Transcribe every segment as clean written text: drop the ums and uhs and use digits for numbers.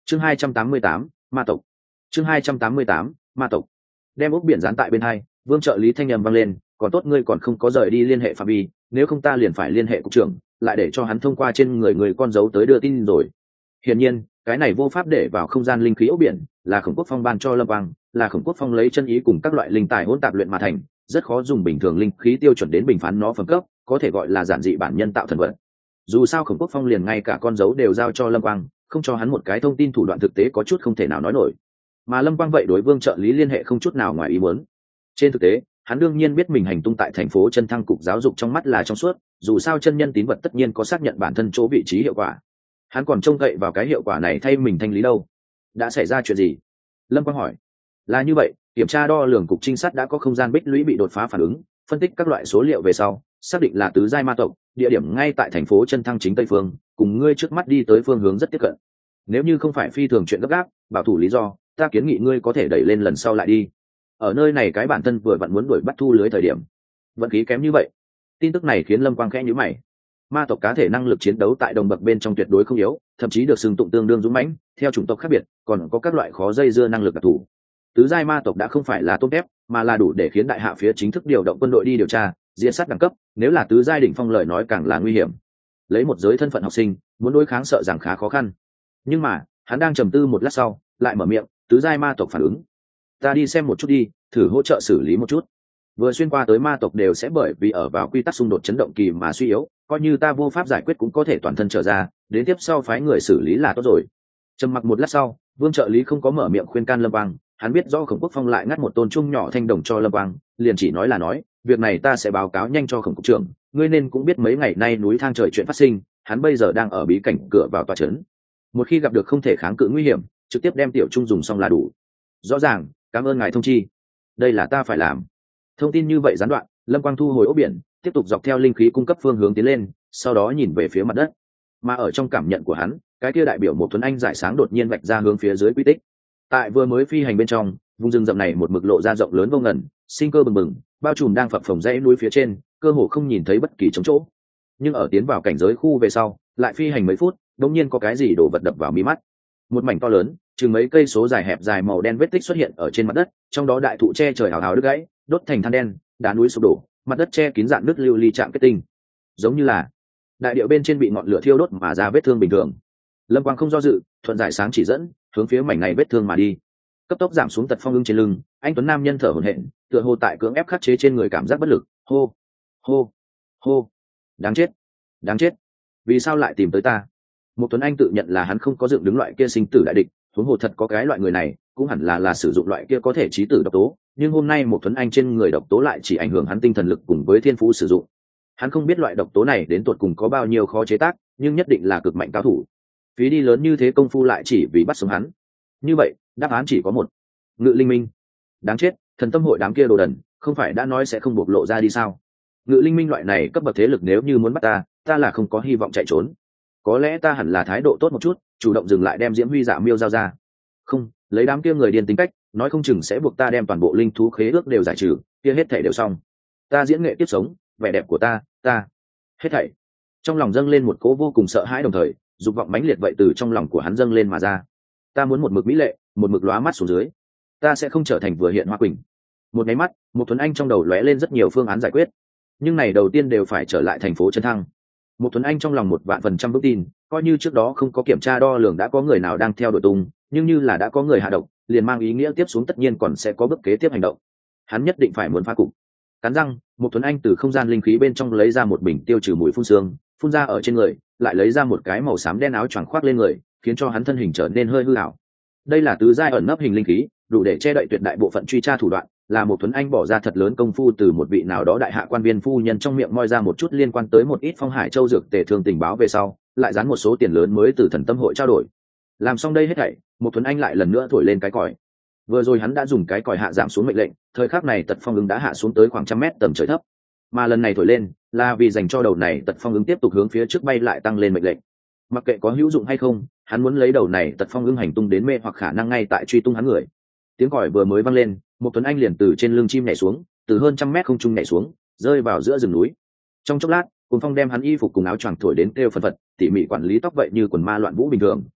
chương 288, ma tộc. chương 288, ma tộc. Đem ốc biển dán tại bên hai, Vương trợ lý thanh âm vang lên, còn tốt ngươi còn không có rời đi liên hệ phạm vi, nếu không ta liền phải liên hệ cục trưởng, lại để cho hắn thông qua trên người con dấu tới đưa tin rồi. Hiển nhiên, cái này vô pháp để vào không gian linh khí ốc biển, là Khổng Quốc Phong ban cho Lâm Quang, là Khổng Quốc Phong lấy chân ý cùng các loại linh tài hỗn tạp luyện mà thành, rất khó dùng bình thường linh khí tiêu chuẩn đến bình phán nó phẩm cấp, có thể gọi là giản dị bản nhân tạo thần vật. Dù sao Khổng Quốc Phong liền ngay cả con dấu đều giao cho Lâm Quang, không cho hắn một cái thông tin thủ đoạn thực tế có chút không thể nào nói nổi. Mà Lâm Quang vậy đối Vương trợ lý liên hệ không chút nào ngoài ý muốn. Trên thực tế, hắn đương nhiên biết mình hành tung tại thành phố Chân Thăng cục giáo dục trong mắt là trong suốt, dù sao chân nhân tín vật tất nhiên có xác nhận bản thân chỗ vị trí hiệu quả. Hắn còn trông cậy vào cái hiệu quả này thay mình thanh lý đâu. Đã xảy ra chuyện gì? Lâm Quang hỏi. Là như vậy, kiểm tra đo lường cục trinh sát đã có không gian bích lũy bị đột phá phản ứng, phân tích các loại số liệu về sau, xác định là tứ giai ma tộc, địa điểm ngay tại thành phố Chân Thăng chính tây phương, cùng ngươi trước mắt đi tới phương hướng rất tiếp cận. Nếu như không phải phi thường chuyện gấp gáp, bảo thủ lý do, ta kiến nghị ngươi có thể đẩy lên lần sau lại đi. Ở nơi này cái bản thân vừa vặn muốn đuổi bắt thu lưới thời điểm, vận khí kém như vậy. Tin tức này khiến Lâm Quang khẽ nhíu mày. Ma tộc cá thể năng lực chiến đấu tại đồng bậc bên trong tuyệt đối không yếu, thậm chí được xưng tụng tương đương dũng mãnh, theo chủng tộc khác biệt, còn có các loại khó dây dưa năng lực đặc thù. Tứ giai ma tộc đã không phải là tốt kép, mà là đủ để khiến đại hạ phía chính thức điều động quân đội đi điều tra, diễn sát đẳng cấp, nếu là tứ giai đỉnh phong lời nói càng là nguy hiểm. Lấy một giới thân phận học sinh, muốn đối kháng sợ rằng khá khó khăn. Nhưng mà, hắn đang trầm tư một lát sau, lại mở miệng, tứ giai ma tộc phản ứng. Ta đi xem một chút đi, thử hỗ trợ xử lý một chút. Vừa xuyên qua tới ma tộc đều sẽ bởi vì ở vào quy tắc xung đột chấn động kỳ mà suy yếu, coi như ta vô pháp giải quyết cũng có thể toàn thân trở ra, đến tiếp sau phái người xử lý là tốt rồi. Trầm mặc một lát sau, Vương trợ lý không có mở miệng khuyên can Lâm Quang, hắn biết rõ Khổng Quốc Phong lại ngắt một tôn trung nhỏ thanh đồng cho Lâm Quang, liền chỉ nói là nói, việc này ta sẽ báo cáo nhanh cho Khổng cục trưởng, ngươi nên cũng biết mấy ngày nay núi thang trời chuyện phát sinh, hắn bây giờ đang ở bí cảnh cửa vào tòa trấn. Một khi gặp được không thể kháng cự nguy hiểm, trực tiếp đem tiểu trung dùng xong là đủ. Rõ ràng, cảm ơn ngài thông chi. Đây là ta phải làm. Thông tin như vậy gián đoạn, Lâm Quang thu hồi ốc biển, tiếp tục dọc theo linh khí cung cấp phương hướng tiến lên, sau đó nhìn về phía mặt đất. Mà ở trong cảm nhận của hắn, cái kia đại biểu một Tuấn Anh giải sáng đột nhiên vạch ra hướng phía dưới quy tích. Tại vừa mới phi hành bên trong, vùng rừng rậm này một mực lộ ra rộng lớn vô ngần, sinh cơ bừng bừng, bao trùm đang phập phồng dãy núi phía trên, cơ hồ không nhìn thấy bất kỳ trống chỗ. Nhưng ở tiến vào cảnh giới khu về sau, lại phi hành mấy phút, đột nhiên có cái gì đổ vật đập vào mí mắt. Một mảnh to lớn, chừng mấy cây số dài hẹp dài màu đen vết tích xuất hiện ở trên mặt đất, trong đó đại thụ che trời hào hào đứt gãy, đốt thành than đen, đá núi sụp đổ, mặt đất che kín dạn nứt lưu ly chạm kết tinh, giống như là đại điệu bên trên bị ngọn lửa thiêu đốt mà ra vết thương bình thường. Lâm Quang không do dự, thuận giải sáng chỉ dẫn, hướng phía mảnh này vết thương mà đi. Cấp tốc giảm xuống tật phong ưng trên lưng, anh tuấn nam nhân thở hổn hển, tựa hồ tại cưỡng ép khắc chế trên người cảm giác bất lực, hô, hô, hô, đáng chết, đáng chết, vì sao lại tìm tới ta? Một Tuấn Anh tự nhận là hắn không có dựng đứng loại kia sinh tử đại địch, huống hồ thật có cái loại người này, cũng hẳn là sử dụng loại kia có thể chí tử độc tố, nhưng hôm nay một Tuấn Anh trên người độc tố lại chỉ ảnh hưởng hắn tinh thần lực cùng với thiên phú sử dụng. Hắn không biết loại độc tố này đến tột cùng có bao nhiêu khó chế tác, nhưng nhất định là cực mạnh cao thủ. Phí đi lớn như thế công phu lại chỉ vì bắt sống hắn. Như vậy, đáp án chỉ có một. Ngự Linh Minh. Đáng chết, thần tâm hội đám kia đồ đần, không phải đã nói sẽ không bộc lộ ra đi sao? Ngự Linh Minh loại này cấp bậc thế lực nếu như muốn bắt ta là không có hy vọng chạy trốn. Có lẽ ta hẳn là thái độ tốt một chút, chủ động dừng lại đem Diễm Huy Dạ Miêu giao ra. Không, lấy đám kia người điên tính cách, nói không chừng sẽ buộc ta đem toàn bộ linh thú khế ước đều giải trừ, kia hết thảy đều xong. Ta diễn nghệ tiếp sống, vẻ đẹp của ta, hết thảy. Trong lòng dâng lên một cỗ vô cùng sợ hãi, đồng thời dục vọng mãnh liệt vậy từ trong lòng của hắn dâng lên mà ra. Ta muốn một mực mỹ lệ, một mực lóa mắt xuống dưới. Ta sẽ không trở thành vừa hiện hoa quỳnh. Một cái mắt, một Tuấn Anh trong đầu lóe lên rất nhiều phương án giải quyết, nhưng này đầu tiên đều phải trở lại thành phố Chân Thăng. Một Tuấn Anh trong lòng 1,000,000% vững tin, coi như trước đó không có kiểm tra đo lường đã có người nào đang theo đuổi tung, nhưng như là đã có người hạ độc, liền mang ý nghĩa tiếp xuống tất nhiên còn sẽ có bước kế tiếp hành động. Hắn nhất định phải muốn phá cục. Cắn răng, một Tuấn Anh từ không gian linh khí bên trong lấy ra một bình tiêu trừ mùi phun sương, phun ra ở trên người, lại lấy ra một cái màu xám đen áo choàng khoác lên người, khiến cho hắn thân hình trở nên hơi hư ảo. Đây là tứ giai ẩn nấp hình linh khí, đủ để che đậy tuyệt đại bộ phận truy tra thủ đoạn, là một Tuấn Anh bỏ ra thật lớn công phu từ một vị nào đó đại hạ quan viên phu nhân trong miệng moi ra một chút liên quan tới một ít Phong Hải Châu dược tề thương tình báo về sau, lại dán một số tiền lớn mới từ thần tâm hội trao đổi. Làm xong đây hết thảy, một Tuấn Anh lại lần nữa thổi lên cái còi. Vừa rồi hắn đã dùng cái còi hạ giảm xuống mệnh lệnh, thời khắc này tật phong ứng đã hạ xuống tới khoảng 100 mét tầm trời thấp, mà lần này thổi lên là vì dành cho đầu này tật phong ứng tiếp tục hướng phía trước bay lại tăng lên mệnh lệnh. Mặc kệ có hữu dụng hay không, hắn muốn lấy đầu này tật phong ứng hành tung đến mê hoặc khả năng ngay tại truy tung hắn người. Tiếng còi vừa mới vang lên, một Tuấn Anh liền từ trên lưng chim nhảy xuống, từ hơn 100 mét không trung nhảy xuống, rơi vào giữa rừng núi. Trong chốc lát, cuồng phong đem hắn y phục cùng áo choàng thổi đến kêu phần phật, tỉ mỉ quản lý tóc vậy như quần ma loạn vũ bình thường,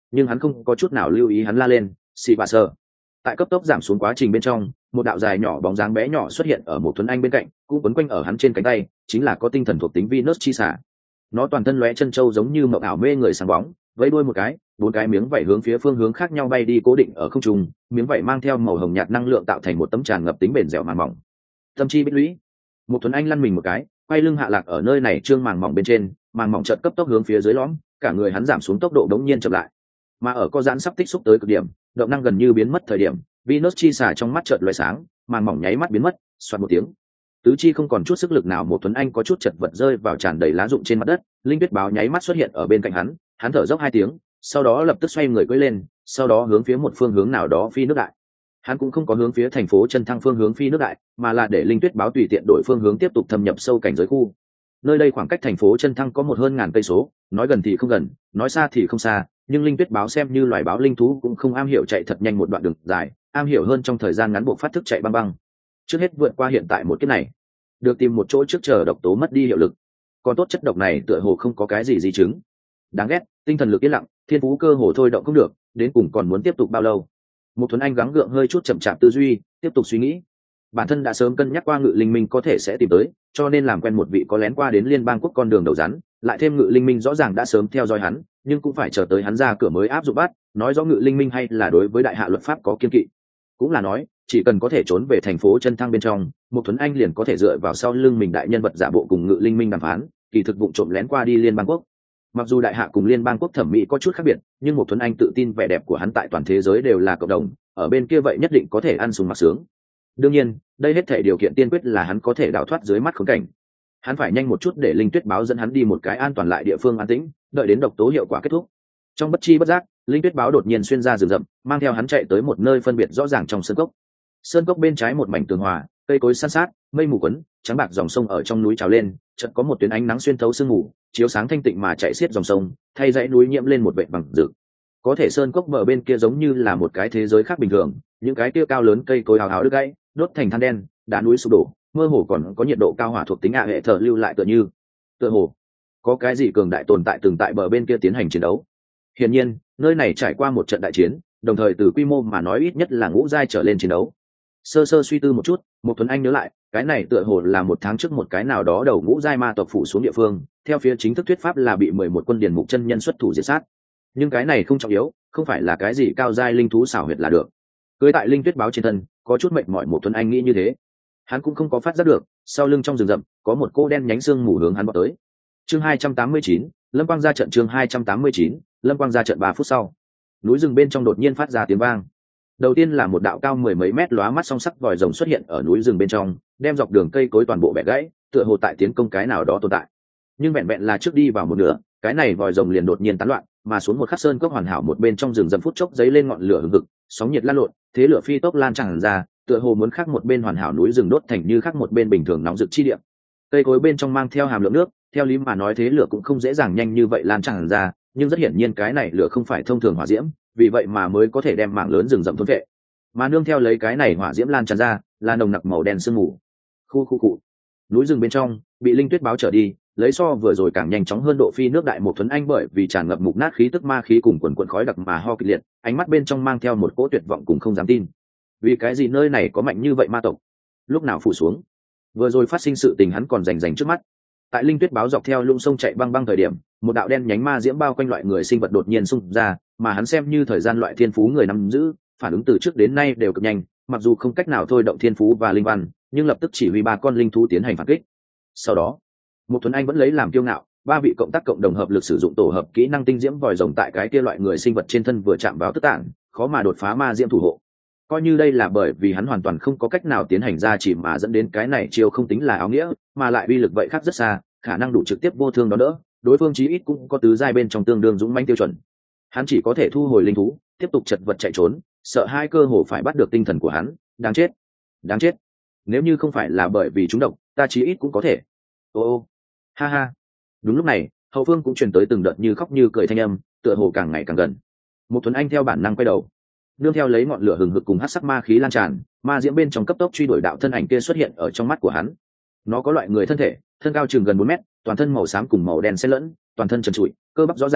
nhưng hắn không có chút nào lưu ý hắn la lên xì bà sơ. Tại cấp tốc giảm xuống quá trình bên trong, một đạo dài nhỏ bóng dáng bé nhỏ xuất hiện ở một Tuấn Anh bên cạnh, cũng quấn quanh ở hắn trên cánh tay, chính là có tinh thần thuộc tính Venus chi xả. Nó toàn thân lóe chân châu giống như mộng ảo mê người sáng bóng, vẫy đuôi một cái, 4 cái miếng vảy hướng phía phương hướng khác nhau bay đi cố định ở không trung, miếng vảy mang theo màu hồng nhạt năng lượng tạo thành một tấm tràn ngập tính bền dẻo màng mỏng. Tâm chi bích lũy. Một Tuấn Anh lăn mình một cái, quay lưng hạ lạc ở nơi này trương màng mỏng bên trên, màng mỏng chợt cấp tốc hướng phía dưới lõm, cả người hắn giảm xuống tốc độ đống nhiên chậm lại. Mà ở co giãn sắp tích xúc tới cực điểm, động năng gần như biến mất thời điểm, Venus chi xả trong mắt chợt lóe sáng, màng mỏng nháy mắt biến mất, xoạt một tiếng. Tứ chi không còn chút sức lực nào, một Tuấn Anh có chút chật vật rơi vào tràn đầy lá rụng trên mặt đất, linh tuyết báo nháy mắt xuất hiện ở bên cạnh hắn thở dốc 2 tiếng, sau đó lập tức xoay người cưỡi lên, sau đó hướng phía một phương hướng nào đó phi nước đại. Hắn cũng không có hướng phía thành phố Chân Thăng phương hướng phi nước đại, mà là để linh tuyết báo tùy tiện đổi phương hướng tiếp tục thâm nhập sâu cảnh giới khu. Nơi đây khoảng cách thành phố Chân Thăng có hơn ngàn cây số, nói gần thì không gần, nói xa thì không xa, nhưng linh tuyết báo xem như loài báo linh thú cũng không am hiểu chạy thật nhanh một đoạn đường dài, am hiểu hơn trong thời gian ngắn buộc phát thức chạy băng băng. Trước hết vượt qua hiện tại một kiếp này, được tìm một chỗ trước chờ độc tố mất đi hiệu lực. Còn tốt chất độc này tựa hồ không có cái gì di chứng. Đáng ghét, tinh thần lực yên lặng, thiên phú cơ hồ thôi động không được, đến cùng còn muốn tiếp tục bao lâu? Một Tuấn Anh gắng gượng hơi chút chậm chạp tư duy, tiếp tục suy nghĩ. Bản thân đã sớm cân nhắc qua Ngự Linh Minh có thể sẽ tìm tới, cho nên làm quen một vị có lén qua đến liên bang quốc con đường đầu rắn, lại thêm Ngự Linh Minh rõ ràng đã sớm theo dõi hắn, nhưng cũng phải chờ tới hắn ra cửa mới áp dụng bắt, nói rõ Ngự Linh Minh hay là đối với đại hạ luật pháp có kiên kỵ. Cũng là nói, chỉ cần có thể trốn về thành phố Chân Thăng bên trong, một Tuấn Anh liền có thể dựa vào sau lưng mình đại nhân vật giả bộ cùng Ngự Linh Minh đàm phán, kỳ thực vụng trộm lén qua đi liên bang quốc. Mặc dù đại hạ cùng liên bang quốc thẩm mỹ có chút khác biệt, nhưng một Tuấn Anh tự tin vẻ đẹp của hắn tại toàn thế giới đều là cộng đồng, ở bên kia vậy nhất định có thể ăn sung mặc sướng. Đương nhiên, đây hết thể điều kiện tiên quyết là hắn có thể đào thoát dưới mắt khốn cảnh. Hắn phải nhanh một chút để linh tuyết báo dẫn hắn đi một cái an toàn lại địa phương an tĩnh, đợi đến độc tố hiệu quả kết thúc. Trong bất chi bất giác, linh tuyết báo đột nhiên xuyên ra rừng rậm, mang theo hắn chạy tới một nơi phân biệt rõ ràng trong sơn cốc. Sơn cốc bên trái một mảnh tường hòa, cây cối san sát, mây mù quấn, trắng bạc dòng sông ở trong núi trào lên, chợt có một tuyến ánh nắng xuyên thấu sương mù, chiếu sáng thanh tịnh mà chạy xiết dòng sông, thay dãy núi nhiễm lên một vệt bằng rực. Có thể sơn cốc bờ bên kia giống như là một cái thế giới khác bình thường, những cái kia cao lớn cây cối hào hào đứt gãy, đốt thành than đen, đá núi sụp đổ, mơ hồ còn có nhiệt độ cao hỏa thuộc tính hệ thở lưu lại tựa hồ có cái gì cường đại tồn tại từng tại bờ bên kia tiến hành chiến đấu. Hiển nhiên, nơi này trải qua một trận đại chiến, đồng thời từ quy mô mà nói ít nhất là ngũ giai trở lên chiến đấu. Sơ sơ suy tư một chút, một Tuấn Anh nhớ lại, cái này tựa hồ là 1 tháng trước một cái nào đó đầu ngũ giai ma tộc phủ xuống địa phương, theo phía chính thức thuyết pháp là bị 11 quân điển mục chân nhân xuất thủ diệt sát. Nhưng cái này không trọng yếu, không phải là cái gì cao giai linh thú xảo huyệt là được. Cưới tại linh tuyết báo trên thân, có chút mệt mỏi một Tuấn Anh nghĩ như thế. Hắn cũng không có phát giác được, sau lưng trong rừng rậm có một cô đen nhánh xương mù hướng hắn vọt tới. Chương 289, Lâm Quang ra trận. Chương 289, Lâm Quang ra trận. 3 phút sau, núi rừng bên trong đột nhiên phát ra tiếng vang. Đầu tiên là một đạo cao 10 mấy mét lóa mắt song sắc vòi rồng xuất hiện ở núi rừng bên trong, đem dọc đường cây cối toàn bộ bẻ gãy, tựa hồ tại tiến công cái nào đó tồn tại. Nhưng vẹn vẹn là trước đi vào một nửa, cái này vòi rồng liền đột nhiên tán loạn, mà xuống một khắc sơn cốc hoàn hảo một bên trong rừng rậm phút chốc giấy lên ngọn lửa hừng hực, sóng nhiệt lan lộn, thế lửa phi tốc lan tràn ra, tựa hồ muốn khác một bên hoàn hảo núi rừng đốt thành như khác một bên bình thường nóng rực chi địa. Cây cối bên trong mang theo hàm lượng nước, theo lý mà nói thế lửa cũng không dễ dàng nhanh như vậy lan tràn ra, nhưng rất hiển nhiên cái này lửa không phải thông thường hỏa diễm, vì vậy mà mới có thể đem mảng lớn rừng rậm thôn vệ. Mà nương theo lấy cái này hỏa diễm lan tràn ra, là nồng nặc màu đen sương mù. Khu. Núi rừng bên trong bị linh tuyết báo trở đi, lấy so vừa rồi càng nhanh chóng hơn độ phi nước đại một Tuấn Anh, bởi vì tràn ngập mục nát khí tức ma khí cùng quần quần khói đặc mà ho kịch liệt, ánh mắt bên trong mang theo một cỗ tuyệt vọng cùng không dám tin. Vì cái gì nơi này có mạnh như vậy ma tộc? Lúc nào phủ xuống? Vừa rồi phát sinh sự tình hắn còn rành rành trước mắt. Tại linh tuyết báo dọc theo lũng sông chạy băng băng thời điểm, một đạo đen nhánh ma diễm bao quanh loại người sinh vật đột nhiên xung ra, mà hắn xem như thời gian loại thiên phú người nắm giữ, phản ứng từ trước đến nay đều cực nhanh, mặc dù không cách nào thôi động thiên phú và linh văn, nhưng lập tức chỉ huy 3 con linh thú tiến hành phản kích. Sau đó, một Tuấn Anh vẫn lấy làm kiêu ngạo, 3 vị cộng tác cộng đồng hợp lực sử dụng tổ hợp kỹ năng tinh diễm vòi rồng tại cái kia loại người sinh vật trên thân vừa chạm vào tức tạng, khó mà đột phá ma diễm thủ hộ. Coi như đây là bởi vì hắn hoàn toàn không có cách nào tiến hành ra chỉ mà dẫn đến cái này chiêu không tính là áo nghĩa, mà lại uy lực vậy khác rất xa, khả năng đủ trực tiếp vô thương đó đỡ, đối phương chí ít cũng có tứ giai bên trong tương đương dũng mãnh tiêu chuẩn. Hắn chỉ có thể thu hồi linh thú, tiếp tục chật vật chạy trốn, sợ hai cơ hồ phải bắt được tinh thần của hắn. Đáng chết, nếu như không phải là bởi vì chúng độc, ta chí ít cũng có thể. Ô ha ha. Đúng lúc này, hậu phương cũng truyền tới từng đợt như khóc như cười thanh âm, tựa hồ càng ngày càng gần. Một Tuấn Anh theo bản năng quay đầu, nương theo lấy ngọn lửa hừng hực cùng hắc sắc ma khí lan tràn, ma diễm bên trong cấp tốc truy đuổi đạo thân ảnh kia xuất hiện ở trong mắt của hắn. Nó có loại người thân thể, thân cao chừng gần 4 mét, toàn thân màu xám cùng màu đen xen lẫn, toàn thân trần trụi, cơ bắp rõ ràng,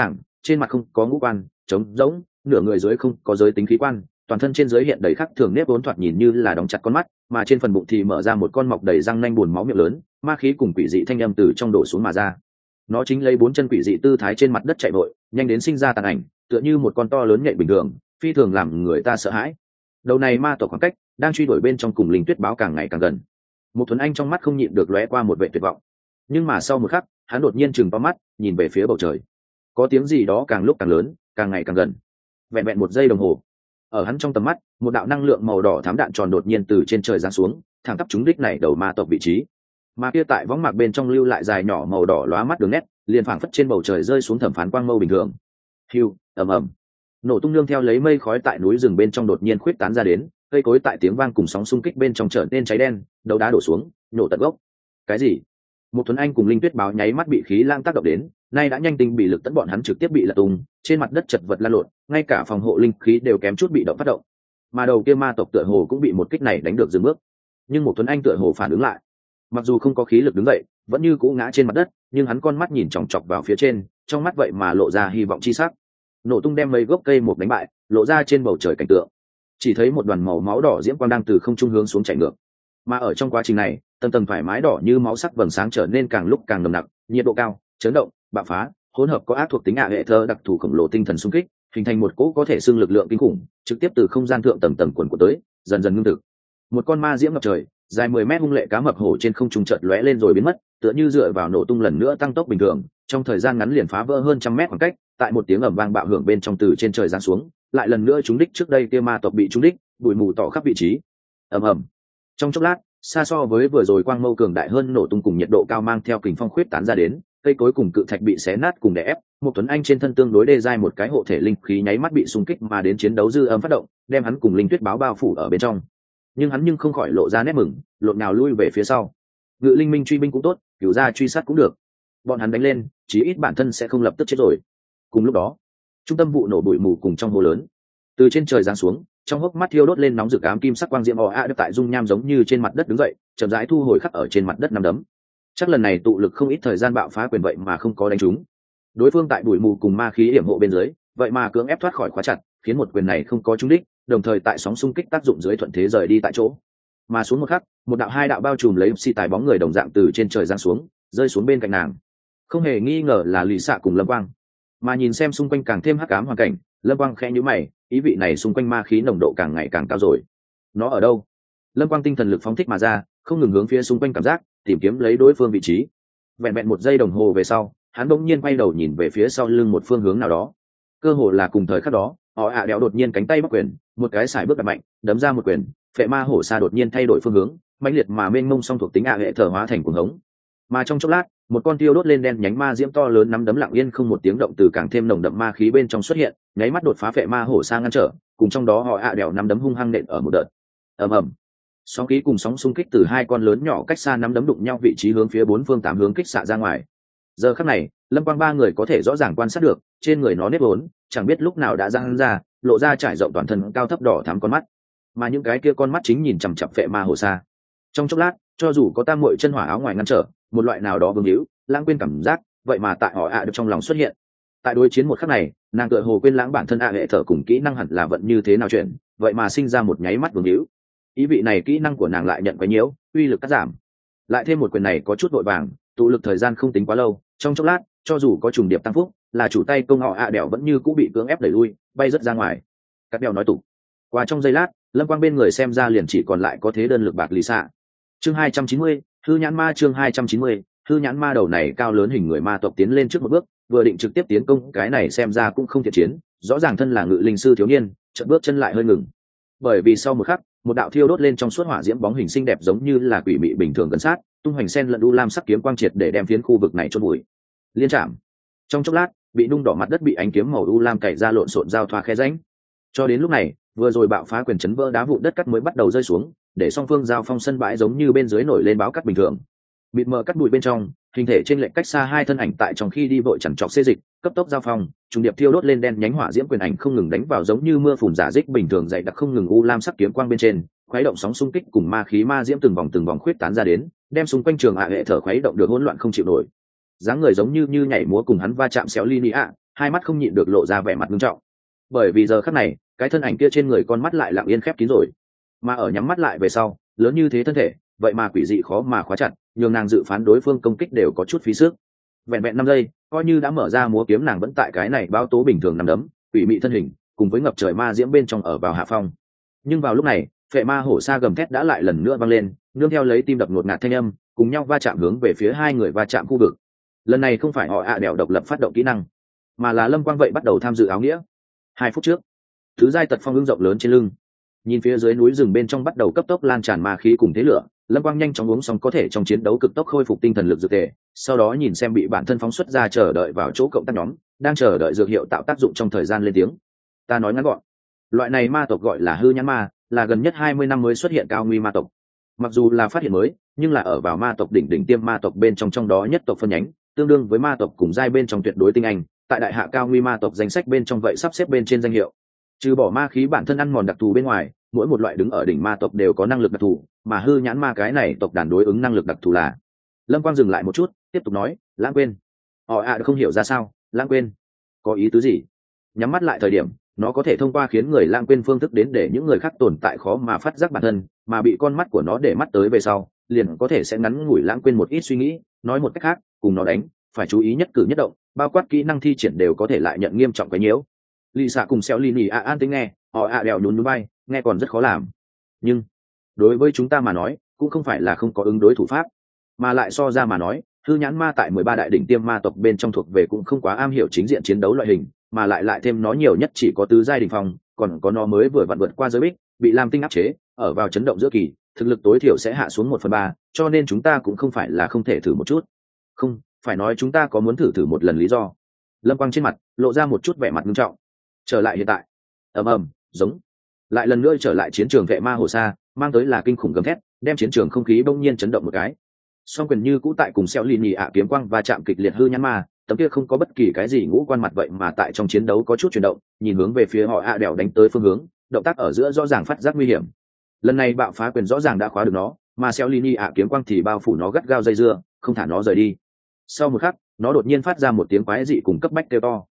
trên mặt không có ngũ quan, trống rỗng, nửa người dưới không có giới tính khí quan, toàn thân trên dưới hiện đầy khắc thường nếp vốn thoạt nhìn như là đóng chặt con mắt, mà trên phần bụng thì mở ra một con mọc đầy răng nanh buồn máu miệng lớn, ma khí cùng quỷ dị thanh âm từ trong đổ xuống mà ra. Nó chính lấy 4 chân quỷ dị tư thái trên mặt đất chạy vội, nhanh đến sinh ra tàn ảnh, tựa như một con to lớn nhện bình thường, phi thường làm người ta sợ hãi. Đầu này ma tộc khoảng cách đang truy đuổi bên trong cùng Linh Tuyết báo càng ngày càng gần. Một Thuấn Anh trong mắt không nhịn được lóe qua một vẻ tuyệt vọng, nhưng mà sau một khắc hắn đột nhiên chừng to mắt nhìn về phía bầu trời, có tiếng gì đó càng lúc càng lớn, càng ngày càng gần. Vẹn vẹn 1 giây đồng hồ, ở hắn trong tầm mắt một đạo năng lượng màu đỏ thám đạn tròn đột nhiên từ trên trời giáng xuống, thẳng tắp trúng đích này đầu ma tộc vị trí. Mà kia tại võng mạc bên trong lưu lại dài nhỏ màu đỏ lóa mắt đường nét, liền phảng phất trên bầu trời rơi xuống thẩm phán quang mâu bình thường. Hưu, ầm ầm, nổ tung nương theo lấy mây khói tại núi rừng bên trong đột nhiên khuyết tán ra đến, cây cối tại tiếng vang cùng sóng xung kích bên trong trở nên cháy đen, đầu đá đổ xuống, nổ tận gốc. Cái gì? Một Thuấn Anh cùng Linh Tuyết báo nháy mắt bị khí lang tác động đến, nay đã nhanh tinh bị lực tấn bọn hắn trực tiếp bị lật tung, trên mặt đất chật vật la lộn, ngay cả phòng hộ linh khí đều kém chút bị động phát động. Mà đầu kia ma tộc tựa hồ cũng bị một kích này đánh được dừng bước, nhưng một Thuấn Anh tựa hồ phản ứng lại, mặc dù không có khí lực đứng dậy, vẫn như cũ ngã trên mặt đất, nhưng hắn con mắt nhìn chòng chọc vào phía trên, trong mắt vậy mà lộ ra hy vọng chi sắc. Nổ tung đem mấy gốc cây một đánh bại, lộ ra trên bầu trời cảnh tượng, chỉ thấy một đoàn màu máu đỏ diễm quang đang từ không trung hướng xuống chạy ngược, mà ở trong quá trình này tầng tầng thoải mái đỏ như máu sắc vầng sáng trở nên càng lúc càng nồng nặc, nhiệt độ cao, chấn động, bạo phá, hỗn hợp có ác thuộc tính hệ thơ đặc thù khổng lồ tinh thần xung kích, hình thành một cỗ có thể xưng lực lượng kinh khủng, trực tiếp từ không gian thượng tầng tầng cuộn tới, dần dần ngưng thực. Một con ma diễm ngập trời, dài 10 mét hung lệ cá mập hổ trên không trung chợt lóe lên rồi biến mất, tựa như dựa vào nổ tung lần nữa tăng tốc bình thường, trong thời gian ngắn liền phá vỡ hơn 100 mét khoảng cách, tại một tiếng ầm vang bạo hưởng bên trong từ trên trời giáng xuống, lại lần nữa trúng đích trước đây kia ma tộc bị trúng đích, bụi mù tỏ khắp vị trí. Ầm ầm. Trong chốc lát, xa so với vừa rồi quang mâu cường đại hơn nổ tung cùng nhiệt độ cao mang theo kình phong khuyết tán ra đến, cây cối cùng cự thạch bị xé nát cùng đè ép, một Tuấn Anh trên thân tương đối đê dai một cái hộ thể linh khí nháy mắt bị xung kích mà đến chiến đấu dư âm phát động, đem hắn cùng Linh Tuyết báo bao phủ ở bên trong. Nhưng hắn không khỏi lộ ra nét mừng, lộn nào lui về phía sau. Ngự linh minh truy binh cũng tốt, cửu gia truy sát cũng được, bọn hắn đánh lên, chí ít bản thân sẽ không lập tức chết rồi. Cùng lúc đó, trung tâm vụ nổ bụi mù cùng trong hồ lớn, từ trên trời giáng xuống, trong hốc mắt thiêu đốt lên nóng rực ám kim sắc quang diễm được tại dung nham giống như trên mặt đất đứng dậy, chậm rãi thu hồi khắc ở trên mặt đất nắm đấm. Chắc lần này tụ lực không ít thời gian bạo phá quyền vậy mà không có đánh trúng. Đối phương tại bụi mù cùng ma khí yểm hộ bên dưới, vậy mà cưỡng ép thoát khỏi khóa chặt, khiến một quyền này không có trúng đích, đồng thời tại sóng xung kích tác dụng dưới thuận thế rời đi tại chỗ. Mà xuống một khắc, một đạo hai đạo bao trùm lấy xi tài bóng người đồng dạng từ trên trời giáng xuống, rơi xuống bên cạnh nàng. Không hề nghi ngờ là Lý Sạ cùng Lâm Quang. Mà nhìn xem xung quanh càng thêm hắc ám hoàn cảnh, Lâm Quang khẽ nhíu mày, ý vị này xung quanh ma khí nồng độ càng ngày càng cao rồi. Nó ở đâu? Lâm Quang tinh thần lực phóng thích mà ra, không ngừng hướng phía xung quanh cảm giác, tìm kiếm lấy đối phương vị trí. Vẹn vẹn 1 giây đồng hồ về sau, hắn bỗng nhiên quay đầu nhìn về phía sau lưng một phương hướng nào đó. Cơ hồ là cùng thời khắc đó, đéo đột nhiên cánh tay bắc quyền, một cái sải bước đặt mạnh, đấm ra một quyền, phệ ma hổ sa đột nhiên thay đổi phương hướng, mãnh liệt mà mênh mông song thuộc tính hệ thở hóa thành cuồng hống. Mà trong chốc lát, một con tiêu đốt lên đen nhánh ma diễm to lớn nắm đấm lặng yên không một tiếng động từ càng thêm nồng đậm ma khí bên trong xuất hiện, nháy mắt đột phá phệ ma hổ sa ngăn trở, cùng trong đó đéo nắm đấm hung hăng nện ở một đợt. Ầm ầm. Sóng khí cùng sóng xung kích từ hai con lớn nhỏ cách xa nắm đấm đụng nhau vị trí hướng phía 4 phương 8 hướng kích xạ ra ngoài. Giờ khắc này, Lâm Quang ba người có thể rõ ràng quan sát được, trên người nó nếp vốn, chẳng biết lúc nào đã giãn ra, lộ ra trải rộng toàn thân cao thấp đỏ thắm con mắt. Mà những cái kia con mắt chính nhìn chằm chằm phệ ma hổ sa. Trong chốc lát, cho dù có tam muội chân hỏa áo ngoài ngăn trở, một loại nào đó vương hữu, lãng quên cảm giác, vậy mà tại được trong lòng xuất hiện. Tại đối chiến một khắc này, nàng tựa hồ quên lãng bản thân hệ thở cùng kỹ năng hẳn là vận như thế nào chuyển, vậy mà sinh ra một nháy mắt vương hữu. Ý vị này kỹ năng của nàng lại nhận quá nhiễu, uy lực cắt giảm. Lại thêm một quyền này có chút vội vàng, tụ lực thời gian không tính quá lâu, trong chốc lát, cho dù có trùng điệp tăng phúc, là chủ tay công đèo vẫn như cũng bị cưỡng ép đẩy lui, bay rất ra ngoài. Các đèo nói tục. Qua trong giây lát, Lâm Quang bên người xem ra liền chỉ còn lại có thế đơn lực bạc Lý Sạ. Chương 290, hư nhãn ma. Chương 290, hư nhãn ma. Đầu này cao lớn hình người ma tộc tiến lên trước một bước, vừa định trực tiếp tiến công, cái này xem ra cũng không thiện chiến, rõ ràng thân là ngự linh sư thiếu niên, chợt bước chân lại hơi ngừng. Bởi vì sau một khắc, một đạo thiêu đốt lên trong suốt hỏa diễm bóng hình xinh đẹp giống như là quỷ mị bình thường gần sát, tung hoành sen lẫn u lam sắc kiếm quang triệt để đem phiến khu vực này chôn bụi. Liên chạm. Trong chốc lát, bị nung đỏ mặt đất bị ánh kiếm màu u lam cày ra lộn xộn giao thoa khe rãnh. Cho đến lúc này, vừa rồi bạo phá quyền chấn vỡ đá vụn đất cắt mới bắt đầu rơi xuống, để song phương giao phong sân bãi giống như bên dưới nổi lên báo cắt bình thường. Mịt mờ cắt bụi bên trong, hình thể trên lệch cách xa hai thân ảnh tại trong khi đi vội chẳng chọc xê dịch, cấp tốc giao phong, trùng điệp thiêu đốt lên đen nhánh hỏa diễm quyền ảnh không ngừng đánh vào giống như mưa phùn giả dích bình thường dày đặc không ngừng u lam sắc kiếm quang bên trên, khuấy động sóng xung kích cùng ma khí ma diễm từng vòng khuyết tán ra đến, đem xung quanh trường hệ thở khuấy động được hỗn loạn không chịu nổi. Dáng người giống như nhảy múa cùng hắn va chạm xéo ly nị hai mắt không nhịn được lộ ra vẻ mặt nghiêm trọng. Bởi vì giờ khắc này cái thân ảnh kia trên người con mắt lại lặng yên khép kín rồi, mà ở nhắm mắt lại về sau lớn như thế thân thể vậy mà quỷ dị khó mà khóa chặt, nhường nàng dự phán đối phương công kích đều có chút phí sức. Vẹn vẹn 5 giây coi như đã mở ra múa kiếm, nàng vẫn tại cái này bao tố bình thường nằm đấm quỷ mị thân hình cùng với ngập trời ma diễm bên trong ở vào hạ phong. Nhưng vào lúc này phệ ma hổ sa gầm thét đã lại lần nữa vang lên, nương theo lấy tim đập ngột ngạt thanh âm cùng nhau va chạm hướng về phía hai người va chạm khu vực. Lần này không phải họ đèo độc lập phát động kỹ năng, mà là Lâm Quang vậy bắt đầu tham dự áo nghĩa. 2 phút trước thứ giai tật phong ưng rộng lớn trên lưng, nhìn phía dưới núi rừng bên trong bắt đầu cấp tốc lan tràn ma khí cùng thế lửa, Lâm Quang nhanh chóng uống xong có thể trong chiến đấu cực tốc khôi phục tinh thần lực dược thể, sau đó nhìn xem bị bản thân phóng xuất ra chờ đợi vào chỗ cộng tác nhóm đang chờ đợi dược hiệu tạo tác dụng trong thời gian lên tiếng. Ta nói ngắn gọn, loại này ma tộc gọi là hư nhãn ma, là gần nhất 20 năm mới xuất hiện cao nguy ma tộc. Mặc dù là phát hiện mới, nhưng là ở vào ma tộc đỉnh tiêm ma tộc bên trong đó nhất tộc phân nhánh, tương đương với ma tộc cùng giai bên trong tuyệt đối tinh anh, tại đại hạ cao nguy ma tộc danh sách bên trong vậy sắp xếp bên trên danh hiệu. Trừ bỏ ma khí bản thân ăn mòn đặc thù bên ngoài, mỗi một loại đứng ở đỉnh ma tộc đều có năng lực đặc thù, mà hư nhãn ma cái này tộc đàn đối ứng năng lực đặc thù là. Lâm Quang dừng lại một chút tiếp tục nói, lãng quên. Họ không hiểu ra sao, lãng quên có ý tứ gì? Nhắm mắt lại thời điểm nó có thể thông qua khiến người lãng quên phương thức đến để những người khác tồn tại khó mà phát giác bản thân, mà bị con mắt của nó để mắt tới về sau liền có thể sẽ ngắn ngủi lãng quên một ít suy nghĩ. Nói một cách khác, cùng nó đánh phải chú ý nhất cử nhất động, bao quát kỹ năng thi triển đều có thể lại nhận nghiêm trọng cái nhiễu. Lì xạ cùng xéo lì nỉ an tính nghe, họ đèo nhún nhún bay, nghe còn rất khó làm, nhưng đối với chúng ta mà nói cũng không phải là không có ứng đối thủ pháp, mà lại so ra mà nói hư nhãn ma tại 13 đại đỉnh tiêm ma tộc bên trong thuộc về cũng không quá am hiểu chính diện chiến đấu loại hình, mà lại thêm nó nhiều nhất chỉ có tứ giai đỉnh phong, còn có nó mới vừa vượt qua giới bích bị Lam Tinh áp chế, ở vào chấn động giữa kỳ thực lực tối thiểu sẽ hạ xuống 1/3, cho nên chúng ta cũng không phải là không thể thử một chút. Không phải nói chúng ta có muốn thử một lần lý do. Lâm Quang trên mặt lộ ra một chút vẻ mặt nghiêm trọng. Trở lại hiện tại, giống lại lần nữa trở lại chiến trường vệ ma hồ sa, mang tới là kinh khủng gầm thét, đem chiến trường không khí bỗng nhiên chấn động một cái. Song quyền như cũ tại cùng xeo lì nhì kiếm quang và chạm kịch liệt hư nhãn ma, tấm kia không có bất kỳ cái gì ngũ quan mặt vậy mà tại trong chiến đấu có chút chuyển động, nhìn hướng về phía họ đèo đánh tới phương hướng, động tác ở giữa rõ ràng phát giác nguy hiểm. Lần này bạo phá quyền rõ ràng đã khóa được nó, mà xeo lì nhì kiếm quang thì bao phủ nó gắt gao dây dưa, không thả nó rời đi. Sau một khắc, nó đột nhiên phát ra một tiếng quái dị cùng cấp bách kêu to.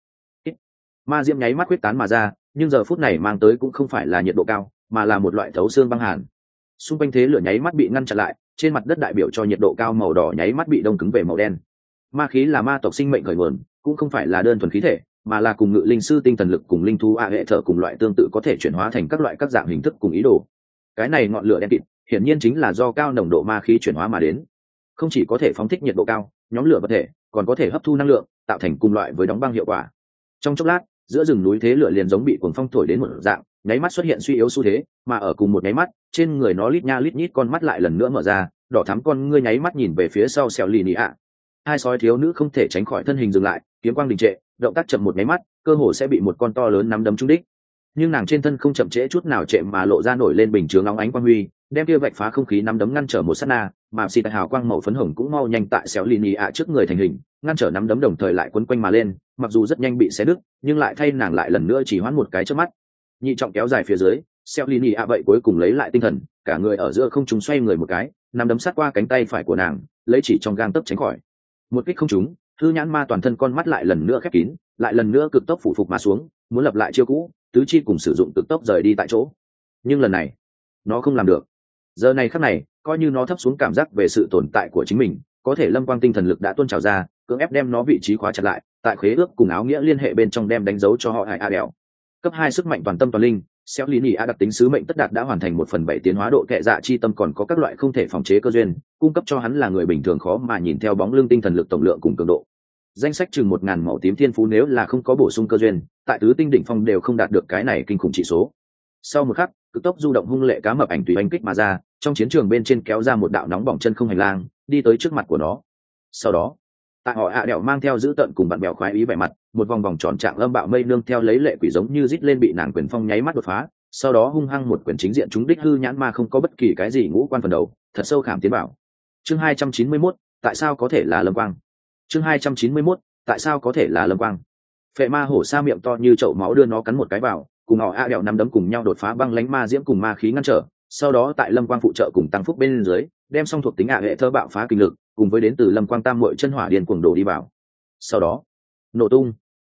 Ma diễm nháy mắt quyết tán mà ra, nhưng giờ phút này mang tới cũng không phải là nhiệt độ cao, mà là một loại thấu xương băng hàn. Xung quanh thế lửa nháy mắt bị ngăn chặn lại, trên mặt đất đại biểu cho nhiệt độ cao màu đỏ nháy mắt bị đông cứng về màu đen. Ma khí là ma tộc sinh mệnh khởi nguồn, cũng không phải là đơn thuần khí thể, mà là cùng ngự linh sư tinh thần lực cùng linh thú hệ thở cùng loại tương tự có thể chuyển hóa thành các loại các dạng hình thức cùng ý đồ. Cái này ngọn lửa đen kịt, hiển nhiên chính là do cao nồng độ ma khí chuyển hóa mà đến. Không chỉ có thể phóng thích nhiệt độ cao, nhóm lửa vật thể, còn có thể hấp thu năng lượng, tạo thành cùng loại với đóng băng hiệu quả. Trong chốc lát, giữa rừng núi thế lửa liền giống bị cuồng phong thổi đến một dạng, nháy mắt xuất hiện suy yếu xu thế, mà ở cùng một nháy mắt, trên người nó lít nha lít nhít con mắt lại lần nữa mở ra, đỏ thắm con ngươi nháy mắt nhìn về phía sau xẻo lì nị ạ. Hai sói thiếu nữ không thể tránh khỏi thân hình dừng lại, kiếm quang đình trệ, động tác chậm một nháy mắt, cơ hồ sẽ bị một con to lớn nắm đấm trúng đích. Nhưng nàng trên thân không chậm trễ chút nào trệ mà lộ ra nổi lên bình chướng óng ánh quang huy, đem kia vạch phá không khí nắm đấm ngăn trở một sát na, mà xì tại hào quang màu phấn hồng cũng mau nhanh tại xéo lì nị ạ trước người thành hình, ngăn trở nắm đấm đồng thời lại quấn quanh mà lên, mặc dù rất nhanh bị xé đứt, nhưng lại thay nàng lại lần nữa chỉ hoãn một cái trước mắt. Nhị trọng kéo dài phía dưới, xéo lì nị ạ vậy cuối cùng lấy lại tinh thần, cả người ở giữa không trung xoay người một cái, nắm đấm sát qua cánh tay phải của nàng, lấy chỉ trong gang tấc tránh khỏi. Một kích không trúng, hư nhãn ma toàn thân con mắt lại lần nữa khép kín, lại lần nữa cực tốc phủ phục mà xuống, muốn lập lại chiêu cũ, tứ chi cùng sử dụng cực tốc rời đi tại chỗ. Nhưng lần này, nó không làm được. Giờ này khắc này, coi như nó thấp xuống cảm giác về sự tồn tại của chính mình, có thể lâm quang tinh thần lực đã tuôn trào ra, cưỡng ép đem nó vị trí khóa chặt lại, tại khế ước cùng áo nghĩa liên hệ bên trong đem đánh dấu cho họ hải đèo. Cấp 2 sức mạnh toàn tâm toàn linh, xéo lý nỉ đặc tính sứ mệnh tất đạt đã hoàn thành 1/7 tiến hóa độ kệ dạ chi tâm, còn có các loại không thể phòng chế cơ duyên, cung cấp cho hắn là người bình thường khó mà nhìn theo bóng lưng tinh thần lực tổng lượng cùng cường độ. Danh sách chừng 1000 màu tím thiên phú nếu là không có bổ sung cơ duyên, tại tứ tinh đỉnh phong đều không đạt được cái này kinh khủng chỉ số. Sau một khắc, cực tốc du động hung lệ cá mập ảnh tùy oanh kích mà ra, trong chiến trường bên trên kéo ra một đạo nóng bỏng chân không hành lang, đi tới trước mặt của nó. Sau đó, tại họ đèo mang theo giữ tận cùng bạn bèo khoái ý vẻ mặt, một vòng vòng tròn trạng âm bạo mây nương theo lấy lệ quỷ giống như rít lên bị nàng quyền phong nháy mắt đột phá, sau đó hung hăng một quyền chính diện trúng đích hư nhãn ma không có bất kỳ cái gì ngũ quan phần đầu, thật sâu khảm tiến bảo. Chương 291, tại sao có thể là Lâm Quang? Chương 291, tại sao có thể là Lâm Quang? Phệ ma hổ sa miệng to như chậu máu đưa nó cắn một cái vào, cùng họ đèo nắm đấm cùng nhau đột phá băng lánh ma diễm cùng ma khí ngăn trở, sau đó tại Lâm Quang phụ trợ cùng tăng phúc bên dưới, đem song thuộc tính hệ thơ bạo phá kinh lực, cùng với đến từ Lâm Quang tam muội chân hỏa điên cuồng đổ đi vào. Sau đó, nổ tung.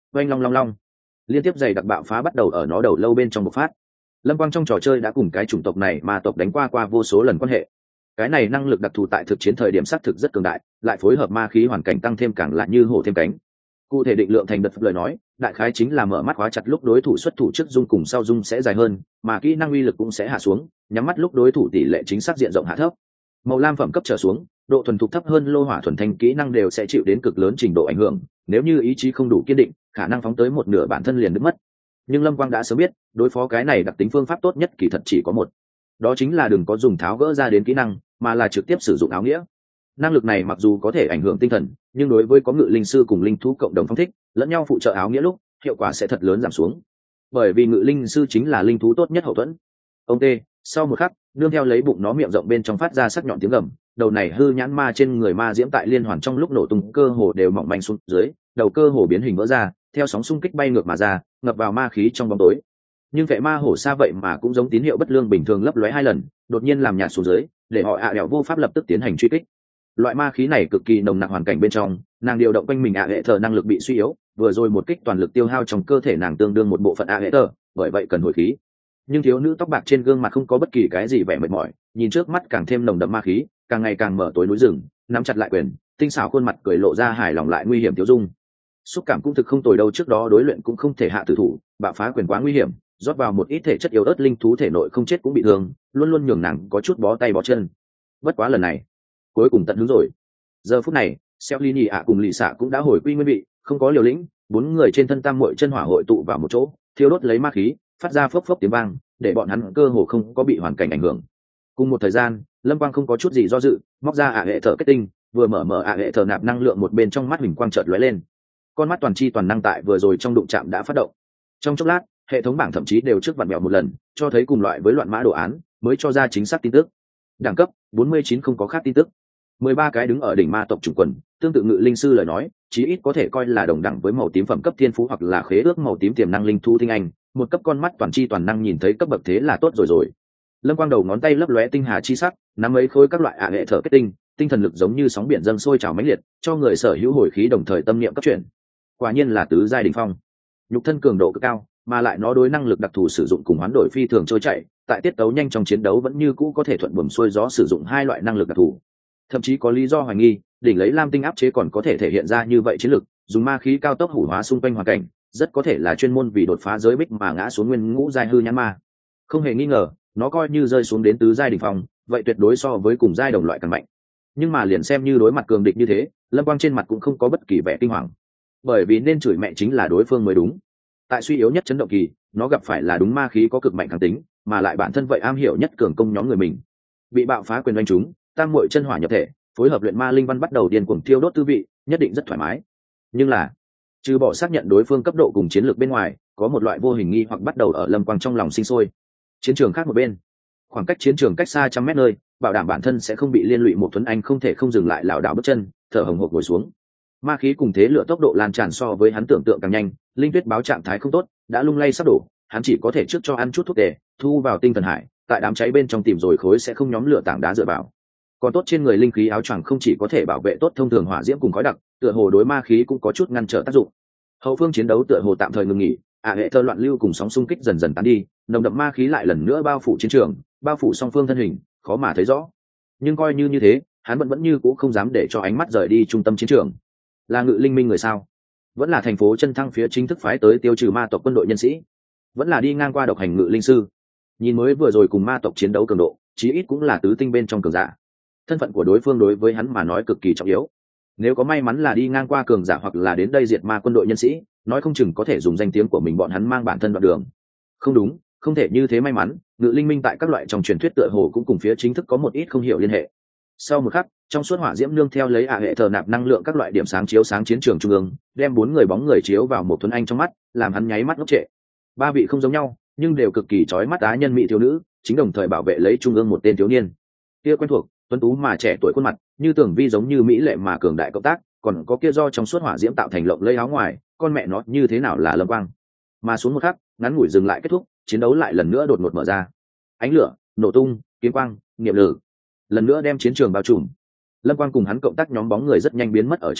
oanh long long long, liên tiếp dày đặc bạo phá bắt đầu ở nó đầu lâu bên trong bộc phát. Lâm Quang trong trò chơi đã cùng cái chủng tộc này ma tộc đánh qua vô số lần quan hệ. Cái này năng lực đặc thù tại thực chiến thời điểm xác thực rất cường đại, lại phối hợp ma khí hoàn cảnh tăng thêm càng lại như hổ thêm cánh. Cụ thể định lượng thành đợt lời nói, đại khái chính là mở mắt khóa chặt lúc đối thủ xuất thủ trước dung cùng sau dung sẽ dài hơn, mà kỹ năng uy lực cũng sẽ hạ xuống, nhắm mắt lúc đối thủ tỷ lệ chính xác diện rộng hạ thấp. Màu lam phẩm cấp trở xuống, độ thuần thục thấp hơn lô hỏa thuần thanh kỹ năng đều sẽ chịu đến cực lớn trình độ ảnh hưởng, nếu như ý chí không đủ kiên định, khả năng phóng tới một nửa bản thân liền đứt mất. Nhưng Lâm Quang đã sớm biết, đối phó cái này đặc tính phương pháp tốt nhất kỳ thật chỉ có một, đó chính là đừng có dùng tháo gỡ ra đến kỹ năng, mà là trực tiếp sử dụng áo nghĩa. Năng lực này mặc dù có thể ảnh hưởng tinh thần, nhưng đối với có ngự linh sư cùng linh thú cộng đồng phong thích lẫn nhau phụ trợ áo nghĩa lúc, hiệu quả sẽ thật lớn giảm xuống, bởi vì ngự linh sư chính là linh thú tốt nhất hậu thuẫn. Ông tê, sau một khắc, nương theo lấy bụng nó miệng rộng bên trong phát ra sắc nhọn tiếng gầm, đầu này hư nhãn ma trên người ma diễm tại liên hoàn trong lúc nổ tung cơ hồ đều mỏng manh xuống dưới, đầu cơ hồ biến hình vỡ ra, theo sóng xung kích bay ngược mà ra, ngập vào ma khí trong bóng tối. Nhưng vệ ma hổ xa vậy mà cũng giống tín hiệu bất lương bình thường lấp lóe 2 lần, đột nhiên làm nhạt xuống dưới, để họ đẻo vô pháp lập tức tiến hành truy kích. Loại ma khí này cực kỳ nồng nặc hoàn cảnh bên trong, nàng điều động quanh mình hệ thờ năng lực bị suy yếu, vừa rồi một kích toàn lực tiêu hao trong cơ thể nàng tương đương một bộ phận hệ thờ, bởi vậy cần hồi khí. Nhưng thiếu nữ tóc bạc trên gương mặt không có bất kỳ cái gì vẻ mệt mỏi, nhìn trước mắt càng thêm nồng đậm ma khí, càng ngày càng mở tối núi rừng, nắm chặt lại quyền, tinh xảo khuôn mặt cười lộ ra hài lòng lại nguy hiểm tiêu dung. Xúc cảm cũng thực không tồi đâu, trước đó đối luyện cũng không thể hạ tử thủ, bạo phá quyền quá nguy hiểm, rót vào một ít thể chất yếu ớt linh thú thể nội không chết cũng bị thương, luôn luôn nhường nàng có chút bó tay bó chân. Bất quá lần này, cuối cùng tận hứng rồi. Giờ phút này, Selini ạ cùng Lì Xạ cũng đã hồi quy nguyên vị, không có liều lĩnh, 4 người trên thân tam muội chân hỏa hội tụ vào một chỗ, thiêu đốt lấy ma khí, phát ra phốc phốc tiếng vang, để bọn hắn cơ hồ không có bị hoàn cảnh ảnh hưởng. Cùng một thời gian, Lâm Quang không có chút gì do dự, móc ra hệ thở kết tinh, vừa mở hệ thở nạp năng lượng một bên trong mắt huỳnh quang chợt lóe lên. Con mắt toàn chi toàn năng tại vừa rồi trong đụng chạm đã phát động. Trong chốc lát, hệ thống bảng thậm chí đều trước vặn mèo một lần, cho thấy cùng loại với loạn mã đồ án, mới cho ra chính xác tin tức. Đẳng cấp 49 không có khác tin tức. 13 cái đứng ở đỉnh ma tộc chủng quần, tương tự ngự linh sư lời nói, chí ít có thể coi là đồng đẳng với màu tím phẩm cấp thiên phú hoặc là khế ước màu tím tiềm năng linh thú tinh anh, một cấp con mắt toàn chi toàn năng nhìn thấy cấp bậc thế là tốt rồi. Lâm Quang đầu ngón tay lấp lóe tinh hà chi sắc, nắm mấy khối các loại hệ thở kết tinh, tinh thần lực giống như sóng biển dâng sôi trào mãnh liệt, cho người sở hữu hồi khí đồng thời tâm niệm cấp chuyển. Quả nhiên là tứ giai đỉnh phong. Nhục thân cường độ cực cao, mà lại nó đối năng lực đặc thù sử dụng cùng hoán đổi phi thường trôi chảy, tại tiết tấu nhanh trong chiến đấu vẫn như cũ có thể thuận buồm xuôi gió sử dụng 2 loại năng lực đặc thù. Thậm chí có lý do hoài nghi, đỉnh lấy lam tinh áp chế còn có thể thể hiện ra như vậy chiến lực, dùng ma khí cao tốc hủ hóa xung quanh hoàn cảnh, rất có thể là chuyên môn vì đột phá giới bích mà ngã xuống nguyên ngũ giai hư nhãn ma. Không hề nghi ngờ, nó coi như rơi xuống đến tứ giai đỉnh phong, vậy tuyệt đối so với cùng giai đồng loại càng mạnh. Nhưng mà liền xem như đối mặt cường địch như thế, Lâm Quang trên mặt cũng không có bất kỳ vẻ kinh hoàng, bởi vì nên chửi mẹ chính là đối phương mới đúng. Tại suy yếu nhất chấn động kỳ, nó gặp phải là đúng ma khí có cực mạnh kháng tính, mà lại bản thân vậy am hiểu nhất cường công nhóm người mình. Bị bạo phá quyền đánh trúng, tam muội chân hỏa nhập thể, phối hợp luyện ma linh văn bắt đầu điên cuồng thiêu đốt tư vị, nhất định rất thoải mái. Nhưng là, trừ bỏ xác nhận đối phương cấp độ cùng chiến lược bên ngoài, có một loại vô hình nghi hoặc bắt đầu ở Lâm Quang trong lòng sinh sôi. Chiến trường khác một bên, khoảng cách chiến trường cách xa trăm mét nơi, bảo đảm bản thân sẽ không bị liên lụy, một Tuấn Anh không thể không dừng lại lảo đảo bước chân, thở hồng hộc ngồi xuống. Ma khí cùng thế lửa tốc độ lan tràn so với hắn tưởng tượng càng nhanh, linh tuyết báo trạng thái không tốt, đã lung lay sắp đổ, hắn chỉ có thể trước cho ăn chút thuốc tề, thu vào tinh thần hải, tại đám cháy bên trong tìm rồi khối sẽ không nhóm lửa tảng đá dựa vào. Còn tốt trên người linh khí áo choàng không chỉ có thể bảo vệ tốt thông thường hỏa diễm cùng khói đặc, tựa hồ đối ma khí cũng có chút ngăn trở tác dụng. Hậu phương chiến đấu tựa hồ tạm thời ngừng nghỉ, hệ thơ loạn lưu cùng sóng xung kích dần dần tán đi, nồng đậm ma khí lại lần nữa bao phủ chiến trường, bao phủ song phương thân hình, khó mà thấy rõ. Nhưng coi như thế, hắn vẫn như cũ không dám để cho ánh mắt rời đi trung tâm chiến trường. Là ngự linh minh người sao? Vẫn là thành phố chân thăng phía chính thức phái tới tiêu trừ ma tộc quân đội nhân sĩ? Vẫn là đi ngang qua độc hành ngự linh sư? Nhìn mới vừa rồi cùng ma tộc chiến đấu cường độ, chí ít cũng là tứ tinh bên trong cường giả. Thân phận của đối phương đối với hắn mà nói cực kỳ trọng yếu. Nếu có may mắn là đi ngang qua cường giả hoặc là đến đây diệt ma quân đội nhân sĩ, nói không chừng có thể dùng danh tiếng của mình bọn hắn mang bản thân đoạn đường. Không đúng, không thể như thế may mắn, ngự linh minh tại các loại trong truyền thuyết tựa hồ cũng cùng phía chính thức có một ít không hiểu liên hệ. Sau một khắc, trong suốt hỏa diễm nương theo lấy hệ thờ nạp năng lượng các loại điểm sáng chiếu sáng chiến trường trung ương, đem 4 người bóng người chiếu vào một Tuấn Anh trong mắt, làm hắn nháy mắt ngốc trệ. 3 vị không giống nhau, nhưng đều cực kỳ chói mắt á nhân mỹ thiếu nữ, chính đồng thời bảo vệ lấy trung ương một tên thiếu niên. Kia quen thuộc, tuấn tú mà trẻ tuổi khuôn mặt, như tưởng vi giống như mỹ lệ mà cường đại cộng tác, còn có kia do trong suốt hỏa diễm tạo thành lộng lẫy áo ngoài, con mẹ nó như thế nào là Lâm Quang. Mà xuống một khắc, ngắn ngủi dừng lại kết thúc, chiến đấu lại lần nữa đột ngột mở ra. Ánh lửa, nổ tung, kiếm quang, nghiệp lử, lần nữa đem chiến trường bao trùm. Lâm Quang cùng hắn cộng tác nhóm bóng người rất nhanh biến mất ở trong đó,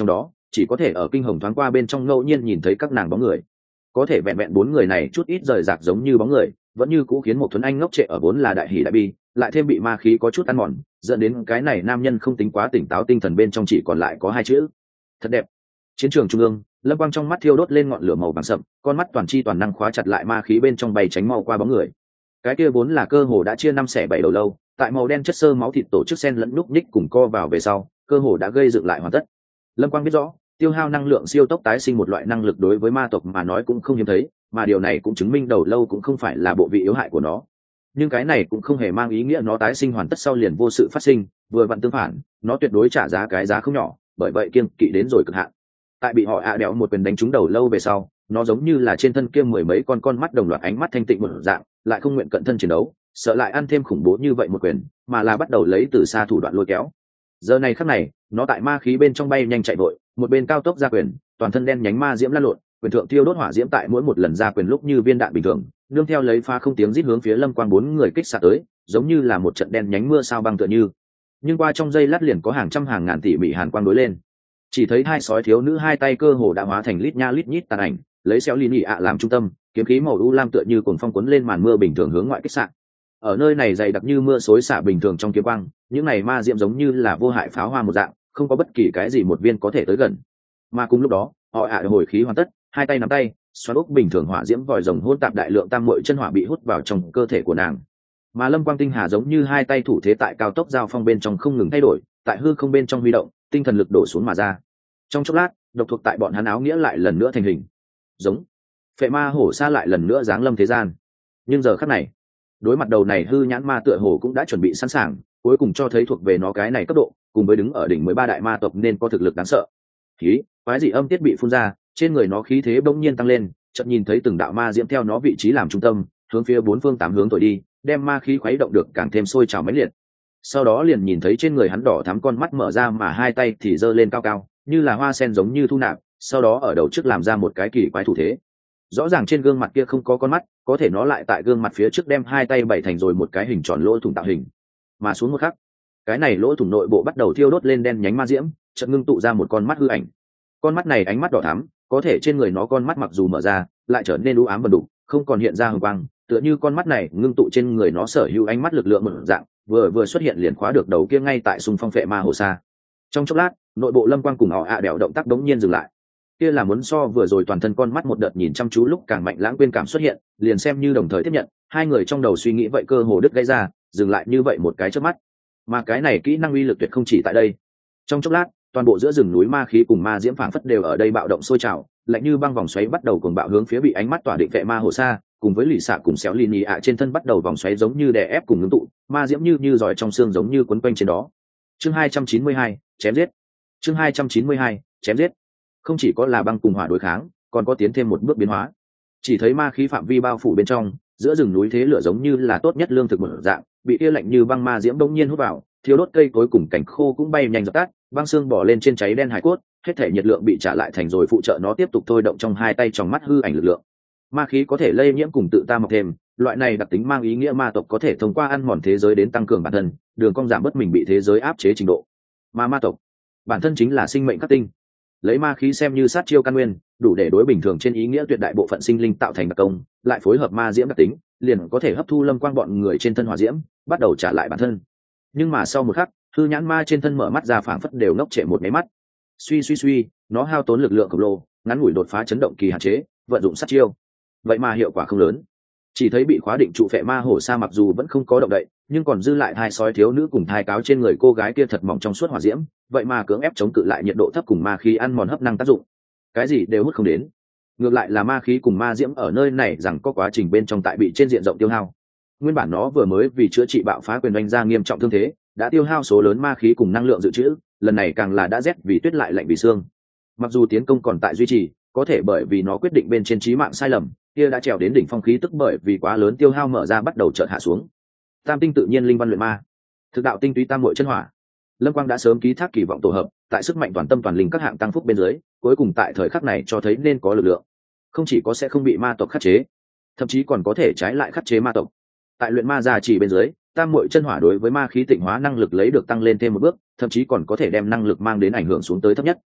chỉ có thể ở kinh hồng thoáng qua bên trong ngẫu nhiên nhìn thấy các nàng bóng người. Có thể vẹn vẹn 4 người này chút ít rời rạc giống như bóng người, vẫn như cũ khiến một Thuấn Anh ngốc trệ ở vốn là đại hỉ đại bi, lại thêm bị ma khí có chút ăn mòn, dẫn đến cái này nam nhân không tính quá tỉnh táo, tinh thần bên trong chỉ còn lại có 2 chữ: thật đẹp. Chiến trường trung ương, Lâm Quang trong mắt thiêu đốt lên ngọn lửa màu vàng sậm, con mắt toàn chi toàn năng khóa chặt lại ma khí bên trong bay tránh mau qua bóng người. Cái kia vốn là cơ hồ đã chia 5 xẻ 7 đầu lâu, tại màu đen chất xơ máu thịt tổ chức xen lẫn núc ních cùng co vào về sau, cơ hồ đã gây dựng lại hoàn tất. Lâm Quang biết rõ, tiêu hao năng lượng siêu tốc tái sinh một loại năng lực đối với ma tộc mà nói cũng không hiếm thấy, mà điều này cũng chứng minh đầu lâu cũng không phải là bộ vị yếu hại của nó. Nhưng cái này cũng không hề mang ý nghĩa nó tái sinh hoàn tất sau liền vô sự phát sinh, vừa vặn tương phản, nó tuyệt đối trả giá cái giá không nhỏ, bởi vậy kiêng kỵ đến rồi cực hạn. Tại bị họ đẽo một quyền đánh trúng đầu lâu về sau, nó giống như là trên thân kia mười mấy con mắt đồng loạt ánh mắt thanh tịnh một dạng, lại không nguyện cận thân chiến đấu, sợ lại ăn thêm khủng bố như vậy một quyền, mà là bắt đầu lấy từ xa thủ đoạn lôi kéo. Giờ này khắc này, nó tại ma khí bên trong bay nhanh chạy vội, một bên cao tốc ra quyền, toàn thân đen nhánh ma diễm lăn lộn, quyền thượng thiêu đốt hỏa diễm tại mỗi một lần ra quyền lúc như viên đạn bình thường, nương theo lấy pha không tiếng rít hướng phía Lâm Quang 4 người kích xạ tới, giống như là một trận đen nhánh mưa sao băng tựa như. Nhưng qua trong giây lát liền có hàng trăm hàng ngàn tỷ mỹ hàn quang đối lên. Chỉ thấy hai sói thiếu nữ hai tay cơ hồ đã hóa thành lít nha lít nhít tàn ảnh, lấy xéo lì nhị ạ làm trung tâm, kiếm khí màu u lam tựa như cuồng phong cuốn lên màn mưa bình thường hướng ngoại kích xạ. Ở nơi này dày đặc như mưa xối xả bình thường trong kiếm quang, những này ma diễm giống như là vô hại pháo hoa một dạng, không có bất kỳ cái gì một viên có thể tới gần. Mà cùng lúc đó, họ hồi khí hoàn tất, hai tay nắm tay, xoắn ốc bình thường hỏa diễm vòi rồng hỗn tạp đại lượng tam muội chân hỏa bị hút vào trong cơ thể của nàng. Mà Lâm Quang tinh hà giống như hai tay thủ thế tại cao tốc giao phong bên trong không ngừng thay đổi, tại hư không bên trong huy động, tinh thần lực đổ xuống mà ra. Trong chốc lát, độc thuộc tại bọn hắn áo nghĩa lại lần nữa thành hình. Giống phệ ma hổ sa lại lần nữa giáng lâm thế gian. Nhưng giờ khắc này, đối mặt đầu này hư nhãn ma tựa hồ cũng đã chuẩn bị sẵn sàng, cuối cùng cho thấy thuộc về nó cái này cấp độ, cùng với đứng ở đỉnh 13 đại ma tộc nên có thực lực đáng sợ. Khí, quái dị âm tiết bị phun ra, trên người nó khí thế bỗng nhiên tăng lên, chợt nhìn thấy từng đạo ma diễm theo nó vị trí làm trung tâm, hướng phía bốn phương tám hướng thổi đi, đem ma khí khuấy động được càng thêm sôi trào mãnh liệt. Sau đó liền nhìn thấy trên người hắn đỏ thắm con mắt mở ra mà hai tay thì giơ lên cao cao, như là hoa sen giống như thu nạp, sau đó ở đầu trước làm ra một cái kỳ quái thủ thế. Rõ ràng trên gương mặt kia không có con mắt, có thể nó lại tại gương mặt phía trước đem hai tay bày thành rồi một cái hình tròn lỗ thủng tạo hình. Mà xuống một khắc, cái này lỗ thủng nội bộ bắt đầu thiêu đốt lên đen nhánh ma diễm, chợt ngưng tụ ra một con mắt hư ảnh. Con mắt này ánh mắt đỏ thắm, có thể trên người nó con mắt mặc dù mở ra, lại trở nên u ám vần đục, không còn hiện ra hừng quang, tựa như con mắt này ngưng tụ trên người nó sở hữu ánh mắt lực lượng mở dạng, vừa xuất hiện liền khóa được đầu kia ngay tại xung phong phệ ma hồ sa. Trong chốc lát, nội bộ Lâm Quang cùng họ đèo động tác đống nhiên dừng lại. Kia là muốn so vừa rồi toàn thân con mắt một đợt nhìn chăm chú lúc càng mạnh lãng quên cảm xuất hiện, liền xem như đồng thời tiếp nhận, hai người trong đầu suy nghĩ vậy cơ hồ đứt gãy ra, dừng lại như vậy một cái chớp mắt. Mà cái này kỹ năng uy lực tuyệt không chỉ tại đây. Trong chốc lát, toàn bộ giữa rừng núi ma khí cùng ma diễm phảng phất đều ở đây bạo động sôi trào, lạnh như băng vòng xoáy bắt đầu cuồng bạo hướng phía bị ánh mắt tỏa định vệ ma hồ sa, cùng với lì xạ cùng xéo lì nhì ạ trên thân bắt đầu vòng xoáy giống như đè ép cùng ngưng tụ, ma diễm như giỏi trong xương giống như quấn quanh trên đó. Chương 292, chém giết. Chương 292, chém giết. Không chỉ có là băng cùng hỏa đối kháng, còn có tiến thêm một bước biến hóa. Chỉ thấy ma khí phạm vi bao phủ bên trong, giữa rừng núi thế lửa giống như là tốt nhất lương thực một dạng, bị kia lạnh như băng ma diễm bỗng nhiên hút vào, thiếu đốt cây cối cùng cảnh khô cũng bay nhanh dập tắt, băng xương bỏ lên trên cháy đen hải cốt, hết thể nhiệt lượng bị trả lại thành rồi phụ trợ nó tiếp tục thôi động trong hai tay trong mắt hư ảnh lực lượng. Ma khí có thể lây nhiễm cùng tự ta mọc thêm, loại này đặc tính mang ý nghĩa ma tộc có thể thông qua ăn mòn thế giới đến tăng cường bản thân, đường cong giảm bớt mình bị thế giới áp chế trình độ. Mà ma tộc bản thân chính là sinh mệnh khắc tinh, lấy ma khí xem như sát chiêu căn nguyên, đủ để đối bình thường trên ý nghĩa tuyệt đại bộ phận sinh linh tạo thành đặc công, lại phối hợp ma diễm đặc tính, liền có thể hấp thu Lâm Quang bọn người trên thân hỏa diễm, bắt đầu trả lại bản thân. Nhưng mà sau một khắc, hư nhãn ma trên thân mở mắt ra phảng phất đều ngốc trệ một máy mắt. Suy, nó hao tốn lực lượng khổng lồ, ngắn ngủi đột phá chấn động kỳ hạn chế, vận dụng sát chiêu. Vậy mà hiệu quả không lớn. Chỉ thấy bị khóa định trụ phệ ma hổ sa mặc dù vẫn không có động đậy, nhưng còn dư lại hai sói thiếu nữ cùng thai cáo trên người cô gái kia thật mỏng trong suốt hỏa diễm, vậy mà cưỡng ép chống cự lại nhiệt độ thấp cùng ma khí ăn mòn hấp năng tác dụng. Cái gì đều hút không đến. Ngược lại là ma khí cùng ma diễm ở nơi này rằng có quá trình bên trong tại bị trên diện rộng tiêu hao. Nguyên bản nó vừa mới vì chữa trị bạo phá quyền đánh ra nghiêm trọng thương thế, đã tiêu hao số lớn ma khí cùng năng lượng dự trữ, lần này càng là đã rét vì tuyết lại lạnh vì xương. Mặc dù tiến công còn tại duy trì, có thể bởi vì nó quyết định bên trên chí mạng sai lầm, kia đã trèo đến đỉnh phong khí tức bởi vì quá lớn tiêu hao mở ra bắt đầu chợt hạ xuống. Tam tinh tự nhiên linh văn luyện ma, thực đạo tinh túy tam muội chân hỏa. Lâm Quang đã sớm ký thác kỳ vọng tổ hợp, tại sức mạnh toàn tâm toàn linh các hạng tăng phúc bên dưới, cuối cùng tại thời khắc này cho thấy nên có lực lượng. Không chỉ có sẽ không bị ma tộc khắc chế, thậm chí còn có thể trái lại khắc chế ma tộc. Tại luyện ma gia trì bên dưới, tam muội chân hỏa đối với ma khí tịnh hóa năng lực lấy được tăng lên thêm một bước, thậm chí còn có thể đem năng lực mang đến ảnh hưởng xuống tới thấp nhất.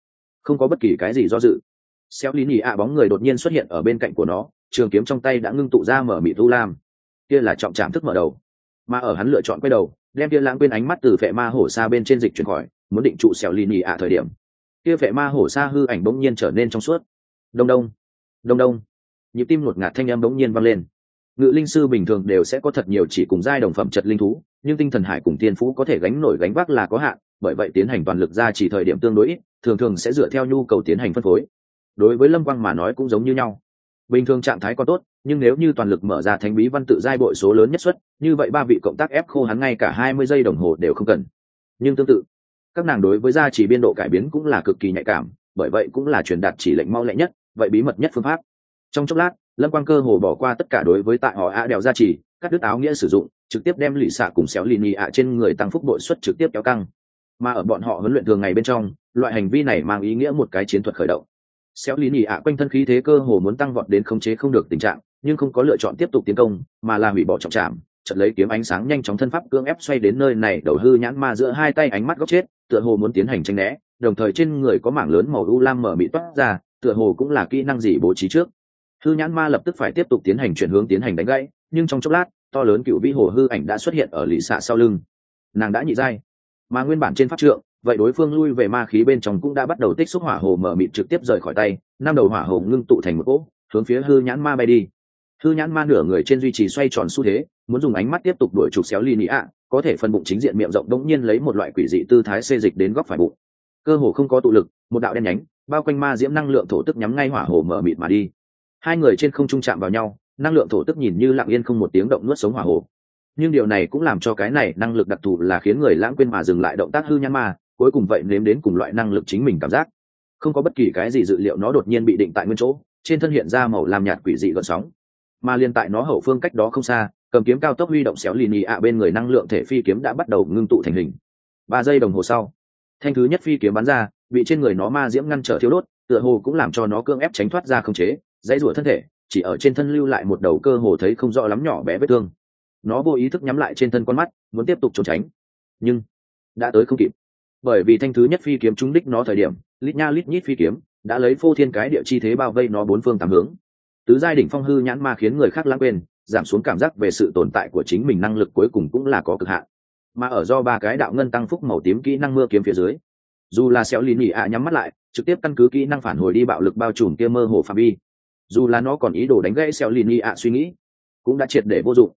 không có bất kỳ cái gì do dự. Xéo lý nhì ạ bóng người đột nhiên xuất hiện ở bên cạnh của nó, trường kiếm trong tay đã ngưng tụ ra mở mịt u lam, kia là trọng trảm thức mở đầu. Mà ở hắn lựa chọn quay đầu, đem kia lãng quên ánh mắt từ phệ ma hổ xa bên trên dịch chuyển khỏi, muốn định trụ xéo lý nhì ạ thời điểm, kia phệ ma hổ xa hư ảnh bỗng nhiên trở nên trong suốt. Đông đông, đông đông, nhịp tim ngột ngạt thanh âm bỗng nhiên vang lên. Ngự linh sư bình thường đều sẽ có thật nhiều chỉ cùng giai đồng phẩm chất linh thú, nhưng tinh thần hải cùng tiên phú có thể gánh nổi gánh vác là có hạn, bởi vậy tiến hành toàn lực ra chỉ thời điểm tương đối ít, thường sẽ dựa theo nhu cầu tiến hành phân phối. Đối với Lâm Quang mà nói cũng giống như nhau. Bình thường trạng thái còn tốt, nhưng nếu như toàn lực mở ra thánh bí văn tự giai bội số lớn nhất suất, như vậy ba vị cộng tác ép khô hắn ngay cả 20 giây đồng hồ đều không cần. Nhưng tương tự, các nàng đối với gia chỉ biên độ cải biến cũng là cực kỳ nhạy cảm, bởi vậy cũng là truyền đạt chỉ lệnh mau lẹ nhất, vậy bí mật nhất phương pháp. Trong chốc lát, Lâm Quang cơ hồ bỏ qua tất cả đối với tại họ a đèo gia chỉ, cắt đứt áo nghĩa sử dụng, trực tiếp đem lì xạ cùng xéo lì nhì ạ trên người tăng phúc bội suất trực tiếp kéo căng. Mà ở bọn họ huấn luyện thường ngày bên trong, loại hành vi này mang ý nghĩa một cái chiến thuật khởi động. Xéo lý nhì ạ quanh thân khí thế cơ hồ muốn tăng vọt đến khống chế không được tình trạng, nhưng không có lựa chọn tiếp tục tiến công, mà là hủy bỏ trọng trảm, chợt lấy kiếm ánh sáng nhanh chóng thân pháp cưỡng ép xoay đến nơi này, đầu hư nhãn ma giữa hai tay ánh mắt góc chết, tựa hồ muốn tiến hành tranh né, đồng thời trên người có mảng lớn màu u lam mở mịt toát ra, tựa hồ cũng là kỹ năng gì bố trí trước. Hư nhãn ma lập tức phải tiếp tục tiến hành chuyển hướng tiến hành đánh gãy, nhưng trong chốc lát, to lớn cựu vĩ hồ hư ảnh đã xuất hiện ở lì xạ sau lưng. Nàng đã nhị giai, mà nguyên bản trên pháp trượng, vậy đối phương lui về ma khí bên trong cũng đã bắt đầu tích xúc hỏa hồ mở mịt trực tiếp rời khỏi tay, năm đầu hỏa hồ ngưng tụ thành một cỗ, hướng phía hư nhãn ma bay đi. Hư nhãn ma nửa người trên duy trì xoay tròn xu thế, muốn dùng ánh mắt tiếp tục đuổi trục xéo ly nị ạ, có thể phần bụng chính diện miệng rộng đống nhiên lấy một loại quỷ dị tư thái xê dịch đến góc phải bụng. Cơ hồ không có tụ lực, một đạo đen nhánh bao quanh ma diễm năng lượng thổ tức nhắm ngay hỏa hồ mở mịt mà đi. Hai người trên không trung chạm vào nhau, năng lượng thổ tức nhìn như lặng yên không một tiếng động nuốt sống hỏa hồ. Nhưng điều này cũng làm cho cái này năng lực đặc thù là khiến người lãng quên mà dừng lại động tác hư nhãn ma, cuối cùng vậy nếm đến cùng loại năng lực chính mình cảm giác. Không có bất kỳ cái gì dự liệu nó đột nhiên bị định tại nguyên chỗ, trên thân hiện ra màu lam nhạt quỷ dị gợn sóng. Mà liên tại nó hậu phương cách đó không xa, cầm kiếm cao tốc huy động xéo lì nhì ạ bên người năng lượng thể phi kiếm đã bắt đầu ngưng tụ thành hình. 3 giây đồng hồ sau, thanh thứ nhất phi kiếm bắn ra, bị trên người nó ma diễm ngăn trở thiêu đốt, tựa hồ cũng làm cho nó cưỡng ép tránh thoát ra không chế, dãy rủa thân thể, chỉ ở trên thân lưu lại một đầu cơ hồ thấy không rõ lắm nhỏ bé vết thương. Nó vô ý thức nhắm lại trên thân con mắt, muốn tiếp tục trốn tránh, nhưng đã tới không kịp, bởi vì thanh thứ nhất phi kiếm trúng đích nó thời điểm, lít nha lít nhít phi kiếm đã lấy phô thiên cái địa chi thế bao vây nó bốn phương tám hướng. Tứ giai đỉnh phong hư nhãn ma khiến người khác lãng quên, giảm xuống cảm giác về sự tồn tại của chính mình, năng lực cuối cùng cũng là có cực hạn. Mà ở do ba cái đạo ngân tăng phúc màu tím kỹ năng mưa kiếm phía dưới, dù là xéo lì nhì ạ nhắm mắt lại, trực tiếp căn cứ kỹ năng phản hồi đi bạo lực bao trùm kia mơ hồ phạm vi, dù là nó còn ý đồ đánh gãy xéo lì nhì ạ suy nghĩ, cũng đã triệt để vô dụng.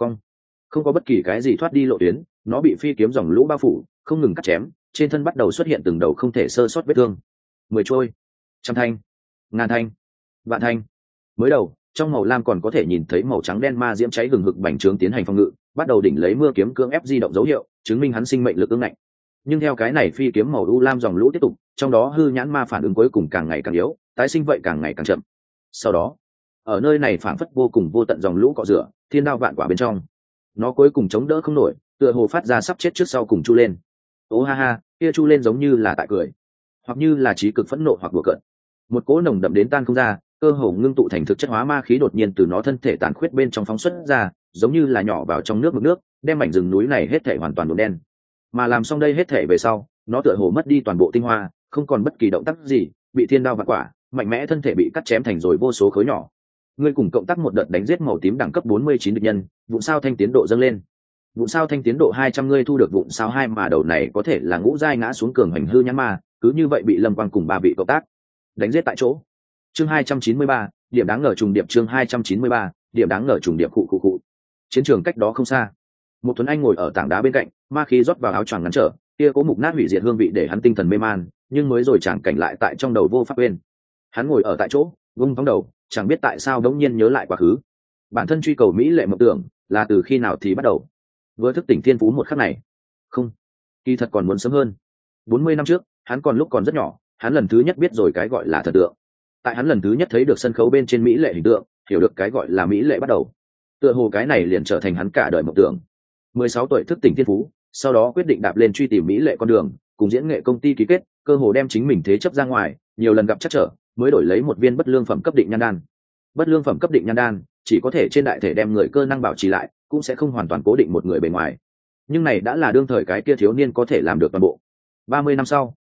Không có bất kỳ cái gì thoát đi lộ tuyến, nó bị phi kiếm dòng lũ bao phủ, không ngừng cắt chém, trên thân bắt đầu xuất hiện từng đầu không thể sơ sót vết thương. 10 trôi, trăm thanh, ngàn thanh, vạn thanh. Mới đầu, trong màu lam còn có thể nhìn thấy màu trắng đen ma diễm cháy hừng hực bành trướng tiến hành phòng ngự, bắt đầu đỉnh lấy mưa kiếm cưỡng ép di động dấu hiệu, chứng minh hắn sinh mệnh lực ương ngạnh. Nhưng theo cái này phi kiếm màu u lam dòng lũ tiếp tục, trong đó hư nhãn ma phản ứng cuối cùng càng ngày càng yếu, tái sinh vậy càng ngày càng chậm. Sau đó, ở nơi này phảng phất vô cùng vô tận dòng lũ cọ rửa, thiên đao vạn quả bên trong, nó cuối cùng chống đỡ không nổi, tựa hồ phát ra sắp chết trước sau cùng chu lên. Ô ha ha, kia chu lên giống như là tại cười, hoặc như là trí cực phẫn nộ hoặc đùa cợt. Một cỗ nồng đậm đến tan không ra, cơ hồ ngưng tụ thành thực chất hóa ma khí đột nhiên từ nó thân thể tàn khuyết bên trong phóng xuất ra, giống như là nhỏ vào trong nước mực nước, đem mảnh rừng núi này hết thể hoàn toàn nhuộm đen. Mà làm xong đây hết thể về sau, nó tựa hồ mất đi toàn bộ tinh hoa, không còn bất kỳ động tác gì, bị thiên đao vạn quả, mạnh mẽ thân thể bị cắt chém thành rồi vô số khối nhỏ. Ngươi cùng cộng tác một đợt đánh giết màu tím đẳng cấp 49 địch nhân, vụn sao thanh tiến độ dâng lên. Vụn sao thanh tiến độ 200, ngươi thu được vụn sao 2, mà đầu này có thể là ngũ giai ngã xuống cường hành hư nhãn ma, cứ như vậy bị Lâm Quang cùng ba vị cộng tác đánh giết tại chỗ. Chương 293, điểm đáng ngờ trùng điệp. Chương 293, điểm đáng ngờ trùng điệp. Cụ. Chiến trường cách đó không xa, một Tuấn Anh ngồi ở tảng đá bên cạnh, ma khí rót vào áo choàng ngăn trở, kia cố mục nát hủy diệt hương vị để hắn tinh thần mê man, nhưng mới rồi chẳng cảnh lại tại trong đầu vô pháp quên. Hắn ngồi ở tại chỗ, vung thóng đầu, chẳng biết tại sao đống nhiên nhớ lại quá khứ. Bản thân truy cầu mỹ lệ mộng tưởng là từ khi nào thì bắt đầu? Vừa thức tỉnh thiên phú một khắc này? Không, kỳ thật còn muốn sớm hơn. 40 năm trước, hắn còn lúc còn rất nhỏ, hắn lần thứ nhất biết rồi cái gọi là thần tượng. Tại hắn lần thứ nhất thấy được sân khấu bên trên mỹ lệ hình tượng, hiểu được cái gọi là mỹ lệ bắt đầu. Tựa hồ cái này liền trở thành hắn cả đời mộng tưởng. 16 tuổi thức tỉnh thiên phú, sau đó quyết định đạp lên truy tìm mỹ lệ con đường, cùng diễn nghệ công ty ký kết, cơ hồ đem chính mình thế chấp ra ngoài, nhiều lần gặp trắc trở, mới đổi lấy một viên bất lương phẩm cấp định nhan đan. Bất lương phẩm cấp định nhan đan chỉ có thể trên đại thể đem người cơ năng bảo trì lại, cũng sẽ không hoàn toàn cố định một người bề ngoài. Nhưng này đã là đương thời cái kia thiếu niên có thể làm được toàn bộ. 30 năm sau,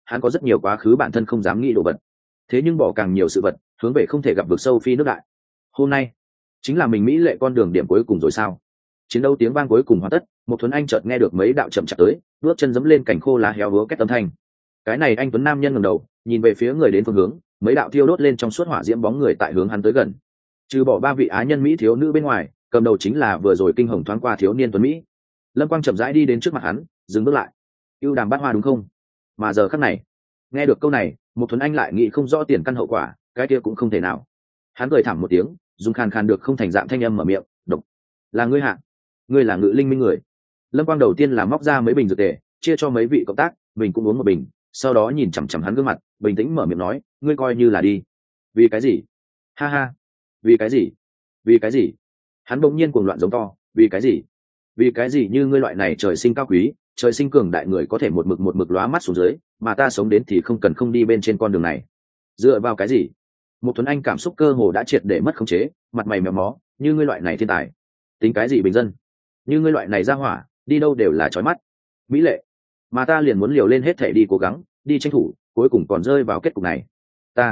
hắn có rất nhiều quá khứ bản thân không dám nghĩ đồ vật, thế nhưng bỏ càng nhiều sự vật hướng về không thể gặp vực sâu phi nước đại. Hôm nay chính là mình mỹ lệ con đường điểm cuối cùng rồi sao? Chiến đấu tiếng vang cuối cùng hoàn tất, một Thuấn Anh chợt nghe được mấy đạo chậm chạp tới, bước chân giẫm lên cành khô lá héo hứa két âm thanh. Cái này anh tuấn nam nhân ngẩng đầu, nhìn về phía người đến phương hướng, mấy đạo thiêu đốt lên trong suốt hỏa diễm bóng người tại hướng hắn tới gần. Trừ bỏ ba vị á nhân mỹ thiếu nữ bên ngoài, cầm đầu chính là vừa rồi kinh hồng thoáng qua thiếu niên tuấn mỹ. Lâm Quang chậm rãi đi đến trước mặt hắn, dừng bước lại. Ưu Đàm Bát Hoa đúng không? Mà giờ khắc này, nghe được câu này, một Thuấn Anh lại nghĩ không rõ tiền căn hậu quả, cái kia cũng không thể nào. Hắn cười thảm một tiếng, dùng khàn khàn được không thành dạng thanh âm mở miệng, "Độc, là ngươi hạ, ngươi là Ngự Linh Minh người." Lâm Quang đầu tiên là móc ra mấy bình dược tề, chia cho mấy vị cộng tác, mình cũng uống một bình, sau đó nhìn chằm chằm hắn gương mặt, bình tĩnh mở miệng nói, "Ngươi coi như là đi." "Vì cái gì?" "Ha ha, vì cái gì? Vì cái gì?" Hắn bỗng nhiên cuồng loạn giống to, "Vì cái gì? Vì cái gì như ngươi loại này trời sinh cao quý, trời sinh cường đại người có thể một mực lóa mắt xuống dưới, mà ta sống đến thì không cần không đi bên trên con đường này. Dựa vào cái gì?" Một Tuấn Anh cảm xúc cơ hồ đã triệt để mất khống chế, mặt mày méo mó, "Như ngươi loại này thiên tài, tính cái gì bình dân? Như ngươi loại này ra hỏa, đi đâu đều là chói mắt, mỹ lệ, mà ta liền muốn liều lên hết thể đi cố gắng, đi tranh thủ, cuối cùng còn rơi vào kết cục này. Ta."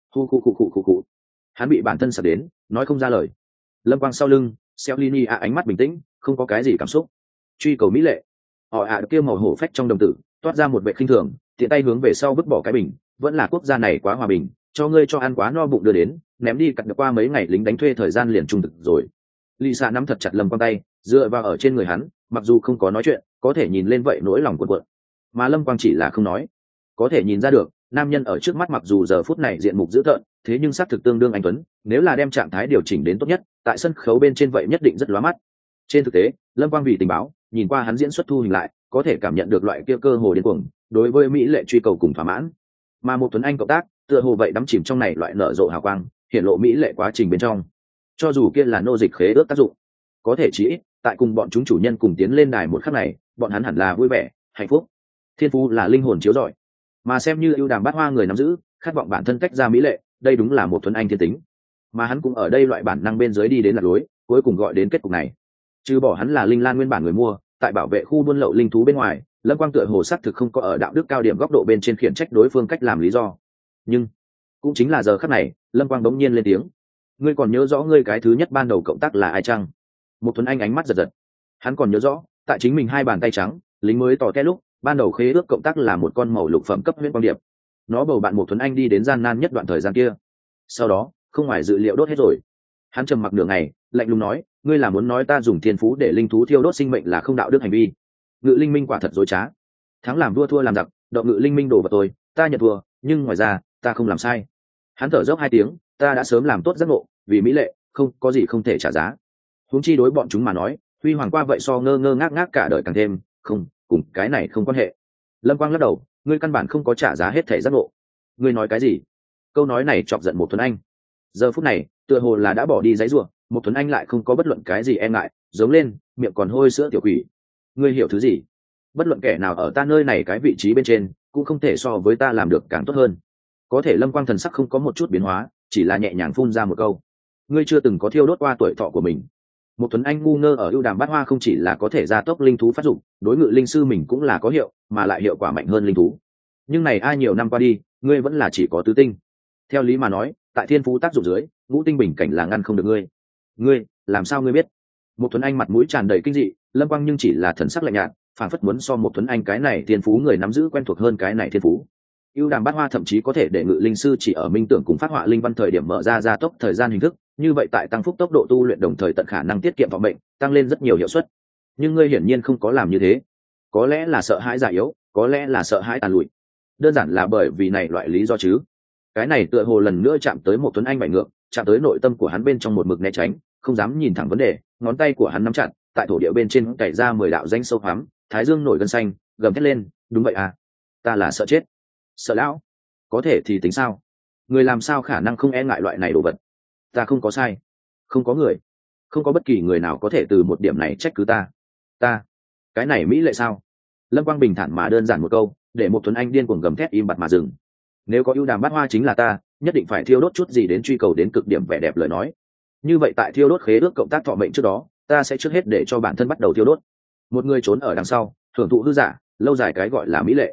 Khu. Hắn bị bản thân sập đến, nói không ra lời. Lâm Quang sau lưng, Celini ánh mắt bình tĩnh, không có cái gì cảm xúc. Truy cầu mỹ lệ. Họ kia màu hổ phách trong đồng tử, toát ra một vẻ khinh thường, tiện tay hướng về sau vứt bỏ cái bình, vẫn là quốc gia này quá hòa bình, cho ngươi cho ăn quá no bụng đưa đến, ném đi cặn được qua mấy ngày lính đánh thuê thời gian liền trung thực rồi. Lisa nắm thật chặt Lâm Quang tay, dựa vào ở trên người hắn, mặc dù không có nói chuyện, có thể nhìn lên vậy nỗi lòng cuộn cuộn. Mà Lâm Quang chỉ là không nói. Có thể nhìn ra được, nam nhân ở trước mắt mặc dù giờ phút này diện mục dữ tợn, thế nhưng xác thực tương đương anh tuấn, nếu là đem trạng thái điều chỉnh đến tốt nhất, tại sân khấu bên trên vậy nhất định rất lóa mắt. Trên thực tế, Lâm Quang vì tình báo, nhìn qua hắn diễn xuất thu hình lại, có thể cảm nhận được loại kia cơ hồ điên cuồng, đối với mỹ lệ truy cầu cùng thỏa mãn. Mà một Tuấn Anh cộng tác, tựa hồ vậy đắm chìm trong này loại nở rộ hào quang, hiện lộ mỹ lệ quá trình bên trong. Cho dù kia là nô dịch khế ước tác dụng, có thể chỉ ít, tại cùng bọn chúng chủ nhân cùng tiến lên đài một khắc này, bọn hắn hẳn là vui vẻ, hạnh phúc. Thiên phú là linh hồn chiếu rọi, mà xem như ưu đàm bát hoa người nắm giữ, khát vọng bản thân tách ra mỹ lệ, đây đúng là một Tuấn Anh thiên tính. Mà hắn cũng ở đây loại bản năng bên dưới đi đến lạc lối, cuối cùng gọi đến kết cục này. Trừ bỏ hắn là linh lan nguyên bản người mua, tại bảo vệ khu buôn lậu linh thú bên ngoài, Lâm Quang tựa hồ xác thực không có ở đạo đức cao điểm góc độ bên trên khiển trách đối phương cách làm lý do. Nhưng cũng chính là giờ khắc này, Lâm Quang bỗng nhiên lên tiếng, "Ngươi còn nhớ rõ ngươi cái thứ nhất ban đầu cộng tác là ai chăng?" Một Tuấn Anh ánh mắt giật giật. Hắn còn nhớ rõ, tại chính mình hai bàn tay trắng, lính mới tỏ té lúc, ban đầu khế ước cộng tác là một con màu lục phẩm cấp huyết quang điệp. Nó bầu bạn một Tuấn Anh đi đến gian nan nhất đoạn thời gian kia. Sau đó, không ngoài dự liệu đốt hết rồi. Hắn trầm mặc nửa ngày, lạnh lùng nói, "Ngươi là muốn nói ta dùng thiên phú để linh thú thiêu đốt sinh mệnh là không đạo đức hành vi?" Ngự Linh Minh quả thật dối trá. Thắng làm vua thua làm giặc, động Ngự Linh Minh đổ vào tôi, ta nhận thua, nhưng ngoài ra, ta không làm sai. Hắn thở dốc hai tiếng, "Ta đã sớm làm tốt giấc ngộ, vì mỹ lệ, không có gì không thể trả giá." Huống chi đối bọn chúng mà nói, huy hoàng qua vậy so ngơ ngơ ngác ngác cả đời càng thêm, không, cùng cái này không quan hệ. Lâm Quang lắc đầu, "Ngươi căn bản không có trả giá hết thể giác ngộ." "Ngươi nói cái gì?" Câu nói này chọc giận một Tuấn Anh. Giờ phút này, tựa hồ là đã bỏ đi giấy rủa, một Tuấn Anh lại không có bất luận cái gì e ngại, giống lên, miệng còn hôi sữa tiểu quỷ. "Ngươi hiểu thứ gì? Bất luận kẻ nào ở ta nơi này cái vị trí bên trên, cũng không thể so với ta làm được càng tốt hơn." Có thể Lâm Quang thần sắc không có một chút biến hóa, chỉ là nhẹ nhàng phun ra một câu, "Ngươi chưa từng có thiêu đốt qua tuổi thọ của mình." Một Tuấn Anh ngu ngơ ở ưu đàm bát hoa không chỉ là có thể gia tốc linh thú phát dụng, đối ngự linh sư mình cũng là có hiệu, mà lại hiệu quả mạnh hơn linh thú. Nhưng này ai nhiều năm qua đi, ngươi vẫn là chỉ có tứ tinh. Theo lý mà nói, tại thiên phú tác dụng dưới, ngũ tinh bình cảnh là ngăn không được ngươi. Ngươi, làm sao ngươi biết? Một Tuấn Anh mặt mũi tràn đầy kinh dị, Lâm Quang nhưng chỉ là thần sắc lạnh nhạt, phản phất muốn so một Tuấn Anh cái này thiên phú người nắm giữ quen thuộc hơn cái này thiên phú. Ưu đàm bát hoa thậm chí có thể để ngự linh sư chỉ ở minh tưởng cùng phát họa linh văn thời điểm mở ra gia tốc thời gian hình thức, như vậy tại tăng phúc tốc độ tu luyện đồng thời tận khả năng tiết kiệm vọng mệnh, tăng lên rất nhiều hiệu suất. Nhưng ngươi hiển nhiên không có làm như thế. Có lẽ là sợ hãi già yếu, có lẽ là sợ hãi tàn lụi. Đơn giản là bởi vì này loại lý do chứ. Cái này tựa hồ lần nữa chạm tới một Tuấn Anh bại ngược, chạm tới nội tâm của hắn bên trong một mực né tránh, không dám nhìn thẳng vấn đề, ngón tay của hắn nắm chặt, tại thổ địa bên trên cày ra 10 đạo danh sâu hoắm, thái dương nổi gân xanh, gầm thét lên, "Đúng vậy à, ta là sợ chết." "Sợ lão? Có thể thì tính sao? Người làm sao khả năng không e ngại loại này đồ vật? Ta không có sai, không có người, không có bất kỳ người nào có thể từ một điểm này trách cứ ta. Ta, cái này mỹ lệ sao?" Lâm Quang bình thản mà đơn giản một câu, để một Tuấn Anh điên cuồng gầm thét im bặt mà dừng. Nếu có ưu đàm bát hoa chính là ta, nhất định phải thiêu đốt chút gì đến truy cầu đến cực điểm vẻ đẹp lời nói. Như vậy tại thiêu đốt khế ước cộng tác thọ mệnh trước đó, ta sẽ trước hết để cho bản thân bắt đầu thiêu đốt. Một người trốn ở đằng sau, hưởng thụ hư giả, lâu dài cái gọi là mỹ lệ.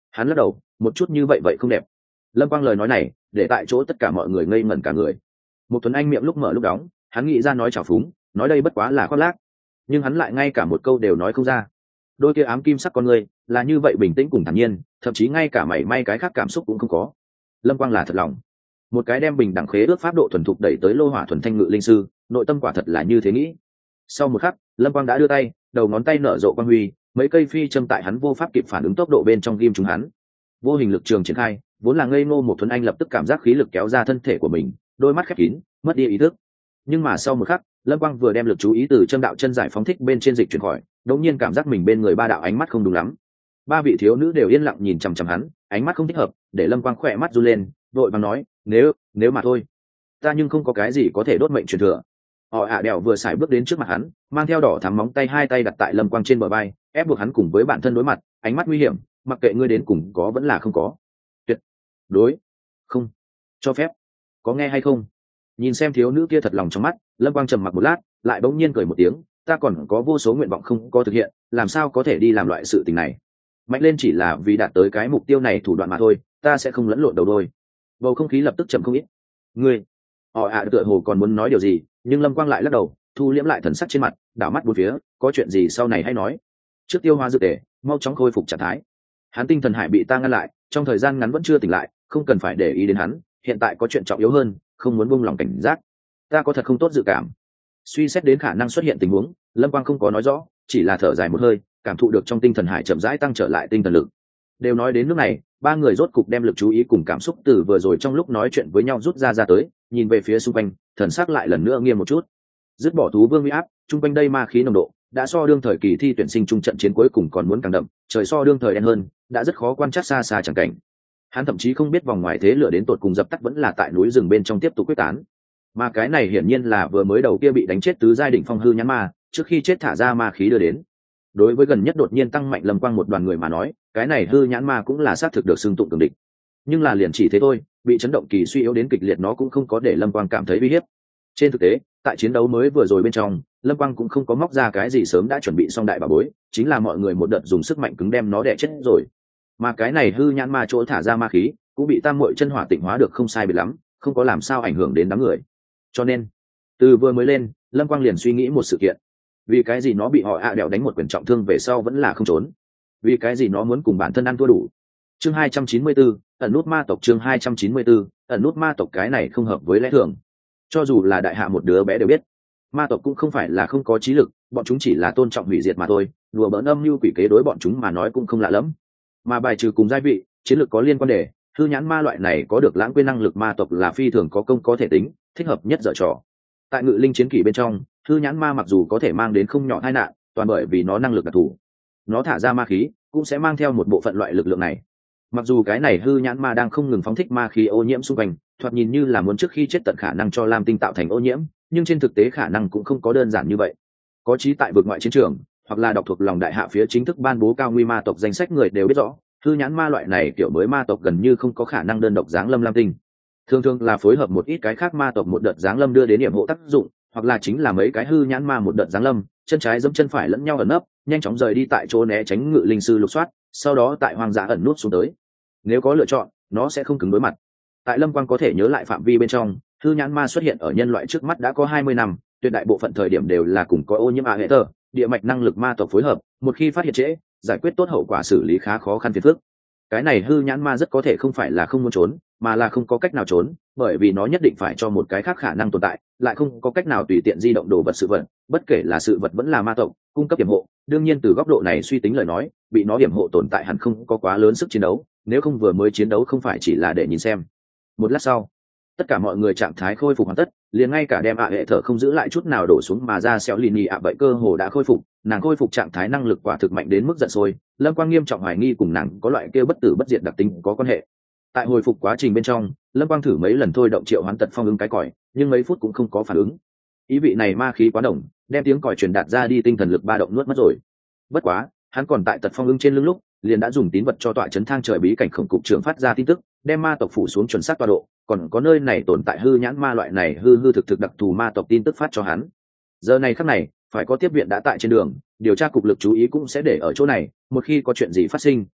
Hắn lắc đầu, một chút như vậy vậy không đẹp. Lâm Quang lời nói này để tại chỗ tất cả mọi người ngây ngẩn cả người. Một Tuấn Anh miệng lúc mở lúc đóng, hắn nghĩ ra nói trào phúng, nói đây bất quá là khoác lác, nhưng hắn lại ngay cả một câu đều nói không ra. Đôi kia ám kim sắc con người là như vậy bình tĩnh cùng thản nhiên, thậm chí ngay cả mảy may cái khác cảm xúc cũng không có. Lâm Quang là thật lòng, một cái đem bình đẳng khế ước pháp độ thuần thục đẩy tới lô hỏa thuần thanh ngự linh sư, nội tâm quả thật là như thế nghĩ. Sau một khắc, Lâm Quang đã đưa tay, đầu ngón tay nở rộ quang huy, mấy cây phi châm tại hắn vô pháp kịp phản ứng tốc độ bên trong ghim trúng hắn. Vô hình lực trường triển khai, vốn là ngây ngô một Tuấn Anh lập tức cảm giác khí lực kéo ra thân thể của mình, đôi mắt khép kín, mất đi ý thức. Nhưng mà sau một khắc, Lâm Quang vừa đem lực chú ý từ châm đạo chân giải phóng thích bên trên dịch chuyển khỏi, đột nhiên cảm giác mình bên người ba đạo ánh mắt không đúng lắm. Ba vị thiếu nữ đều yên lặng nhìn chằm chằm hắn, ánh mắt không thích hợp, để Lâm Quang khỏe mắt run lên, vội vàng nói, nếu mà thôi, ta nhưng không có cái gì có thể đốt mệnh truyền thừa. Họ đèo vừa xài bước đến trước mặt hắn, mang theo đỏ thắm móng tay hai tay đặt tại Lâm Quang trên bờ vai, ép buộc hắn cùng với bản thân đối mặt, ánh mắt nguy hiểm, mặc kệ ngươi đến cùng có vẫn là không có. Tuyệt đối không cho phép, có nghe hay không? Nhìn xem thiếu nữ kia thật lòng trong mắt, Lâm Quang trầm mặc một lát, lại bỗng nhiên cười một tiếng, ta còn có vô số nguyện vọng không có thực hiện, làm sao có thể đi làm loại sự tình này. Mạnh lên chỉ là vì đạt tới cái mục tiêu này thủ đoạn mà thôi, ta sẽ không lẫn lộn đầu đôi. Bầu không khí lập tức trầm không ít. Ngươi, họ tựa hồ còn muốn nói điều gì, nhưng Lâm Quang lại lắc đầu, thu liễm lại thần sắc trên mặt, đảo mắt bốn phía, có chuyện gì sau này hãy nói. Trước tiêu hóa dược tề, mau chóng khôi phục trạng thái. Hắn tinh thần hải bị ta ngăn lại, trong thời gian ngắn vẫn chưa tỉnh lại, không cần phải để ý đến hắn, hiện tại có chuyện trọng yếu hơn, không muốn buông lòng cảnh giác. Ta có thật không tốt dự cảm. Suy xét đến khả năng xuất hiện tình huống, Lâm Quang không có nói rõ, chỉ là thở dài một hơi, cảm thụ được trong tinh thần hải chậm rãi tăng trở lại tinh thần lực. Đều nói đến nước này, ba người rốt cục đem lực chú ý cùng cảm xúc từ vừa rồi trong lúc nói chuyện với nhau rút ra tới, nhìn về phía xung quanh, thần sắc lại lần nữa nghiêm một chút. Dứt bỏ thú vương uy áp, trung quanh đây ma khí nồng độ đã so đương thời kỳ thi tuyển sinh trung trận chiến cuối cùng còn muốn càng đậm, trời so đương thời đen hơn, đã rất khó quan trắc xa xa chẳng cảnh. Hắn thậm chí không biết vòng ngoài thế lửa đến tột cùng dập tắt vẫn là tại núi rừng bên trong tiếp tục quyết tán. Mà cái này hiển nhiên là vừa mới đầu kia bị đánh chết tứ giai đỉnh phong hư nhãn ma, trước khi chết thả ra ma khí đưa đến. Đối với gần nhất đột nhiên tăng mạnh Lâm Quang một đoàn người mà nói, cái này hư nhãn ma cũng là xác thực được xưng tụng cường địch. Nhưng là liền chỉ thế thôi, bị chấn động kỳ suy yếu đến kịch liệt nó cũng không có để Lâm Quang cảm thấy uy hiếp. Trên thực tế, tại chiến đấu mới vừa rồi bên trong, Lâm Quang cũng không có móc ra cái gì sớm đã chuẩn bị xong đại bảo bối, chính là mọi người một đợt dùng sức mạnh cứng đem nó đè chết rồi. Mà cái này hư nhãn ma chỗ thả ra ma khí, cũng bị tam muội chân hỏa tịnh hóa được không sai biệt lắm, không có làm sao ảnh hưởng đến đám người. Cho nên, từ vừa mới lên, Lâm Quang liền suy nghĩ một sự kiện. Vì cái gì nó bị họ đèo đánh một quyền trọng thương về sau vẫn là không trốn? Vì cái gì nó muốn cùng bản thân ăn thua đủ? Chương 294, ẩn nút ma tộc. Chương 294, ẩn nút ma tộc. Cái này không hợp với lẽ thường. Cho dù là đại hạ một đứa bé đều biết, ma tộc cũng không phải là không có trí lực, bọn chúng chỉ là tôn trọng hủy diệt mà thôi, đùa bỡn âm mưu quỷ kế đối bọn chúng mà nói cũng không lạ lắm. Mà bài trừ cùng giai vị, chiến lược có liên quan đề, hư nhãn ma loại này có được lãng quên năng lực ma tộc là phi thường có công có thể tính, thích hợp nhất dở trò. Tại ngự linh chiến kỷ bên trong, hư nhãn ma mặc dù có thể mang đến không nhỏ tai nạn, toàn bởi vì nó năng lực đặc thù. Nó thả ra ma khí, cũng sẽ mang theo một bộ phận loại lực lượng này. Mặc dù cái này hư nhãn ma đang không ngừng phóng thích ma khí ô nhiễm xung quanh, thoạt nhìn như là muốn trước khi chết tận khả năng cho Lam Tinh tạo thành ô nhiễm, nhưng trên thực tế khả năng cũng không có đơn giản như vậy. Có chí tại vực ngoại chiến trường, hoặc là đọc thuộc lòng đại hạ phía chính thức ban bố cao nguy ma tộc danh sách người đều biết rõ, hư nhãn ma loại này kiểu mới ma tộc gần như không có khả năng đơn độc giáng lâm Lam Tinh. Thường thường là phối hợp một ít cái khác ma tộc một đợt giáng lâm đưa đến điểm hộ tác dụng, hoặc là chính là mấy cái hư nhãn ma một đợt giáng lâm, chân trái giẫm chân phải lẫn nhau ẩn nấp, nhanh chóng rời đi tại chỗ né tránh ngự linh sư lục soát, sau đó tại hoang dã ẩn nút xuống tới. Nếu có lựa chọn, nó sẽ không cứng đối mặt. Tại Lâm Quang có thể nhớ lại phạm vi bên trong, hư nhãn ma xuất hiện ở nhân loại trước mắt đã có 20 năm, tuyệt đại bộ phận thời điểm đều là cùng có ô nhiễm hệ tơ, địa mạch năng lực ma tộc phối hợp, một khi phát hiện trễ, giải quyết tốt hậu quả xử lý khá khó khăn phiền phức. Cái này hư nhãn ma rất có thể không phải là không muốn trốn, mà là không có cách nào trốn, bởi vì nó nhất định phải cho một cái khác khả năng tồn tại, lại không có cách nào tùy tiện di động đồ vật sự vật, bất kể là sự vật vẫn là ma tộc, cung cấp điểm hộ. Đương nhiên từ góc độ này suy tính lời nói, bị nó điểm hộ tồn tại hẳn không có quá lớn sức chiến đấu, nếu không vừa mới chiến đấu không phải chỉ là để nhìn xem. Một lát sau, tất cả mọi người trạng thái khôi phục hoàn tất, liền ngay cả đem hệ thở không giữ lại chút nào đổ xuống mà ra xéo lì nhì vậy cơ hồ đã khôi phục, nàng khôi phục trạng thái năng lực quả thực mạnh đến mức giận sôi. Lâm Quang nghiêm trọng hoài nghi cùng nàng có loại kia bất tử bất diệt đặc tính có quan hệ. Tại hồi phục quá trình bên trong, Lâm Quang thử mấy lần thôi động triệu hoán tật phong ứng cái còi, nhưng mấy phút cũng không có phản ứng. Ý vị này ma khí quá đồng, đem tiếng còi truyền đạt ra đi tinh thần lực ba động nuốt mất rồi. Bất quá, hắn còn tại tật phong ứng trên lưng lúc, liền đã dùng tín vật cho tọa chấn thang trời bí cảnh khổng cục trưởng phát ra tin tức, đem ma tộc phủ xuống chuẩn xác tọa độ, còn có nơi này tồn tại hư nhãn ma loại này hư thực đặc thù ma tộc tin tức phát cho hắn. Giờ này khắc này, phải có tiếp viện đã tại trên đường, điều tra cục lực chú ý cũng sẽ để ở chỗ này, một khi có chuyện gì phát sinh,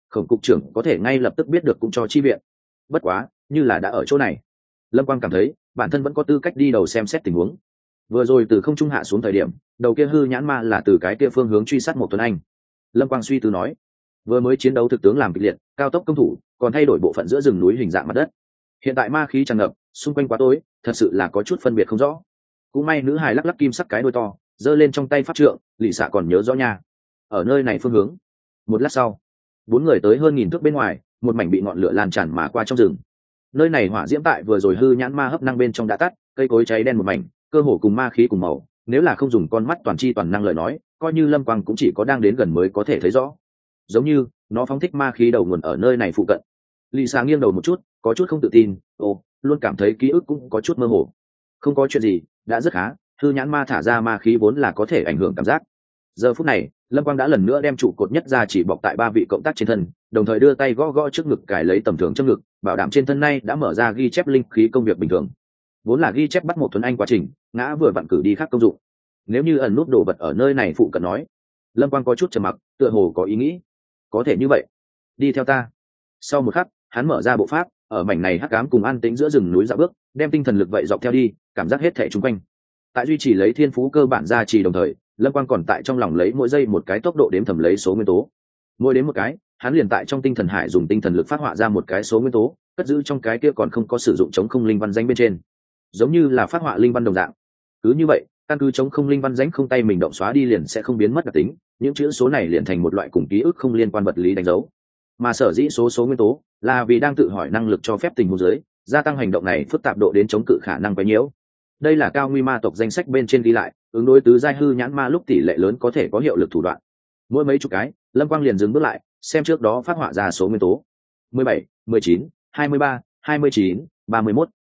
Khổng cục trưởng có thể ngay lập tức biết được cũng cho chi viện. Bất quá như là đã ở chỗ này, Lâm Quang cảm thấy bản thân vẫn có tư cách đi đầu xem xét tình huống. Vừa rồi từ không trung hạ xuống thời điểm, đầu kia hư nhãn ma là từ cái kia phương hướng truy sát một Tuấn Anh. Lâm Quang suy tư nói, vừa mới chiến đấu thực tướng làm kịch liệt, cao tốc công thủ, còn thay đổi bộ phận giữa rừng núi hình dạng mặt đất. Hiện tại ma khí tràn ngập, xung quanh quá tối, thật sự là có chút phân biệt không rõ. Cũng may nữ hài lắc lắc kim sắc cái đuôi to, giơ lên trong tay pháp trượng, lì xạ còn nhớ rõ nha. Ở nơi này phương hướng. Một lát sau, bốn người tới hơn 1000 thước bên ngoài, một mảnh bị ngọn lửa lan tràn mà qua trong rừng. Nơi này hỏa diễm tại vừa rồi hư nhãn ma hấp năng bên trong đã tắt, cây cối cháy đen một mảnh, cơ hồ cùng ma khí cùng màu, nếu là không dùng con mắt toàn chi toàn năng lời nói, coi như Lâm Quang cũng chỉ có đang đến gần mới có thể thấy rõ. Giống như nó phóng thích ma khí đầu nguồn ở nơi này phụ cận. Lì xà nghiêng đầu một chút, có chút không tự tin, luôn cảm thấy ký ức cũng có chút mơ hồ. Không có chuyện gì, đã rất khá, hư nhãn ma thả ra ma khí vốn là có thể ảnh hưởng cảm giác. Giờ phút này, Lâm Quang đã lần nữa đem trụ cột nhất ra chỉ bọc tại ba vị cộng tác trên thân, đồng thời đưa tay gõ gõ trước ngực cài lấy tầm thường trong ngực, bảo đảm trên thân này đã mở ra ghi chép linh khí công việc bình thường. Vốn là ghi chép bắt một Tuấn Anh quá trình, ngã vừa vặn cử đi khác công dụng. Nếu như ẩn nút đồ vật ở nơi này phụ cận nói, Lâm Quang có chút trầm mặc, tựa hồ có ý nghĩ. Có thể như vậy, đi theo ta. Sau một khắc, hắn mở ra bộ pháp, ở mảnh này hắc ám cùng an tĩnh giữa rừng núi dạo bước, đem tinh thần lực vậy dọc theo đi, cảm giác hết thảy xung quanh. Tại duy trì lấy thiên phú cơ bản gia trì đồng thời, Lâm Quang còn tại trong lòng lấy mỗi giây một cái tốc độ đếm thầm lấy số nguyên tố. Mỗi đến một cái, hắn liền tại trong tinh thần hải dùng tinh thần lực phát họa ra một cái số nguyên tố, cất giữ trong cái kia còn không có sử dụng chống không linh văn danh bên trên, giống như là phát họa linh văn đồng dạng. Cứ như vậy, căn cứ chống không linh văn danh không tay mình động xóa đi liền sẽ không biến mất đặc tính, những chữ số này liền thành một loại cùng ký ức không liên quan vật lý đánh dấu. Mà sở dĩ số nguyên tố là vì đang tự hỏi năng lực cho phép tình huống dưới gia tăng hành động này phức tạp độ đến chống cự khả năng quấy nhiễu. Đây là cao nguy ma tộc danh sách bên trên ghi lại, ứng đối tứ giai hư nhãn ma lúc tỷ lệ lớn có thể có hiệu lực thủ đoạn. Mỗi mấy chục cái, Lâm Quang liền dừng bước lại, xem trước đó phát họa ra số nguyên tố: 17, 19, 23, 29, 31,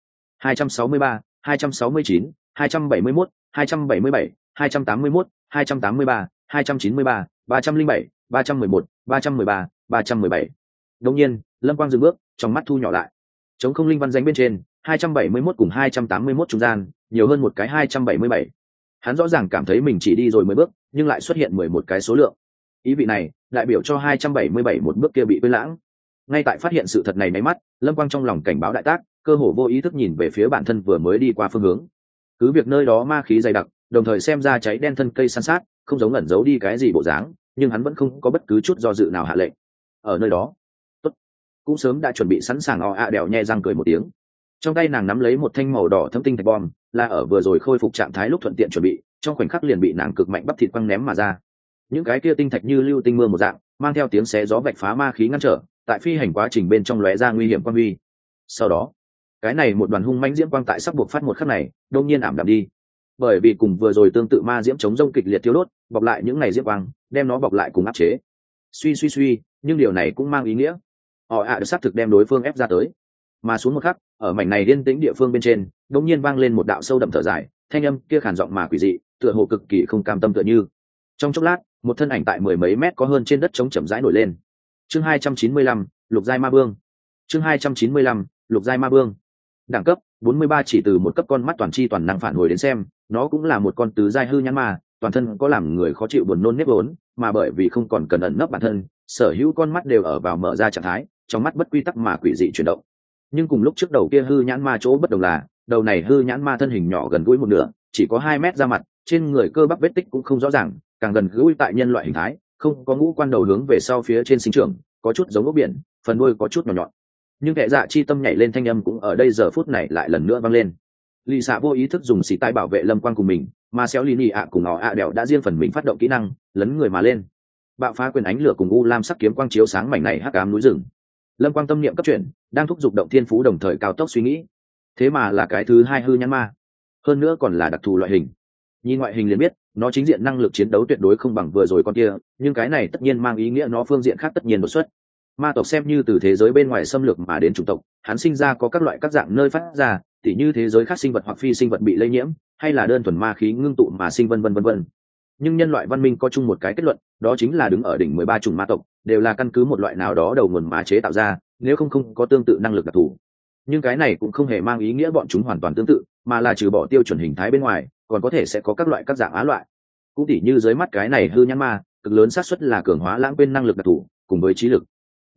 263, 269, 271, 277, 281, 283, 293, 307, 311, 313, 317. Đột nhiên, Lâm Quang dừng bước, trong mắt thu nhỏ lại. Chống không linh văn danh bên trên, 271 cùng 281 trung gian, nhiều hơn một cái 277. Hắn rõ ràng cảm thấy mình chỉ đi rồi 10 bước, nhưng lại xuất hiện 11 cái số lượng. Ý vị này, đại biểu cho 277 một bước kia bị quên lãng. Ngay tại phát hiện sự thật này máy mắt, Lâm Quang trong lòng cảnh báo đại tác, cơ hồ vô ý thức nhìn về phía bản thân vừa mới đi qua phương hướng. Cứ việc nơi đó ma khí dày đặc, đồng thời xem ra cháy đen thân cây san sát, không giống ẩn giấu đi cái gì bộ dáng, nhưng hắn vẫn không có bất cứ chút do dự nào hạ lệnh. Ở nơi đó, tốt, cũng sớm đã chuẩn bị sẵn sàng. Đèo nhe răng cười một tiếng, trong tay nàng nắm lấy một thanh màu đỏ thâm tinh thạch bom, là ở vừa rồi khôi phục trạng thái lúc thuận tiện chuẩn bị, trong khoảnh khắc liền bị nàng cực mạnh bắp thịt quăng ném mà ra. Những cái kia tinh thạch như lưu tinh mưa một dạng, mang theo tiếng xé gió vạch phá ma khí ngăn trở, tại phi hành quá trình bên trong lóe ra nguy hiểm quang huy. Sau đó, cái này một đoàn hung mãnh diễm quang tại sắp buộc phát một khắc này, đột nhiên ảm đạm đi, bởi vì cùng vừa rồi tương tự ma diễm chống rông kịch liệt thiêu đốt, bọc lại những ngày diễm quang, đem nó bọc lại cùng áp chế. Suy, nhưng điều này cũng mang ý nghĩa, được xác thực đem đối phương ép ra tới. Mà xuống một khắc, ở mảnh này yên tĩnh địa phương bên trên, đột nhiên vang lên một đạo sâu đậm thở dài, thanh âm kia khàn giọng mà quỷ dị, tựa hồ cực kỳ không cam tâm tựa như. Trong chốc lát, một thân ảnh tại 10 mấy mét có hơn trên đất trống chậm rãi nổi lên. Chương 295, Lục giai ma vương. Chương 295, Lục giai ma vương. Đẳng cấp 43, chỉ từ một cấp con mắt toàn chi toàn năng phản hồi đến xem, nó cũng là một con tứ giai hư nhãn ma, toàn thân có làm người khó chịu buồn nôn nếp vốn, mà bởi vì không còn cần ẩn nấp bản thân, sở hữu con mắt đều ở vào mở ra trạng thái, trong mắt bất quy tắc mà quỷ dị chuyển động. Nhưng cùng lúc trước đầu kia hư nhãn ma chỗ bất đồng là, đầu này hư nhãn ma thân hình nhỏ gần gũi một nửa, chỉ có 2 mét ra mặt, trên người cơ bắp vết tích cũng không rõ ràng, càng gần gũi tại nhân loại hình thái, không có ngũ quan đầu hướng về sau phía trên sinh trưởng, có chút giống ốc biển, phần đuôi có chút nhỏ nhọn. Nhưng kẻ dạ chi tâm nhảy lên thanh âm cũng ở đây giờ phút này lại lần nữa vang lên. Lì xạ vô ý thức dùng xì tai bảo vệ Lâm Quang cùng mình, mà xéo lì nhị ạ cùng đèo đã riêng phần mình phát động kỹ năng lấn người mà lên, bạo phá quyền ánh lửa cùng u lam sắc kiếm quang chiếu sáng mảnh này hắc ám núi rừng. Lâm Quang tâm niệm cấp chuyển, đang thúc giục động thiên phú đồng thời cao tốc suy nghĩ. Thế mà là cái thứ hai hư nhãn ma, hơn nữa còn là đặc thù loại hình. Nhìn ngoại hình liền biết, nó chính diện năng lực chiến đấu tuyệt đối không bằng vừa rồi con kia, nhưng cái này tất nhiên mang ý nghĩa nó phương diện khác tất nhiên đột xuất. Ma tộc xem như từ thế giới bên ngoài xâm lược mà đến chủng tộc, hắn sinh ra có các loại các dạng nơi phát ra, tỉ như thế giới khác sinh vật hoặc phi sinh vật bị lây nhiễm, hay là đơn thuần ma khí ngưng tụ mà sinh vân vân. Nhưng nhân loại văn minh có chung một cái kết luận, đó chính là đứng ở đỉnh 13 chủng ma tộc, đều là căn cứ một loại nào đó đầu nguồn mà chế tạo ra, nếu không có tương tự năng lực đặc thù. Nhưng cái này cũng không hề mang ý nghĩa bọn chúng hoàn toàn tương tự, mà là trừ bỏ tiêu chuẩn hình thái bên ngoài, còn có thể sẽ có các loại các dạng á loại. Cũng tỉ như dưới mắt cái này hư nhãn ma, cực lớn xác suất là cường hóa lãng quên năng lực đặc thù, cùng với trí lực.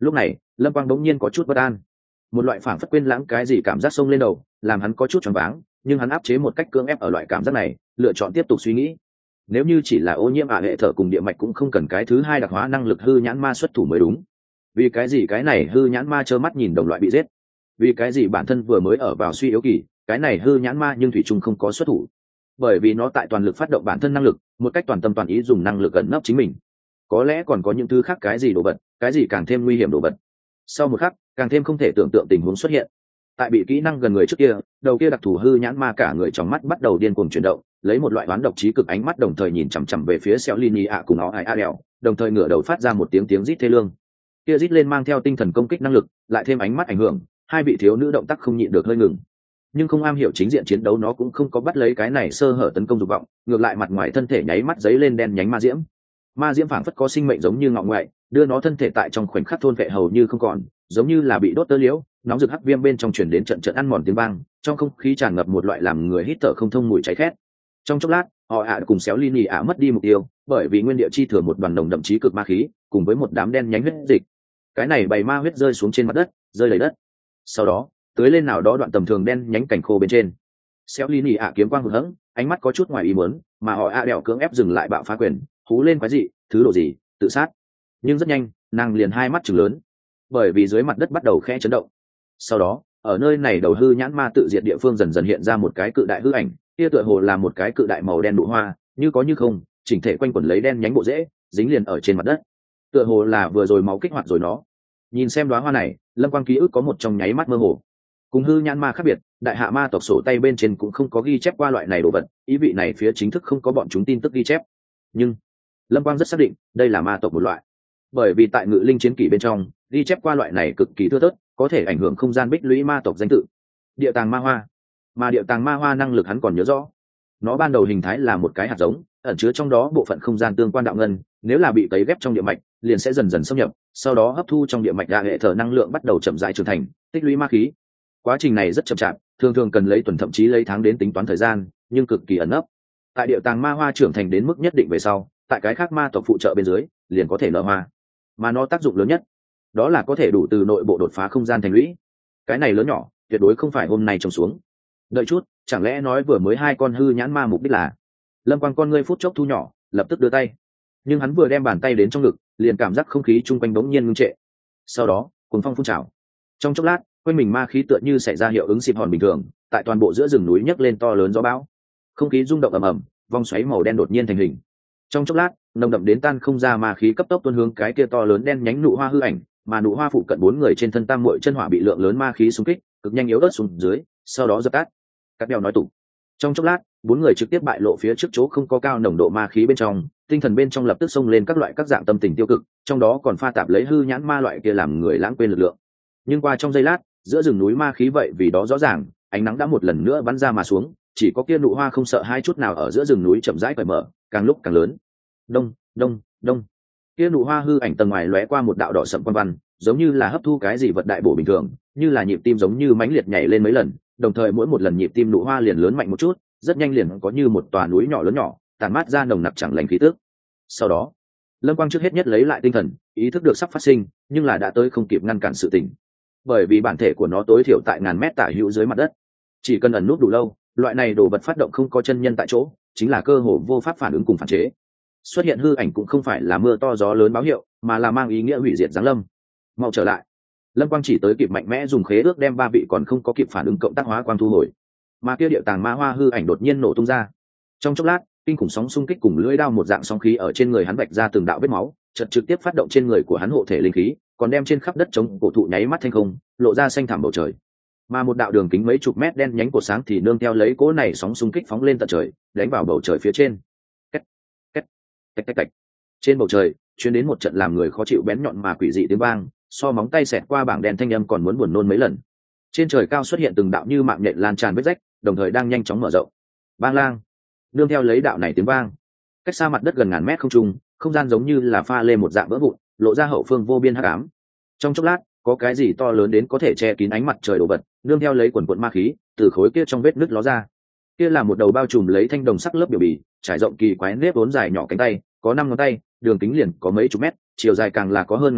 Lúc này Lâm Quang bỗng nhiên có chút bất an, một loại phảng phất quên lãng cái gì cảm giác xông lên đầu, làm hắn có chút choáng váng, nhưng hắn áp chế một cách cưỡng ép ở loại cảm giác này, lựa chọn tiếp tục suy nghĩ. Nếu như chỉ là ô nhiễm hệ thở cùng địa mạch cũng không cần cái thứ hai đặc hóa năng lực hư nhãn ma xuất thủ mới đúng. Vì cái gì cái này hư nhãn ma trơ mắt nhìn đồng loại bị giết? Vì cái gì bản thân vừa mới ở vào suy yếu kỳ, cái này hư nhãn ma nhưng thủy chung không có xuất thủ? Bởi vì nó tại toàn lực phát động bản thân năng lực, một cách toàn tâm toàn ý dùng năng lực ẩn nấp chính mình. Có lẽ còn có những thứ khác, cái gì đồ vật, cái gì càng thêm nguy hiểm đồ vật. Sau một khắc, càng thêm không thể tưởng tượng tình huống xuất hiện. Tại bị kỹ năng gần người trước kia, đầu kia đặc thù hư nhãn ma cả người trong mắt bắt đầu điên cuồng chuyển động, lấy một loại oán độc trí cực ánh mắt đồng thời nhìn chằm chằm về phía Xéo Lini ạ cùng nó ai a đèo, đồng thời ngửa đầu phát ra một tiếng rít thê lương. Kia rít lên mang theo tinh thần công kích năng lực, lại thêm ánh mắt ảnh hưởng, hai vị thiếu nữ động tác không nhịn được hơi ngừng. Nhưng không am hiểu chính diện chiến đấu nó cũng không có bắt lấy cái này sơ hở tấn công dục vọng, ngược lại mặt ngoài thân thể nháy mắt giấy lên đen nhánh ma diễm phảng phất có sinh mệnh giống như ngọ ngoại, đưa nó thân thể tại trong khoảnh khắc thôn vệ hầu như không còn, giống như là bị đốt tơ liễu, nóng rực hắc viêm bên trong truyền đến trận trận ăn mòn tiếng vang, trong không khí tràn ngập một loại làm người hít thở không thông mùi cháy khét. Trong chốc lát, họ cùng Xéo Lini ạ mất đi mục tiêu, bởi vì nguyên địa chi thừa một đoàn đồng đậm chí cực ma khí, cùng với một đám đen nhánh huyết dịch. Cái này bầy ma huyết rơi xuống trên mặt đất, rơi đầy đất. Sau đó, tưới lên nào đó đoạn tầm thường đen nhánh cảnh khô bên trên. Xéo Lini ạ kiếm quang hừng hững, ánh mắt có chút ngoài ý muốn, mà họ đèo cưỡng ép dừng lại bạo phá quyền, hú lên quái dị, thứ độ gì, tự sát. Nhưng rất nhanh, nàng liền hai mắt trừng lớn, bởi vì dưới mặt đất bắt đầu khẽ chấn động. Sau đó, ở nơi này đầu hư nhãn ma tự diệt địa phương dần dần hiện ra một cái cự đại hư ảnh, kia tựa hồ là một cái cự đại màu đen nụ hoa, như có như không, chỉnh thể quanh quẩn lấy đen nhánh bộ rễ, dính liền ở trên mặt đất. Tựa hồ là vừa rồi máu kích hoạt rồi nó. Nhìn xem đóa hoa này, Lâm Quang ký ức có một trong nháy mắt mơ hồ. Cùng hư nhãn ma khác biệt, đại hạ ma tộc sổ tay bên trên cũng không có ghi chép qua loại này đồ vật, ý vị này phía chính thức không có bọn chúng tin tức ghi chép. Nhưng Lâm Quang rất xác định, đây là ma tộc một loại. Bởi vì tại Ngự Linh chiến kỷ bên trong, ghi chép qua loại này cực kỳ thưa thớt, có thể ảnh hưởng không gian bích lũy ma tộc danh tự. Địa tàng ma hoa. Mà địa tàng ma hoa năng lực hắn còn nhớ rõ. Nó ban đầu hình thái là một cái hạt giống, ẩn chứa trong đó bộ phận không gian tương quan đạo ngân, nếu là bị tấy ghép trong địa mạch, liền sẽ dần dần xâm nhập, sau đó hấp thu trong địa mạch hệ thở năng lượng bắt đầu chậm rãi trưởng thành, tích lũy ma khí. Quá trình này rất chậm chạp, thường thường cần lấy tuần thậm chí lấy tháng đến tính toán thời gian, nhưng cực kỳ ẩn nấp. Tại địa tàng ma hoa trưởng thành đến mức nhất định về sau, tại cái khác ma tộc phụ trợ bên dưới, liền có thể nở hoa. Mà nó tác dụng lớn nhất, đó là có thể đủ từ nội bộ đột phá không gian thành lũy. Cái này lớn nhỏ, tuyệt đối không phải hôm nay trồng xuống. Đợi chút, chẳng lẽ nói vừa mới hai con hư nhãn ma mục đích là? Lâm Quang con ngươi phút chốc thu nhỏ, lập tức đưa tay. Nhưng hắn vừa đem bàn tay đến trong ngực, liền cảm giác không khí chung quanh bỗng nhiên ngưng trệ. Sau đó, cuồng phong phun trào. Trong chốc lát, quanh mình ma khí tựa như xảy ra hiệu ứng xịp hòn bình thường, tại toàn bộ giữa rừng núi nhấc lên to lớn gió bão. Không khí rung động ầm ầm, vòng xoáy màu đen đột nhiên thành hình. Trong chốc lát, nồng đậm đến tan không ra ma khí cấp tốc tuôn hướng cái kia to lớn đen nhánh nụ hoa hư ảnh, mà nụ hoa phụ cận bốn người trên thân tam muội chân hỏa bị lượng lớn ma khí xung kích, cực nhanh yếu ớt xuống dưới, sau đó dập tắt. Các đeo nói tủ. Trong chốc lát, bốn người trực tiếp bại lộ phía trước chỗ không có cao nồng độ ma khí bên trong, tinh thần bên trong lập tức xông lên các loại các dạng tâm tình tiêu cực, trong đó còn pha tạp lấy hư nhãn ma loại kia làm người lãng quên lực lượng. Nhưng qua trong giây lát, giữa rừng núi ma khí vậy vì đó rõ ràng, ánh nắng đã một lần nữa bắn ra mà xuống, chỉ có kia nụ hoa không sợ hai chút nào ở giữa rừng núi chậm rãi cởi mở, càng lúc càng lớn. Đông, đông, đông. Kia nụ hoa hư ảnh tầng ngoài lóe qua một đạo đỏ sậm quan văn, giống như là hấp thu cái gì vật đại bổ bình thường, như là nhịp tim giống như mãnh liệt nhảy lên mấy lần, đồng thời mỗi một lần nhịp tim nụ hoa liền lớn mạnh một chút, rất nhanh liền có như một tòa núi nhỏ lớn nhỏ, tàn mát ra nồng nặc chẳng lành khí tức. Sau đó, Lâm Quang trước hết nhất lấy lại tinh thần, ý thức được sắp phát sinh, nhưng là đã tới không kịp ngăn cản sự tình. Bởi vì bản thể của nó tối thiểu tại ngàn mét tả hữu dưới mặt đất, chỉ cần ẩn nút đủ lâu, loại này đồ vật phát động không có chân nhân tại chỗ, chính là cơ hội vô pháp phản ứng cùng phản chế. Xuất hiện hư ảnh cũng không phải là mưa to gió lớn báo hiệu, mà là mang ý nghĩa hủy diệt giáng lâm. Mau trở lại. Lâm Quang chỉ tới kịp mạnh mẽ dùng khế ước đem ba vị còn không có kịp phản ứng cộng tác hóa quang thu hồi, mà kia điệu tàng ma hoa hư ảnh đột nhiên nổ tung ra. Trong chốc lát, kinh khủng sóng xung kích cùng lưỡi đao một dạng sóng khí ở trên người hắn vạch ra từng đạo vết máu, chợt trực tiếp phát động trên người của hắn hộ thể linh khí, còn đem trên khắp đất chống cổ thụ nháy mắt thanh không, lộ ra xanh thẳm bầu trời. Mà một đạo đường kính mấy chục mét đen nhánh cột sáng thì nương theo lấy cỗ này sóng xung kích phóng lên tận trời, đánh vào bầu trời phía trên. Két, két, tạch tạch tạch. Trên bầu trời truyền đến một trận làm người khó chịu bén nhọn mà quỷ dị tiếng vang, so móng tay xẹt qua bảng đen thanh âm còn muốn buồn nôn mấy lần. Trên trời cao xuất hiện từng đạo như mạng nhện lan tràn vết rách, đồng thời đang nhanh chóng mở rộng. Bang lang. Nương theo lấy đạo này tiếng vang, cách xa mặt đất gần ngàn mét không trung, không gian giống như là pha lê một dạng vỡ vụn, lộ ra hậu phương vô biên hắc ám. Trong chốc lát, có cái gì to lớn đến có thể che kín ánh mặt trời đổ vật, nương theo lấy quần quần ma khí từ khối kia trong vết nứt ló ra. Kia là một đầu bao trùm lấy thanh đồng sắc lớp biểu bì, trải rộng kỳ quái nếp vốn dài nhỏ cánh tay, có 5 ngón tay, đường kính liền có mấy chục mét, chiều dài càng là có hơn ngàn mét,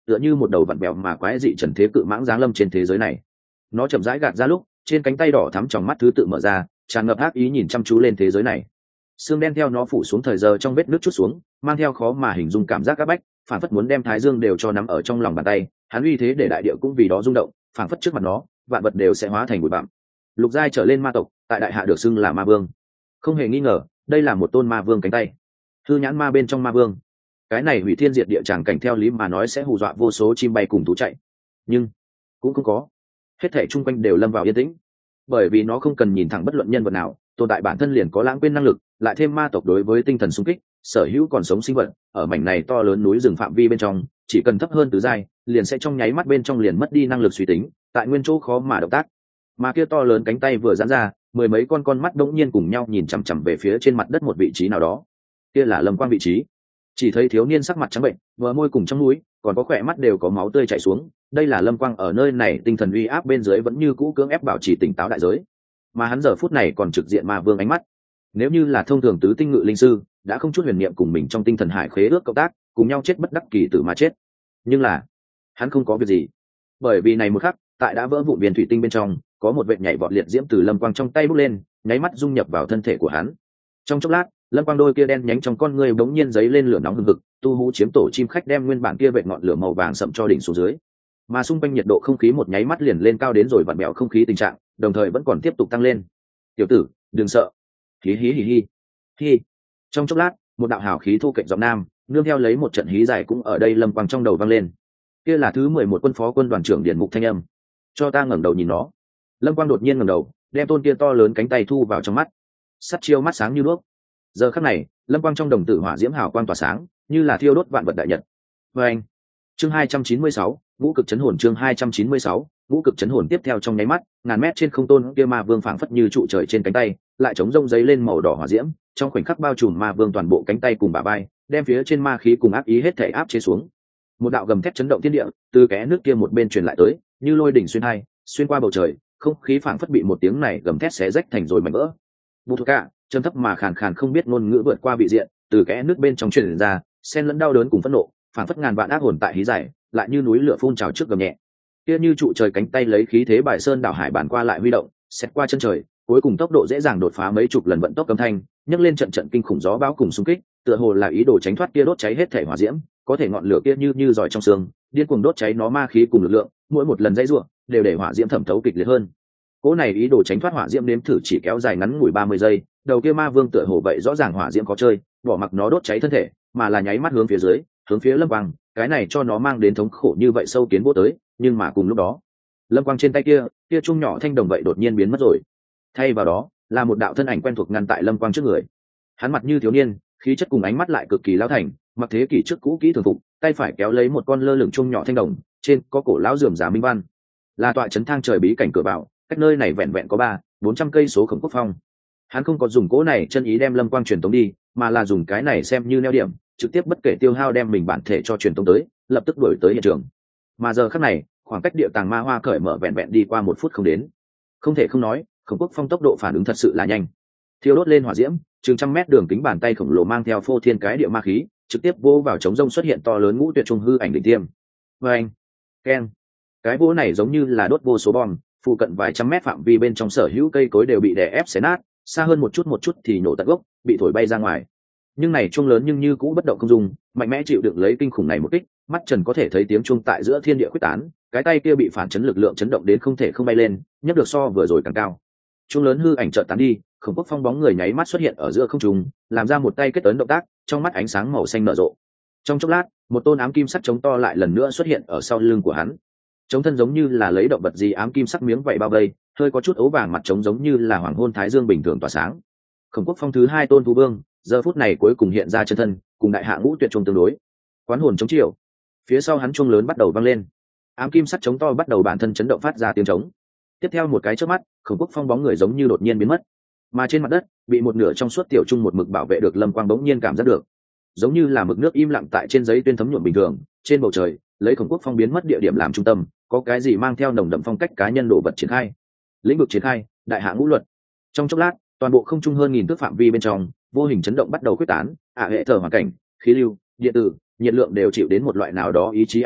tựa như một đầu vặn bẹo mà quái dị trần thế cự mãng giáng lâm trên thế giới này. Nó chậm rãi gạt ra lúc, trên cánh tay đỏ thắm trong mắt thứ tự mở ra, tràn ngập ác ý nhìn chăm chú lên thế giới này. Xương đen theo nó phủ xuống thời giờ trong vết nước chút xuống, mang theo khó mà hình dung cảm giác áp bách, phản phất muốn đem thái dương đều cho nắm ở trong lòng bàn tay. Hắn uy thế để đại địa cũng vì đó rung động, phản phất trước mặt nó, vạn vật đều sẽ hóa thành bụi bặm. Lục giai trở lên ma tộc, tại đại hạ được xưng là ma vương. Không hề nghi ngờ, đây là một tôn ma vương cánh tay. Hư nhãn ma bên trong ma vương. Cái này hủy thiên diệt địa tràng cảnh theo lý mà nói sẽ hù dọa vô số chim bay cùng thú chạy. Nhưng cũng không có. Hết thảy chung quanh đều lâm vào yên tĩnh. Bởi vì nó không cần nhìn thẳng bất luận nhân vật nào, tồn tại bản thân liền có lãng quên năng lực, lại thêm ma tộc đối với tinh thần xung kích, sở hữu còn sống sinh vật, ở mảnh này to lớn núi rừng phạm vi bên trong, chỉ cần thấp hơn tứ giai, liền sẽ trong nháy mắt bên trong liền mất đi năng lực suy tính, tại nguyên chỗ khó mà động tác. Mà kia to lớn cánh tay vừa giãn ra, mười mấy con mắt đống nhiên cùng nhau nhìn chằm chằm về phía trên mặt đất một vị trí nào đó. Kia là Lâm Quang vị trí. Chỉ thấy thiếu niên sắc mặt trắng bệnh, bờ môi cùng trong mũi, còn có khỏe mắt đều có máu tươi chảy xuống. Đây là Lâm Quang ở nơi này tinh thần uy áp bên dưới vẫn như cũ cưỡng ép bảo trì tỉnh táo đại giới. Mà hắn giờ phút này còn trực diện ma vương ánh mắt. Nếu như là thông thường tứ tinh ngự linh sư, đã không chút huyền niệm cùng mình trong tinh thần hải khế ước cộng tác, cùng nhau chết bất đắc kỳ tử mà chết. Nhưng là, hắn không có việc gì. Bởi vì này một khắc, tại đã vỡ vụn viên thủy tinh bên trong, có một vệt nhảy vọt liệt diễm từ Lâm Quang trong tay bốc lên, nháy mắt dung nhập vào thân thể của hắn. Trong chốc lát, Lâm Quang đôi kia đen nhánh trong con ngươi bỗng nhiên giấy lên lửa nóng hừng hực, tu hú chiếm tổ chim khách đem nguyên bản kia vệt ngọn lửa màu vàng sậm cho đỉnh xuống dưới. Mà xung quanh nhiệt độ không khí một nháy mắt liền lên cao đến rồi vặn bẹo không khí tình trạng, đồng thời vẫn còn tiếp tục tăng lên. "Tiểu tử, đừng sợ." Hí hí hí hí. Hí. Trong chốc lát, một đạo hào khí thu kệch giọng nam, nương theo lấy một trận hí dài cũng ở đây Lâm Quang trong đầu vang lên. Kia là thứ 11 quân phó quân đoàn trưởng Điền Mục thanh âm. "Cho ta ngẩng đầu nhìn nó." Lâm Quang đột nhiên ngẩng đầu, đem tôn kia to lớn cánh tay thu vào trong mắt. Sắt chiêu mắt sáng như đuốc. Giờ khắc này, Lâm Quang trong đồng tử hỏa diễm hào quang tỏa sáng, như là thiêu đốt vạn vật đại nhật. Oeng. Chương 296, ngũ cực chấn hồn. Chương 296, ngũ cực chấn hồn. Tiếp theo trong nháy mắt, ngàn mét trên không tôn kia ma vương phảng phất như trụ trời trên cánh tay, lại chống rông giấy lên màu đỏ hỏa diễm, trong khoảnh khắc bao trùm ma vương toàn bộ cánh tay cùng bả vai, đem phía trên ma khí cùng ác ý hết thảy áp chế xuống. Một đạo gầm thét chấn động thiên địa, từ kẽ nước kia một bên truyền lại tới, như lôi đỉnh xuyên hai, xuyên qua bầu trời, không khí phảng phất bị một tiếng này gầm thét xé rách thành rồi mảnh vỡ. Bù thuộc cả, trầm thấp mà khàn khàn không biết ngôn ngữ vượt qua vị diện, từ kẽ nước bên trong truyền ra, xen lẫn đau đớn cùng phẫn nộ, phảng phất ngàn vạn ác hồn tại hí giải, lại như núi lửa phun trào trước gầm nhẹ. Kia như trụ trời cánh tay lấy khí thế bài sơn đảo hải bản qua lại huy động, xét qua chân trời, cuối cùng tốc độ dễ dàng đột phá mấy chục lần vận tốc âm thanh, nhấc lên trận trận kinh khủng gió bão cùng xung kích, tựa hồ là ý đồ tránh thoát kia đốt cháy hết thể hỏa diễm, có thể ngọn lửa kia như giỏi trong xương, điên cuồng đốt cháy nó ma khí cùng lực lượng, mỗi một lần dãy rủa đều để hỏa diễm thẩm thấu kịch liệt hơn. Cỗ này ý đồ tránh thoát hỏa diễm nếm thử chỉ kéo dài ngắn ngủi 30 giây, đầu kia ma vương tựa hồ vậy rõ ràng hỏa diễm có chơi, bỏ mặc nó đốt cháy thân thể, mà là nháy mắt hướng phía dưới, hướng phía Lâm Quang, cái này cho nó mang đến thống khổ như vậy sâu kiến vô tới, nhưng mà cùng lúc đó, Lâm Quang trên tay kia chung nhỏ thanh đồng vậy đột nhiên biến mất rồi. Thay vào đó, là một đạo thân ảnh quen thuộc ngăn tại Lâm Quang trước người. Hắn mặt như thiếu niên, khí chất cùng ánh mắt lại cực kỳ lão thành, mặc thế kỷ trước cũ kỹ thường phục, tay phải kéo lấy một con lơ lửng chung nhỏ thanh đồng, trên có cổ lão rườm rà minh văn, là tọa trấn thang trời bí cảnh cửa vào, cách nơi này vẹn vẹn có 300-400 cây số Khổng Quốc Phong. Hắn không có dùng cỗ này chân ý đem Lâm Quang truyền tống đi, mà là dùng cái này xem như neo điểm, trực tiếp bất kể tiêu hao đem mình bản thể cho truyền tống tới, lập tức đuổi tới hiện trường. Mà giờ khắc này, khoảng cách địa tàng ma hoa cởi mở vẹn vẹn đi qua 1 phút không đến. Không thể không nói, Khổng Quốc Phong tốc độ phản ứng thật sự là nhanh. Thiêu đốt lên hỏa diễm, chừng trăm mét đường kính bàn tay khổng lồ mang theo phô thiên cái địa ma khí, trực tiếp vô vào trống rông xuất hiện to lớn ngũ tuyệt trung hư ảnh đỉnh tiêm. Oeng, keng. Cái vỗ này giống như là đốt vô số bom, phụ cận vài trăm mét phạm vi bên trong sở hữu cây cối đều bị đè ép xé nát, xa hơn một chút thì nổ tận gốc, bị thổi bay ra ngoài. Nhưng này chuông lớn nhưng như cũ bất động không dung, mạnh mẽ chịu đựng lấy kinh khủng này một kích, mắt trần có thể thấy tiếng chuông tại giữa thiên địa quyết tán, cái tay kia bị phản chấn lực lượng chấn động đến không thể không bay lên, nhấc được so vừa rồi càng cao. Chuông lớn hư ảnh chợt tán đi, Khổng Quốc Phong bóng người nháy mắt xuất hiện ở giữa không trung, làm ra một tay kết ấn động tác, trong mắt ánh sáng màu xanh nở rộ. Trong chốc lát, một tôn ám kim sắc chống to lại lần nữa xuất hiện ở sau lưng của hắn. Chống thân giống như là lấy động vật gì ám kim sắc miếng vậy bao vây, hơi có chút ấu vàng mặt trống giống như là hoàng hôn thái dương bình thường tỏa sáng. Khổng Quốc Phong thứ 2 tôn thú vương, giờ phút này cuối cùng hiện ra chân thân, cùng đại hạ ngũ tuyệt trung tương đối. Quán hồn chống chiều. Phía sau hắn chuông lớn bắt đầu vang lên. Ám kim sắc chống to bắt đầu bản thân chấn động phát ra tiếng trống. Tiếp theo một cái chớp mắt, Khổng Quốc Phong bóng người giống như đột nhiên biến mất. Mà trên mặt đất, bị một nửa trong suốt tiểu trung một mực bảo vệ được Lâm Quang bỗng nhiên cảm giác được, giống như là mực nước im lặng tại trên giấy tuyên thấm nhuộm bình thường, trên bầu trời, lấy Khổng Quốc Phong biến mất địa điểm làm trung tâm, có cái gì mang theo nồng đậm phong cách cá nhân đồ vật triển khai. Lĩnh vực triển khai, đại hạ ngũ luật. Trong chốc lát, toàn bộ không trung hơn nghìn thước phạm vi bên trong, vô hình chấn động bắt đầu quyết tán, hệ thở hoàn cảnh, khí lưu, điện tử, nhiệt lượng đều chịu đến một loại nào đó ý chí ảnh hưởng,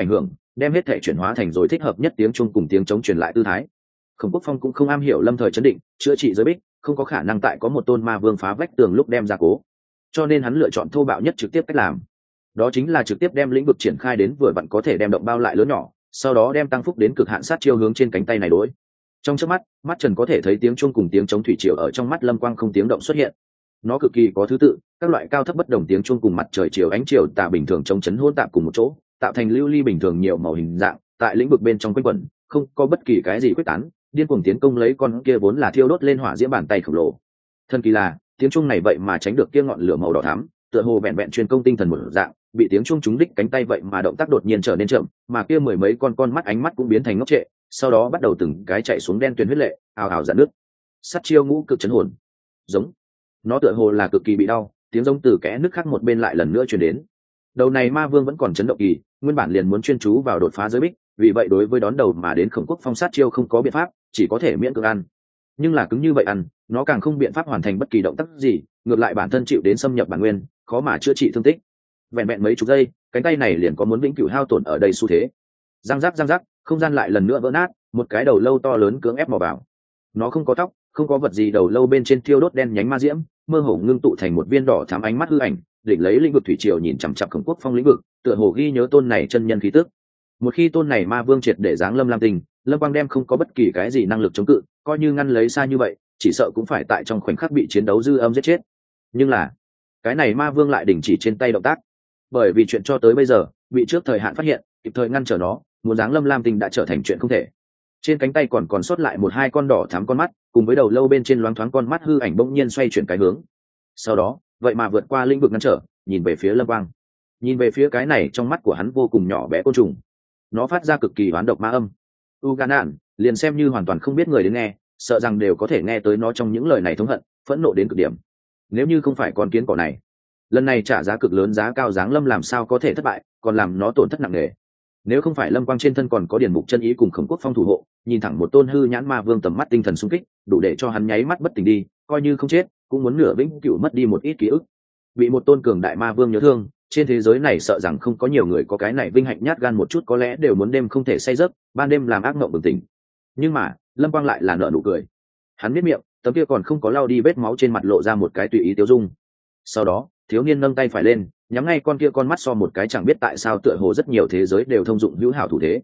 đem hết thể chuyển hóa thành rồi thích hợp nhất tiếng chuông cùng tiếng chống truyền lại tư thái. Khổng Quốc Phong cũng không am hiểu lâm thời chấn định chữa trị giới bích, không có khả năng tại có một tôn ma vương phá vách tường lúc đem ra cố, cho nên hắn lựa chọn thô bạo nhất trực tiếp cách làm, đó chính là trực tiếp đem lĩnh vực triển khai đến vừa vặn có thể đem động bao lại lớn nhỏ, sau đó đem tăng phúc đến cực hạn sát chiêu hướng trên cánh tay này đối. Trong chớp mắt, mắt Trần có thể thấy tiếng chuông cùng tiếng chống thủy triều ở trong mắt Lâm Quang không tiếng động xuất hiện. Nó cực kỳ có thứ tự, các loại cao thấp bất đồng tiếng chuông cùng mặt trời chiều ánh chiều tà bình thường chống chấn hỗn tạp cùng một chỗ, tạo thành lưu ly bình thường nhiều màu hình dạng, tại lĩnh vực bên trong quanh quẩn, không có bất kỳ cái gì quyết tán, điên cuồng tiến công lấy con kia vốn là thiêu đốt lên hỏa diễm bàn tay khổng lồ. Thần kỳ là, tiếng chuông này vậy mà tránh được kia ngọn lửa màu đỏ thắm, tựa hồ vẹn vẹn truyền công tinh thần một dạng, bị tiếng chuông trúng đích cánh tay vậy mà động tác đột nhiên trở nên chậm, mà kia mười mấy con mắt ánh mắt cũng biến thành ngốc trệ, sau đó bắt đầu từng cái chạy xuống đen tuyền huyết lệ, ào ào rạn nước. Sát chiêu ngũ cực chấn hồn. Giống. Nó tựa hồ là cực kỳ bị đau, tiếng giống từ kẽ nước khác một bên lại lần nữa truyền đến. Đầu này ma vương vẫn còn chấn động kỳ, nguyên bản liền muốn chuyên chú vào đột phá giới bích, vì vậy đối với đón đầu mà đến Khổng Quốc Phong sát chiêu không có biện pháp, chỉ có thể miễn cưỡng ăn. Nhưng là cứng như vậy ăn, nó càng không biện pháp hoàn thành bất kỳ động tác gì, ngược lại bản thân chịu đến xâm nhập bản nguyên, khó mà chữa trị thương tích. Vẹn vẹn mấy chục giây, cánh tay này liền có muốn vĩnh cửu hao tổn ở đây xu thế. Răng rắc, không gian lại lần nữa vỡ nát, một cái đầu lâu to lớn cưỡng ép mò vào. Nó không có tóc, không có vật gì, đầu lâu bên trên thiêu đốt đen nhánh ma diễm, mơ hồ ngưng tụ thành một viên đỏ thắm ánh mắt hư ảnh, đỉnh lấy lĩnh vực thủy triều nhìn chằm chằm Khổng Quốc Phong lĩnh vực, tựa hồ ghi nhớ tôn này chân nhân khí tức. Một khi tôn này ma vương triệt để giáng lâm lam tình, Lâm Quang đem không có bất kỳ cái gì năng lực chống cự, coi như ngăn lấy xa như vậy, chỉ sợ cũng phải tại trong khoảnh khắc bị chiến đấu dư âm giết chết. Nhưng là, cái này ma vương lại đình chỉ trên tay động tác, bởi vì chuyện cho tới bây giờ, bị trước thời hạn phát hiện, kịp thời ngăn trở nó, muốn giáng lâm lam tình đã trở thành chuyện không thể. Trên cánh tay còn sót lại một hai con đỏ thắm con mắt, cùng với đầu lâu bên trên loáng thoáng con mắt hư ảnh bỗng nhiên xoay chuyển cái hướng. Sau đó, vậy mà vượt qua lĩnh vực ngăn trở, nhìn về phía Lâm Quang. Nhìn về phía cái này, trong mắt của hắn vô cùng nhỏ bé côn trùng, nó phát ra cực kỳ oán độc ma âm. Uganan, liền xem như hoàn toàn không biết người đến nghe, sợ rằng đều có thể nghe tới nó trong những lời này thống hận, phẫn nộ đến cực điểm. Nếu như không phải con kiến cỏ này, lần này trả giá cực lớn giá cao giáng lâm làm sao có thể thất bại, còn làm nó tổn thất nặng nề. Nếu không phải Lâm Quang trên thân còn có điển mục chân ý cùng Khổng Quốc Phong thủ hộ, nhìn thẳng một tôn hư nhãn ma vương tầm mắt tinh thần xung kích, đủ để cho hắn nháy mắt bất tỉnh đi, coi như không chết, cũng muốn nửa vĩnh cửu mất đi một ít ký ức. Bị một tôn cường đại ma vương nhớ thương, trên thế giới này sợ rằng không có nhiều người có cái này vinh hạnh nhát gan một chút, có lẽ đều muốn đêm không thể say giấc, ban đêm làm ác mộng bừng tỉnh. Nhưng mà, Lâm Quang lại là nở nụ cười. Hắn biết miệng, tấm kia còn không có lau đi vết máu trên mặt lộ ra một cái tùy ý tiêu dung. Sau đó, thiếu niên nâng tay phải lên, nhắm ngay con kia con mắt so một cái chẳng biết tại sao tựa hồ rất nhiều thế giới đều thông dụng hữu hảo thủ thế.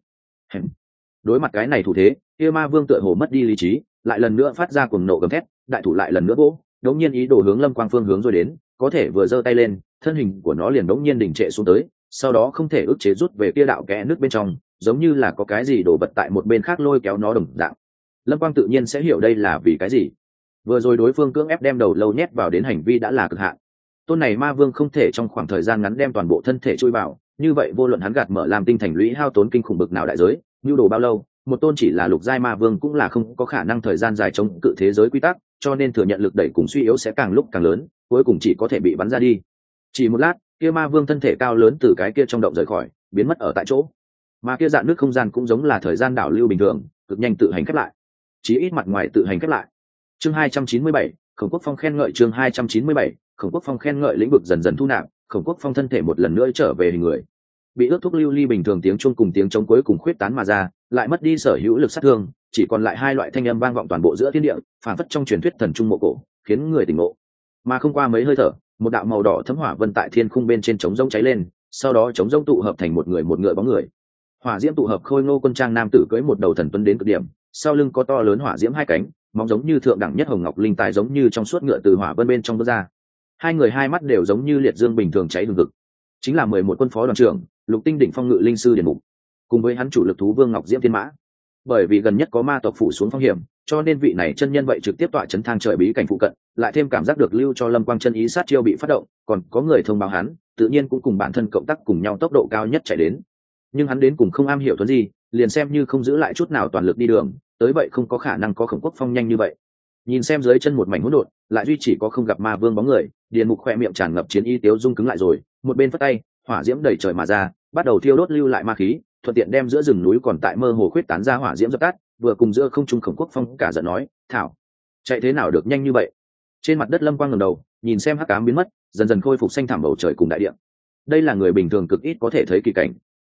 Đối mặt cái này thủ thế, kia ma vương tựa hồ mất đi lý trí, lại lần nữa phát ra cuồng nộ gầm thét, đại thủ lại lần nữa vỗ, đống nhiên ý đồ hướng Lâm Quang phương hướng rồi đến, có thể vừa giơ tay lên, thân hình của nó liền đống nhiên đình trệ xuống tới, sau đó không thể ức chế rút về kia đạo kẽ nước bên trong, giống như là có cái gì đổ vật tại một bên khác lôi kéo nó đồng dạng. Lâm Quang tự nhiên sẽ hiểu đây là vì cái gì. Vừa rồi đối phương cưỡng ép đem đầu lâu nhét vào đến hành vi đã là cực hạn. Tôn này ma vương không thể trong khoảng thời gian ngắn đem toàn bộ thân thể chui vào, như vậy vô luận hắn gạt mở làm tinh thành lũy hao tốn kinh khủng bực nào đại giới, nhu đồ bao lâu, một tôn chỉ là lục giai ma vương cũng là không có khả năng thời gian dài chống cự thế giới quy tắc, cho nên thừa nhận lực đẩy cùng suy yếu sẽ càng lúc càng lớn, cuối cùng chỉ có thể bị bắn ra đi. Chỉ một lát, kia ma vương thân thể cao lớn từ cái kia trong động rời khỏi, biến mất ở tại chỗ. Mà kia dạn nước không gian cũng giống là thời gian đảo lưu bình thường, cực nhanh tự hành khép lại. Chí ít mặt ngoài tự hành khép lại. Chương 297, Khổng Quốc Phong khen ngợi. Chương 297, Khổng Quốc Phong khen ngợi. Lĩnh vực dần dần thu nạp, Khổng Quốc Phong thân thể một lần nữa trở về hình người. Bị ước thúc lưu ly bình thường tiếng chuông cùng tiếng trống cuối cùng khuyết tán mà ra, lại mất đi sở hữu lực sát thương, chỉ còn lại hai loại thanh âm vang vọng toàn bộ giữa thiên địa, phản phất trong truyền thuyết thần trung mộ cổ, khiến người tỉnh ngộ. Mà không qua mấy hơi thở, một đạo màu đỏ thấm hỏa vân tại thiên khung bên trên trống rỗng cháy lên, sau đó trống rỗng tụ hợp thành một người một ngựa bóng người. Hỏa diễm tụ hợp khôi ngô quân trang nam tử cưỡi một đầu thần tuấn đến cực điểm, sau lưng có to lớn hỏa diễm hai cánh, móng giống như thượng đẳng nhất hồng ngọc linh tài giống như trong suốt ngựa từ hỏa vân bên trong bước ra. Hai người hai mắt đều giống như liệt dương bình thường cháy hừng hực. Chính là 11 quân phó đoàn trưởng, Lục Tinh đỉnh phong ngự linh sư Điền Mục, cùng với hắn chủ lực thú vương Ngọc Diễm Thiên Mã. Bởi vì gần nhất có ma tộc phủ xuống phong hiểm, cho nên vị này chân nhân vậy trực tiếp tọa chấn thang trời bí cảnh phụ cận, lại thêm cảm giác được lưu cho Lâm Quang chân ý sát chiêu bị phát động, còn có người thông báo hắn, tự nhiên cũng cùng bản thân cộng tác cùng nhau tốc độ cao nhất chạy đến. Nhưng hắn đến cùng không am hiểu thuần gì, liền xem như không giữ lại chút nào toàn lực đi đường, tới vậy không có khả năng có Khổng Quốc Phong nhanh như vậy. Nhìn xem dưới chân một mảnh hỗn độn, lại duy chỉ có không gặp ma vương bóng người, Điền Mục khoe miệng tràn ngập chiến ý tiếu dung cứng lại rồi, một bên phất tay, hỏa diễm đầy trời mà ra, bắt đầu thiêu đốt lưu lại ma khí, thuận tiện đem giữa rừng núi còn tại mơ hồ khuyết tán ra hỏa diễm dập tắt, vừa cùng giữa không trung Khổng Quốc Phong cả giận nói, "Thảo, chạy thế nào được nhanh như vậy?" Trên mặt đất Lâm Quang ngẩng đầu, nhìn xem hắc ám biến mất, dần dần khôi phục xanh thẳm bầu trời cùng đại địa. Đây là người bình thường cực ít có thể thấy kỳ cảnh.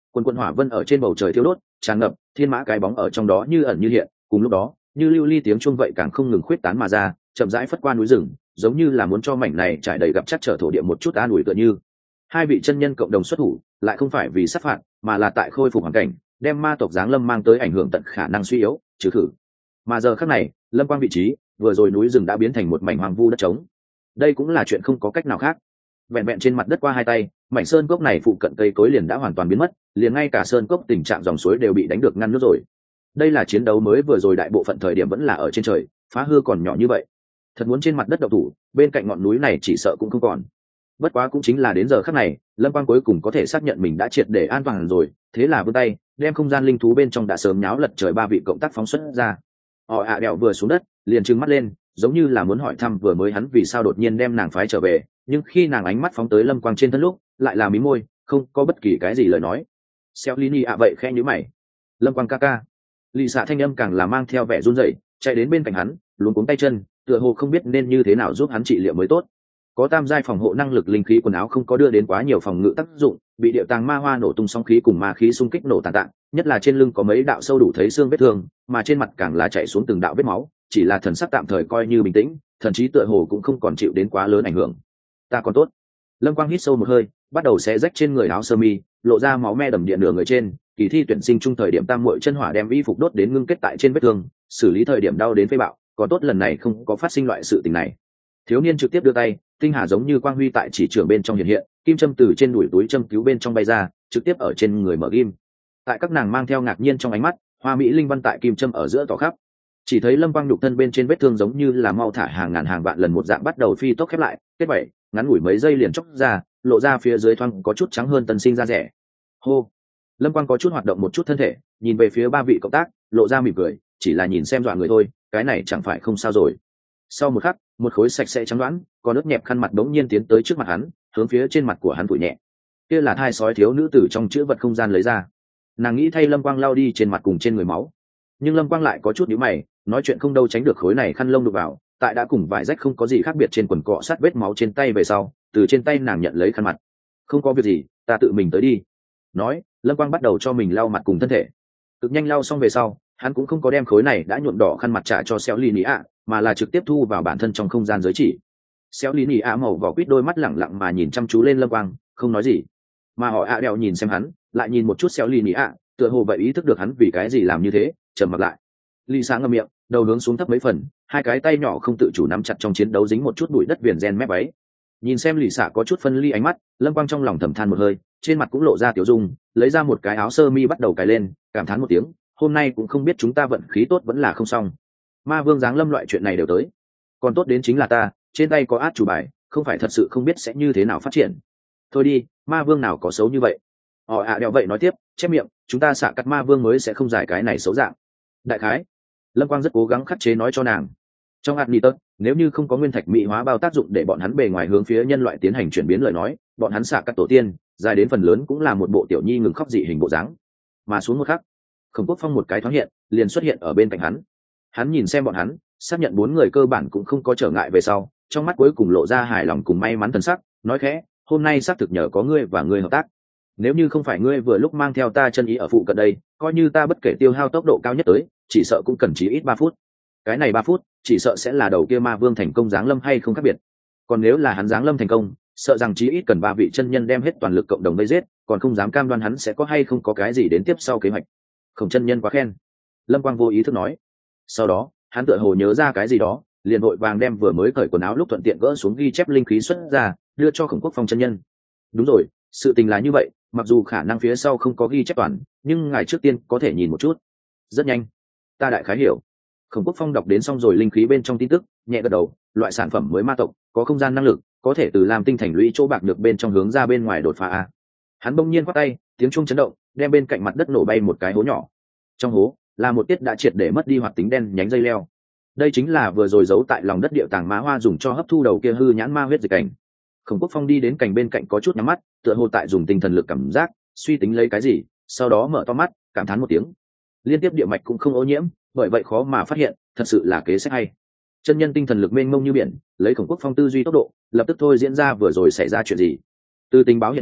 Quần quần hỏa vân ở trên bầu trời thiêu đốt tràn ngập, thiên mã cái bóng ở trong đó như ẩn như hiện. Cùng lúc đó như lưu ly tiếng chuông vậy càng không ngừng khuyết tán mà ra, chậm rãi phất qua núi rừng, giống như là muốn cho mảnh này trải đầy gặp chắc trở thổ địa một chút an ủi tựa như. Hai vị chân nhân cộng đồng xuất thủ, lại không phải vì sát phạt, mà là tại khôi phục hoàn cảnh, đem ma tộc giáng lâm mang tới ảnh hưởng tận khả năng suy yếu, trừ khử. Mà giờ khắc này, lâm quang vị trí, vừa rồi núi rừng đã biến thành một mảnh hoang vu đất trống. Đây cũng là chuyện không có cách nào khác. Vẹn vẹn trên mặt đất qua hai tay, mảnh sơn cốc này phụ cận cây cối liền đã hoàn toàn biến mất, liền ngay cả sơn cốc tình trạng dòng suối đều bị đánh được ngăn nước rồi. Đây là chiến đấu mới vừa rồi đại bộ phận thời điểm vẫn là ở trên trời, phá hư còn nhỏ như vậy. Thật muốn trên mặt đất đậu thủ, bên cạnh ngọn núi này chỉ sợ cũng không còn. Bất quá cũng chính là đến giờ khắc này, lâm quang cuối cùng có thể xác nhận mình đã triệt để an toàn rồi, thế là vươn tay đem không gian linh thú bên trong đã sớm nháo lật trời ba vị cộng tác phóng xuất ra. Họ đẹo vừa xuống đất liền trừng mắt lên, giống như là muốn hỏi thăm vừa mới hắn vì sao đột nhiên đem nàng phái trở về, nhưng khi nàng ánh mắt phóng tới lâm quang trên thân lúc lại là mí môi, không có bất kỳ cái gì lời nói. Xeo Lini vậy khẽ nhíu mày. Lâm quang ca ca. Lì xạ thanh âm càng là mang theo vẻ run rẩy, chạy đến bên cạnh hắn, luống cuống tay chân, tựa hồ không biết nên như thế nào giúp hắn trị liệu mới tốt. Có tam giai phòng hộ năng lực linh khí quần áo không có đưa đến quá nhiều phòng ngự tác dụng, bị điệu tàng ma hoa nổ tung sóng khí cùng ma khí xung kích nổ tàn tạng, nhất là trên lưng có mấy đạo sâu đủ thấy xương vết thương, mà trên mặt càng là chảy xuống từng đạo vết máu, chỉ là thần sắc tạm thời coi như bình tĩnh, thậm chí tựa hồ cũng không còn chịu đến quá lớn ảnh hưởng. Ta còn tốt. Lâm quang hít sâu một hơi, bắt đầu xé rách trên người áo sơ mi, lộ ra máu me đầm địa nửa người trên. Kỳ thi tuyển sinh trung thời điểm tam muội chân hỏa đem y phục đốt đến ngưng kết tại trên vết thương, xử lý thời điểm đau đến phế bạo, còn tốt lần này không có phát sinh loại sự tình này. Thiếu niên trực tiếp đưa tay, tinh hà giống như quang huy tại chỉ trường bên trong hiện hiện, kim châm từ trên đùi túi châm cứu bên trong bay ra, trực tiếp ở trên người mở ghim. Tại các nàng mang theo ngạc nhiên trong ánh mắt, hoa mỹ linh văn tại kim châm ở giữa tỏ khắp. Chỉ thấy lâm quang nhục thân bên trên vết thương giống như là mau thả hàng ngàn hàng vạn lần một dạng bắt đầu phi tốc khép lại, kết vậy ngắn ngủi mấy giây liền chốc ra, lộ ra phía dưới thoang có chút trắng hơn tân sinh da rẻ. Hô. Lâm quang có chút hoạt động một chút thân thể, nhìn về phía ba vị cộng tác, lộ ra mỉm cười, chỉ là nhìn xem dọa người thôi, cái này chẳng phải không sao rồi. Sau một khắc, một khối sạch sẽ trắng đoán, có nước nhẹp khăn mặt đống nhiên tiến tới trước mặt hắn, hướng phía trên mặt của hắn phủi nhẹ. Kia là thai sói thiếu nữ tử trong chữ vật không gian lấy ra. Nàng nghĩ thay lâm quang lau đi trên mặt cùng trên người máu, nhưng lâm quang lại có chút nhíu mày, nói chuyện không đâu tránh được khối này khăn lông đụng vào, tại đã cùng vải rách không có gì khác biệt trên quần cọ sát vết máu trên tay về sau, từ trên tay nàng nhận lấy khăn mặt. Không có việc gì, ta tự mình tới đi. Nói, lâm quang bắt đầu cho mình lau mặt cùng thân thể. Cực nhanh lau xong về sau, hắn cũng không có đem khối này đã nhuộm đỏ khăn mặt trả cho xéo lì nỉ ạ, mà là trực tiếp thu vào bản thân trong không gian giới chỉ. Xéo lì nỉ ạ màu vỏ quýt đôi mắt lẳng lặng mà nhìn chăm chú lên lâm quang, không nói gì. Mà họ đeo nhìn xem hắn, lại nhìn một chút xéo lì nỉ ạ, tựa hồ vậy ý thức được hắn vì cái gì làm như thế, trầm mặc lại. Ly sáng ngậm miệng, đầu hướng xuống thấp mấy phần, hai cái tay nhỏ không tự chủ nắm chặt trong chiến đấu dính một chút bụi đất viền gen mép váy. Nhìn xem lì xạ có chút phân ly ánh mắt, lâm quang trong lòng thầm than một hơi, trên mặt cũng lộ ra tiểu dung, lấy ra một cái áo sơ mi bắt đầu cài lên, cảm thán một tiếng, hôm nay cũng không biết chúng ta vận khí tốt vẫn là không xong. Ma vương giáng lâm loại chuyện này đều tới, còn tốt đến chính là ta trên tay có át chủ bài, không phải thật sự không biết sẽ như thế nào phát triển. Thôi đi, ma vương nào có xấu như vậy. Họ đeo vậy nói tiếp, chép miệng, chúng ta xạ cắt ma vương mới sẽ không giải cái này xấu dạng. Đại khái, lâm quang rất cố gắng khắc chế nói cho nàng. Trong hạt nỉ tật, nếu như không có nguyên thạch mỹ hóa bao tác dụng để bọn hắn bề ngoài hướng phía nhân loại tiến hành chuyển biến lời nói, bọn hắn xạ cắt tổ tiên dài đến phần lớn cũng là một bộ tiểu nhi ngừng khóc dị hình bộ dáng. Mà xuống một khắc, Khổng Quốc Phong một cái thoáng hiện, liền xuất hiện ở bên cạnh hắn. Hắn nhìn xem bọn hắn, xác nhận bốn người cơ bản cũng không có trở ngại về sau, trong mắt cuối cùng lộ ra hài lòng cùng may mắn thần sắc, nói khẽ, hôm nay xác thực nhờ có ngươi và ngươi hợp tác. Nếu như không phải ngươi vừa lúc mang theo ta chân ý ở phụ cận đây, coi như ta bất kể tiêu hao tốc độ cao nhất tới, chỉ sợ cũng cần chỉ ít 3 phút. Cái này 3 phút, chỉ sợ sẽ là đầu kia ma vương thành công giáng lâm hay không khác biệt. Còn nếu là hắn giáng lâm thành công, sợ rằng chí ít cần 3 vị chân nhân đem hết toàn lực cộng đồng vây giết, còn không dám cam đoan hắn sẽ có hay không có cái gì đến tiếp sau kế hoạch. Khổng chân nhân quá khen. Lâm Quang vô ý thức nói. Sau đó, hắn tựa hồ nhớ ra cái gì đó, liền vội vàng đem vừa mới cởi quần áo lúc thuận tiện gỡ xuống ghi chép linh khí xuất ra, đưa cho Khổng Quốc Phong chân nhân. Đúng rồi, sự tình là như vậy, mặc dù khả năng phía sau không có ghi chép toàn, nhưng ngài trước tiên có thể nhìn một chút. Rất nhanh, ta đại khái hiểu. Khổng Quốc Phong đọc đến xong rồi linh khí bên trong tin tức, nhẹ gật đầu, loại sản phẩm mới ma tộc, có không gian năng lực, có thể từ làm tinh thành lũy chỗ bạc được bên trong hướng ra bên ngoài đột phá a. Hắn bỗng nhiên quát tay, tiếng chuông chấn động, đem bên cạnh mặt đất nổ bay một cái hố nhỏ. Trong hố là một tiết đã triệt để mất đi hoạt tính đen nhánh dây leo. Đây chính là vừa rồi giấu tại lòng đất điệu tàng ma hoa dùng cho hấp thu đầu kia hư nhãn ma huyết dịch cảnh. Khổng Quốc Phong đi đến cạnh bên cạnh có chút nhắm mắt, tựa hồ tại dùng tinh thần lực cảm giác, suy tính lấy cái gì, sau đó mở to mắt, cảm thán một tiếng. Liên tiếp địa mạch cũng không ô nhiễm, bởi vậy khó mà phát hiện, thật sự là kế sách hay. Chân nhân tinh thần lực mênh mông như biển, lấy Khổng Quốc Phong tư duy tốc độ, lập tức thôi diễn ra vừa rồi xảy ra chuyện gì. Từ tình báo hiện hữu,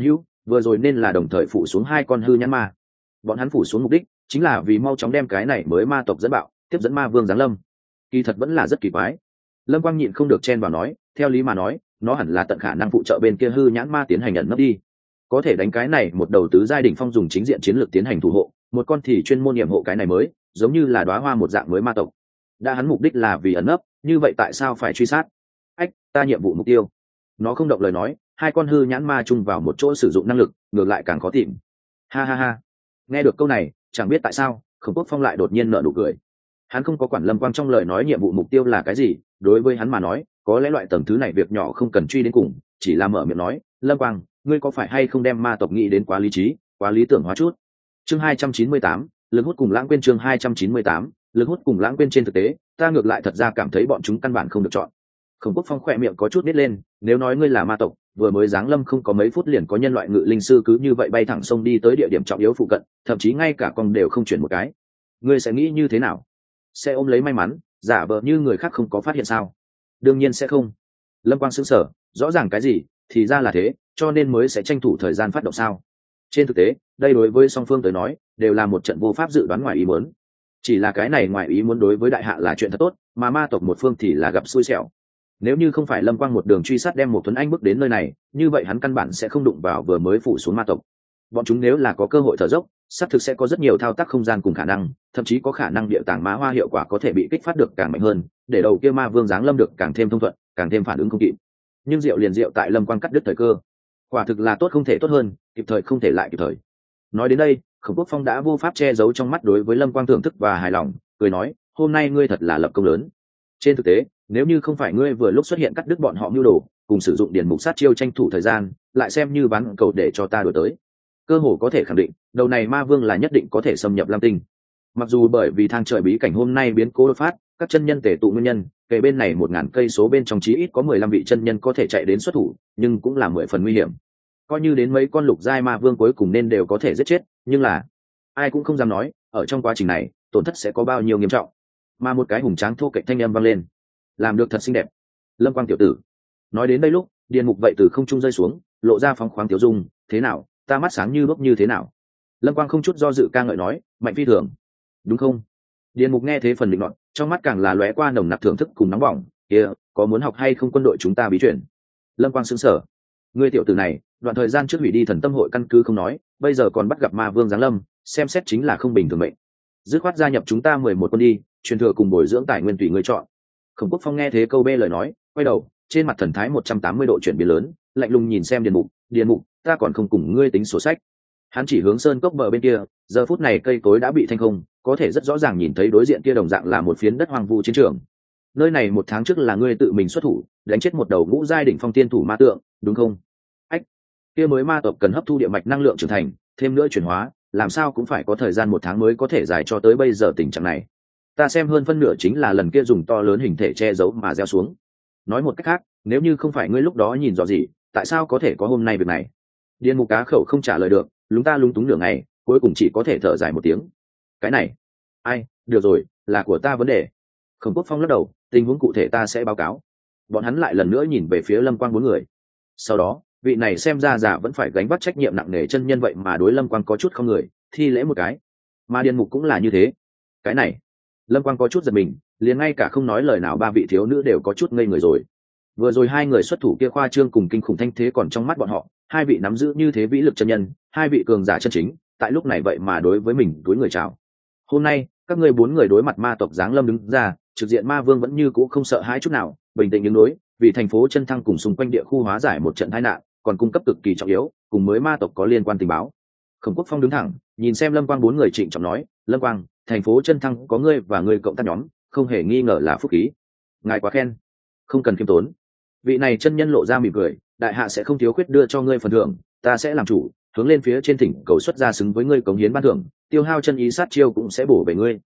vừa rồi nên là đồng thời phủ xuống hai con hư nhãn ma. Bọn hắn phủ xuống mục đích chính là vì mau chóng đem cái này mới ma tộc dẫn bạo, tiếp dẫn ma vương giáng lâm. Kỳ thật vẫn là rất kỳ quái. Lâm Quang nhịn không được chen vào nói, theo lý mà nói nó hẳn là tận khả năng phụ trợ bên kia hư nhãn ma tiến hành ẩn nấp đi, có thể đánh cái này một đầu tứ giai đỉnh phong dùng chính diện chiến lược tiến hành thủ hộ, một con thì chuyên môn nhiệm hộ cái này mới giống như là đóa hoa một dạng mới ma tộc. Đã hắn mục đích là vì ẩn nấp, như vậy tại sao phải truy sát? Ách, ta nhiệm vụ mục tiêu. Nó không động lời nói, hai con hư nhãn ma chung vào một chỗ sử dụng năng lực, ngược lại càng khó tìm. Ha ha ha. Nghe được câu này, chẳng biết tại sao Khổng Quốc Phong lại đột nhiên nở nụ cười. Hắn không có quản Lâm Quang trong lời nói nhiệm vụ mục tiêu là cái gì, đối với hắn mà nói có lẽ loại tầng thứ này việc nhỏ không cần truy đến cùng, chỉ là mở miệng nói, Lâm Quang, ngươi có phải hay không đem ma tộc nghĩ đến quá lý trí, quá lý tưởng hóa chút. Chương 298, lực hút cùng lãng quên. Chương 298, lực hút cùng lãng quên. Trên thực tế ta ngược lại thật ra cảm thấy bọn chúng căn bản không được chọn. Khổng Quốc Phong khỏe miệng có chút nít lên, nếu nói ngươi là ma tộc, vừa mới giáng lâm không có mấy phút liền có nhân loại ngự linh sư cứ như vậy bay thẳng sông đi tới địa điểm trọng yếu phụ cận, thậm chí ngay cả con đều không chuyển một cái, ngươi sẽ nghĩ như thế nào? Sẽ ôm lấy may mắn, giả vờ như người khác không có phát hiện sao? Đương nhiên sẽ không. Lâm Quang sững sờ, rõ ràng cái gì thì ra là thế, cho nên mới sẽ tranh thủ thời gian phát động sao? Trên thực tế đây đối với song phương tới nói đều là một trận vô pháp dự đoán ngoài ý muốn. Chỉ là cái này ngoài ý muốn đối với đại hạ là chuyện thật tốt, mà ma tộc một phương thì là gặp xui xẻo. Nếu như không phải Lâm Quang một đường truy sát đem một Tuấn Anh bước đến nơi này, như vậy hắn căn bản sẽ không đụng vào vừa mới phủ xuống ma tộc. Bọn chúng nếu là có cơ hội thở dốc, xác thực sẽ có rất nhiều thao tác không gian cùng khả năng, thậm chí có khả năng địa tàng mã hoa hiệu quả có thể bị kích phát được càng mạnh hơn, để đầu kia ma vương giáng lâm được càng thêm thông thuận, càng thêm phản ứng không kịp. Nhưng diệu liền diệu tại Lâm Quang cắt đứt thời cơ, quả thực là tốt không thể tốt hơn, kịp thời không thể lại kịp thời. Nói đến đây Khổng Quốc Phong đã vô pháp che giấu trong mắt đối với Lâm Quang thưởng thức và hài lòng, cười nói, hôm nay ngươi thật là lập công lớn. Trên thực tế nếu như không phải ngươi vừa lúc xuất hiện cắt đứt bọn họ mưu đồ, cùng sử dụng điển mục sát chiêu tranh thủ thời gian, lại xem như bán cầu để cho ta đổi tới, cơ hồ có thể khẳng định đầu này ma vương là nhất định có thể xâm nhập Lam Tinh. Mặc dù bởi vì thang trời bí cảnh hôm nay biến cố đột phát, các chân nhân tề tụ nguyên nhân, kể bên này 1000 cây số bên trong chí ít có 15 vị chân nhân có thể chạy đến xuất thủ, nhưng cũng là 10 phần nguy hiểm. Coi như đến mấy con lục giai ma vương cuối cùng nên đều có thể giết chết, nhưng là ai cũng không dám nói ở trong quá trình này tổn thất sẽ có bao nhiêu nghiêm trọng. Mà một cái hùng tráng thô kệch thanh âm vang lên, làm được thật xinh đẹp, Lâm Quang tiểu tử. Nói đến đây lúc điền mục vậy từ không trung rơi xuống, lộ ra phóng khoáng tiểu dung, thế nào, ta mắt sáng như đuốc như thế nào? Lâm Quang không chút do dự ca ngợi nói, mạnh phi thường, đúng không? Điền mục nghe thế phần định luận, trong mắt càng là lóe qua nồng nặc thưởng thức cùng nóng bỏng, kia có muốn học hay không quân đội chúng ta bí chuyển? Lâm Quang sững sờ, ngươi tiểu tử này đoạn thời gian trước hủy đi thần tâm hội căn cứ không nói, bây giờ còn bắt gặp ma vương giáng lâm, xem xét chính là không bình thường mệnh. Dứt khoát gia nhập chúng ta 11 quân đi, truyền thừa cùng bồi dưỡng tài nguyên tùy ngươi chọn. Khổng Quốc Phong nghe thế câu bê lời nói, quay đầu, trên mặt thần thái 180 độ chuyển biến lớn, lạnh lùng nhìn xem Điền Mục, ta còn không cùng ngươi tính sổ sách. Hắn chỉ hướng sơn cốc bờ bên kia, giờ phút này cây cối đã bị thanh không, có thể rất rõ ràng nhìn thấy đối diện kia đồng dạng là một phiến đất hoang vu chiến trường. Nơi này 1 tháng trước là ngươi tự mình xuất thủ, đánh chết một đầu ngũ giai đỉnh phong tiên thủ ma tượng, đúng không? Ách, kia mới ma tộc cần hấp thu địa mạch năng lượng trưởng thành, thêm nữa chuyển hóa, làm sao cũng phải có thời gian 1 tháng mới có thể dài cho tới bây giờ tình trạng này. Ta xem hơn phân nửa chính là lần kia dùng to lớn hình thể che giấu mà gieo xuống. Nói một cách khác, nếu như không phải ngươi lúc đó nhìn rõ gì, tại sao có thể có hôm nay việc này? Điền Mục cá khẩu không trả lời được, lúng ta lúng túng nửa ngày, cuối cùng chỉ có thể thở dài một tiếng. Cái này, ai, được rồi, là của ta vấn đề. Khổng Quốc Phong lắc đầu, tình huống cụ thể ta sẽ báo cáo. Bọn hắn lại lần nữa nhìn về phía Lâm Quang 4 người. Sau đó vị này xem ra già vẫn phải gánh vác trách nhiệm nặng nề chân nhân vậy mà đối Lâm Quang có chút không người, thi lễ một cái. Mà Điền Mục cũng là như thế. Cái này, Lâm Quang có chút giật mình, liền ngay cả không nói lời nào 3 vị thiếu nữ đều có chút ngây người rồi. Vừa rồi 2 người xuất thủ kia khoa trương cùng kinh khủng thanh thế còn trong mắt bọn họ, 2 vị nắm giữ như thế vĩ lực chân nhân, 2 vị cường giả chân chính, tại lúc này vậy mà đối với mình túi người chào. Hôm nay các ngươi 4 người đối mặt ma tộc giáng lâm đứng ra, trực diện ma vương vẫn như cũ không sợ hãi chút nào, bình tĩnh đứng đối, vì thành phố chân thăng cùng xung quanh địa khu hóa giải một trận tai nạn, còn cung cấp cực kỳ trọng yếu, cùng mới ma tộc có liên quan tình báo. Khổng Quốc Phong đứng thẳng, nhìn xem Lâm Quang 4 người trịnh trọng nói, Lâm Quang, thành phố chân thăng có ngươi và ngươi cộng tác nhóm, không hề nghi ngờ là phúc khí. Ngài quá khen, không cần khiêm tốn. Vị này chân nhân lộ ra mỉm cười, đại hạ sẽ không thiếu khuyết đưa cho ngươi phần thưởng, ta sẽ làm chủ, hướng lên phía trên thỉnh cầu xuất ra xứng với ngươi cống hiến ban thưởng, tiêu hao chân ý sát chiêu cũng sẽ bổ về ngươi.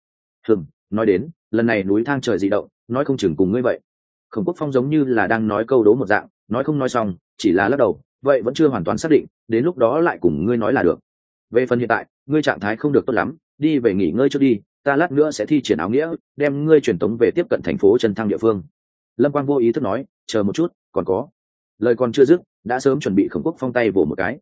Nói đến, lần này núi thang trời dị động, nói không chừng cùng ngươi vậy. Khổng Quốc Phong giống như là đang nói câu đố một dạng, nói không nói xong, chỉ là lắc đầu, vậy vẫn chưa hoàn toàn xác định, đến lúc đó lại cùng ngươi nói là được. Về phần hiện tại, ngươi trạng thái không được tốt lắm, đi về nghỉ ngơi trước đi, ta lát nữa sẽ thi triển áo nghĩa, đem ngươi truyền tống về tiếp cận thành phố chân thăng địa phương. Lâm Quang vô ý thức nói, chờ một chút, còn có. Lời còn chưa dứt, đã sớm chuẩn bị Khổng Quốc Phong tay vỗ một cái.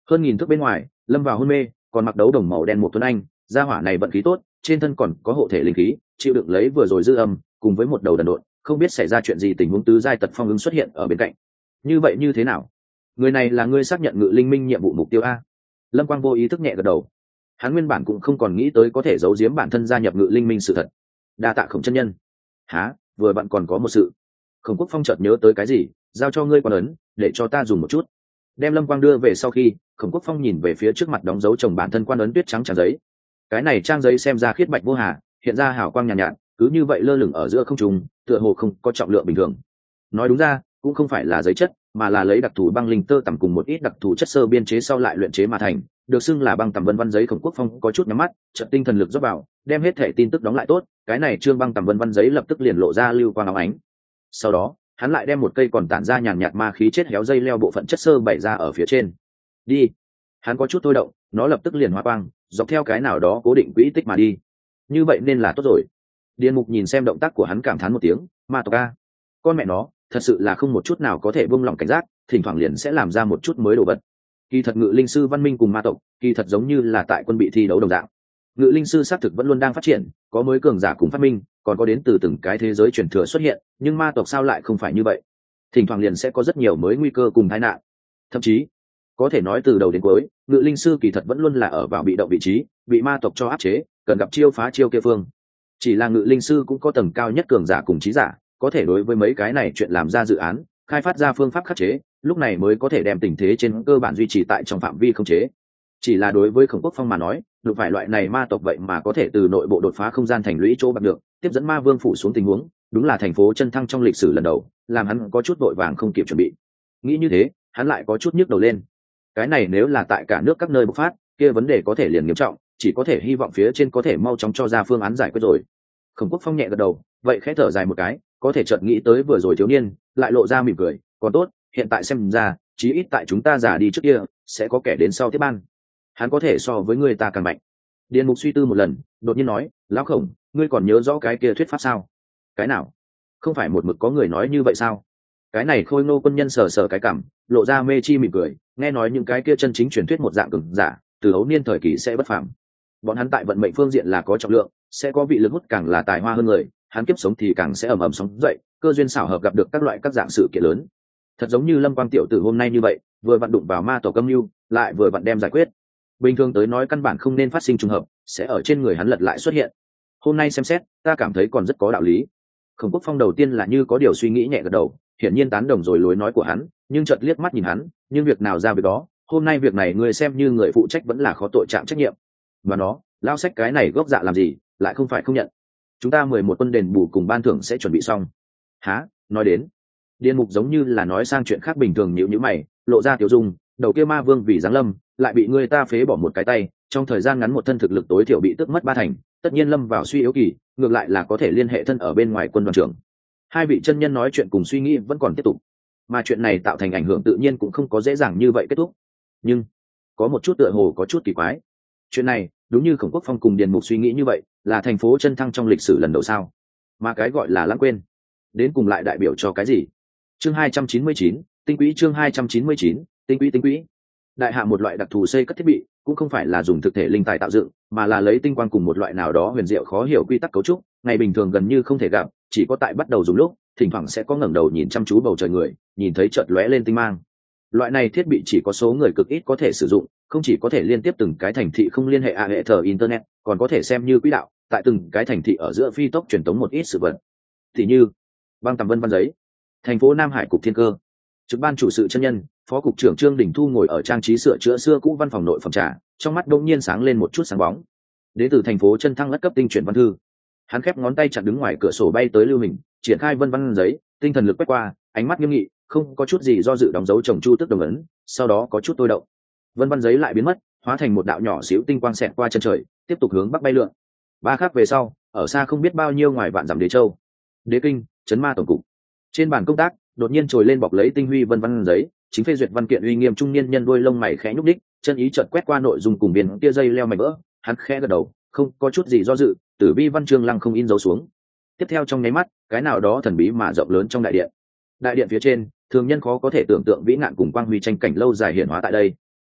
hơn nghìn thước bên ngoài lâm vào hôn mê, còn mặc đấu đồng màu đen một tuấn anh, gia hỏa này vận khí tốt, trên thân còn có hộ thể linh khí, chịu đựng lấy vừa rồi dư âm cùng với một đầu đần độn, không biết xảy ra chuyện gì, tình huống tứ giai tật phong ứng xuất hiện ở bên cạnh. Như vậy như thế nào? Người này là ngươi xác nhận ngự linh minh nhiệm vụ mục tiêu a? Lâm Quang vô ý thức nhẹ gật đầu. Hắn nguyên bản cũng không còn nghĩ tới có thể giấu giếm bản thân gia nhập ngự linh minh sự thật. Đa tạ Khổng chân nhân. Hả? Vừa bạn còn có một sự. Khổng Quốc Phong chợt nhớ tới cái gì, giao cho ngươi quan ấn, để cho ta dùng một chút. Đem Lâm Quang đưa về sau khi, Khổng Quốc Phong nhìn về phía trước mặt đóng dấu chồng bản thân quan ấn tuyết trắng trang giấy. Cái này trang giấy xem ra khiết bạch vô hà, hiện ra hào quang nhàn nhạt, cứ như vậy lơ lửng ở giữa không trung, tựa hồ không có trọng lượng bình thường. Nói đúng ra, cũng không phải là giấy chất, mà là lấy đặc thù băng linh tơ tằm cùng một ít đặc thù chất xơ biên chế sau lại luyện chế mà thành, được xưng là băng tằm vân vân giấy. Khổng Quốc Phong có chút nhắm mắt, chợt tinh thần lực dốc vào, đem hết thể tin tức đóng lại tốt, cái này trương băng tằm vân vân giấy lập tức liền lộ ra lưu quang óng ánh. Sau đó, hắn lại đem một cây còn tản ra nhàn nhạt ma khí chết héo dây leo bộ phận chất xơ bày ra ở phía trên. Đi. Hắn có chút thôi động, nó lập tức liền hóa quang, dọc theo cái nào đó cố định quỹ tích mà đi. Như vậy nên là tốt rồi. Điền Mục nhìn xem động tác của hắn cảm thán một tiếng, ma tộc a, con mẹ nó, thật sự là không một chút nào có thể buông lỏng cảnh giác, thỉnh thoảng liền sẽ làm ra một chút mới đồ vật. Kỳ thật ngự linh sư văn minh cùng ma tộc, kỳ thật giống như là tại quân bị thi đấu đồng dạng. Ngự linh sư xác thực vẫn luôn đang phát triển, có mới cường giả cùng phát minh, còn có đến từ từng cái thế giới truyền thừa xuất hiện, nhưng ma tộc sao lại không phải như vậy? Thỉnh thoảng liền sẽ có rất nhiều mới nguy cơ cùng tai nạn. Thậm chí, có thể nói từ đầu đến cuối, ngự linh sư kỳ thật vẫn luôn là ở vào bị động vị trí, bị ma tộc cho áp chế, cần gặp chiêu phá chiêu kia phương. Chỉ là ngự linh sư cũng có tầng cao nhất cường giả cùng trí giả, có thể đối với mấy cái này chuyện làm ra dự án, khai phát ra phương pháp khắc chế, lúc này mới có thể đem tình thế trên cơ bản duy trì tại trong phạm vi không chế. Chỉ là đối với Khổng Quốc Phong mà nói, đụng phải loại này ma tộc vậy mà có thể từ nội bộ đột phá không gian thành lũy chỗ bạc được, tiếp dẫn ma vương phủ xuống tình huống, đúng là thành phố chân thăng trong lịch sử lần đầu, làm hắn có chút vội vàng không kịp chuẩn bị. Nghĩ như thế, hắn lại có chút nhức đầu lên. Cái này nếu là tại cả nước các nơi bộc phát, kia vấn đề có thể liền nghiêm trọng, chỉ có thể hy vọng phía trên có thể mau chóng cho ra phương án giải quyết rồi. Khổng Quốc Phong nhẹ gật đầu, vậy khẽ thở dài một cái, có thể chợt nghĩ tới vừa rồi thiếu niên, lại lộ ra mỉm cười, còn tốt, hiện tại xem ra, chí ít tại chúng ta già đi trước kia, sẽ có kẻ đến sau tiếp ban. Hắn có thể so với người ta càng mạnh. Điền Mục suy tư một lần, đột nhiên nói, lão Khổng, ngươi còn nhớ rõ cái kia thuyết pháp sao? Cái nào? Không phải một mực có người nói như vậy sao? Cái này Khôi Ngô quân nhân sờ sờ cái cằm, lộ ra mê chi mỉm cười, nghe nói những cái kia chân chính truyền thuyết một dạng cường giả, từ ấu niên thời kỳ sẽ bất phàm. Bọn hắn tại vận mệnh phương diện là có trọng lượng, sẽ có vị lực hút càng là tài hoa hơn người, hắn kiếp sống thì càng sẽ ầm ầm sóng dậy, cơ duyên xảo hợp gặp được các loại các dạng sự kiện lớn. Thật giống như Lâm Quang tiểu tử hôm nay như vậy, vừa vặn đụng vào ma tổ âm mưu, lại vừa vặn đem giải quyết. Bình thường tới nói căn bản không nên phát sinh trùng hợp, sẽ ở trên người hắn lật lại xuất hiện. Hôm nay xem xét, ta cảm thấy còn rất có đạo lý. Khổng Quốc Phong đầu tiên là như có điều suy nghĩ nhẹ gật đầu, hiển nhiên tán đồng rồi lối nói của hắn, nhưng chợt liếc mắt nhìn hắn, nhưng việc nào ra việc đó, hôm nay việc này ngươi xem như người phụ trách vẫn là khó tội trạng trách nhiệm. Và nó, lao sách cái này gốc dạ làm gì, lại không phải không nhận. Chúng ta 11 quân đền bù cùng ban thưởng sẽ chuẩn bị xong. Hả? Nói đến, Điền Mục giống như là nói sang chuyện khác bình thường, nhíu nhíu mày, lộ ra tiểu dung, đầu kia ma vương vì giáng lâm, lại bị người ta phế bỏ một cái tay, trong thời gian ngắn một thân thực lực tối thiểu bị tước mất 3 thành, tất nhiên lâm vào suy yếu kỳ, ngược lại là có thể liên hệ thân ở bên ngoài quân đoàn trưởng. Hai vị chân nhân nói chuyện cùng suy nghĩ vẫn còn tiếp tục, mà chuyện này tạo thành ảnh hưởng tự nhiên cũng không có dễ dàng như vậy kết thúc. Nhưng có một chút tựa hồ có chút kỳ quái. Chuyện này, đúng như Khổng Quốc Phong cùng Điền Mục suy nghĩ như vậy, là thành phố chân thăng trong lịch sử lần đầu sao? Mà cái gọi là lãng quên, đến cùng lại đại biểu cho cái gì? Chương 299, tinh quỹ. Chương 299, tinh quỹ. Đại hạ một loại đặc thù xây cất thiết bị, cũng không phải là dùng thực thể linh tài tạo dựng, mà là lấy tinh quang cùng một loại nào đó huyền diệu khó hiểu quy tắc cấu trúc, ngày bình thường gần như không thể gặp, chỉ có tại bắt đầu dùng lúc, thỉnh thoảng sẽ có ngẩng đầu nhìn chăm chú bầu trời người, nhìn thấy chợt lóe lên tinh mang. Loại này thiết bị chỉ có số người cực ít có thể sử dụng, không chỉ có thể liên tiếp từng cái thành thị không liên hệ hệ thờ internet, còn có thể xem như quỹ đạo, tại từng cái thành thị ở giữa phi tốc truyền tống một ít sự vật. Thì như băng tầm vân vân giấy. Thành phố Nam Hải cục Thiên Cơ, trực ban chủ sự chân nhân, phó cục trưởng Trương Đình Thu ngồi ở trang trí sửa chữa xưa cũ văn phòng nội phòng trà, trong mắt đột nhiên sáng lên một chút sáng bóng. Đến từ thành phố chân thăng lất cấp tinh chuyển văn thư. Hắn khép ngón tay chặn đứng ngoài cửa sổ bay tới lưu hình, triển khai vân vân giấy, tinh thần lực quét qua, ánh mắt nghiêm nghị, không có chút gì do dự đóng dấu chồng chu tức đồng ấn, sau đó có chút tôi động. Vân vân giấy lại biến mất, hóa thành một đạo nhỏ xíu tinh quang xẹt qua chân trời, tiếp tục hướng bắc bay lượn. 3 khắc về sau, ở xa không biết bao nhiêu ngoài vạn dặm Đế Châu, Đế Kinh, trấn ma tổng cục. Trên bàn công tác, đột nhiên trồi lên bọc lấy tinh huy vân vân giấy, chính phê duyệt văn kiện uy nghiêm trung niên nhân đuôi lông mày khẽ nhúc đích, chân ý chợt quét qua nội dung cùng biên kia dây leo mảnh vỡ, hắn khẽ gật đầu, không có chút gì do dự, tử vi văn chương lăng không in dấu xuống. Tiếp theo trong nháy mắt, cái nào đó thần bí mà rộng lớn trong đại điện. Đại điện phía trên, thường nhân khó có thể tưởng tượng vĩ nạn cùng quang huy tranh cảnh lâu dài hiển hóa tại đây.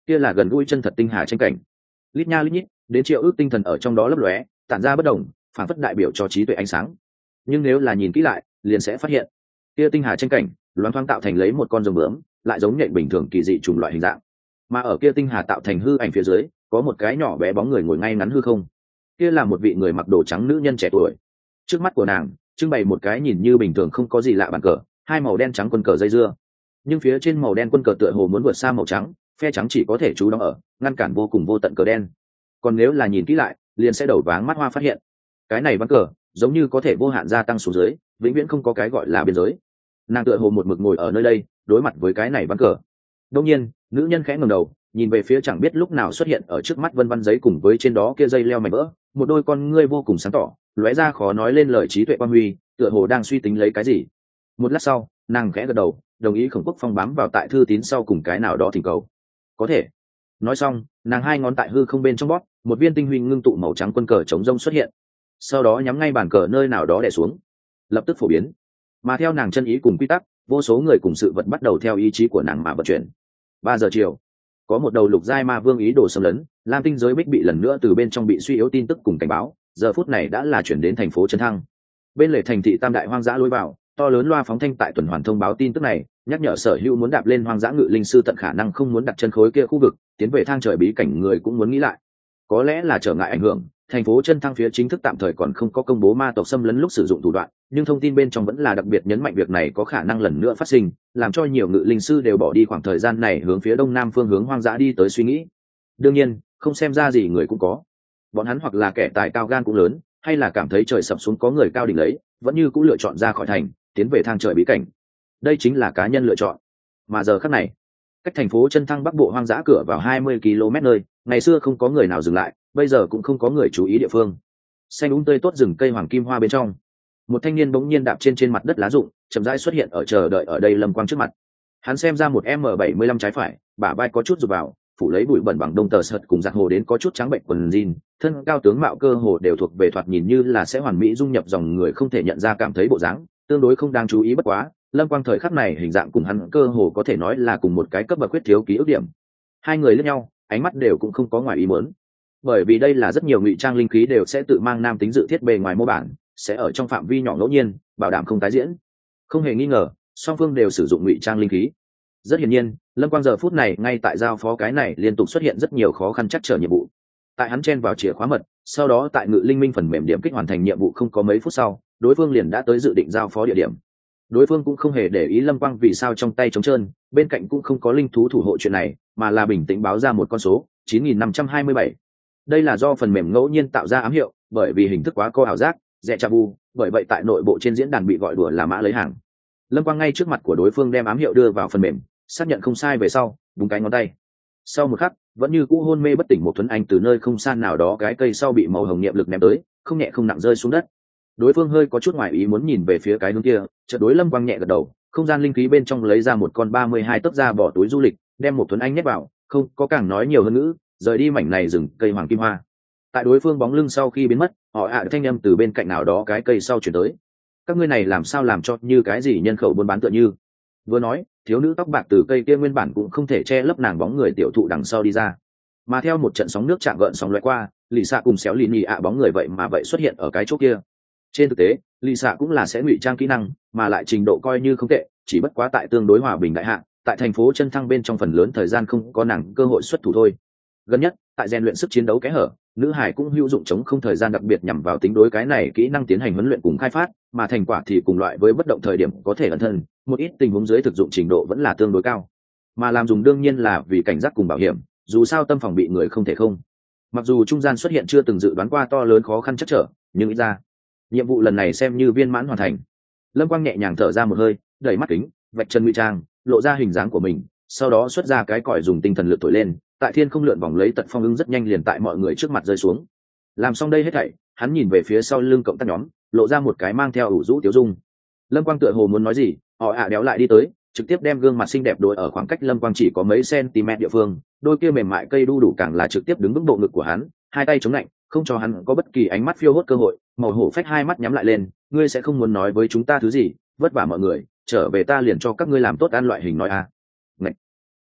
kia là gần gũi chân thật tinh hà tranh cảnh, lít nha lít nhít đến triệu ước tinh thần ở trong đó lấp lóe, tản ra bất đồng, phản phất đại biểu cho trí tuệ ánh sáng. Nhưng nếu là nhìn kỹ lại liền sẽ phát hiện kia tinh hà tranh cảnh loáng thoáng tạo thành lấy một con rồng bướm, lại giống nhện bình thường kỳ dị trùng loại hình dạng. Mà ở kia tinh hà tạo thành hư ảnh phía dưới có một cái nhỏ bé bóng người ngồi ngay ngắn hư không, kia là một vị người mặc đồ trắng nữ nhân trẻ tuổi. Trước mắt của nàng trưng bày một cái nhìn như bình thường không có gì lạ bàn cờ, hai màu đen trắng quân cờ dây dưa, nhưng phía trên màu đen quân cờ tựa hồ muốn vượt xa màu trắng, phe trắng chỉ có thể trú đóng ở ngăn cản vô cùng vô tận cờ đen. Còn nếu là nhìn kỹ lại liền sẽ đầu váng mắt hoa phát hiện cái này ván cờ giống như có thể vô hạn gia tăng xuống dưới, vĩnh viễn không có cái gọi là biên giới. Nàng tựa hồ một mực ngồi ở nơi đây đối mặt với cái này ván cờ. Đông nhiên nữ nhân khẽ ngẩng đầu nhìn về phía chẳng biết lúc nào xuất hiện ở trước mắt vân vân giấy cùng với trên đó kia dây leo mảnh vỡ, một đôi con ngươi vô cùng sáng tỏ lóe ra khó nói lên lời trí tuệ quan huy, tựa hồ đang suy tính lấy cái gì. Một lát sau nàng khẽ gật đầu đồng ý Khổng Quốc Phong bám vào tại thư tín sau cùng cái nào đó thỉnh cầu. Có thể. Nói xong nàng hai ngón tại hư không bên trong bóp, một viên tinh huy ngưng tụ màu trắng quân cờ chống rông xuất hiện, sau đó nhắm ngay bàn cờ nơi nào đó đè xuống, lập tức phổ biến. Mà theo nàng chân ý cùng quy tắc, vô số người cùng sự vật bắt đầu theo ý chí của nàng mà vận chuyển. 3 giờ chiều, có một đầu lục giai ma vương ý đồ xâm lấn, lam tinh giới bích bị lần nữa từ bên trong bị suy yếu tin tức cùng cảnh báo, giờ phút này đã là chuyển đến thành phố Trấn Thăng. Bên lề thành thị tam đại hoang dã lối vào, to lớn loa phóng thanh tại tuần hoàn thông báo tin tức này, nhắc nhở sở hữu muốn đạp lên hoang dã ngự linh sư tận khả năng không muốn đặt chân khối kia khu vực, tiến về thang trời bí cảnh người cũng muốn nghĩ lại. Có lẽ là trở ngại ảnh hưởng, thành phố Trấn Thăng phía chính thức tạm thời còn không có công bố ma tộc xâm lấn lúc sử dụng thủ đoạn, nhưng thông tin bên trong vẫn là đặc biệt nhấn mạnh việc này có khả năng lần nữa phát sinh, làm cho nhiều ngự linh sư đều bỏ đi khoảng thời gian này hướng phía đông nam phương hướng hoang dã đi tới suy nghĩ. Đương nhiên không xem ra gì người cũng có, bọn hắn hoặc là kẻ tài cao gan cũng lớn, hay là cảm thấy trời sập xuống có người cao đỉnh lấy, vẫn như cũng lựa chọn ra khỏi thành tiến về thang trời bí cảnh. Đây chính là cá nhân lựa chọn. Mà giờ khắc này, cách thành phố Trấn Thăng bắc bộ hoang dã cửa vào 20 km nơi, ngày xưa không có người nào dừng lại, bây giờ cũng không có người chú ý địa phương. Xanh úng tươi tốt rừng cây hoàng kim hoa bên trong, một thanh niên bỗng nhiên đạp trên mặt đất lá rụng, chậm rãi xuất hiện ở chờ đợi ở đây Lâm Quang trước mặt. Hắn xem ra một M75 trái phải, bả vai có chút rụt vào, phủ lấy bụi bẩn bằng đông tờ sợt cùng giặt hồ đến có chút trắng bệnh quần jean, thân cao tướng mạo cơ hồ đều thuộc về thoạt nhìn như là sẽ hoàn mỹ dung nhập dòng người không thể nhận ra cảm thấy bộ dáng, tương đối không đáng chú ý. Bất quá Lâm Quang thời khắc này hình dạng cùng hắn cơ hồ có thể nói là cùng một cái cấp bậc khuyết thiếu ký ức điểm. Hai người liếc nhau, ánh mắt đều cũng không có ngoài ý muốn, bởi vì đây là rất nhiều ngụy trang linh khí đều sẽ tự mang nam tính dự thiết bề ngoài mô bản, sẽ ở trong phạm vi nhỏ ngẫu nhiên, bảo đảm không tái diễn. Không hề nghi ngờ song phương đều sử dụng ngụy trang linh khí. Rất hiển nhiên Lâm Quang giờ phút này ngay tại giao phó cái này liên tục xuất hiện rất nhiều khó khăn chắc trở nhiệm vụ. Tại hắn chen vào chìa khóa mật, sau đó tại ngự linh minh phần mềm điểm kích hoàn thành nhiệm vụ không có mấy phút sau, đối phương liền đã tới dự định giao phó địa điểm. Đối phương cũng không hề để ý Lâm Quang vì sao trong tay trống trơn, bên cạnh cũng không có linh thú thủ hộ chuyện này, mà là bình tĩnh báo ra một con số 9527. Đây là do phần mềm ngẫu nhiên tạo ra ám hiệu, bởi vì hình thức quá co ảo giác, rẻ chà bu, bởi vậy tại nội bộ trên diễn đàn bị gọi đùa là mã lấy hàng. Lâm Quang ngay trước mặt của đối phương đem ám hiệu đưa vào phần mềm, xác nhận không sai về sau, búng cái ngón tay. Sau một khắc, vẫn như cũ hôn mê bất tỉnh một Tuấn Anh từ nơi không xa nào đó cái cây sau bị màu hồng niệm lực ném tới, không nhẹ không nặng rơi xuống đất. Đối phương hơi có chút ngoài ý muốn nhìn về phía cái hướng kia, chợt đối Lâm Quang nhẹ gật đầu, không gian linh khí bên trong lấy ra một con 32 tấc ra bỏ túi du lịch, đem một Tuấn Anh nhét vào, không có càng nói nhiều hơn nữa, rời đi mảnh này rừng cây hoàng kim hoa. Tại đối phương bóng lưng sau khi biến mất, họ thanh âm từ bên cạnh nào đó cái cây sau chuyển tới. Các ngươi này làm sao làm cho như cái gì nhân khẩu buôn bán tựa như. Vừa nói, thiếu nữ tóc bạc từ cây kia nguyên bản cũng không thể che lấp nàng bóng người tiểu thụ đằng sau đi ra. Mà theo một trận sóng nước chạm gợn sóng lóe qua, lì xạ cùng xéo lì nhì bóng người vậy mà vậy xuất hiện ở cái chỗ kia. Trên thực tế lì xạ cũng là sẽ ngụy trang kỹ năng, mà lại trình độ coi như không tệ, chỉ bất quá tại tương đối hòa bình đại hạ, tại thành phố Trấn Thăng bên trong phần lớn thời gian không có nàng cơ hội xuất thủ thôi. Gần nhất tại rèn luyện sức chiến đấu kẽ hở, nữ hải cũng hữu dụng chống không thời gian đặc biệt nhằm vào tính đối cái này kỹ năng tiến hành huấn luyện cùng khai phát, mà thành quả thì cùng loại với bất động thời điểm có thể ẩn thân, một ít tình huống dưới thực dụng trình độ vẫn là tương đối cao, mà làm dùng đương nhiên là vì cảnh giác cùng bảo hiểm, dù sao tâm phòng bị người không thể không. Mặc dù trung gian xuất hiện chưa từng dự đoán qua to lớn khó khăn chắc trở, nhưng ít ra nhiệm vụ lần này xem như viên mãn hoàn thành. Lâm Quang nhẹ nhàng thở ra một hơi, đẩy mắt kính, vạch chân ngụy trang, lộ ra hình dáng của mình, sau đó xuất ra cái còi dùng tinh thần lực thổi lên, tại thiên không lượn vòng lấy tật phong ưng rất nhanh liền tại mọi người trước mặt rơi xuống. Làm xong đây hết thảy, hắn nhìn về phía sau lưng cộng tác nhóm, lộ ra một cái mang theo ủ rũ tiếu dung. Lâm Quang tựa hồ muốn nói gì, họ đéo lại đi tới, trực tiếp đem gương mặt xinh đẹp đối ở khoảng cách Lâm Quang chỉ có mấy cm địa phương, đôi kia mềm mại cây đu đủ càng là trực tiếp đứng vững bộ ngực của hắn, hai tay chống lạnh, không cho hắn có bất kỳ ánh mắt phiêu hốt cơ hội. Màu hổ phách hai mắt nhắm lại lên, ngươi sẽ không muốn nói với chúng ta thứ gì, vất vả mọi người, trở về ta liền cho các ngươi làm tốt ăn loại hình nói a.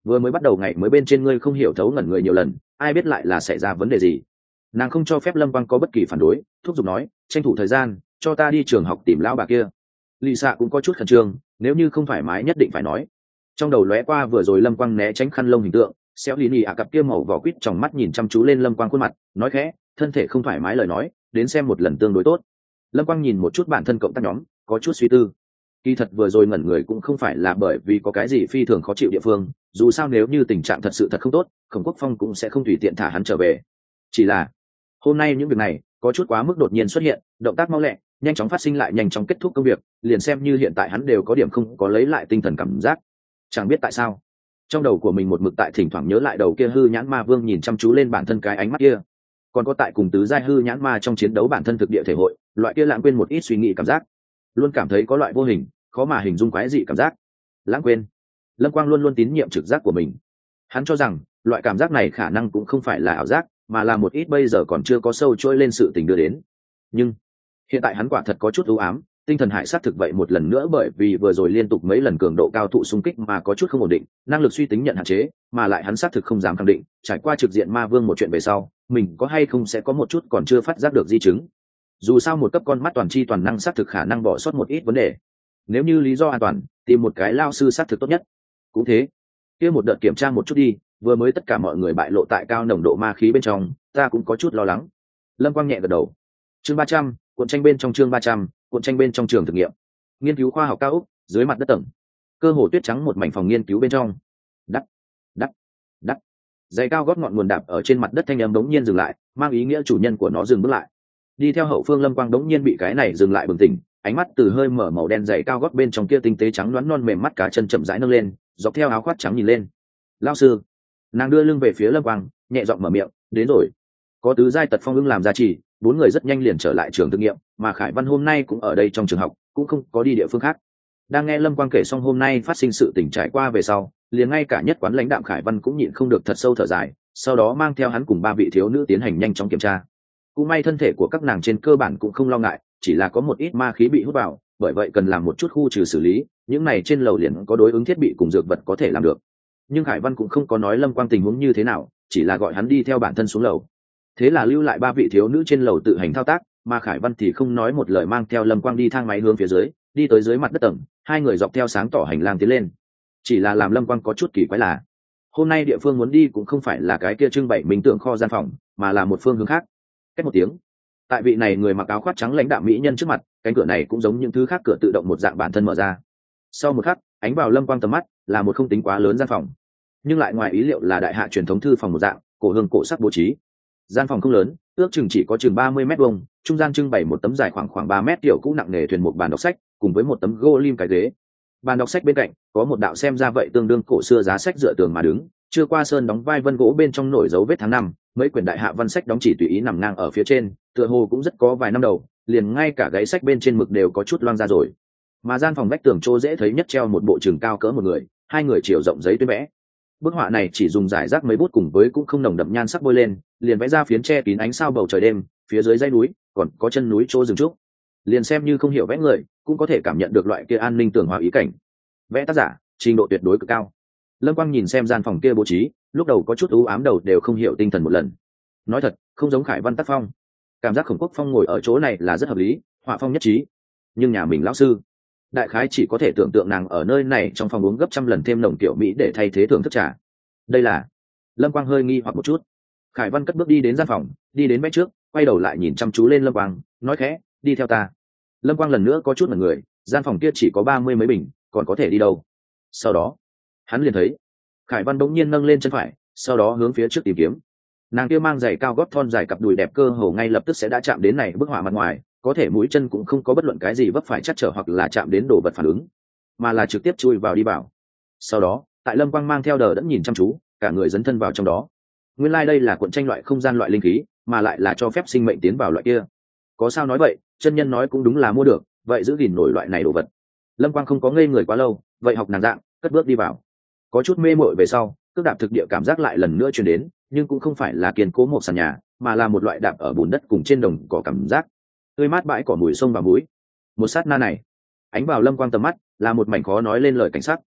vừa mới bắt đầu ngày mới bên trên ngươi không hiểu thấu ngẩn người nhiều lần, ai biết lại là xảy ra vấn đề gì. Nàng không cho phép Lâm Quang có bất kỳ phản đối, thúc giục nói, tranh thủ thời gian cho ta đi trường học tìm lão bà kia. Lì xạ cũng có chút khẩn trương, nếu như không thoải mái nhất định phải nói. Trong đầu lóe qua vừa rồi Lâm Quang né tránh khăn lông hình tượng, xéo lì nỉ cặp kia màu vỏ quýt trong mắt nhìn chăm chú lên Lâm Quang khuôn mặt, nói khẽ, thân thể không thoải mái lời nói, đến xem một lần tương đối tốt. Lâm Quang nhìn một chút bản thân cộng tác nhóm, có chút suy tư. Kỳ thật vừa rồi ngẩn người cũng không phải là bởi vì có cái gì phi thường khó chịu địa phương, dù sao nếu như tình trạng thật sự thật không tốt, Khổng Quốc Phong cũng sẽ không tùy tiện thả hắn trở về. Chỉ là hôm nay những việc này có chút quá mức đột nhiên xuất hiện, động tác mau lẹ, nhanh chóng phát sinh lại nhanh chóng kết thúc công việc, liền xem như hiện tại hắn đều có điểm không có lấy lại tinh thần cảm giác. Chẳng biết tại sao, trong đầu của mình một mực tại thỉnh thoảng nhớ lại đầu kia hư nhãn ma vương nhìn chăm chú lên bản thân cái ánh mắt kia, còn có tại cùng tứ giai hư nhãn ma trong chiến đấu bản thân thực địa thể hội, loại kia lãng quên một ít suy nghĩ cảm giác, luôn cảm thấy có loại vô hình khó mà hình dung quái dị cảm giác. Lãng quên. Lâm Quang luôn luôn tín nhiệm trực giác của mình, hắn cho rằng loại cảm giác này khả năng cũng không phải là ảo giác, mà là một ít bây giờ còn chưa có sâu trôi lên sự tình đưa đến. Nhưng hiện tại hắn quả thật có chút u ám, tinh thần hải sát thực vậy một lần nữa bởi vì vừa rồi liên tục mấy lần cường độ cao thụ xung kích mà có chút không ổn định, năng lực suy tính nhận hạn chế, mà lại hắn sát thực không dám khẳng định, trải qua trực diện ma vương một chuyện về sau, mình có hay không sẽ có một chút còn chưa phát giác được di chứng. Dù sao một cấp con mắt toàn chi toàn năng sát thực khả năng bỏ sót một ít vấn đề. Nếu như lý do an toàn, tìm một cái lao sư sát thực tốt nhất. Cũng thế, kia một đợt kiểm tra một chút đi, vừa mới tất cả mọi người bại lộ tại cao nồng độ ma khí bên trong, ta cũng có chút lo lắng. Lâm Quang nhẹ gật đầu. Chương 300, cuộn tranh bên trong chương 300, cuộn tranh bên trong trường thực nghiệm. Nghiên cứu khoa học cao ốc, dưới mặt đất tầng. Cơ hồ tuyết trắng một mảnh phòng nghiên cứu bên trong. Đắc, đắc, đắc. Giày cao gót ngọn nguồn đạp ở trên mặt đất thanh âm đống nhiên dừng lại, mang ý nghĩa chủ nhân của nó dừng bước lại. Đi theo hậu phương Lâm Quang đống nhiên bị cái này dừng lại bừng tỉnh, ánh mắt từ hơi mở màu đen giày cao gót bên trong kia tinh tế trắng loáng non mềm mắt cá chân chậm rãi nâng lên, dọc theo áo khoác trắng nhìn lên. Lão sư. Nàng đưa lưng về phía Lâm Quang, nhẹ giọng mở miệng, đến rồi. Có tứ giai tật phong ưng làm gia trì, bốn người rất nhanh liền trở lại trường thực nghiệm, mà Khải Văn hôm nay cũng ở đây trong trường học, cũng không có đi địa phương khác. Đang nghe Lâm Quang kể xong hôm nay phát sinh sự tình trải qua về sau, liền ngay cả nhất quán lãnh đạm Khải Văn cũng nhịn không được thật sâu thở dài, sau đó mang theo hắn cùng ba vị thiếu nữ tiến hành nhanh chóng kiểm tra. Cũng may thân thể của các nàng trên cơ bản cũng không lo ngại, chỉ là có một ít ma khí bị hút vào, bởi vậy cần làm một chút khu trừ xử lý, những này trên lầu liền có đối ứng thiết bị cùng dược vật có thể làm được. Nhưng Khải Văn cũng không có nói Lâm Quang tình huống như thế nào, chỉ là gọi hắn đi theo bản thân xuống lầu. Thế là lưu lại ba vị thiếu nữ trên lầu tự hành thao tác, mà Khải Văn thì không nói một lời mang theo Lâm Quang đi thang máy hướng phía dưới, đi tới dưới mặt đất tầng, hai người dọc theo sáng tỏ hành lang tiến lên. Chỉ là làm Lâm Quang có chút kỳ quái là, hôm nay địa phương muốn đi cũng không phải là cái kia trưng bày minh tượng kho gian phòng, mà là một phương hướng khác. Cách một tiếng, tại vị này người mặc áo khoác trắng lãnh đạm mỹ nhân trước mặt, cánh cửa này cũng giống những thứ khác cửa tự động một dạng bản thân mở ra. Sau một khắc, ánh vào Lâm Quang tầm mắt là một không tính quá lớn gian phòng, nhưng lại ngoài ý liệu là đại hạ truyền thống thư phòng một dạng, cổ hương cổ sắc bố trí. Gian phòng không lớn, ước chừng chỉ có chừng 30 mét vuông, trung gian trưng bày một tấm dài khoảng 3 mét tiểu cũ nặng nề thuyền một bàn đọc sách, cùng với một tấm gỗ lim cái ghế. Bàn đọc sách bên cạnh có một đạo xem ra vậy tương đương cổ xưa giá sách dựa tường mà đứng, chưa qua sơn đóng vai vân gỗ bên trong nổi dấu vết tháng năm, mấy quyển đại hạ văn sách đóng chỉ tùy ý nằm ngang ở phía trên, tựa hồ cũng rất có vài năm đầu, liền ngay cả gáy sách bên trên mực đều có chút loang ra rồi. Mà gian phòng vách tường chỗ dễ thấy nhất treo một bộ trường cao cỡ một người, hai người chiều rộng giấy tuyên vẽ. Bức họa này chỉ dùng giải rác mấy bút cùng với cũng không nồng đậm nhan sắc bôi lên, liền vẽ ra phiến che kín ánh sao bầu trời đêm, phía dưới dãy núi còn có chân núi chỗ rừng trúc. Liền xem như không hiểu vẽ người, cũng có thể cảm nhận được loại kia an ninh tường hòa ý cảnh. Vẽ tác giả trình độ tuyệt đối cực cao. Lâm Quang nhìn xem gian phòng kia bố trí, lúc đầu có chút u ám đầu đều không hiểu tinh thần một lần. Nói thật, không giống Khải Văn tác phong. Cảm giác Khổng Quốc Phong ngồi ở chỗ này là rất hợp lý, họa phong nhất trí. Nhưng nhà mình lão sư, đại khái chỉ có thể tưởng tượng nàng ở nơi này trong phòng uống gấp trăm lần thêm nồng tiểu mỹ để thay thế thưởng thức trà. Đây là. Lâm Quang hơi nghi hoặc một chút. Khải Văn cất bước đi đến gian phòng, đi đến mép trước, quay đầu lại nhìn chăm chú lên Lâm Quang, nói khẽ, đi theo ta. Lâm Quang lần nữa có chút mật người, gian phòng kia chỉ có 30 mấy bình, còn có thể đi đâu. Sau đó hắn liền thấy Khải Văn bỗng nhiên nâng lên chân phải, sau đó hướng phía trước tìm kiếm. Nàng kia mang giày cao gót thon dài cặp đùi đẹp cơ hồ ngay lập tức sẽ đã chạm đến này bức họa mặt ngoài, có thể mũi chân cũng không có bất luận cái gì vấp phải chắc trở hoặc là chạm đến đồ vật phản ứng, mà là trực tiếp chui vào đi vào. Sau đó tại Lâm Quang mang theo đờ đẫn nhìn chăm chú, cả người dấn thân vào trong đó. Nguyên lai đây là cuộn tranh loại không gian loại linh khí, mà lại là cho phép sinh mệnh tiến vào loại kia. Có sao nói vậy, chân nhân nói cũng đúng là mua được, vậy giữ gìn nổi loại này đồ vật. Lâm Quang không có ngây người quá lâu, vậy học nàng dạng, cất bước đi vào. Có chút mê mội về sau, cước đạp thực địa cảm giác lại lần nữa truyền đến, nhưng cũng không phải là kiên cố một sàn nhà, mà là một loại đạp ở bùn đất cùng trên đồng cỏ cảm giác tươi mát bãi cỏ mùi sông và muối. Một sát na này, ánh vào Lâm Quang tầm mắt là một mảnh khó nói lên lời cảnh sắc.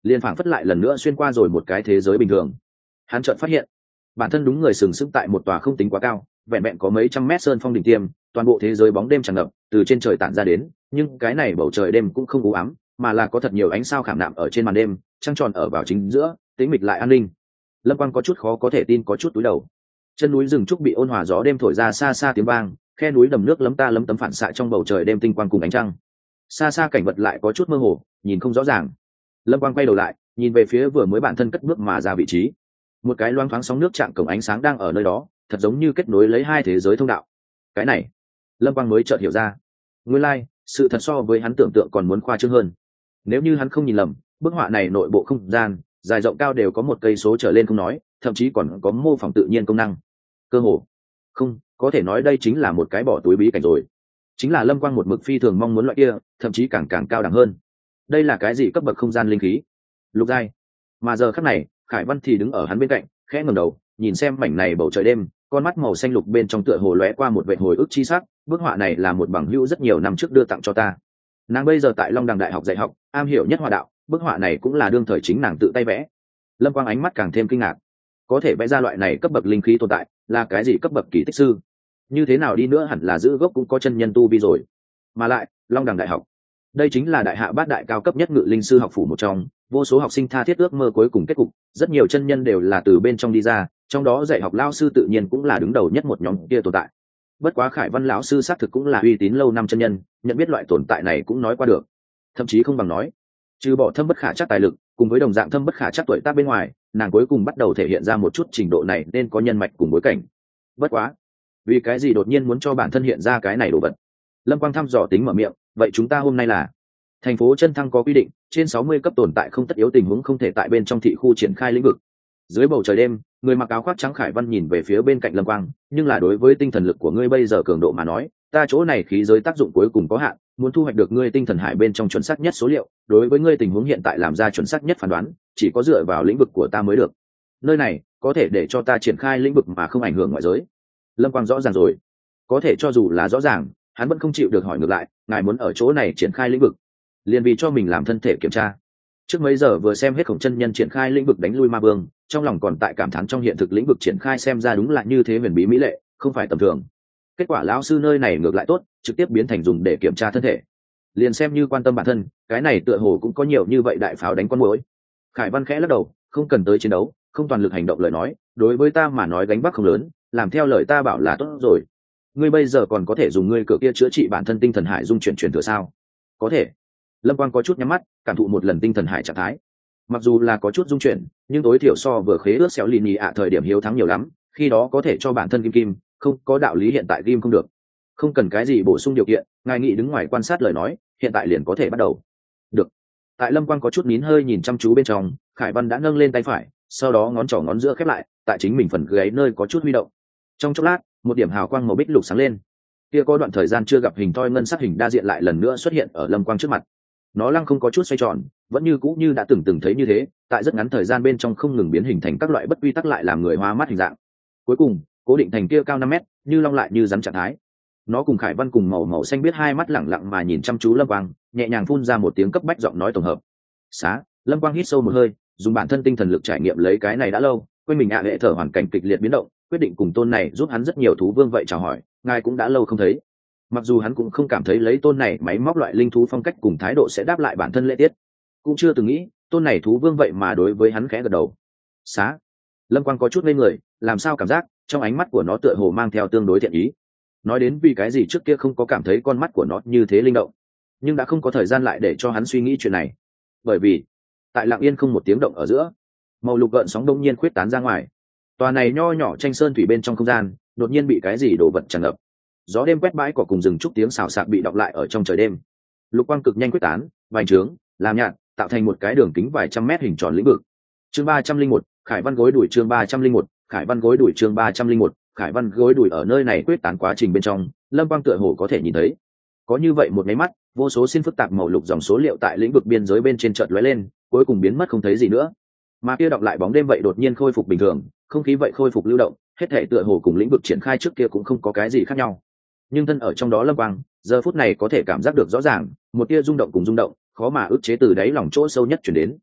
liền phảng phất lại lần nữa xuyên qua rồi một cái thế giới bình thường. Hắn chợt phát hiện bản thân đúng người sừng sững tại một tòa không tính quá cao, vẹn vẹn có mấy trăm mét sơn phong đỉnh tiêm, toàn bộ thế giới bóng đêm tràn ngập từ trên trời tản ra đến, nhưng cái này bầu trời đêm cũng không u ám, mà là có thật nhiều ánh sao khảm nạm ở trên màn đêm, trăng tròn ở vào chính giữa, tĩnh mịch lại an ninh. Lâm Quang có chút khó có thể tin, có chút túi đầu. Chân núi rừng trúc bị ôn hòa gió đêm thổi ra xa xa tiếng vang, khe núi đầm nước lấm ta lấm tấm phản xạ trong bầu trời đêm tinh quang cùng ánh trăng. Xa xa cảnh vật lại có chút mơ hồ, nhìn không rõ ràng. Lâm Quang quay đầu lại, nhìn về phía vừa mới bản thân cất bước mà ra vị trí. Một cái loáng thoáng sóng nước chạm cổng ánh sáng đang ở nơi đó, thật giống như kết nối lấy hai thế giới thông đạo. Cái này, Lâm Quang mới chợt hiểu ra. Nguyên lai, sự thật so với hắn tưởng tượng còn muốn khoa trương hơn. Nếu như hắn không nhìn lầm, bức họa này nội bộ không gian, dài rộng cao đều có 1 cây số trở lên không nói, thậm chí còn có mô phỏng tự nhiên công năng. Cơ hồ, không, có thể nói đây chính là một cái bỏ túi bí cảnh rồi. Chính là Lâm Quang một mực phi thường mong muốn loại kia, thậm chí càng cao đẳng hơn. Đây là cái gì cấp bậc không gian linh khí? Lục giai. Mà giờ khắc này, Khải Văn thì đứng ở hắn bên cạnh, khẽ ngẩng đầu, nhìn xem mảnh này bầu trời đêm, con mắt màu xanh lục bên trong tựa hồ lóe qua một vệt hồi ức chi sắc. Bức họa này là một bằng hữu rất nhiều năm trước đưa tặng cho ta. Nàng bây giờ tại Long Đằng Đại học dạy học, am hiểu nhất họa đạo, bức họa này cũng là đương thời chính nàng tự tay vẽ. Lâm Quang ánh mắt càng thêm kinh ngạc. Có thể vẽ ra loại này cấp bậc linh khí tồn tại, là cái gì cấp bậc kỳ tích sư? Như thế nào đi nữa hẳn là giữ gốc cũng có chân nhân tu vi rồi. Mà lại, Long Đằng Đại học, đây chính là đại hạ bát đại cao cấp nhất ngự linh sư học phủ một trong, vô số học sinh tha thiết ước mơ cuối cùng kết cục, rất nhiều chân nhân đều là từ bên trong đi ra, trong đó dạy học lao sư tự nhiên cũng là đứng đầu nhất một nhóm kia tồn tại. Bất quá Khải Văn lão sư xác thực cũng là uy tín lâu năm chân nhân, nhận biết loại tồn tại này cũng nói qua được, thậm chí không bằng nói. Trừ bỏ thâm bất khả chắc tài lực, cùng với đồng dạng thâm bất khả chắc tuổi tác bên ngoài, nàng cuối cùng bắt đầu thể hiện ra một chút trình độ này nên có nhân mạch cùng bối cảnh. Bất quá, vì cái gì đột nhiên muốn cho bản thân hiện ra cái này đồ vật? Lâm Quang thăm dò tính mở miệng, vậy chúng ta hôm nay là thành phố Chân Thăng có quy định, trên 60 cấp tồn tại không tất yếu tình huống không thể tại bên trong thị khu triển khai lĩnh vực. Dưới bầu trời đêm, người mặc áo khoác trắng Khải Văn nhìn về phía bên cạnh Lâm Quang, nhưng là đối với tinh thần lực của ngươi bây giờ cường độ mà nói, ta chỗ này khí giới tác dụng cuối cùng có hạn, muốn thu hoạch được ngươi tinh thần hải bên trong chuẩn xác nhất số liệu, đối với ngươi tình huống hiện tại làm ra chuẩn xác nhất phán đoán, chỉ có dựa vào lĩnh vực của ta mới được. Nơi này có thể để cho ta triển khai lĩnh vực mà không ảnh hưởng ngoại giới. Lâm Quang rõ ràng rồi. Có thể cho dù là rõ ràng, hắn vẫn không chịu được hỏi ngược lại, ngài muốn ở chỗ này triển khai lĩnh vực, liền vì cho mình làm thân thể kiểm tra. Trước mấy giờ vừa xem hết Khổng chân nhân triển khai lĩnh vực đánh lui ma vương, trong lòng còn tại cảm thán trong hiện thực lĩnh vực triển khai xem ra đúng là như thế huyền bí mỹ lệ, không phải tầm thường. Kết quả lão sư nơi này ngược lại tốt, trực tiếp biến thành dùng để kiểm tra thân thể. Liền xem như quan tâm bản thân, cái này tựa hồ cũng có nhiều như vậy đại pháo đánh con muỗi. Khải Văn khẽ lắc đầu, không cần tới chiến đấu, không toàn lực hành động lời nói, đối với ta mà nói gánh vác không lớn, làm theo lời ta bảo là tốt rồi. Ngươi bây giờ còn có thể dùng ngươi cửa kia chữa trị bản thân tinh thần hải dung chuyển thừa sao? Có thể. Lâm Quang có chút nhắm mắt, cảm thụ một lần tinh thần hải trạng thái. Mặc dù là có chút dung chuyển, nhưng tối thiểu so vừa khế ước xéo lì nhì ạ thời điểm hiếu thắng nhiều lắm, khi đó có thể cho bản thân kim, không có đạo lý hiện tại kim không được. Không cần cái gì bổ sung điều kiện, ngài nghĩ đứng ngoài quan sát lời nói, hiện tại liền có thể bắt đầu. Được. Tại Lâm Quang có chút nín hơi nhìn chăm chú bên trong, Khải Văn đã nâng lên tay phải, sau đó ngón trỏ ngón giữa khép lại, tại chính mình phần gáy nơi có chút huy động. Trong chốc lát, một điểm hào quang màu bích lục sáng lên. Kia có đoạn thời gian chưa gặp hình thoi ngân sắc hình đa diện lại lần nữa xuất hiện ở Lâm Quang trước mặt. Nó lăng không có chút xoay tròn, vẫn như cũ như đã từng thấy như thế, tại rất ngắn thời gian bên trong không ngừng biến hình thành các loại bất quy tắc lại làm người hoa mắt hình dạng. Cuối cùng, cố định thành kia cao 5 mét, như long lại như rắn trạng thái. Nó cùng Khải Văn cùng màu xanh biết hai mắt lẳng lặng mà nhìn chăm chú Lâm Quang, nhẹ nhàng phun ra một tiếng cấp bách giọng nói tổng hợp. Xá, Lâm Quang hít sâu một hơi, dùng bản thân tinh thần lực trải nghiệm lấy cái này đã lâu, quên mình hệ thở hoàn cảnh kịch liệt biến động, quyết định cùng tôn này giúp hắn rất nhiều thú vương vậy chào hỏi, ngài cũng đã lâu không thấy. Mặc dù hắn cũng không cảm thấy lấy tôn này máy móc loại linh thú phong cách cùng thái độ sẽ đáp lại bản thân lễ tiết, cũng chưa từng nghĩ tôn này thú vương vậy mà đối với hắn khẽ gật đầu. Xá, Lâm Quang có chút ngây người, làm sao cảm giác trong ánh mắt của nó tựa hồ mang theo tương đối thiện ý. Nói đến vì cái gì trước kia không có cảm thấy con mắt của nó như thế linh động, nhưng đã không có thời gian lại để cho hắn suy nghĩ chuyện này, bởi vì tại lặng yên không một tiếng động ở giữa, màu lục gợn sóng đông nhiên khuyết tán ra ngoài. Tòa này nho nhỏ tranh sơn thủy bên trong không gian đột nhiên bị cái gì đổ vật tràn ngập. Gió đêm quét bãi cỏ cùng rừng trúc tiếng xào xạc bị đọng lại ở trong trời đêm. Lục quang cực nhanh quyết tán, vành trướng, làm nhạt, tạo thành một cái đường kính vài trăm mét hình tròn lĩnh vực. Chương 301, Khải Văn gối đuổi chương 301, Khải Văn gối đuổi chương 301, Khải Văn gối đuổi ở nơi này quyết tán quá trình bên trong, Lâm Quang tựa hồ có thể nhìn thấy. Có như vậy một cái mắt, vô số xin phức tạp màu lục dòng số liệu tại lĩnh vực biên giới bên trên chợt lóe lên, cuối cùng biến mất không thấy gì nữa. Mà kia đọc lại bóng đêm vậy đột nhiên khôi phục bình thường, không khí vậy khôi phục lưu động, hết thảy tựa hồ cùng lĩnh vực triển khai trước kia cũng không có cái gì khác nhau. Nhưng thân ở trong đó Lâm Quang, giờ phút này có thể cảm giác được rõ ràng, một tia rung động cùng rung động, khó mà ức chế từ đáy lòng chỗ sâu nhất truyền đến.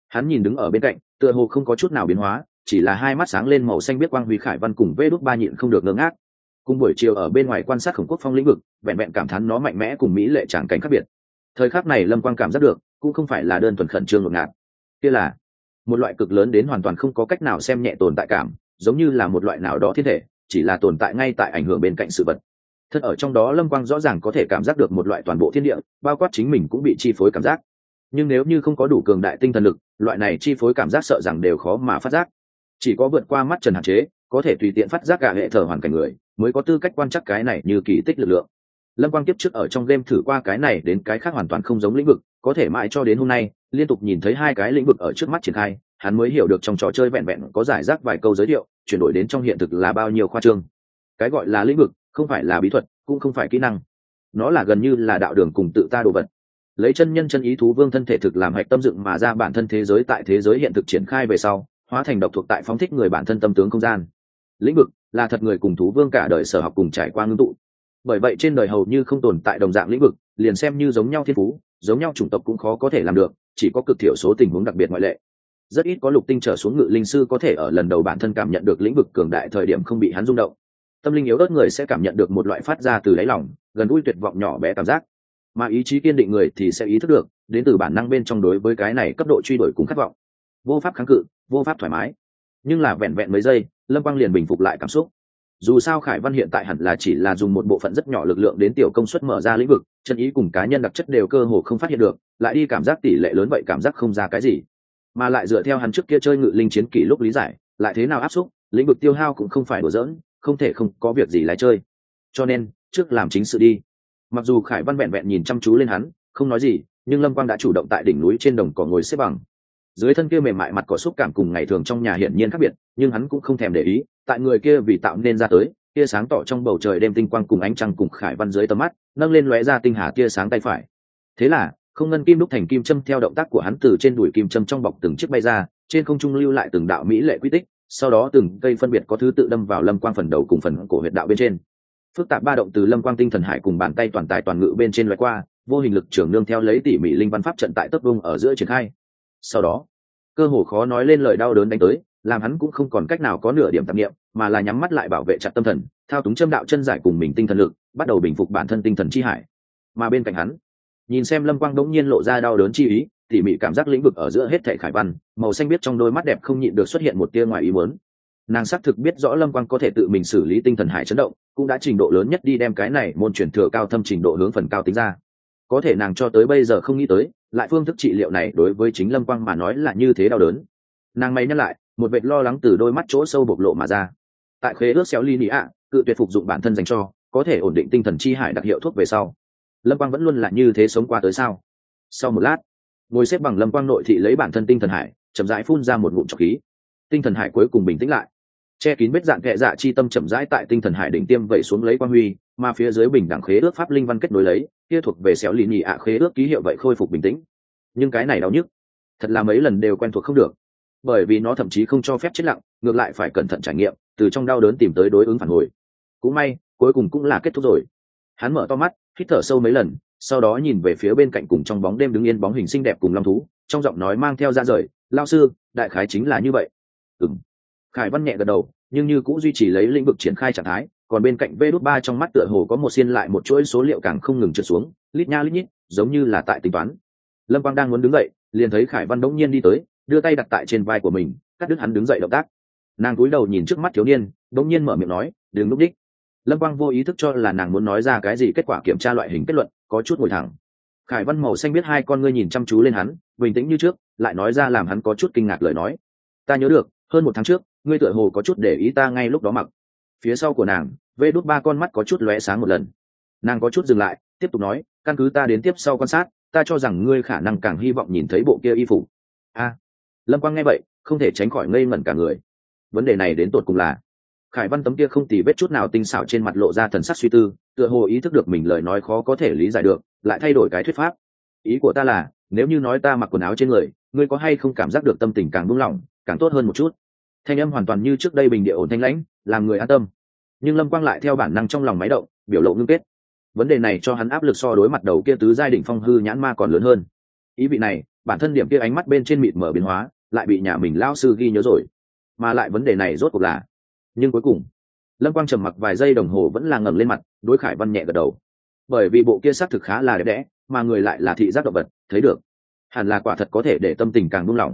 Hắn nhìn đứng ở bên cạnh, tựa hồ không có chút nào biến hóa, chỉ là hai mắt sáng lên màu xanh biết quang huy. Khải Văn cùng vê đúc ba nhịn không được ngơ ngác. Cùng buổi chiều ở bên ngoài quan sát khổng quốc phong lĩnh vực, vẹn vẹn cảm thán nó mạnh mẽ cùng mỹ lệ tràng cảnh khác biệt. Thời khắc này Lâm Quang cảm giác được, cũng không phải là đơn thuần khẩn trương ngột ngạt, kia là một loại cực lớn đến hoàn toàn không có cách nào xem nhẹ tồn tại cảm, giống như là một loại nào đó thiên thể, chỉ là tồn tại ngay tại ảnh hưởng bên cạnh sự vật. Thật ở trong đó Lâm Quang rõ ràng có thể cảm giác được một loại toàn bộ thiên địa, bao quát chính mình cũng bị chi phối cảm giác. Nhưng nếu như không có đủ cường đại tinh thần lực, loại này chi phối cảm giác sợ rằng đều khó mà phát giác. Chỉ có vượt qua mắt trần hạn chế, có thể tùy tiện phát giác cả hệ thờ hoàn cảnh người, mới có tư cách quan trắc cái này như kỳ tích lực lượng. Lâm Quang tiếp trước ở trong game thử qua cái này đến cái khác hoàn toàn không giống lĩnh vực, có thể mãi cho đến hôm nay, liên tục nhìn thấy hai cái lĩnh vực ở trước mắt triển khai, hắn mới hiểu được trong trò chơi vẹn vẹn có giải rác vài câu giới thiệu, chuyển đổi đến trong hiện thực là bao nhiêu khoa trương. Cái gọi là lĩnh vực, không phải là bí thuật, cũng không phải kỹ năng, nó là gần như là đạo đường cùng tự ta đồ vật. Lấy chân nhân chân ý thú vương thân thể thực làm hạch tâm dựng mà ra bản thân thế giới tại thế giới hiện thực triển khai về sau, hóa thành độc thuộc tại phóng thích người bản thân tâm tướng không gian. Lĩnh vực là thật người cùng thú vương cả đời sở học cùng trải qua ngưng tụ. Bởi vậy trên đời hầu như không tồn tại đồng dạng lĩnh vực, liền xem như giống nhau thiên phú, giống nhau chủng tộc cũng khó có thể làm được, chỉ có cực thiểu số tình huống đặc biệt ngoại lệ. Rất ít có lục tinh trở xuống ngự linh sư có thể ở lần đầu bản thân cảm nhận được lĩnh vực cường đại thời điểm không bị hắn rung động. Tâm linh yếu ớt người sẽ cảm nhận được một loại phát ra từ đáy lòng, gần gũi tuyệt vọng nhỏ bé cảm giác, mà ý chí kiên định người thì sẽ ý thức được, đến từ bản năng bên trong đối với cái này cấp độ truy đuổi cùng khát vọng. Vô pháp kháng cự, vô pháp thoải mái. Nhưng là vẹn vẹn mấy giây, Lâm Quang liền bình phục lại cảm xúc. Dù sao Khải Văn hiện tại hẳn là chỉ là dùng một bộ phận rất nhỏ lực lượng đến tiểu công suất mở ra lĩnh vực, chân ý cùng cá nhân đặc chất đều cơ hồ không phát hiện được, lại đi cảm giác tỷ lệ lớn vậy cảm giác không ra cái gì. Mà lại dựa theo hắn trước kia chơi ngự linh chiến kỷ lúc lý giải, lại thế nào áp xúc, lĩnh vực tiêu hao cũng không phải đùa giỡn, không thể không có việc gì lái chơi. Cho nên, trước làm chính sự đi. Mặc dù Khải Văn vẹn vẹn nhìn chăm chú lên hắn, không nói gì, nhưng Lâm Quang đã chủ động tại đỉnh núi trên đồng cỏ ngồi xếp bằng. Dưới thân kia mềm mại mặt cỏ xúc cảm cùng ngày thường trong nhà hiển nhiên khác biệt, nhưng hắn cũng không thèm để ý, tại người kia vì tạo nên ra tới, tia sáng tỏ trong bầu trời đêm tinh quang cùng ánh trăng cùng Khải Văn dưới tầm mắt, nâng lên lóe ra tinh hà tia sáng tay phải. Thế là, không ngân kim đúc thành kim châm theo động tác của hắn từ trên đùi kim châm trong bọc từng chiếc bay ra, trên không trung lưu lại từng đạo mỹ lệ quy tích, sau đó từng cây phân biệt có thứ tự đâm vào Lâm Quang phần đầu cùng phần cổ huyệt đạo bên trên. Phức tạp ba động từ Lâm Quang tinh thần hải cùng bàn tay toàn tài toàn ngự bên trên lóe qua, vô hình lực trưởng nương theo lấy tỉ mỉ linh văn pháp trận tại tấp vung ở giữa triển khai. Sau đó, cơ hồ khó nói lên lời đau đớn đánh tới, làm hắn cũng không còn cách nào có nửa điểm tạp niệm, mà là nhắm mắt lại bảo vệ chặt tâm thần, thao túng châm đạo chân giải cùng mình tinh thần lực, bắt đầu bình phục bản thân tinh thần chi hải. Mà bên cạnh hắn, nhìn xem Lâm Quang đống nhiên lộ ra đau đớn chi ý, tỉ mỉ cảm giác lĩnh vực ở giữa hết thảy Khải Văn, màu xanh biết trong đôi mắt đẹp không nhịn được xuất hiện một tia ngoài ý muốn. Nàng xác thực biết rõ Lâm Quang có thể tự mình xử lý tinh thần hải chấn động, cũng đã trình độ lớn nhất đi đem cái này môn truyền thừa cao thâm trình độ hướng phần cao tính ra. Có thể nàng cho tới bây giờ không nghĩ tới, lại phương thức trị liệu này đối với chính Lâm Quang mà nói là như thế đau đớn. Nàng mày nhắc lại, một vệt lo lắng từ đôi mắt chỗ sâu bộc lộ mà ra. Tại khế ước xéo ly nị ạ, cự tuyệt phục dụng bản thân dành cho, có thể ổn định tinh thần chi hải đặc hiệu thuốc về sau. Lâm Quang vẫn luôn là như thế sống qua tới sao? Sau một lát, ngồi xếp bằng Lâm Quang nội thị lấy bản thân tinh thần hải, chậm rãi phun ra một ngụm trọc khí. Tinh thần hải cuối cùng bình tĩnh lại, che kín vết dạng kệ dạ chi tâm chậm rãi tại tinh thần hải đỉnh tiêm vẩy xuống lấy quang huy, mà phía dưới bình đẳng khế ước pháp linh văn kết nối lấy, kia thuộc về xéo lì nhì ạ khế ước ký hiệu vậy khôi phục bình tĩnh. Nhưng cái này đau nhức, thật là mấy lần đều quen thuộc không được, bởi vì nó thậm chí không cho phép chết lặng, ngược lại phải cẩn thận trải nghiệm, từ trong đau đớn tìm tới đối ứng phản hồi. Cũng may, cuối cùng cũng là kết thúc rồi. Hắn mở to mắt, hít thở sâu mấy lần, sau đó nhìn về phía bên cạnh cùng trong bóng đêm đứng yên bóng hình xinh đẹp cùng long thú, trong giọng nói mang theo ra rời, lao sư, đại khái chính là như vậy. Khải Văn nhẹ gật đầu, nhưng như cũng duy trì lấy lĩnh vực triển khai trạng thái, còn bên cạnh V-3 trong mắt tựa hồ có một xiên lại một chuỗi số liệu càng không ngừng trượt xuống, lít nha lít nhít, giống như là tại tính toán. Lâm Quang đang muốn đứng dậy, liền thấy Khải Văn đống nhiên đi tới, đưa tay đặt tại trên vai của mình, cắt đứt hắn đứng dậy động tác. Nàng cúi đầu nhìn trước mắt thiếu niên, đống nhiên mở miệng nói, "Đừng lúc đích." Lâm Quang vô ý thức cho là nàng muốn nói ra cái gì kết quả kiểm tra loại hình kết luận, có chút ngồi thẳng. Khải Văn màu xanh biết hai con ngươi nhìn chăm chú lên hắn, bình tĩnh như trước, lại nói ra làm hắn có chút kinh ngạc lời nói. "Ta nhớ được, hơn một tháng trước, ngươi tựa hồ có chút để ý ta ngay lúc đó mặc." Phía sau của nàng, V-3 con mắt có chút lóe sáng một lần. Nàng có chút dừng lại, tiếp tục nói, "Căn cứ ta đến tiếp sau quan sát, ta cho rằng ngươi khả năng càng hy vọng nhìn thấy bộ kia y phục." Lâm Quang nghe vậy, không thể tránh khỏi ngây ngẩn cả người. Vấn đề này đến tột cùng là, Khải Văn tấm kia không tì vết chút nào tinh xảo trên mặt lộ ra thần sắc suy tư, tựa hồ ý thức được mình lời nói khó có thể lý giải được, lại thay đổi cái thuyết pháp. "Ý của ta là, nếu như nói ta mặc quần áo trên người, ngươi có hay không cảm giác được tâm tình càng buông lỏng, càng tốt hơn một chút?" Thanh âm hoàn toàn như trước đây bình địa ổn thanh lãnh, làm người an tâm. Nhưng Lâm Quang lại theo bản năng trong lòng máy động, biểu lộ ngưng kết. Vấn đề này cho hắn áp lực so đối mặt đầu kia tứ giai đỉnh phong hư nhãn ma còn lớn hơn. ý vị này bản thân điểm kia ánh mắt bên trên mịt mở biến hóa lại bị nhà mình lao sư ghi nhớ rồi. Mà lại vấn đề này rốt cuộc là, nhưng cuối cùng lâm quang trầm mặc vài giây đồng hồ vẫn là ngẩng lên mặt đối Khải Văn nhẹ gật đầu. Bởi vì bộ kia xác thực khá là đẹp đẽ, mà người lại là thị giác động vật, thấy được hẳn là quả thật có thể để tâm tình càng buông lỏng.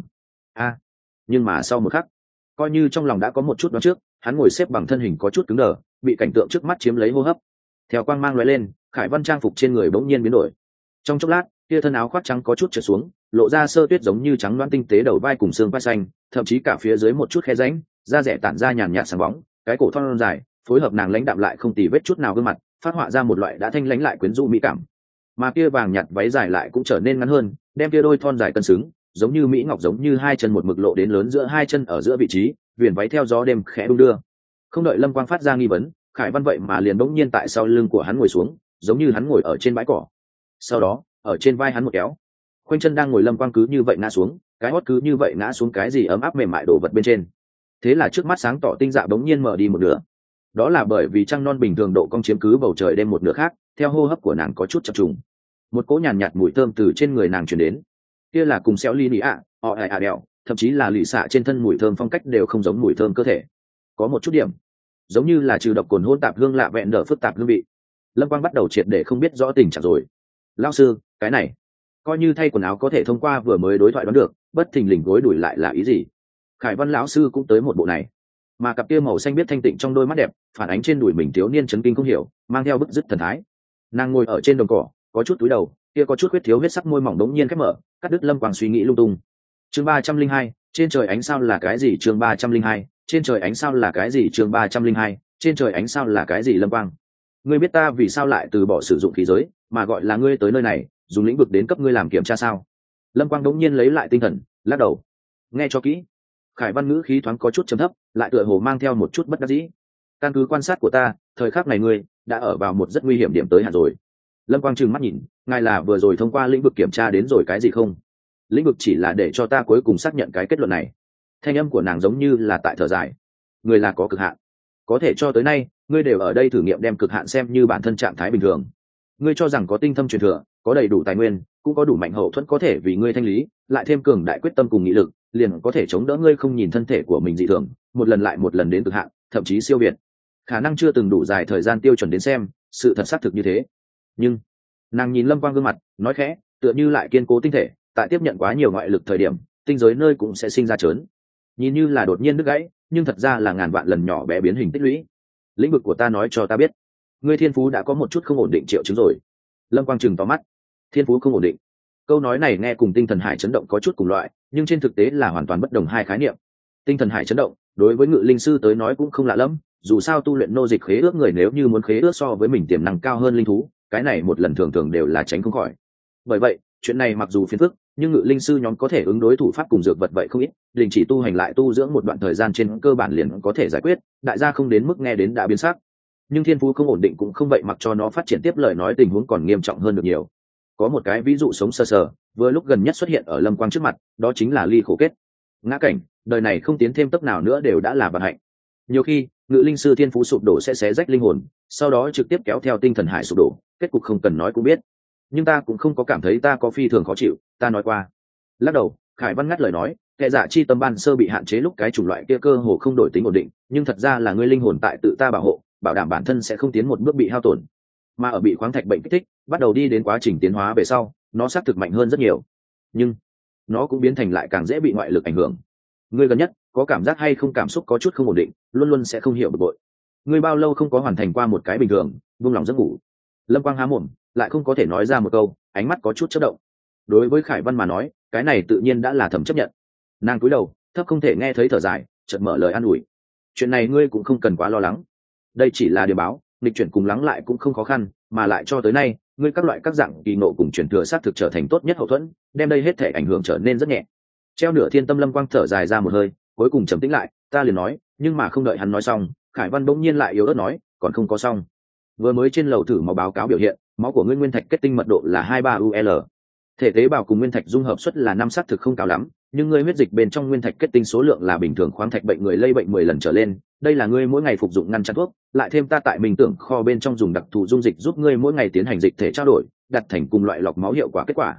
Nhưng mà sau một khắc, coi như trong lòng đã có một chút đoán trước, hắn ngồi xếp bằng thân hình có chút cứng đờ, bị cảnh tượng trước mắt chiếm lấy hô hấp. Theo quang mang lóe lên, Khải Văn trang phục trên người bỗng nhiên biến đổi. Trong chốc lát, kia thân áo khoác trắng có chút trượt xuống, lộ ra sơ tuyết giống như trắng loãng tinh tế đầu vai cùng xương vai xanh, thậm chí cả phía dưới một chút khe rãnh, da rẻ tản ra nhàn nhạt sáng bóng, cái cổ thon dài, phối hợp nàng lãnh đạm lại không tì vết chút nào gương mặt, phát họa ra một loại đã thanh lãnh lại quyến rũ mỹ cảm. Mà kia vàng nhạt váy dài lại cũng trở nên ngắn hơn, đem kia đôi thon dài cân xứng, giống như mỹ ngọc giống như hai chân một mực lộ đến lớn giữa hai chân ở giữa vị trí, viền váy theo gió đêm khẽ đung đưa. Không đợi Lâm Quang phát ra nghi vấn, Khải Văn vậy mà liền bỗng nhiên tại sau lưng của hắn ngồi xuống, giống như hắn ngồi ở trên bãi cỏ. Sau đó, ở trên vai hắn một kéo, khoanh chân đang ngồi Lâm Quang cứ như vậy ngã xuống, cái hót cứ như vậy ngã xuống cái gì ấm áp mềm mại đổ vật bên trên. Thế là trước mắt sáng tỏ tinh dạ bỗng nhiên mở đi một nửa. Đó là bởi vì trăng non bình thường độ cong chiếm cứ bầu trời đêm một nửa khác, theo hô hấp của nàng có chút chập trùng. Một cỗ nhàn nhạt mùi thơm từ trên người nàng truyền đến. Kia là cùng xéo ly nị ạ, đèo, thậm chí là lì xạ trên thân mùi thơm phong cách đều không giống mùi thơm cơ thể. Có một chút điểm, giống như là trừ độc cồn hôn tạp hương lạ vẹn đỡ phức tạp hương vị. Lâm Quang bắt đầu triệt để không biết rõ tình trạng rồi. Lão sư, cái này, coi như thay quần áo có thể thông qua vừa mới đối thoại đoán được, bất thình lình gối đuổi lại là ý gì? Khải Văn lão sư cũng tới một bộ này, mà cặp kia màu xanh biết thanh tịnh trong đôi mắt đẹp, phản ánh trên đùi mình thiếu niên chấn kinh không hiểu, mang theo bức dứt thần thái. Nàng ngồi ở trên đồng cỏ, có chút túi đầu, kia có chút huyết thiếu huyết sắc môi mỏng đống nhiên khép mở, cắt đứt Lâm Quang suy nghĩ lung tung. Chương 302, trên trời ánh sao là cái gì? Chương 302, trên trời ánh sao là cái gì? Chương 302, trên trời ánh sao là cái gì? Lâm Quang, ngươi biết ta vì sao lại từ bỏ sử dụng khí giới, mà gọi là ngươi tới nơi này, dùng lĩnh vực đến cấp ngươi làm kiểm tra sao? Lâm Quang đống nhiên lấy lại tinh thần, lắc đầu. Nghe cho kỹ. Khải Văn ngữ khí thoáng có chút trầm thấp, lại tựa hồ mang theo một chút bất đắc dĩ. Căn cứ quan sát của ta, thời khắc này ngươi đã ở vào một rất nguy hiểm điểm tới hạn rồi. Lâm Quang trừng mắt nhìn, ngài là vừa rồi thông qua lĩnh vực kiểm tra đến rồi cái gì không? Lĩnh vực chỉ là để cho ta cuối cùng xác nhận cái kết luận này. Thanh âm của nàng giống như là tại thở dài. Người là có cực hạn, có thể cho tới nay ngươi đều ở đây thử nghiệm đem cực hạn xem như bản thân trạng thái bình thường. Ngươi cho rằng có tinh thâm truyền thừa, có đầy đủ tài nguyên, cũng có đủ mạnh hậu thuẫn có thể vì ngươi thanh lý, lại thêm cường đại quyết tâm cùng nghị lực, liền có thể chống đỡ ngươi không nhìn thân thể của mình dị thường, một lần lại một lần đến cực hạn, thậm chí siêu việt. Khả năng chưa từng đủ dài thời gian tiêu chuẩn đến xem, sự thật xác thực như thế. Nhưng nàng nhìn Lâm Quang gương mặt, nói khẽ, tựa như lại kiên cố tinh thể, tại tiếp nhận quá nhiều ngoại lực thời điểm, tinh giới nơi cũng sẽ sinh ra chớn. Nhìn như là đột nhiên đứt gãy, nhưng thật ra là ngàn vạn lần nhỏ bé biến hình tích lũy. Lĩnh vực của ta nói cho ta biết, ngươi thiên phú đã có một chút không ổn định triệu chứng rồi. Lâm Quang trừng to mắt. Thiên phú không ổn định? Câu nói này nghe cùng tinh thần hải chấn động có chút cùng loại, nhưng trên thực tế là hoàn toàn bất đồng hai khái niệm. Tinh thần hải chấn động đối với ngự linh sư tới nói cũng không lạ lắm, dù sao tu luyện nô dịch khế ước người nếu như muốn khế ước so với mình tiềm năng cao hơn linh thú, cái này một lần thường thường đều là tránh không khỏi. Bởi vậy chuyện này mặc dù phiền phức, nhưng ngự linh sư nhóm có thể ứng đối thủ pháp cùng dược vật vậy không ít, đình chỉ tu hành lại tu dưỡng một đoạn thời gian trên cơ bản liền có thể giải quyết, đại gia không đến mức nghe đến đã biến sắc. Nhưng thiên phú không ổn định cũng không vậy mặc cho nó phát triển tiếp, lời nói tình huống còn nghiêm trọng hơn được nhiều. Có một cái ví dụ sống sờ sờ vừa lúc gần nhất xuất hiện ở Lâm Quang trước mặt, đó chính là ly khổ kết. Ngã cảnh, đời này không tiến thêm tấc nào nữa đều đã là vận hạnh. Nhiều khi ngự linh sư thiên phú sụp đổ sẽ xé rách linh hồn, sau đó trực tiếp kéo theo tinh thần hải sụp đổ, kết cục không cần nói cũng biết. Nhưng ta cũng không có cảm thấy ta có phi thường khó chịu, ta nói qua. Lắc đầu, Khải Văn ngắt lời nói, kẻ giả chi tâm ban sơ bị hạn chế lúc cái chủng loại kia cơ hồ không đổi tính ổn định, nhưng thật ra là ngươi linh hồn tại tự ta bảo hộ, bảo đảm bản thân sẽ không tiến một bước bị hao tổn. Mà ở bị khoáng thạch bệnh kích thích, bắt đầu đi đến quá trình tiến hóa về sau, nó xác thực mạnh hơn rất nhiều. Nhưng nó cũng biến thành lại càng dễ bị ngoại lực ảnh hưởng. Ngươi gần nhất có cảm giác hay không cảm xúc có chút không ổn định, luôn luôn sẽ không hiểu bực bội. Ngươi bao lâu không có hoàn thành qua một cái bình thường, buông lòng giấc ngủ? Lâm Quang há mồm, lại không có thể nói ra một câu, ánh mắt có chút chớp động. Đối với Khải Văn mà nói, cái này tự nhiên đã là thầm chấp nhận. Nàng cúi đầu, thấp không thể nghe thấy thở dài, chợt mở lời an ủi. Chuyện này ngươi cũng không cần quá lo lắng. Đây chỉ là điều báo, nghịch chuyển cùng lắng lại cũng không khó khăn, mà lại cho tới nay, ngươi các loại các dạng kỳ ngộ cùng truyền thừa xác thực trở thành tốt nhất hậu thuẫn, đem đây hết thể ảnh hưởng trở nên rất nhẹ. Treo nửa thiên tâm. Lâm Quang thở dài ra một hơi, cuối cùng trầm tĩnh lại, ta liền nói, nhưng mà không đợi hắn nói xong, Khải Văn bỗng nhiên lại yếu ớt nói, còn không có xong. Vừa mới trên lầu thử máu báo cáo biểu hiện, máu của ngươi nguyên thạch kết tinh mật độ là 23 UL. Thể tế bào cùng nguyên thạch dung hợp suất là 5, xác thực không cao lắm, nhưng ngươi huyết dịch bên trong nguyên thạch kết tinh số lượng là bình thường khoáng thạch bệnh người lây bệnh 10 lần trở lên, đây là ngươi mỗi ngày phục dụng ngăn chặn thuốc, lại thêm ta tại mình tưởng kho bên trong dùng đặc thù dung dịch giúp ngươi mỗi ngày tiến hành dịch thể trao đổi, đặt thành cùng loại lọc máu hiệu quả kết quả.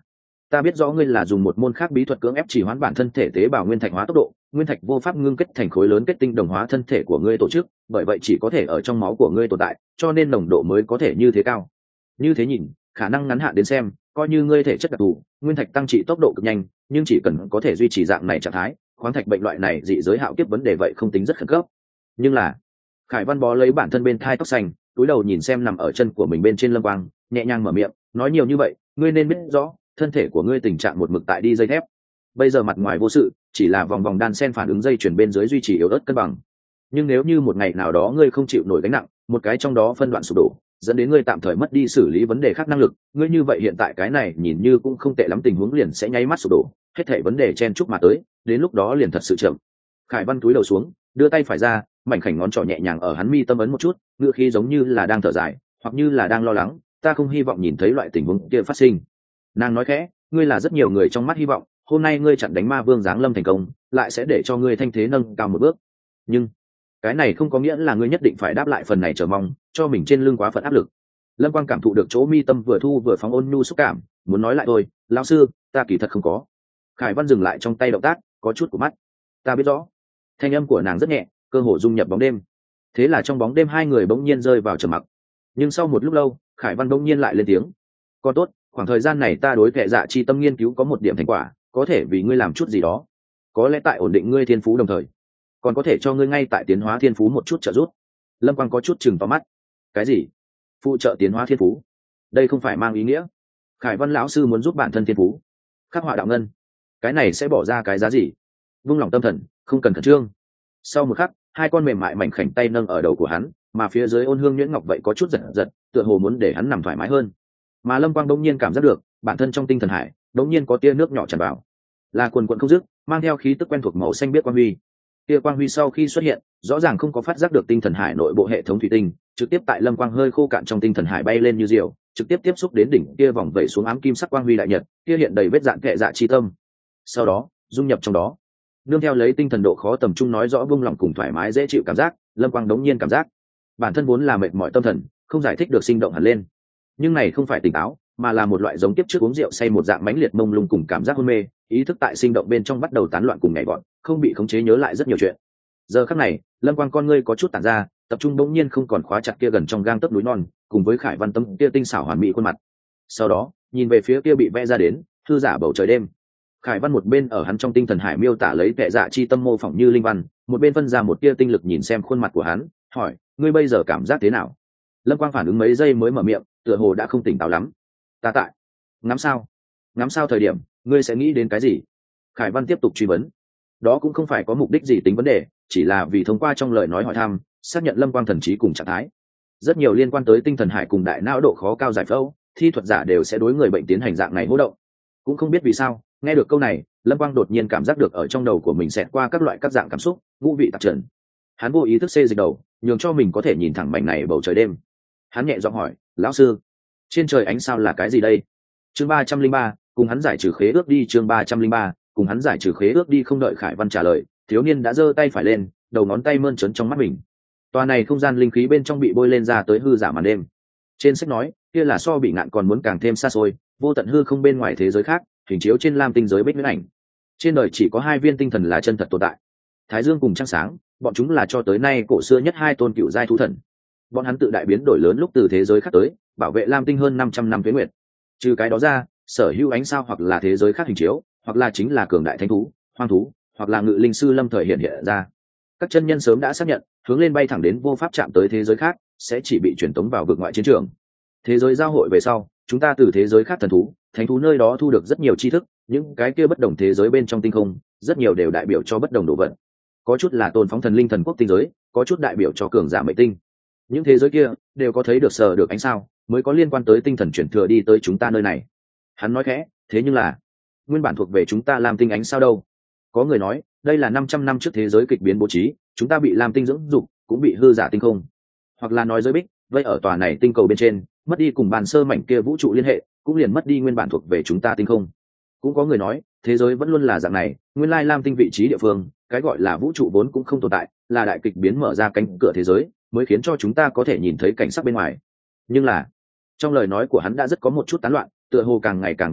ta biết rõ ngươi là dùng một môn khác bí thuật cưỡng ép chỉ hoãn bản thân thể tế bào nguyên thạch hóa tốc độ, nguyên thạch vô pháp ngưng kết thành khối lớn kết tinh đồng hóa thân thể của ngươi tổ chức, bởi vậy chỉ có thể ở trong máu của ngươi tồn tại, cho nên nồng độ mới có thể như thế cao. Như thế nhìn, khả năng ngắn hạn đến xem, coi như ngươi thể chất đặc thù, nguyên thạch tăng trị tốc độ cực nhanh, nhưng chỉ cần có thể duy trì dạng này trạng thái, khoáng thạch bệnh loại này dị giới hạo kiếp vấn đề vậy không tính rất khẩn cấp. Nhưng là, Khải Văn bó lấy bản thân bên thai tóc xanh, túi đầu nhìn xem nằm ở chân của mình bên trên Lâm Quang, nhẹ nhàng mở miệng, nói nhiều như vậy, ngươi nên biết rõ, thân thể của ngươi tình trạng một mực tại đi dây thép. Bây giờ mặt ngoài vô sự, chỉ là vòng vòng đan sen phản ứng dây chuyển bên dưới duy trì yếu ớt cân bằng. Nhưng nếu như một ngày nào đó ngươi không chịu nổi gánh nặng, một cái trong đó phân đoạn sụp đổ, dẫn đến ngươi tạm thời mất đi xử lý vấn đề khác năng lực, ngươi như vậy hiện tại cái này nhìn như cũng không tệ lắm, tình huống liền sẽ nháy mắt sụp đổ, hết thảy vấn đề chen chúc mà tới, đến lúc đó liền thật sự chậm. Khải Văn cúi đầu xuống, đưa tay phải ra, mảnh khảnh ngón trỏ nhẹ nhàng ở hắn mi tâm ấn một chút, ngựa khí giống như là đang thở dài, hoặc như là đang lo lắng, ta không hy vọng nhìn thấy loại tình huống kia phát sinh. Nàng nói khẽ, ngươi là rất nhiều người trong mắt hy vọng, hôm nay ngươi chặn đánh ma vương giáng lâm thành công, lại sẽ để cho ngươi thanh thế nâng cao một bước. Nhưng cái này không có nghĩa là ngươi nhất định phải đáp lại phần này chờ mong, cho mình trên lưng quá phận áp lực. Lâm Quang cảm thụ được chỗ mi tâm vừa thu vừa phóng ôn nhu xúc cảm, muốn nói lại thôi, lão sư, ta kỳ thật không có. Khải Văn dừng lại trong tay động tác, có chút của mắt. Ta biết rõ. Thanh âm của nàng rất nhẹ, cơ hồ dung nhập bóng đêm. Thế là trong bóng đêm hai người bỗng nhiên rơi vào trầm mặc. Nhưng sau một lúc lâu, Khải Văn bỗng nhiên lại lên tiếng. Con tốt, khoảng thời gian này ta đối kệ dạ chi tâm nghiên cứu có một điểm thành quả, có thể vì ngươi làm chút gì đó. Có lẽ tại ổn định ngươi thiên phú đồng thời, còn có thể cho ngươi ngay tại tiến hóa thiên phú một chút trợ giúp. Lâm Quang có chút chừng vào mắt. Cái gì? Phụ trợ tiến hóa thiên phú? Đây không phải mang ý nghĩa Khải Văn lão sư muốn giúp bản thân thiên phú khắc họa đạo ngân, cái này sẽ bỏ ra cái giá gì? Vung lòng tâm thần, không cần khẩn trương. Sau một khắc, hai con mềm mại mảnh khảnh tay nâng ở đầu của hắn, mà phía dưới ôn hương nhuyễn ngọc vậy có chút giật giật, tựa hồ muốn để hắn nằm thoải mái hơn. Mà Lâm Quang đống nhiên cảm giác được bản thân trong tinh thần hải đống nhiên có tia nước nhỏ tràn vào, là quần quần không dứt, mang theo khí tức quen thuộc màu xanh biếc quang huy. Tia quang huy sau khi xuất hiện, rõ ràng không có phát giác được tinh thần hải nội bộ hệ thống thủy tinh, trực tiếp tại Lâm Quang hơi khô cạn trong tinh thần hải bay lên như diều, trực tiếp tiếp xúc đến đỉnh kia vòng vẩy xuống ám kim sắc quang huy đại nhật, kia hiện đầy vết dạn kệ dạ chi tâm. Sau đó, dung nhập trong đó, nương theo lấy tinh thần độ khó tầm trung nói rõ buông lòng cùng thoải mái dễ chịu cảm giác, Lâm Quang đống nhiên cảm giác bản thân vốn là mệt mỏi tâm thần, không giải thích được sinh động hẳn lên. Nhưng này không phải tỉnh táo, mà là một loại giống tiếp trước uống rượu say một dạng mãnh liệt mông lung cùng cảm giác hôn mê, ý thức tại sinh động bên trong bắt đầu tán loạn cùng nhảy vọt, không bị khống chế nhớ lại rất nhiều chuyện. Giờ khắc này, Lâm Quang con ngươi có chút tản ra, tập trung bỗng nhiên không còn khóa chặt kia gần trong gang tấc núi non, cùng với Khải Văn Tâm kia tinh xảo hoàn mỹ khuôn mặt. Sau đó, nhìn về phía kia bị vẽ ra đến thư giả bầu trời đêm. Khải Văn một bên ở hắn trong tinh thần hải miêu tả lấy kệ dạ chi tâm mô phỏng như linh văn, một bên phân ra một tia tinh lực nhìn xem khuôn mặt của hắn, hỏi: ngươi bây giờ cảm giác thế nào? Lâm Quang phản ứng mấy giây mới mở miệng, tựa hồ đã không tỉnh táo lắm. Ta tại ngắm sao? Ngắm sao thời điểm, ngươi sẽ nghĩ đến cái gì? Khải Văn tiếp tục truy vấn. Đó cũng không phải có mục đích gì tính vấn đề, chỉ là vì thông qua trong lời nói hỏi thăm, xác nhận Lâm Quang thần trí cùng trạng thái. Rất nhiều liên quan tới tinh thần hải cùng đại não độ khó cao giải phẫu, thi thuật giả đều sẽ đối người bệnh tiến hành dạng này hô động. Cũng không biết vì sao, nghe được câu này, Lâm Quang đột nhiên cảm giác được ở trong đầu của mình xẹt qua các dạng cảm xúc, ngũ vị tạp trần. Hắn vô ý thức xê dịch đầu, nhường cho mình có thể nhìn thẳng mảnh này bầu trời đêm. Hắn nhẹ giọng hỏi: lão sư, trên trời ánh sao là cái gì đây? Chương 303, cùng hắn giải trừ khế ước đi. Chương 303, cùng hắn giải trừ khế ước đi. Không đợi Khải Văn trả lời, thiếu niên đã giơ tay phải lên, đầu ngón tay mơn trớn trong mắt mình. Tòa này không gian linh khí bên trong bị bôi lên ra tới hư giả màn đêm. Trên sách nói, kia là so bị ngạn còn muốn càng thêm xa xôi, vô tận hư không bên ngoài thế giới khác, hình chiếu trên lam tinh giới bích huyễn ảnh. Trên đời chỉ có hai viên tinh thần là chân thật tồn tại, Thái Dương cùng trăng sáng, bọn chúng là cho tới nay cổ xưa nhất hai tôn cựu giai thú thần. Bọn hắn tự đại biến đổi lớn lúc từ thế giới khác tới, bảo vệ lam tinh hơn 500 năm tuế nguyệt. Trừ cái đó ra, sở hữu ánh sao hoặc là thế giới khác hình chiếu, hoặc là chính là cường đại thánh thú, hoang thú, hoặc là ngự linh sư lâm thời hiện ra. Các chân nhân sớm đã xác nhận, hướng lên bay thẳng đến vô pháp chạm tới thế giới khác, sẽ chỉ bị truyền tống vào vực ngoại chiến trường. Thế giới giao hội về sau, chúng ta từ thế giới khác thần thú, thánh thú nơi đó thu được rất nhiều tri thức, những cái kia bất đồng thế giới bên trong tinh không, rất nhiều đều đại biểu cho bất đồng đồ vật. Có chút là tôn phóng thần linh thần quốc tinh giới, có chút đại biểu cho cường giả mệnh tinh. Những thế giới kia đều có thấy được sờ được ánh sao, mới có liên quan tới tinh thần chuyển thừa đi tới chúng ta nơi này. Hắn nói khẽ, thế nhưng là nguyên bản thuộc về chúng ta làm tinh ánh sao đâu? Có người nói, đây là 500 năm trước thế giới kịch biến bố trí, chúng ta bị làm tinh dưỡng dục, cũng bị hư giả tinh không. Hoặc là nói giới bích, vậy ở tòa này tinh cầu bên trên, mất đi cùng bàn sơ mảnh kia vũ trụ liên hệ, cũng liền mất đi nguyên bản thuộc về chúng ta tinh không. Cũng có người nói, thế giới vẫn luôn là dạng này, nguyên lai lam tinh vị trí địa phương, cái gọi là vũ trụ vốn cũng không tồn tại, là đại kịch biến mở ra cánh cửa thế giới, mới khiến cho chúng ta có thể nhìn thấy cảnh sắc bên ngoài. Nhưng là, trong lời nói của hắn đã rất có một chút tán loạn, tựa hồ càng ngày càng buồn ngủ,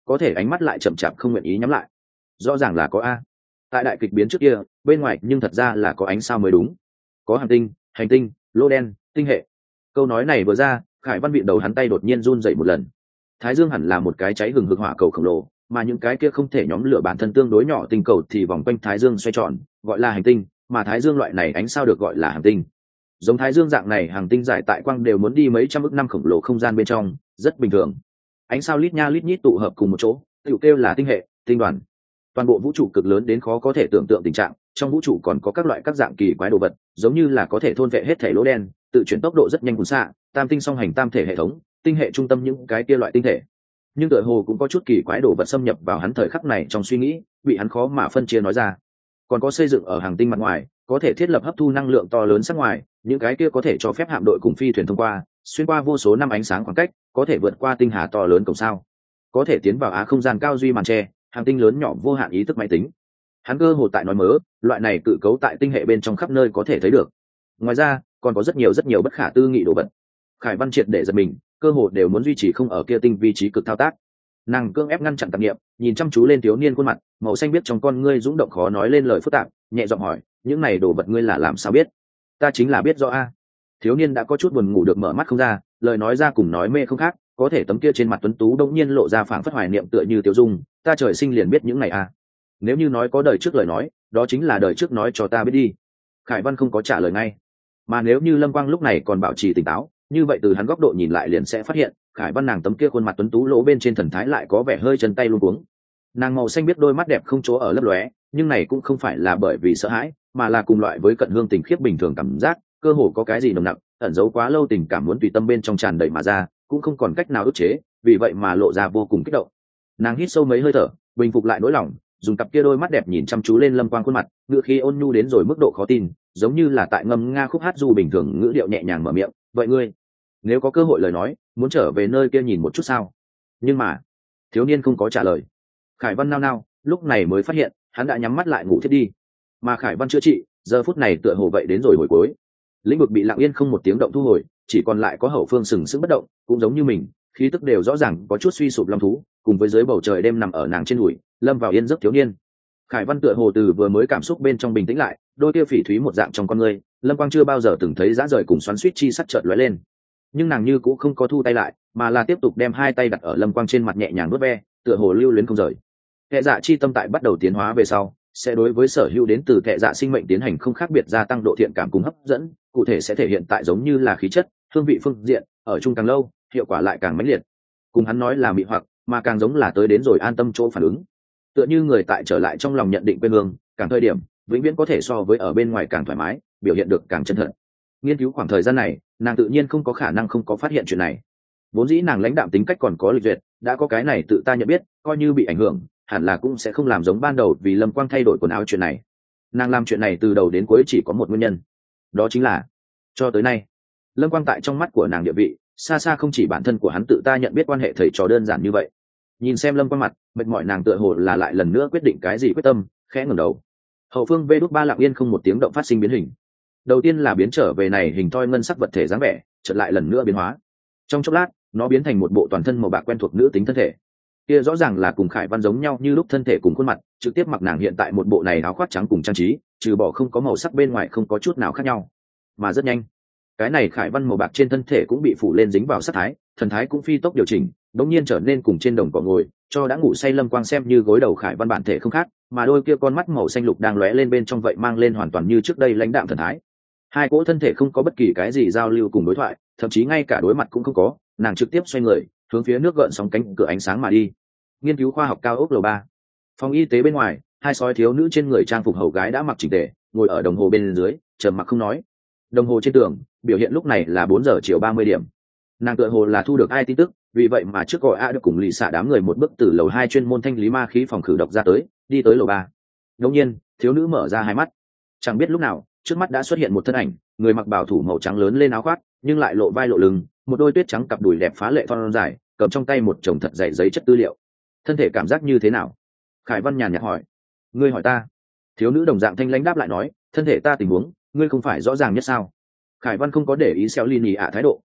có thể ánh mắt lại chậm chạp không nguyện ý nhắm lại. Rõ ràng là có a. Tại đại kịch biến trước kia, bên ngoài nhưng thật ra là có ánh sao mới đúng. Có hành tinh, hành tinh, lô đen, tinh hệ. Câu nói này vừa ra, Khải Văn vịn đầu hắn tay đột nhiên run dậy một lần. Thái Dương hẳn là một cái cháy hừng hực hỏa cầu khổng lồ, mà những cái kia không thể nhóm lửa bản thân tương đối nhỏ tinh cầu thì vòng quanh Thái Dương xoay tròn, gọi là hành tinh, mà Thái Dương loại này ánh sao được gọi là hành tinh. Giống Thái Dương dạng này hành tinh giải tại quang đều muốn đi mấy trăm ức năm khổng lồ không gian bên trong, rất bình thường. Ánh sao lít nha lít nhít tụ hợp cùng một chỗ, tựu kêu là tinh hệ, tinh đoàn. Toàn bộ vũ trụ cực lớn đến khó có thể tưởng tượng tình trạng, trong vũ trụ còn có các loại các dạng kỳ quái đồ vật, giống như là có thể thôn vệ hết thể lỗ đen, tự chuyển tốc độ rất nhanh cuốn xạ, tam tinh song hành tam thể hệ thống, tinh hệ trung tâm những cái kia loại tinh thể. Nhưng tựa hồ cũng có chút kỳ quái đồ vật xâm nhập vào hắn thời khắc này trong suy nghĩ, bị hắn khó mà phân chia nói ra. Còn có xây dựng ở hành tinh mặt ngoài, có thể thiết lập hấp thu năng lượng to lớn sắc ngoài, những cái kia có thể cho phép hạm đội cùng phi thuyền thông qua, xuyên qua vô số năm ánh sáng khoảng cách, có thể vượt qua tinh hà to lớn cầu sao, có thể tiến vào á không gian cao duy màn tre, hành tinh lớn nhỏ vô hạn ý thức máy tính. Hắn cơ hồ tại nói mớ, loại này tự cấu tại tinh hệ bên trong khắp nơi có thể thấy được. Ngoài ra, còn có rất nhiều bất khả tư nghị đồ vật. Khải Văn triệt để giật mình, cơ hồ đều muốn duy trì không ở kia tinh vi trí cực thao tác. Nàng cương ép ngăn chặn tạp niệm, nhìn chăm chú lên thiếu niên khuôn mặt, màu xanh biết trong con ngươi dũng động khó nói lên lời phức tạp, nhẹ giọng hỏi, những này đồ vật ngươi là làm sao biết? Ta chính là biết rõ a. Thiếu niên đã có chút buồn ngủ được mở mắt không ra, lời nói ra cùng nói mê không khác, có thể tấm kia trên mặt tuấn tú đông nhiên lộ ra phảng phất hoài niệm tựa như tiêu dung, ta trời sinh liền biết những này a. Nếu như nói có đời trước lời nói, đó chính là đời trước nói cho ta biết đi. Khải Văn không có trả lời ngay, mà nếu như Lâm Quang lúc này còn bảo trì tỉnh táo, như vậy từ hắn góc độ nhìn lại liền sẽ phát hiện Khải Văn nàng tấm kia khuôn mặt tuấn tú lỗ bên trên thần thái lại có vẻ hơi chân tay luống cuống. Nàng màu xanh biết đôi mắt đẹp không chỗ ở lấp lóe, nhưng này cũng không phải là bởi vì sợ hãi, mà là cùng loại với cận hương tình khiếp bình thường cảm giác, cơ hồ có cái gì nồng nặc ẩn giấu quá lâu tình cảm muốn tùy tâm bên trong tràn đầy mà ra, cũng không còn cách nào ức chế, vì vậy mà lộ ra vô cùng kích động. Nàng hít sâu mấy hơi thở, bình phục lại nỗi lòng, dùng cặp kia đôi mắt đẹp nhìn chăm chú lên Lâm Quang khuôn mặt, ngữ khí ôn nhu đến rồi mức độ khó tin, giống như là tại ngâm nga khúc hát du bình thường, ngữ điệu nhẹ nhàng mở miệng, vậy ngươi nếu có cơ hội lời nói, muốn trở về nơi kia nhìn một chút sao? Nhưng mà thiếu niên không có trả lời. Khải Văn nao nao, lúc này mới phát hiện hắn đã nhắm mắt lại ngủ thiết đi, mà Khải Văn chữa trị giờ phút này tựa hồ vậy đến rồi hồi cuối. Lĩnh vực bị lặng yên không một tiếng động thu hồi, chỉ còn lại có hậu phương sừng sững bất động, cũng giống như mình, khí tức đều rõ ràng có chút suy sụp long thú, cùng với dưới bầu trời đêm nằm ở nàng trên đùi, lâm vào yên giấc thiếu niên. Khải Văn tựa hồ từ vừa mới cảm xúc bên trong bình tĩnh lại, đôi kia phỉ thúy một dạng trong con người, Lâm Quang chưa bao giờ từng thấy dã rời cùng xoắn xuýt chi sắc chợt lóe lên. Nhưng nàng như cũng không có thu tay lại, mà là tiếp tục đem hai tay đặt ở Lâm Quang trên mặt nhẹ nhàng vuốt ve, tựa hồ lưu luyến không rời. Kệ dạ chi tâm tại bắt đầu tiến hóa về sau, sẽ đối với sở hữu đến từ kệ dạ sinh mệnh tiến hành không khác biệt gia tăng độ thiện cảm cùng hấp dẫn, cụ thể sẽ thể hiện tại giống như là khí chất, hương vị phương diện, ở chung càng lâu, hiệu quả lại càng mãnh liệt. Cùng hắn nói là mị hoặc, mà càng giống là tới đến rồi an tâm chỗ phản ứng. Tựa như người tại trở lại trong lòng nhận định quê hương, càng thời điểm, vĩnh viễn có thể so với ở bên ngoài càng thoải mái, biểu hiện được càng chân thật. Nghiên cứu khoảng thời gian này, nàng tự nhiên không có khả năng không có phát hiện chuyện này. Vốn dĩ nàng lãnh đạm tính cách còn có lịch duyệt, đã có cái này tự ta nhận biết, coi như bị ảnh hưởng, hẳn là cũng sẽ không làm giống ban đầu vì Lâm Quang thay đổi quần áo chuyện này. Nàng làm chuyện này từ đầu đến cuối chỉ có một nguyên nhân, đó chính là cho tới nay, Lâm Quang tại trong mắt của nàng địa vị, xa xa không chỉ bản thân của hắn tự ta nhận biết quan hệ thầy trò đơn giản như vậy. Nhìn xem Lâm Quang mặt, mệt mỏi nàng tựa hồ là lại lần nữa quyết định cái gì quyết tâm, khẽ ngẩng đầu. Hậu phương vê đút ba lặng yên không một tiếng động phát sinh biến hình. Đầu tiên là biến trở về này hình thoi ngân sắc vật thể dáng vẻ, chợt lại lần nữa biến hóa. Trong chốc lát, nó biến thành một bộ toàn thân màu bạc quen thuộc nữ tính thân thể. Kia rõ ràng là cùng Khải Văn giống nhau như lúc thân thể cùng khuôn mặt, trực tiếp mặc nàng hiện tại một bộ này áo khoác trắng cùng trang trí, trừ bỏ không có màu sắc bên ngoài không có chút nào khác nhau. Mà rất nhanh, cái này Khải Văn màu bạc trên thân thể cũng bị phủ lên dính vào sắc thái, thần thái cũng phi tốc điều chỉnh, đống nhiên trở nên cùng trên đồng cỏ ngồi, cho đã ngủ say Lâm Quang xem như gối đầu Khải Văn bản thể không khác, mà đôi kia con mắt màu xanh lục đang lóe lên bên trong vậy mang lên hoàn toàn như trước đây lãnh đạm thần thái. Hai cỗ thân thể không có bất kỳ cái gì giao lưu cùng đối thoại, thậm chí ngay cả đối mặt cũng không có, nàng trực tiếp xoay người, hướng phía nước gợn sóng cánh cửa ánh sáng mà đi. Nghiên cứu khoa học cao ốc lầu 3. Phòng y tế bên ngoài, hai sói thiếu nữ trên người trang phục hầu gái đã mặc chỉnh tề, ngồi ở đồng hồ bên dưới, trầm mặc không nói. Đồng hồ trên tường biểu hiện lúc này là 4 giờ chiều 30 điểm. Nàng tựa hồ là thu được ai tin tức, vì vậy mà trước gọi được cùng lì xả đám người một bước từ lầu 2 chuyên môn thanh lý ma khí phòng khử độc ra tới, đi tới lầu 3. Ngẫu nhiên, thiếu nữ mở ra hai mắt, chẳng biết lúc nào trước mắt đã xuất hiện một thân ảnh, người mặc bảo thủ màu trắng lớn lên áo khoác, nhưng lại lộ vai lộ lưng, một đôi tuyết trắng cặp đùi đẹp phá lệ thon dài, cầm trong tay một chồng thật dày giấy chất tư liệu. Thân thể cảm giác như thế nào? Khải Văn nhàn nhạt hỏi. Ngươi hỏi ta? Thiếu nữ đồng dạng thanh lãnh đáp lại nói, thân thể ta tình huống, ngươi không phải rõ ràng nhất sao? Khải Văn không có để ý xéo ly nhì ạ thái độ,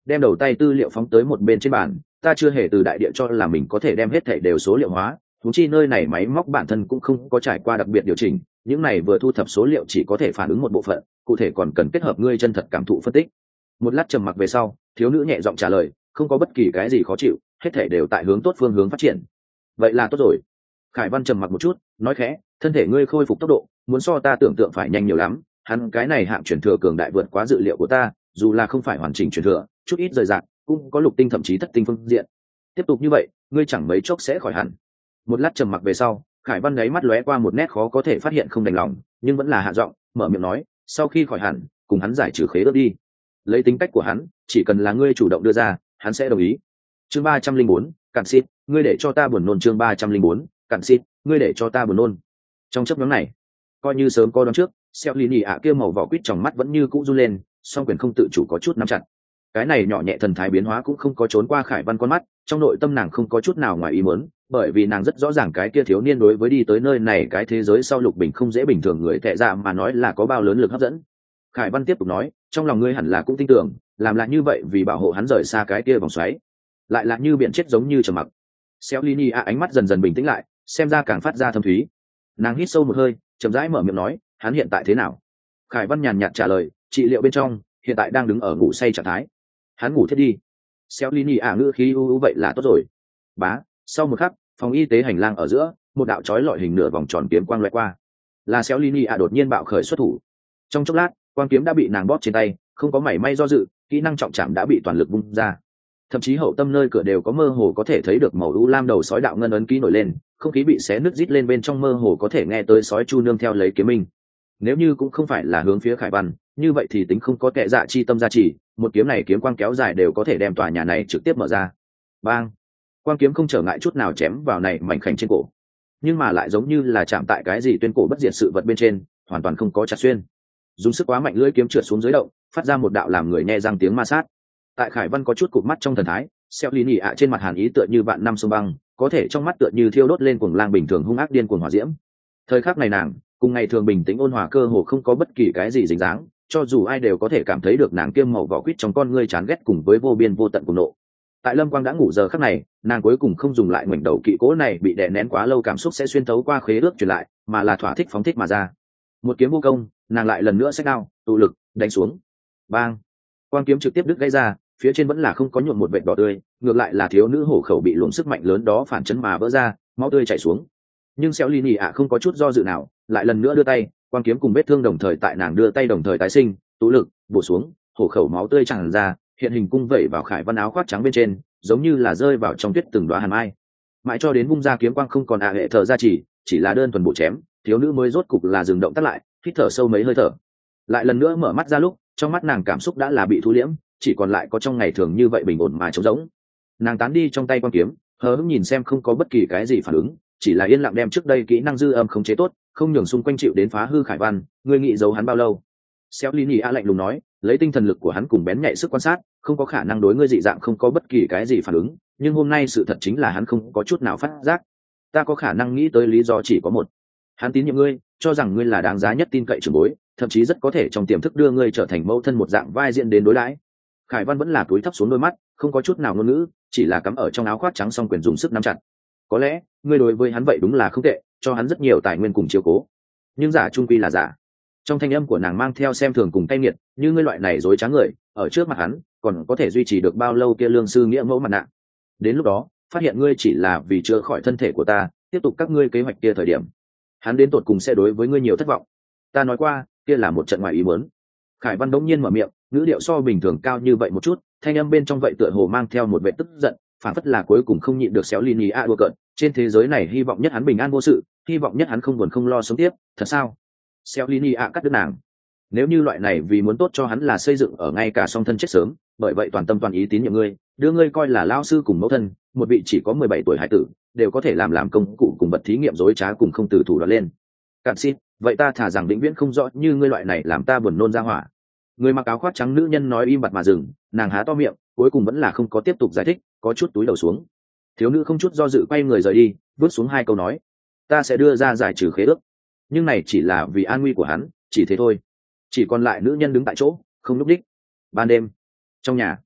đem đầu tay tư liệu phóng tới một bên trên bàn. Ta chưa hề từ đại địa cho là mình có thể đem hết thảy đều số liệu hóa, thú chi nơi này máy móc bản thân cũng không có trải qua đặc biệt điều chỉnh, những này vừa thu thập số liệu chỉ có thể phản ứng một bộ phận, cụ thể còn cần kết hợp ngươi chân thật cảm thụ phân tích. Một lát trầm mặc về sau, thiếu nữ nhẹ giọng trả lời, không có bất kỳ cái gì khó chịu, hết thảy đều tại hướng tốt phương hướng phát triển. Vậy là tốt rồi. Khải Văn trầm mặc một chút, nói khẽ, thân thể ngươi khôi phục tốc độ muốn so ta tưởng tượng phải nhanh nhiều lắm, hắn cái này hạng chuyển thừa cường đại vượt quá dự liệu của ta, dù là không phải hoàn chỉnh chuyển thừa, chút ít rời rạc cũng có lục tinh thậm chí thất tinh phương diện. Tiếp tục như vậy, ngươi chẳng mấy chốc sẽ khỏi hẳn. Một lát trầm mặc về sau, Khải Văn gáy mắt lóe qua một nét khó có thể phát hiện không đành lòng, nhưng vẫn là hạ giọng mở miệng nói, sau khi khỏi hẳn cùng hắn giải trừ khế ước đi. Lấy tính cách của hắn, chỉ cần là ngươi chủ động đưa ra, hắn sẽ đồng ý. Chương 304, cản xít, ngươi để cho ta buồn nôn. Chương 304, cản xít, ngươi để cho ta buồn nôn. Trong chớp nhoáng này, coi như sớm có đoán trước, Xeo Lì Nhị ạ kia màu vỏ quýt trong mắt vẫn như cũ run lên, song quyền không tự chủ có chút nắm chặt. Cái này nhỏ nhẹ thần thái biến hóa cũng không có trốn qua Khải Văn con mắt, trong nội tâm nàng không có chút nào ngoài ý muốn, bởi vì nàng rất rõ ràng cái kia thiếu niên đối với đi tới nơi này cái thế giới sau Lục Bình không dễ bình thường người tệ dạ mà nói là có bao lớn lực hấp dẫn. Khải Văn tiếp tục nói, trong lòng ngươi hẳn là cũng tin tưởng, làm lại như vậy vì bảo hộ hắn rời xa cái kia vòng xoáy, lại là như biển chết giống như trầm mặc. Xeo Lì Nhị ạ ánh mắt dần dần bình tĩnh lại, xem ra càng phát ra thâm thúy. Nàng hít sâu một hơi, chậm rãi mở miệng nói, hắn hiện tại thế nào? Khải Văn nhàn nhạt trả lời, trị liệu bên trong, hiện tại đang đứng ở ngủ say trạng thái. Hắn ngủ thiết đi. Xeo Lì Nhị ạ ngữ khí u vậy là tốt rồi. Bá, sau một khắc, phòng y tế hành lang ở giữa, một đạo chói lọi hình nửa vòng tròn kiếm quang lóe qua. Là Xeo Lì Nhị ạ đột nhiên bạo khởi xuất thủ. Trong chốc lát, quang kiếm đã bị nàng bóp trên tay, không có mảy may do dự, kỹ năng trọng chạm đã bị toàn lực vung ra. Thậm chí hậu tâm nơi cửa đều có mơ hồ có thể thấy được màu u lam đầu sói đạo ngân ấn ký nổi lên, không khí bị xé nứt rít lên bên trong, mơ hồ có thể nghe tới sói chu nương theo lấy kiếm minh. Nếu như cũng không phải là hướng phía Khải Văn, như vậy thì tính không có tệ dạ chi tâm gia trì, một kiếm này kiếm quang kéo dài đều có thể đem tòa nhà này trực tiếp mở ra. Bang! Quang kiếm không trở ngại chút nào chém vào này mảnh khảnh trên cổ, nhưng mà lại giống như là chạm tại cái gì tuyên cổ bất diệt sự vật bên trên, hoàn toàn không có chặt xuyên. Dùng sức quá mạnh, lưỡi kiếm trượt xuống dưới động, phát ra một đạo làm người nghe răng tiếng ma sát. Tại Khải Văn có chút cụp mắt trong thần thái, Xeo Lì Nhị ạ trên mặt hàn ý tựa như vạn năm sông băng, có thể trong mắt tựa như thiêu đốt lên cuồng lang bình thường hung ác điên cuồng hỏa diễm. Thời khắc này nàng, cùng ngày thường bình tĩnh ôn hòa cơ hồ không có bất kỳ cái gì dính dáng, cho dù ai đều có thể cảm thấy được nàng kiêm màu vỏ quýt trong con ngươi chán ghét cùng với vô biên vô tận cuồng nộ. Tại Lâm Quang đã ngủ giờ khắc này, nàng cuối cùng không dùng lại ngoảnh đầu kỵ cố này bị đè nén quá lâu cảm xúc sẽ xuyên thấu qua khế ước truyền lại, mà là thỏa thích phóng thích mà ra. Một kiếm vô công, nàng lại lần nữa xách đao, tụ lực, đánh xuống. Bang! Quang kiếm trực tiếp đứt gãy ra, phía trên vẫn là không có nhuộm một vệt đỏ tươi, ngược lại là thiếu nữ hổ khẩu bị luồng sức mạnh lớn đó phản chấn mà vỡ ra, máu tươi chảy xuống. Nhưng Xeo Lì Nhị ạ không có chút do dự nào, lại lần nữa đưa tay, quang kiếm cùng vết thương đồng thời tại nàng đưa tay đồng thời tái sinh, tụ lực, bổ xuống, hổ khẩu máu tươi tràn ra, hiện hình cung vẩy vào Khải Văn áo khoác trắng bên trên, giống như là rơi vào trong tuyết từng đóa hàn mai. Mãi cho đến vung ra kiếm quang không còn hệ thở ra chỉ là đơn thuần bộ chém, thiếu nữ mới rốt cục là dừng động tắt lại, hít thở sâu mấy hơi thở. Lại lần nữa mở mắt ra lúc, trong mắt nàng cảm xúc đã là bị thu liễm, chỉ còn lại có trong ngày thường như vậy bình ổn mà trống rỗng. Nàng tán đi trong tay quang kiếm, hờ hững nhìn xem không có bất kỳ cái gì phản ứng, chỉ là yên lặng đem trước đây kỹ năng dư âm khống chế tốt, không nhường xung quanh chịu đến phá hư Khải Văn. Ngươi nghĩ giấu hắn bao lâu? Xeo Lì Nhị ạ lạnh lùng nói, lấy tinh thần lực của hắn cùng bén nhạy sức quan sát, không có khả năng đối ngươi dị dạng không có bất kỳ cái gì phản ứng, nhưng hôm nay sự thật chính là hắn không có chút nào phát giác. Ta có khả năng nghĩ tới lý do chỉ có một. Hắn tín nhiệm ngươi, cho rằng ngươi là đáng giá nhất tin cậy trưởng bối, thậm chí rất có thể trong tiềm thức đưa ngươi trở thành mẫu thân một dạng vai diễn đến đối đãi. Khải Văn vẫn là cúi thấp xuống đôi mắt, không có chút nào ngôn ngữ, chỉ là cắm ở trong áo khoác trắng song quyền dùng sức nắm chặt. Có lẽ ngươi đối với hắn vậy đúng là không tệ, cho hắn rất nhiều tài nguyên cùng chiếu cố, nhưng giả trung quy là giả. Trong thanh âm của nàng mang theo xem thường cùng cay nghiệt, như ngươi loại này dối trá người, ở trước mặt hắn còn có thể duy trì được bao lâu kia lương sư nghĩa mẫu mặt nạ. Đến lúc đó phát hiện ngươi chỉ là vì chữa khỏi thân thể của ta, tiếp tục các ngươi kế hoạch kia thời điểm, hắn đến tột cùng sẽ đối với ngươi nhiều thất vọng. Ta nói qua, kia là một trận ngoài ý muốn. Khải Văn đống nhiên mở miệng, ngữ điệu so bình thường cao như vậy một chút, thanh âm bên trong vậy tựa hồ mang theo một vẻ tức giận, phản phất là cuối cùng không nhịn được Xéo Lì Nhị ạ đùa cợt. Trên thế giới này hy vọng nhất hắn bình an vô sự, hy vọng nhất hắn không buồn không lo sống tiếp, thật sao? Xéo Lì Nhị ạ cắt đứt nàng. Nếu như loại này vì muốn tốt cho hắn là xây dựng ở ngay cả song thân chết sớm, bởi vậy toàn tâm toàn ý tín nhiệm ngươi, đưa ngươi coi là lao sư cùng mẫu thân, một vị chỉ có 17 tuổi hải tử, đều có thể làm công cụ cùng vật thí nghiệm dối trá cùng không từ thủ đoạt lên. Cạn xin, vậy ta thả rằng vĩnh viễn không rõ như ngươi loại này làm ta buồn nôn ra hỏa. Người mặc áo khoác trắng nữ nhân nói im bặt mà dừng, nàng há to miệng, cuối cùng vẫn là không có tiếp tục giải thích, có chút túi đầu xuống. Thiếu nữ không chút do dự quay người rời đi, vứt xuống hai câu nói: ta sẽ đưa ra giải trừ khế ước, nhưng này chỉ là vì an nguy của hắn, chỉ thế thôi. Chỉ còn lại nữ nhân đứng tại chỗ, không lúc đích. Ban đêm, trong nhà,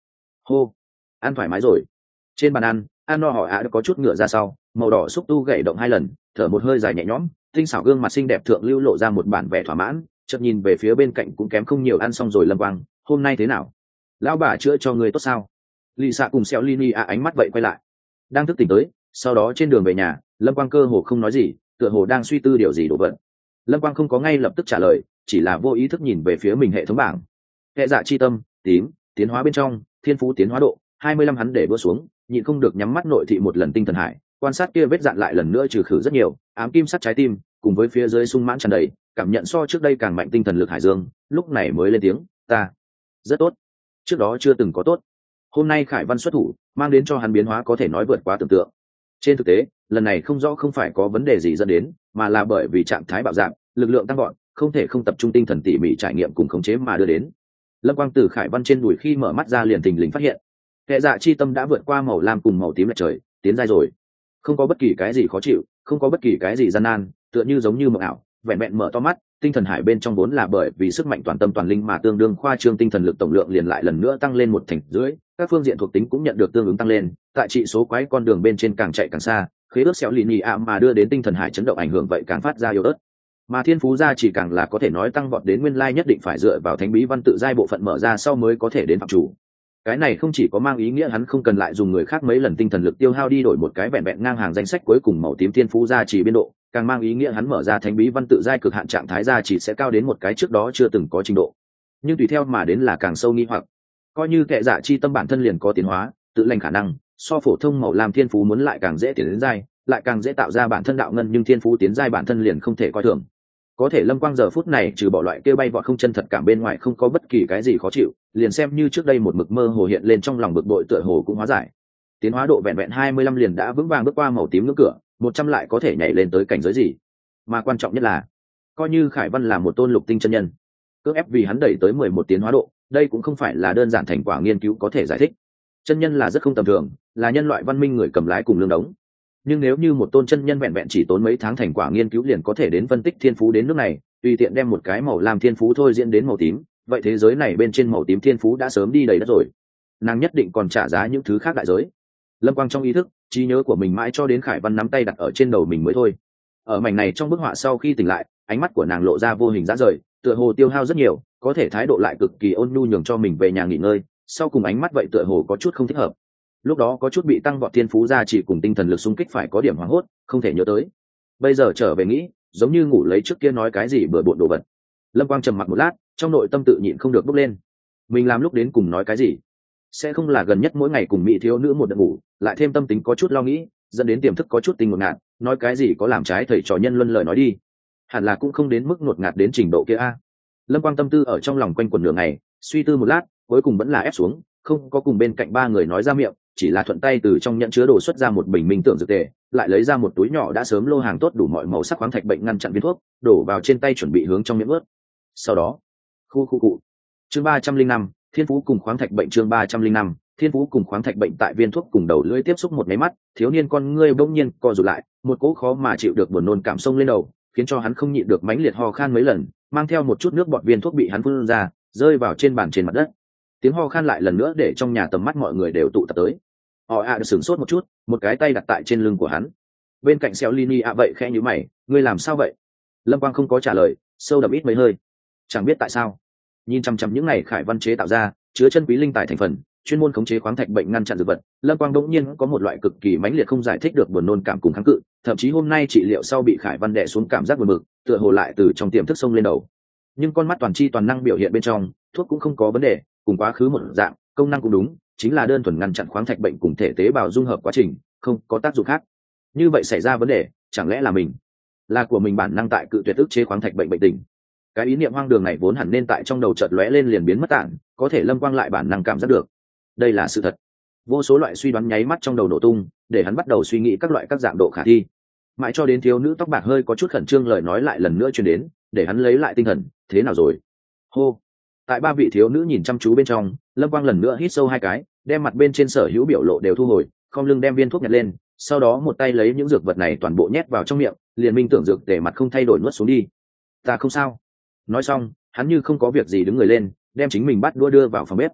hô, ăn thoải mái rồi. Trên bàn ăn no họ đã có chút ngựa ra sau, màu đỏ xúc tu gảy động 2 lần, thở một hơi dài nhẹ nhõm, tinh xảo gương mặt xinh đẹp thượng lưu lộ ra một bản vẻ thỏa mãn, chợt nhìn về phía bên cạnh cũng kém không nhiều. Ăn xong rồi Lâm Quang, hôm nay thế nào? Lão bà chữa cho người tốt sao? Lì xạ cùng xeo Lini ánh mắt vậy quay lại, đang thức tỉnh tới. Sau đó trên đường về nhà, Lâm Quang cơ hồ không nói gì, tựa hồ đang suy tư điều gì đổ vật. Lâm Quang không có ngay lập tức trả lời, chỉ là vô ý thức nhìn về phía mình hệ thống bảng. Hệ dạ chi tâm tím, tiến hóa bên trong thiên phú tiến hóa độ 25. Hắn để đua xuống, nhịn không được nhắm mắt nội thị một lần tinh thần hải, quan sát kia vết dạn lại lần nữa trừ khử rất nhiều ám kim sắt trái tim, cùng với phía dưới sung mãn tràn đầy, cảm nhận so trước đây càng mạnh tinh thần lực hải dương, lúc này mới lên tiếng, ta rất tốt, trước đó chưa từng có tốt. Hôm nay Khải Văn xuất thủ, mang đến cho hắn biến hóa có thể nói vượt quá tưởng tượng. Trên thực tế, lần này không rõ không phải có vấn đề gì dẫn đến, mà là bởi vì trạng thái bạo dạng, lực lượng tăng gọn, không thể không tập trung tinh thần tỉ mỉ trải nghiệm cùng khống chế mà đưa đến. Lâm Quang từ Khải Văn trên đùi khi mở mắt ra liền thình lình phát hiện, hệ dạ chi tâm đã vượt qua màu lam cùng màu tím lệch trời, tiến giai rồi. Không có bất kỳ cái gì khó chịu, không có bất kỳ cái gì gian nan, tựa như giống như mộng ảo, vẹn vẹn mở to mắt, tinh thần hải bên trong vốn là bởi vì sức mạnh toàn tâm toàn linh mà tương đương khoa trương tinh thần lực tổng lượng liền lại lần nữa tăng lên 1/2, các phương diện thuộc tính cũng nhận được tương ứng tăng lên, tại trị số quái con đường bên trên càng chạy càng xa, khế ước xéo lì nhì ạ mà đưa đến tinh thần hải chấn động ảnh hưởng vậy càng phát ra yếu ớt. Mà thiên phú gia chỉ càng là có thể nói tăng vọt đến nguyên lai nhất định phải dựa vào thánh bí văn tự giai bộ phận mở ra sau mới có thể đến phạm chủ. Cái này không chỉ có mang ý nghĩa hắn không cần lại dùng người khác mấy lần tinh thần lực tiêu hao đi đổi một cái vẹn vẹn ngang hàng danh sách cuối cùng màu tím thiên phú gia chỉ biên độ, càng mang ý nghĩa hắn mở ra thánh bí văn tự giai cực hạn trạng thái gia chỉ sẽ cao đến một cái trước đó chưa từng có trình độ. Nhưng tùy theo mà đến là càng sâu nghi hoặc, coi như kệ dạ chi tâm bản thân liền có tiến hóa, tự lành khả năng, so phổ thông màu lam thiên phú muốn lại càng dễ tiến đến giai, lại càng dễ tạo ra bản thân đạo ngân, nhưng thiên phú tiến giai bản thân liền không thể coi thường. Có thể Lâm Quang giờ phút này trừ bỏ loại kêu bay vọt không chân thật cảm bên ngoài không có bất kỳ cái gì khó chịu, liền xem như trước đây một mực mơ hồ hiện lên trong lòng bực bội tựa hồ cũng hóa giải. Tiến hóa độ vẹn vẹn 25 liền đã vững vàng bước qua màu tím ngưỡng cửa, 100 lại có thể nhảy lên tới cảnh giới gì? Mà quan trọng nhất là, coi như Khải Văn là một tôn lục tinh chân nhân, cưỡng ép vì hắn đẩy tới 11 tiến hóa độ, đây cũng không phải là đơn giản thành quả nghiên cứu có thể giải thích. Chân nhân là rất không tầm thường, là nhân loại văn minh người cầm lái cùng lương đống. Nhưng nếu như một tôn chân nhân vẹn vẹn chỉ tốn mấy tháng thành quả nghiên cứu liền có thể đến phân tích thiên phú đến nước này, tùy tiện đem một cái màu lam thiên phú thôi diễn đến màu tím, vậy thế giới này bên trên màu tím thiên phú đã sớm đi đầy đất rồi. Nàng nhất định còn trả giá những thứ khác đại giới. Lâm Quang trong ý thức, trí nhớ của mình mãi cho đến Khải Văn nắm tay đặt ở trên đầu mình mới thôi. Ở mảnh này trong bức họa sau khi tỉnh lại, ánh mắt của nàng lộ ra vô hình dã rời, tựa hồ tiêu hao rất nhiều, có thể thái độ lại cực kỳ ôn nhu nhường cho mình về nhà nghỉ ngơi, sau cùng ánh mắt vậy tựa hồ có chút không thích hợp. Lúc đó có chút bị tăng vọt thiên phú ra chỉ cùng tinh thần lực xung kích phải có điểm hoảng hốt, không thể nhớ tới. Bây giờ trở về nghĩ, giống như ngủ lấy trước kia nói cái gì bừa bộn đồ vật. Lâm Quang trầm mặc một lát, trong nội tâm tự nhịn không được bốc lên. Mình làm lúc đến cùng nói cái gì? Sẽ không là gần nhất mỗi ngày cùng mỹ thiếu nữ một đợt ngủ, lại thêm tâm tính có chút lo nghĩ, dẫn đến tiềm thức có chút tình ngột ngạt, nói cái gì có làm trái thầy trò nhân luân lời nói đi. Hẳn là cũng không đến mức ngột ngạt đến trình độ kia a. Lâm Quang tâm tư ở trong lòng quanh quẩn nửa ngày, suy tư một lát, cuối cùng vẫn là ép xuống, không có cùng bên cạnh ba người nói ra miệng, chỉ là thuận tay từ trong nhẫn chứa đồ xuất ra một bình minh tưởng dược tề, lại lấy ra một túi nhỏ đã sớm lô hàng tốt đủ mọi màu sắc khoáng thạch bệnh ngăn chặn viên thuốc, đổ vào trên tay chuẩn bị hướng trong miệng ướt. Sau đó, khu chương 305, thiên phú cùng khoáng thạch bệnh chương 305, thiên phú cùng khoáng thạch bệnh tại viên thuốc cùng đầu lưỡi tiếp xúc một máy mắt, thiếu niên con ngươi bỗng nhiên co rụt lại, một cỗ khó mà chịu được buồn nôn cảm xông lên đầu, khiến cho hắn không nhịn được mãnh liệt ho khan mấy lần, mang theo một chút nước bọt viên thuốc bị hắn phun ra, rơi vào trên bàn trên mặt đất. Tiếng ho khan lại lần nữa để trong nhà tầm mắt mọi người đều tụ tập tới. Họ được sửng sốt một chút, một cái tay đặt tại trên lưng của hắn. Bên cạnh xéo Lini vậy khẽ nhíu mày, ngươi làm sao vậy? Lâm Quang không có trả lời, sâu đậm ít mấy hơi. Chẳng biết tại sao, nhìn chăm chăm những ngày Khải Văn chế tạo ra, chứa chân quý linh tài thành phần, chuyên môn khống chế khoáng thạch bệnh ngăn chặn dược vật, Lâm Quang đột nhiên có một loại cực kỳ mãnh liệt không giải thích được buồn nôn cảm cùng kháng cự, thậm chí hôm nay trị liệu sau bị Khải Văn đè xuống cảm giác buồn bực, tựa hồ lại từ trong tiềm thức xông lên đầu. Nhưng con mắt toàn chi toàn năng biểu hiện bên trong, thuốc cũng không có vấn đề, cùng quá khứ một dạng, công năng cũng đúng, chính là đơn thuần ngăn chặn khoáng thạch bệnh cùng thể tế bào dung hợp quá trình, không có tác dụng khác. Như vậy xảy ra vấn đề, chẳng lẽ là mình, là của mình bản năng tại cự tuyệt ức chế khoáng thạch bệnh bệnh tình? Cái ý niệm hoang đường này vốn hẳn nên tại trong đầu chợt lóe lên liền biến mất tản, có thể Lâm Quang lại bản năng cảm giác được, đây là sự thật. Vô số loại suy đoán nháy mắt trong đầu nổ tung, để hắn bắt đầu suy nghĩ các loại các dạng độ khả thi. Mãi cho đến thiếu nữ tóc bạc hơi có chút khẩn trương lời nói lại lần nữa truyền đến, để hắn lấy lại tinh thần. Thế nào rồi? Hô. Tại ba vị thiếu nữ nhìn chăm chú bên trong, Lâm Quang lần nữa hít sâu 2 cái, đem mặt bên trên sở hữu biểu lộ đều thu hồi, khom lưng đem viên thuốc nhặt lên, sau đó một tay lấy những dược vật này toàn bộ nhét vào trong miệng, liền minh tưởng dược để mặt không thay đổi nuốt xuống đi. Ta không sao. Nói xong, hắn như không có việc gì đứng người lên, đem chính mình bắt đũa đưa vào phòng bếp.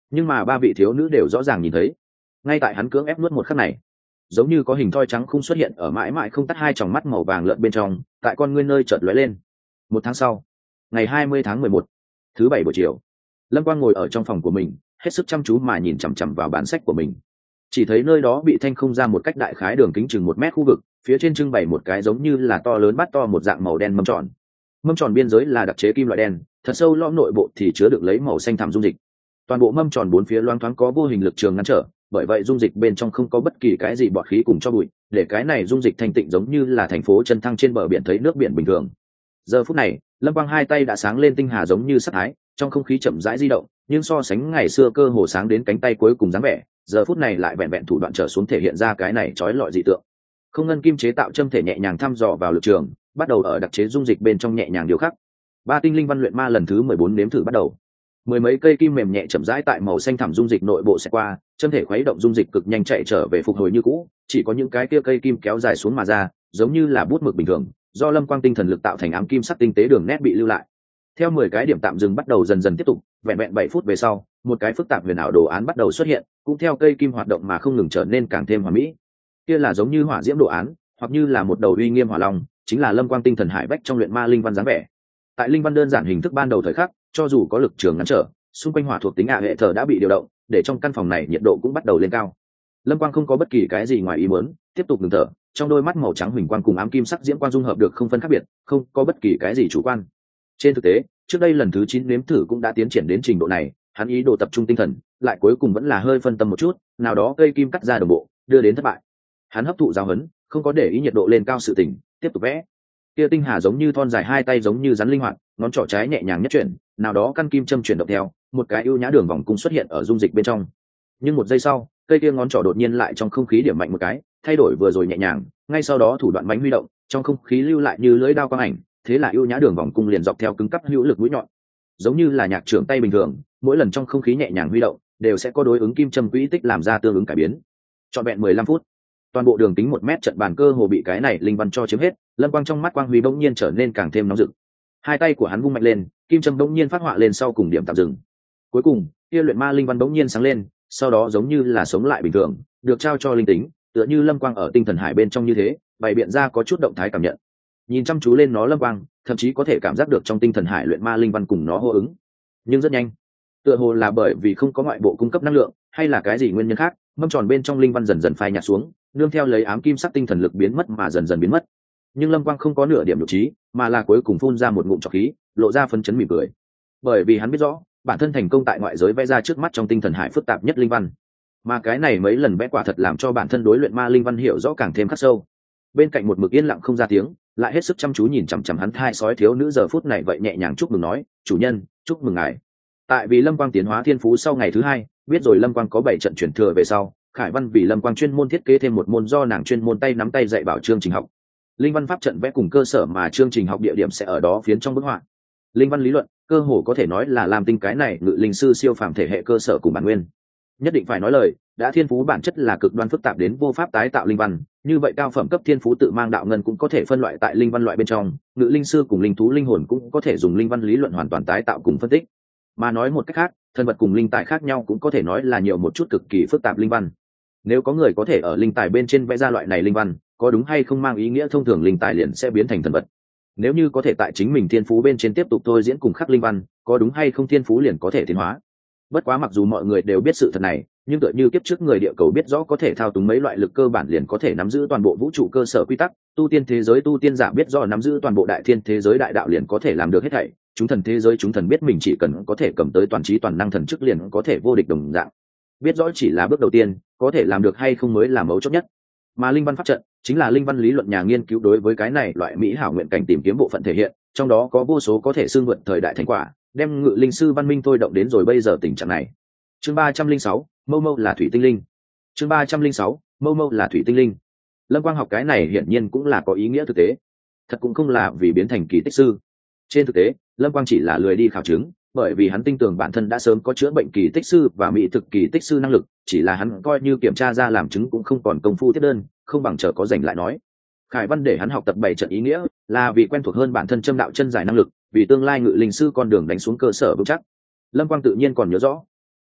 nhưng mà ba vị thiếu nữ đều rõ ràng nhìn thấy, ngay tại hắn cưỡng ép nuốt một khắc này, giống như có hình thoi trắng không xuất hiện ở mãi mãi không tắt hai tròng mắt màu vàng lợn bên trong, tại con ngươi nơi chợt lóe lên. Một tháng sau, ngày 20 tháng 11, thứ bảy buổi chiều, Lâm Quang ngồi ở trong phòng của mình, hết sức chăm chú mà nhìn chằm chằm vào bản sách của mình. Chỉ thấy nơi đó bị thanh không ra một cách đại khái đường kính chừng 1 mét khu vực, phía trên trưng bày một cái giống như là to lớn bát to một dạng màu đen mâm tròn. Mâm tròn biên giới là đặc chế kim loại đen, thật sâu lõm nội bộ thì chứa đựng lấy màu xanh thẳm dung dịch. Toàn bộ mâm tròn bốn phía loáng thoáng có vô hình lực trường ngăn trở, bởi vậy dung dịch bên trong không có bất kỳ cái gì bọt khí cùng cho bụi, để cái này dung dịch thanh tịnh giống như là thành phố chân thăng trên bờ biển thấy nước biển bình thường. Giờ phút này, Lâm Quang hai tay đã sáng lên tinh hà giống như sắt thái, trong không khí chậm rãi di động, nhưng so sánh ngày xưa cơ hồ sáng đến cánh tay cuối cùng dáng vẻ, giờ phút này lại vẹn vẹn thủ đoạn trở xuống thể hiện ra cái này chói lọi dị tượng. Không ngân kim chế tạo châm thể nhẹ nhàng thăm dò vào lực trường, bắt đầu ở đặc chế dung dịch bên trong nhẹ nhàng điều khắc. Ba tinh linh văn luyện ma lần thứ 14 nếm thử bắt đầu. Mười mấy cây kim mềm nhẹ chậm rãi tại màu xanh thẳm dung dịch nội bộ sẽ qua, châm thể khuấy động dung dịch cực nhanh chạy trở về phục hồi như cũ, chỉ có những cái kia cây kim kéo dài xuống mà ra, giống như là bút mực bình thường, do Lâm Quang tinh thần lực tạo thành ám kim sắc tinh tế đường nét bị lưu lại. Theo 10 cái điểm tạm dừng bắt đầu dần dần tiếp tục, vẹn vẹn 7 phút về sau, một cái phức tạp huyền ảo đồ án bắt đầu xuất hiện, cũng theo cây kim hoạt động mà không ngừng trở nên càng thêm hoàn mỹ. Kia là giống như hỏa diễm đồ án, hoặc như là một đầu uy nghiêm hỏa long, chính là Lâm Quang tinh thần hải bách trong luyện ma linh văn dáng vẻ. Tại linh văn đơn giản hình thức ban đầu thời khắc, cho dù có lực trường ngăn trở, xung quanh hỏa thuộc tính hệ thờ đã bị điều động, để trong căn phòng này nhiệt độ cũng bắt đầu lên cao. Lâm Quang không có bất kỳ cái gì ngoài ý muốn, tiếp tục ngừng thở, trong đôi mắt màu trắng huỳnh quang cùng ám kim sắc diễm quang dung hợp được không phân khác biệt, không có bất kỳ cái gì chủ quan. Trên thực tế, trước đây lần thứ 9 nếm thử cũng đã tiến triển đến trình độ này, hắn ý đồ tập trung tinh thần, lại cuối cùng vẫn là hơi phân tâm một chút, nào đó cây kim cắt ra đồng bộ, đưa đến thất bại. Hắn hấp thụ giáo huấn, không có để ý nhiệt độ lên cao sự tình, tiếp tục vẽ. Kia tinh hà giống như thon dài hai tay giống như rắn linh hoạt, ngón trỏ trái nhẹ nhàng nhất chuyển, nào đó căn kim châm chuyển động theo, một cái ưu nhã đường vòng cung xuất hiện ở dung dịch bên trong. Nhưng một giây sau, cây kia ngón trỏ đột nhiên lại trong không khí điểm mạnh một cái, thay đổi vừa rồi nhẹ nhàng, ngay sau đó thủ đoạn mãnh huy động, trong không khí lưu lại như lưỡi dao quang ảnh, thế là ưu nhã đường vòng cung liền dọc theo cứng cắp hữu lực mũi nhọn, giống như là nhạc trưởng tay bình thường, mỗi lần trong không khí nhẹ nhàng huy động, đều sẽ có đối ứng kim châm quỹ tích làm ra tương ứng cải biến. Trọn vẹn 15 phút, toàn bộ đường kính 1 mét trận bàn cơ hồ bị cái này linh văn cho chiếm hết. Lâm Quang trong mắt quang huy bỗng nhiên trở nên càng thêm nóng rực, hai tay của hắn vung mạnh lên, kim châm bỗng nhiên phát họa lên sau cùng điểm tạm dừng. Cuối cùng, kia luyện ma linh văn bỗng nhiên sáng lên, sau đó giống như là sống lại bình thường, được trao cho linh tính, tựa như Lâm Quang ở tinh thần hải bên trong như thế, bày biện ra có chút động thái cảm nhận. Nhìn chăm chú lên nó, Lâm Quang thậm chí có thể cảm giác được trong tinh thần hải luyện ma linh văn cùng nó hô ứng. Nhưng rất nhanh, tựa hồ là bởi vì không có ngoại bộ cung cấp năng lượng, hay là cái gì nguyên nhân khác, mâm tròn bên trong linh văn dần dần phai nhạt xuống, nương theo lấy ám kim sắc tinh thần lực biến mất mà dần dần biến mất. Nhưng Lâm Quang không có nửa điểm nhục trí, mà là cuối cùng phun ra một ngụm trọc khí, lộ ra phấn chấn mỉm cười, bởi vì hắn biết rõ bản thân thành công tại ngoại giới vẽ ra trước mắt trong tinh thần hải phức tạp nhất linh văn, mà cái này mấy lần vẽ quả thật làm cho bản thân đối luyện ma linh văn hiểu rõ càng thêm khắc sâu. Bên cạnh một mực yên lặng không ra tiếng, lại hết sức chăm chú nhìn chằm chằm hắn thai sói thiếu nữ giờ phút này vậy nhẹ nhàng chúc mừng nói, chủ nhân, chúc mừng ngài. Tại vì Lâm Quang tiến hóa thiên phú sau ngày thứ 2, biết rồi Lâm Quang có 7 trận chuyển thừa về sau, Khải Văn vì Lâm Quang chuyên môn thiết kế thêm một môn do nàng chuyên môn tay nắm tay dạy bảo chương trình học. Linh văn pháp trận vẽ cùng cơ sở mà chương trình học địa điểm sẽ ở đó phiến trong bức họa. Linh văn lý luận, cơ hồ có thể nói là làm tinh cái này ngự linh sư siêu phàm thể hệ cơ sở cùng bản nguyên. Nhất định phải nói lời, đã thiên phú bản chất là cực đoan phức tạp đến vô pháp tái tạo linh văn, như vậy cao phẩm cấp thiên phú tự mang đạo ngân cũng có thể phân loại tại linh văn loại bên trong, ngự linh sư cùng linh thú linh hồn cũng có thể dùng linh văn lý luận hoàn toàn tái tạo cùng phân tích. Mà nói một cách khác, thân vật cùng linh tài khác nhau cũng có thể nói là nhiều một chút cực kỳ phức tạp linh văn. Nếu có người có thể ở linh tài bên trên vẽ ra loại này linh văn, có đúng hay không mang ý nghĩa thông thường linh tài liền sẽ biến thành thần vật. Nếu như có thể tại chính mình thiên phú bên trên tiếp tục thôi diễn cùng khắc linh văn, có đúng hay không thiên phú liền có thể tiến hóa. Bất quá mặc dù mọi người đều biết sự thật này, nhưng tựa như kiếp trước người địa cầu biết rõ có thể thao túng mấy loại lực cơ bản liền có thể nắm giữ toàn bộ vũ trụ cơ sở quy tắc, tu tiên thế giới tu tiên giả biết rõ nắm giữ toàn bộ đại thiên thế giới đại đạo liền có thể làm được hết thảy, chúng thần thế giới chúng thần biết mình chỉ cần có thể cầm tới toàn trí toàn năng thần chức liền có thể vô địch đồng dạng. Biết rõ chỉ là bước đầu tiên, có thể làm được hay không mới là mấu chốt nhất. Mà linh văn pháp trận chính là linh văn lý luận nhà nghiên cứu đối với cái này loại mỹ hảo nguyện cảnh tìm kiếm bộ phận thể hiện, trong đó có vô số có thể xương vượt thời đại thành quả, đem ngự linh sư văn minh thôi động đến rồi bây giờ tình trạng này. Chương 306, Mâu Mâu là thủy tinh linh. Chương 306, Mâu Mâu là thủy tinh linh. Lâm Quang học cái này hiển nhiên cũng là có ý nghĩa thực tế, thật cũng không là vì biến thành kỳ tích sư. Trên thực tế, Lâm Quang chỉ là lười đi khảo chứng, bởi vì hắn tin tưởng bản thân đã sớm có chữa bệnh kỳ tích sư và mỹ thực kỳ tích sư năng lực, chỉ là hắn coi như kiểm tra ra làm chứng cũng không còn công phu tiếp đơn, không bằng chờ có rảnh lại nói. Khải Văn để hắn học tập 7 trận ý nghĩa, là vì quen thuộc hơn bản thân châm đạo chân giải năng lực, vì tương lai ngự linh sư con đường đánh xuống cơ sở vững chắc. Lâm Quang tự nhiên còn nhớ rõ.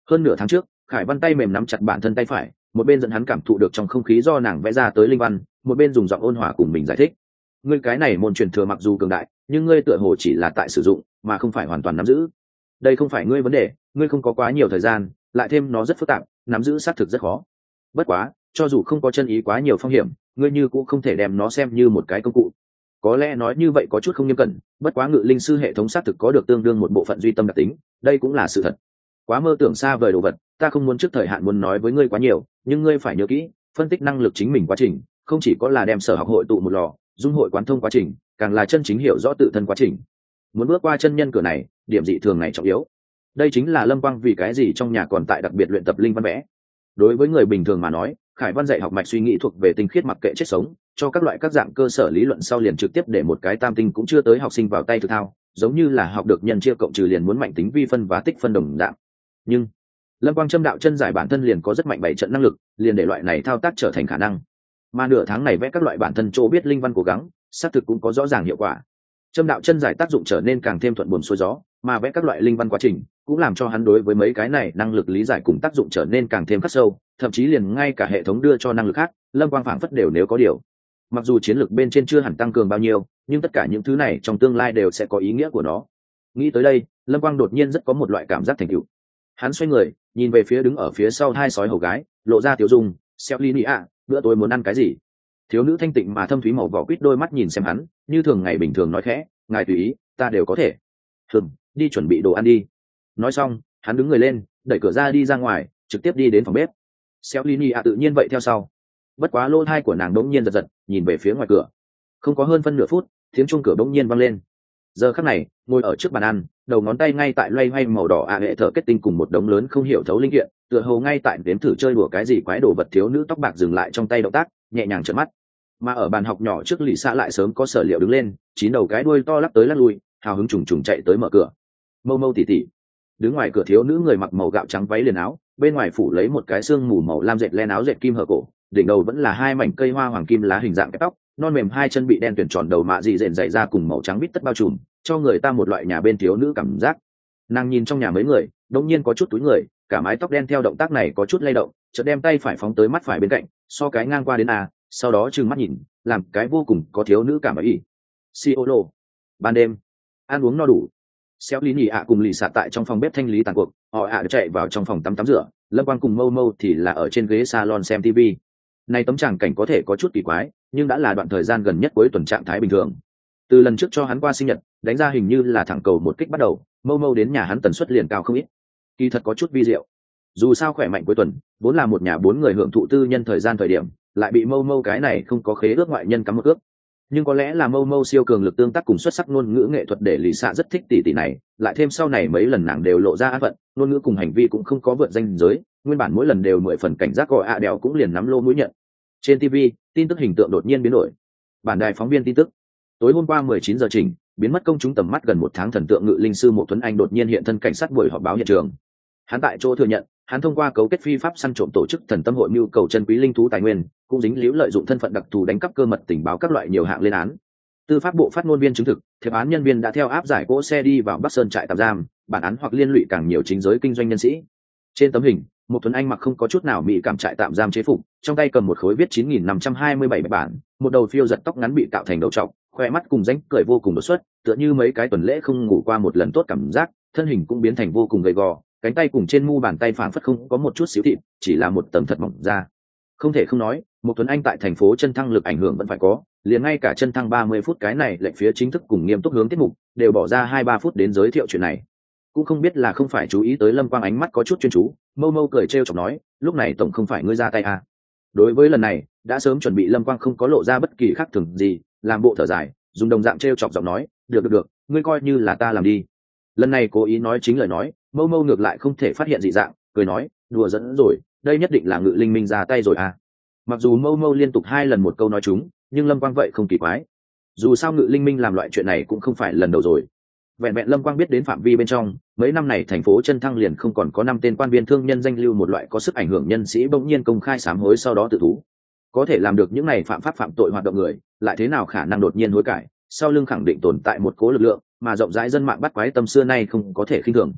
Hơn nửa tháng trước, Khải Văn tay mềm nắm chặt bản thân tay phải, một bên dẫn hắn cảm thụ được trong không khí do nàng vẽ ra tới linh văn, một bên dùng giọng ôn hòa cùng mình giải thích. Ngươi cái này môn truyền thừa mặc dù cường đại, nhưng ngươi tựa hồ chỉ là tại sử dụng, mà không phải hoàn toàn nắm giữ. Đây không phải ngươi vấn đề, ngươi không có quá nhiều thời gian, lại thêm nó rất phức tạp, nắm giữ xác thực rất khó. Bất quá, cho dù không có chân ý quá nhiều phong hiểm, ngươi như cũng không thể đem nó xem như một cái công cụ. Có lẽ nói như vậy có chút không nghiêm cẩn, bất quá ngự linh sư hệ thống xác thực có được tương đương một bộ phận duy tâm đặc tính, đây cũng là sự thật. Quá mơ tưởng xa vời đồ vật, ta không muốn trước thời hạn muốn nói với ngươi quá nhiều, nhưng ngươi phải nhớ kỹ, phân tích năng lực chính mình quá trình, không chỉ có là đem sở học hội tụ một lò, dung hội quán thông quá trình, càng là chân chính hiểu rõ tự thân quá trình. Muốn bước qua chân nhân cửa này, điểm dị thường này trọng yếu. Đây chính là Lâm Quang vì cái gì trong nhà còn tại đặc biệt luyện tập linh văn vẽ. Đối với người bình thường mà nói, Khải Văn dạy học mạch suy nghĩ thuộc về tinh khiết mặc kệ chết sống, cho các loại các dạng cơ sở lý luận sau liền trực tiếp để một cái tam tinh cũng chưa tới học sinh vào tay thực thao, giống như là học được nhân chia cộng trừ liền muốn mạnh tính vi phân và tích phân đồng dạng. Nhưng Lâm Quang châm đạo chân giải bản thân liền có rất mạnh bảy trận năng lực, liền để loại này thao tác trở thành khả năng. Mà nửa tháng này vẽ các loại bản thân chỗ biết linh văn cố gắng, xác thực cũng có rõ ràng hiệu quả. Châm đạo chân giải tác dụng trở nên càng thêm thuận buồm xuôi gió, mà vẽ các loại linh văn quá trình cũng làm cho hắn đối với mấy cái này năng lực lý giải cùng tác dụng trở nên càng thêm khắc sâu, thậm chí liền ngay cả hệ thống đưa cho năng lực khác, Lâm Quang phảng phất đều nếu có điều. Mặc dù chiến lược bên trên chưa hẳn tăng cường bao nhiêu, nhưng tất cả những thứ này trong tương lai đều sẽ có ý nghĩa của nó. Nghĩ tới đây, Lâm Quang đột nhiên rất có một loại cảm giác thành tựu. Hắn xoay người, nhìn về phía đứng ở phía sau hai sói hầu gái, lộ ra tiểu dung, Celia, bữa tối muốn ăn cái gì? Thiếu nữ thanh tịnh mà thâm thúy màu vỏ quýt đôi mắt nhìn xem hắn, như thường ngày bình thường nói khẽ, ngài tùy ý, ta đều có thể. Đi chuẩn bị đồ ăn đi. Nói xong, hắn đứng người lên, đẩy cửa ra đi ra ngoài, trực tiếp đi đến phòng bếp. Celia tự nhiên vậy theo sau. Bất quá lỗ tai của nàng đống nhiên giật giật, nhìn về phía ngoài cửa. Không có hơn phân nửa phút, tiếng chuông cửa đống nhiên vang lên. Giờ khắc này, ngồi ở trước bàn ăn, đầu ngón tay ngay tại loay hoay màu đỏ hệ thở kết tinh cùng một đống lớn không hiểu thấu linh kiện, tựa hồ ngay tại đếm thử chơi đùa cái gì quái đồ vật. Thiếu nữ tóc bạc dừng lại trong tay động tác, nhẹ nhàng trợn mắt. Mà ở bàn học nhỏ trước lì xạ lại sớm có sở liệu đứng lên, chín đầu cái đuôi to lắc tới lắc lui, hào hứng trùng trùng chạy tới mở cửa. Mâu mâu tỉ tỉ. Đứng ngoài cửa thiếu nữ người mặc màu gạo trắng váy liền áo, bên ngoài phủ lấy một cái xương mù màu lam dệt len áo dệt kim hở cổ, đỉnh đầu vẫn là hai mảnh cây hoa hoàng kim lá hình dạng cái tóc, non mềm hai chân bị đen tuyển tròn đầu mạ dị rện dày ra cùng màu trắng bít tất bao trùm, cho người ta một loại nhà bên thiếu nữ cảm giác. Nàng nhìn trong nhà mấy người, đột nhiên có chút túi người, cả mái tóc đen theo động tác này có chút lay động, chợt đem tay phải phóng tới mắt phải bên cạnh, so cái ngang qua đến sau đó trừng mắt nhìn, làm cái vô cùng có thiếu nữ cảm ý. Siolo. Ban đêm, ăn uống no đủ. Xéo lý nhị cùng lì xạ tại trong phòng bếp thanh lý tàn cuộc, họ chạy vào trong phòng tắm rửa, Lâm Quang cùng Mâu Mâu thì là ở trên ghế salon xem TV. Này tấm tràng cảnh có thể có chút kỳ quái, nhưng đã là đoạn thời gian gần nhất cuối tuần trạng thái bình thường. Từ lần trước cho hắn qua sinh nhật, đánh ra hình như là thẳng cầu một kích bắt đầu, Mâu Mâu đến nhà hắn tần suất liền cao không ít. Kỳ thật có chút vi diệu. Dù sao khỏe mạnh cuối tuần, vốn là một nhà bốn người hưởng thụ tư nhân thời gian thời điểm, lại bị Mâu Mâu cái này không có khế ước ngoại nhân cắm một ước. Nhưng có lẽ là Mâu Mâu siêu cường lực tương tác cùng xuất sắc ngôn ngữ nghệ thuật để lì xạ rất thích tỷ này, lại thêm sau này mấy lần nàng đều lộ ra an phận, ngôn ngữ cùng hành vi cũng không có vượt danh giới, nguyên bản mỗi lần đều 10 phần cảnh giác, gọi đèo cũng liền nắm lô mũi nhận. Trên TV, tin tức hình tượng đột nhiên biến đổi. Bản đài phóng viên tin tức. Tối hôm qua 19 giờ chỉnh, biến mất công chúng tầm mắt gần một tháng thần tượng ngự linh sư Mộ Tuấn Anh đột nhiên hiện thân cảnh sát buổi họp báo hiện trường. Hắn tại chỗ thừa nhận, hắn thông qua cấu kết phi pháp săn trộm tổ chức thần tâm hội mưu cầu chân quý linh thú tài nguyên, cũng dính líu lợi dụng thân phận đặc thù đánh cắp cơ mật tình báo các loại nhiều hạng lên án. Tư pháp bộ phát ngôn viên chứng thực, thiệp án nhân viên đã theo áp giải cỗ xe đi vào Bắc Sơn trại tạm giam, bản án hoặc liên lụy càng nhiều chính giới kinh doanh nhân sĩ. Trên tấm hình, Mộ Tuấn Anh mặc không có chút nào mỹ cảm trại tạm giam chế phục, trong tay cầm một khối viết 9527 bản, một đầu phiêu giật tóc ngắn bị tạo thành đầu trọc, khoe mắt cùng rãnh cười vô cùng đột xuất, tựa như mấy cái tuần lễ không ngủ qua một lần tốt cảm giác, thân hình cũng biến thành vô cùng gầy gò, cánh tay cùng trên mu bàn tay phảng phất không có một chút xíu thịt, chỉ là một tầng thật mỏng da. Không thể không nói, Mộ Tuấn Anh tại thành phố chân thăng lực ảnh hưởng vẫn phải có, liền ngay cả chân thăng 30 phút cái này lệnh phía chính thức cùng nghiêm túc hướng tiết mục, đều bỏ ra 2-3 phút đến giới thiệu chuyện này. Cũng không biết là không phải chú ý tới Lâm Quang ánh mắt có chút chuyên chú, Mâu Mâu cười trêu chọc nói, lúc này tổng không phải ngươi ra tay à. Đối với lần này, đã sớm chuẩn bị Lâm Quang không có lộ ra bất kỳ khác thường gì, làm bộ thở dài, dùng đồng dạng trêu chọc giọng nói, được, ngươi coi như là ta làm đi. Lần này cố ý nói chính lời nói, Mâu Mâu ngược lại không thể phát hiện dị dạng, cười nói, đùa dẫn rồi, đây nhất định là ngự linh minh ra tay rồi à. Mặc dù Mâu Mâu liên tục 2 lần một câu nói chúng, nhưng Lâm Quang vậy không kỳ quái. Dù sao ngự linh minh làm loại chuyện này cũng không phải lần đầu rồi. Vẹn vẹn Lâm Quang biết đến phạm vi bên trong, mấy năm này thành phố chân thăng liền không còn có 5 tên quan viên thương nhân danh lưu một loại có sức ảnh hưởng nhân sĩ bỗng nhiên công khai sám hối sau đó tự thú. Có thể làm được những này phạm pháp phạm tội hoạt động người, lại thế nào khả năng đột nhiên hối cải, sau lưng khẳng định tồn tại một cố lực lượng, mà rộng rãi dân mạng bắt quái tâm xưa nay không có thể khinh thường.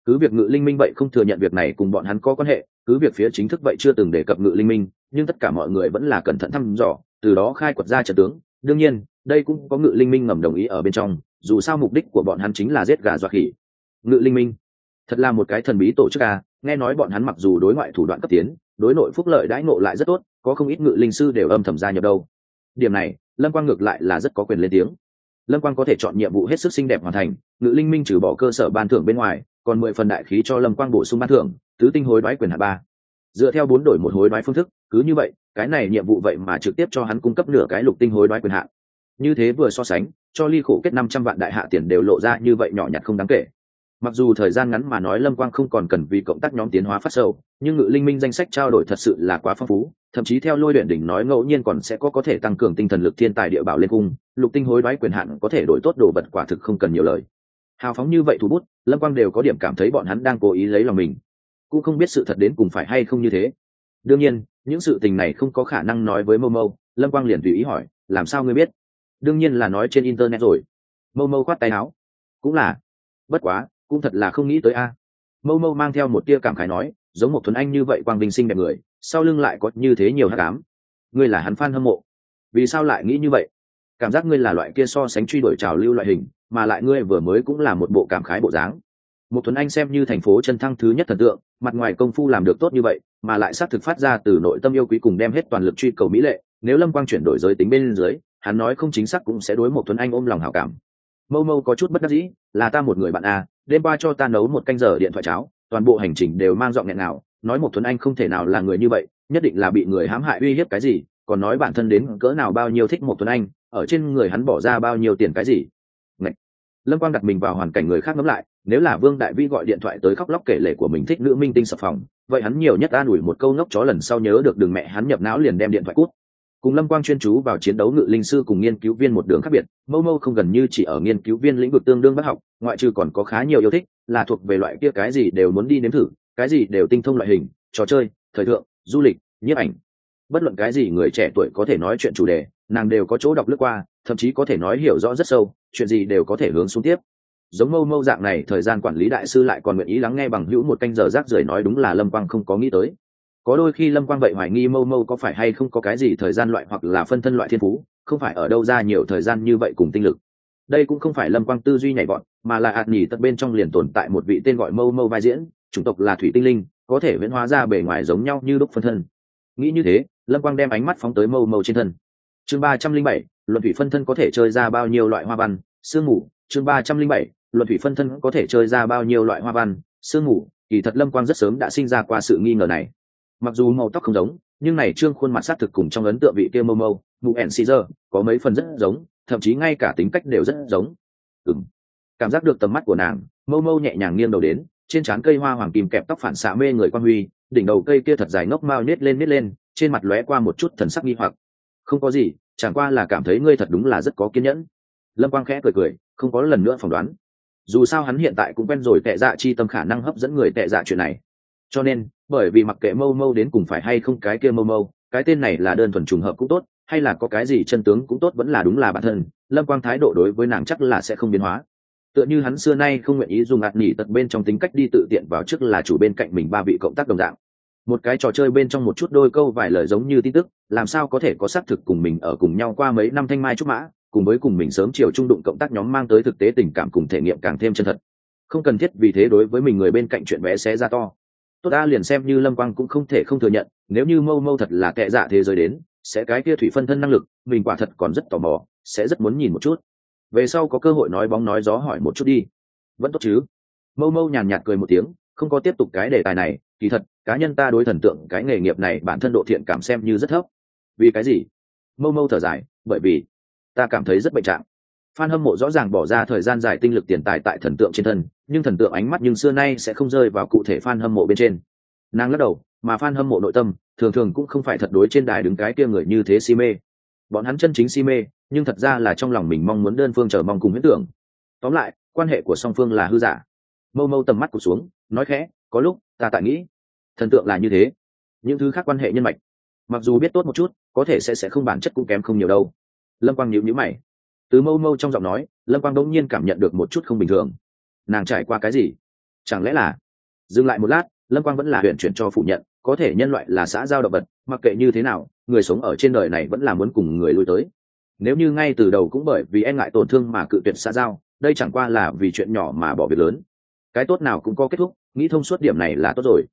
cứ việc ngự linh minh vậy không thừa nhận việc này cùng bọn hắn có quan hệ, cứ việc phía chính thức vậy chưa từng đề cập ngự linh minh, nhưng tất cả mọi người vẫn là cẩn thận thăm dò, từ đó khai quật ra trận tướng. Đương nhiên đây cũng có ngự linh minh ngầm đồng ý ở bên trong, dù sao mục đích của bọn hắn chính là giết gà dọa khỉ. Ngự linh minh thật là một cái thần bí tổ chức à, nghe nói bọn hắn mặc dù đối ngoại thủ đoạn cấp tiến, đối nội phúc lợi đãi ngộ lại rất tốt, có không ít ngự linh sư đều âm thầm gia nhập đâu. Điểm này Lâm Quang ngược lại là rất có quyền lên tiếng. Lâm Quang có thể chọn nhiệm vụ hết sức xinh đẹp hoàn thành, ngự linh minh trừ bỏ cơ sở ban thưởng bên ngoài, còn 10 phần đại khí cho Lâm Quang bổ sung ban thưởng, tứ tinh hối đoái quyền hạn 3. Dựa theo 4 đổi một hối đoái phương thức, cứ như vậy, cái này nhiệm vụ vậy mà trực tiếp cho hắn cung cấp nửa cái lục tinh hối đoái quyền hạn. Như thế vừa so sánh, cho Ly khổ kết 500 vạn đại hạ tiền đều lộ ra như vậy nhỏ nhặt không đáng kể. Mặc dù thời gian ngắn mà nói Lâm Quang không còn cần vì cộng tác nhóm tiến hóa phát sâu, nhưng ngự linh minh danh sách trao đổi thật sự là quá phong phú, thậm chí theo Lôi Luyện đỉnh nói ngẫu nhiên còn sẽ có thể tăng cường tinh thần lực thiên tài địa bảo lên cung, lục tinh hối đoái quyền hạn có thể đổi tốt đồ vật quả thực không cần nhiều lời. Hào phóng như vậy thủ bút, Lâm Quang đều có điểm cảm thấy bọn hắn đang cố ý lấy lòng mình, cũng không biết sự thật đến cùng phải hay không như thế. Đương nhiên những sự tình này không có khả năng nói với Mâu, Lâm Quang liền tùy ý hỏi, làm sao ngươi biết? Đương nhiên là nói trên internet rồi. Mâu khoát tay áo, cũng là, bất quá cũng thật là không nghĩ tới a. Mâu mang theo một tia cảm khái nói, giống một Thuấn Anh như vậy quang vinh sinh đẹp người, sau lưng lại có như thế nhiều hắc ám. Ngươi là hắn fan hâm mộ, vì sao lại nghĩ như vậy? Cảm giác ngươi là loại kia so sánh truy đuổi trào lưu loại hình, mà lại ngươi vừa mới cũng là một bộ cảm khái bộ dáng. Một Thuấn Anh xem như thành phố chân thăng thứ nhất thần tượng, mặt ngoài công phu làm được tốt như vậy, mà lại xác thực phát ra từ nội tâm yêu quý cùng đem hết toàn lực truy cầu mỹ lệ, nếu Lâm Quang chuyển đổi giới tính bên dưới, hắn nói không chính xác cũng sẽ đối một Thuấn Anh ôm lòng hảo cảm. Mâu có chút bất đắc dĩ, là ta một người bạn à, đêm qua cho ta nấu một canh giờ điện thoại cháo, toàn bộ hành trình đều mang giọng nghẹn nào, nói một Thuấn Anh không thể nào là người như vậy, nhất định là bị người hãm hại uy hiếp cái gì, còn nói bản thân đến cỡ nào bao nhiêu thích một Thuấn Anh, ở trên người hắn bỏ ra bao nhiêu tiền cái gì. Ngậy! Lâm Quang đặt mình vào hoàn cảnh người khác ngẫm lại, nếu là Vương Đại Vĩ gọi điện thoại tới khóc lóc kể lể của mình thích nữ minh tinh sập phòng, vậy hắn nhiều nhất an ủi một câu ngốc chó lần sau nhớ được đừng mẹ hắn nhập não liền đem điện thoại cút. Cùng Lâm Quang chuyên chú vào chiến đấu ngự linh sư cùng nghiên cứu viên một đường khác biệt, Mâu không gần như chỉ ở nghiên cứu viên lĩnh vực tương đương bác học, ngoại trừ còn có khá nhiều yêu thích, là thuộc về loại kia cái gì đều muốn đi nếm thử, cái gì đều tinh thông loại hình, trò chơi, thời thượng, du lịch, nhiếp ảnh. Bất luận cái gì người trẻ tuổi có thể nói chuyện chủ đề, nàng đều có chỗ đọc lướt qua, thậm chí có thể nói hiểu rõ rất sâu, chuyện gì đều có thể hướng xuống tiếp. Giống Mâu dạng này thời gian quản lý đại sư lại còn nguyện ý lắng nghe bằng hữu một canh giờ rác rưởi nói đúng là Lâm Quang không có nghĩ tới. Có đôi khi Lâm Quang vậy hoài nghi Mâu có phải hay không có cái gì thời gian loại hoặc là phân thân loại thiên phú, không phải ở đâu ra nhiều thời gian như vậy cùng tinh lực. Đây cũng không phải Lâm Quang tư duy nhảy vọt, mà là ạt nhỉ tật bên trong liền tồn tại một vị tên gọi Mâu vai diễn, chủng tộc là thủy tinh linh, có thể viễn hóa ra bề ngoài giống nhau như đúc phân thân. Nghĩ như thế, Lâm Quang đem ánh mắt phóng tới Mâu trên thân. Chương 307, luận thủy phân thân có thể chơi ra bao nhiêu loại hoa văn, sương mù. Chương 307, luận thủy phân thân có thể chơi ra bao nhiêu loại hoa văn, sương mù. Kỳ thật Lâm Quang rất sớm đã sinh ra qua sự nghi ngờ này. Mặc dù màu tóc không giống, nhưng này trương khuôn mặt sát thực cùng trong ấn tượng vị kia Mâu, Caesar, có mấy phần rất giống, thậm chí ngay cả tính cách đều rất giống. Cảm giác được tầm mắt của nàng, Mâu nhẹ nhàng nghiêng đầu đến, trên trán cây hoa hoàng kim kẹp tóc phản xạ mê người quan huy, đỉnh đầu cây kia thật dài ngốc mao nết lên, trên mặt lóe qua một chút thần sắc nghi hoặc. Không có gì, chẳng qua là cảm thấy ngươi thật đúng là rất có kiên nhẫn. Lâm Quang khẽ cười, không có lần nữa phỏng đoán. Dù sao hắn hiện tại cũng quen rồi tệ dạ chi tâm khả năng hấp dẫn người tệ dạ chuyện này. Cho nên, bởi vì mặc kệ Mâu đến cùng phải hay không cái kia Mâu, cái tên này là đơn thuần trùng hợp cũng tốt, hay là có cái gì chân tướng cũng tốt vẫn là đúng là bản thân, Lâm Quang thái độ đối với nàng chắc là sẽ không biến hóa. Tựa như hắn xưa nay không nguyện ý dùng ạt nhỉ tật bên trong tính cách đi tự tiện vào trước là chủ bên cạnh mình ba vị cộng tác đồng dạng. Một cái trò chơi bên trong một chút đôi câu vài lời giống như tin tức, làm sao có thể có xác thực cùng mình ở cùng nhau qua mấy năm thanh mai trúc mã, cùng với cùng mình sớm chiều trung đụng cộng tác nhóm mang tới thực tế tình cảm cùng thể nghiệm càng thêm chân thật. Không cần thiết vì thế đối với mình người bên cạnh chuyện bé xé ra to. Tốt đã liền xem như Lâm Quang cũng không thể không thừa nhận, nếu như Mâu thật là tệ dạ thế giới đến, sẽ cái kia thủy phân thân năng lực, mình quả thật còn rất tò mò, sẽ rất muốn nhìn một chút. Về sau có cơ hội nói bóng nói gió hỏi một chút đi. Vẫn tốt chứ? Mâu nhàn nhạt cười một tiếng, không có tiếp tục cái đề tài này, kỳ thật, cá nhân ta đối thần tượng cái nghề nghiệp này bản thân độ thiện cảm xem như rất thấp. Vì cái gì? Mâu thở dài, bởi vì ta cảm thấy rất bệnh trạng. Fan hâm mộ rõ ràng bỏ ra thời gian dài tinh lực tiền tài tại thần tượng trên thân, nhưng thần tượng ánh mắt nhưng xưa nay sẽ không rơi vào cụ thể fan hâm mộ bên trên. Nàng lắc đầu, mà fan hâm mộ nội tâm thường cũng không phải thật đối trên đài đứng cái kia người như thế si mê. Bọn hắn chân chính si mê, nhưng thật ra là trong lòng mình mong muốn đơn phương chờ mong cùng huyễn tưởng. Tóm lại, quan hệ của song phương là hư giả. Mâu tầm mắt cụp xuống, nói khẽ, có lúc ta tại nghĩ, thần tượng là như thế, những thứ khác quan hệ nhân mạch, mặc dù biết tốt một chút, có thể sẽ không bản chất cũng kém không nhiều đâu. Lâm Quang nhíu mày. Từ Mâu trong giọng nói, Lâm Quang đột nhiên cảm nhận được một chút không bình thường. Nàng trải qua cái gì? Chẳng lẽ là... Dừng lại một lát, Lâm Quang vẫn là huyện chuyển cho phủ nhận, có thể nhân loại là xã giao động vật, mặc kệ như thế nào, người sống ở trên đời này vẫn là muốn cùng người lui tới. Nếu như ngay từ đầu cũng bởi vì e ngại tổn thương mà cự tuyệt xã giao, đây chẳng qua là vì chuyện nhỏ mà bỏ việc lớn. Cái tốt nào cũng có kết thúc, nghĩ thông suốt điểm này là tốt rồi.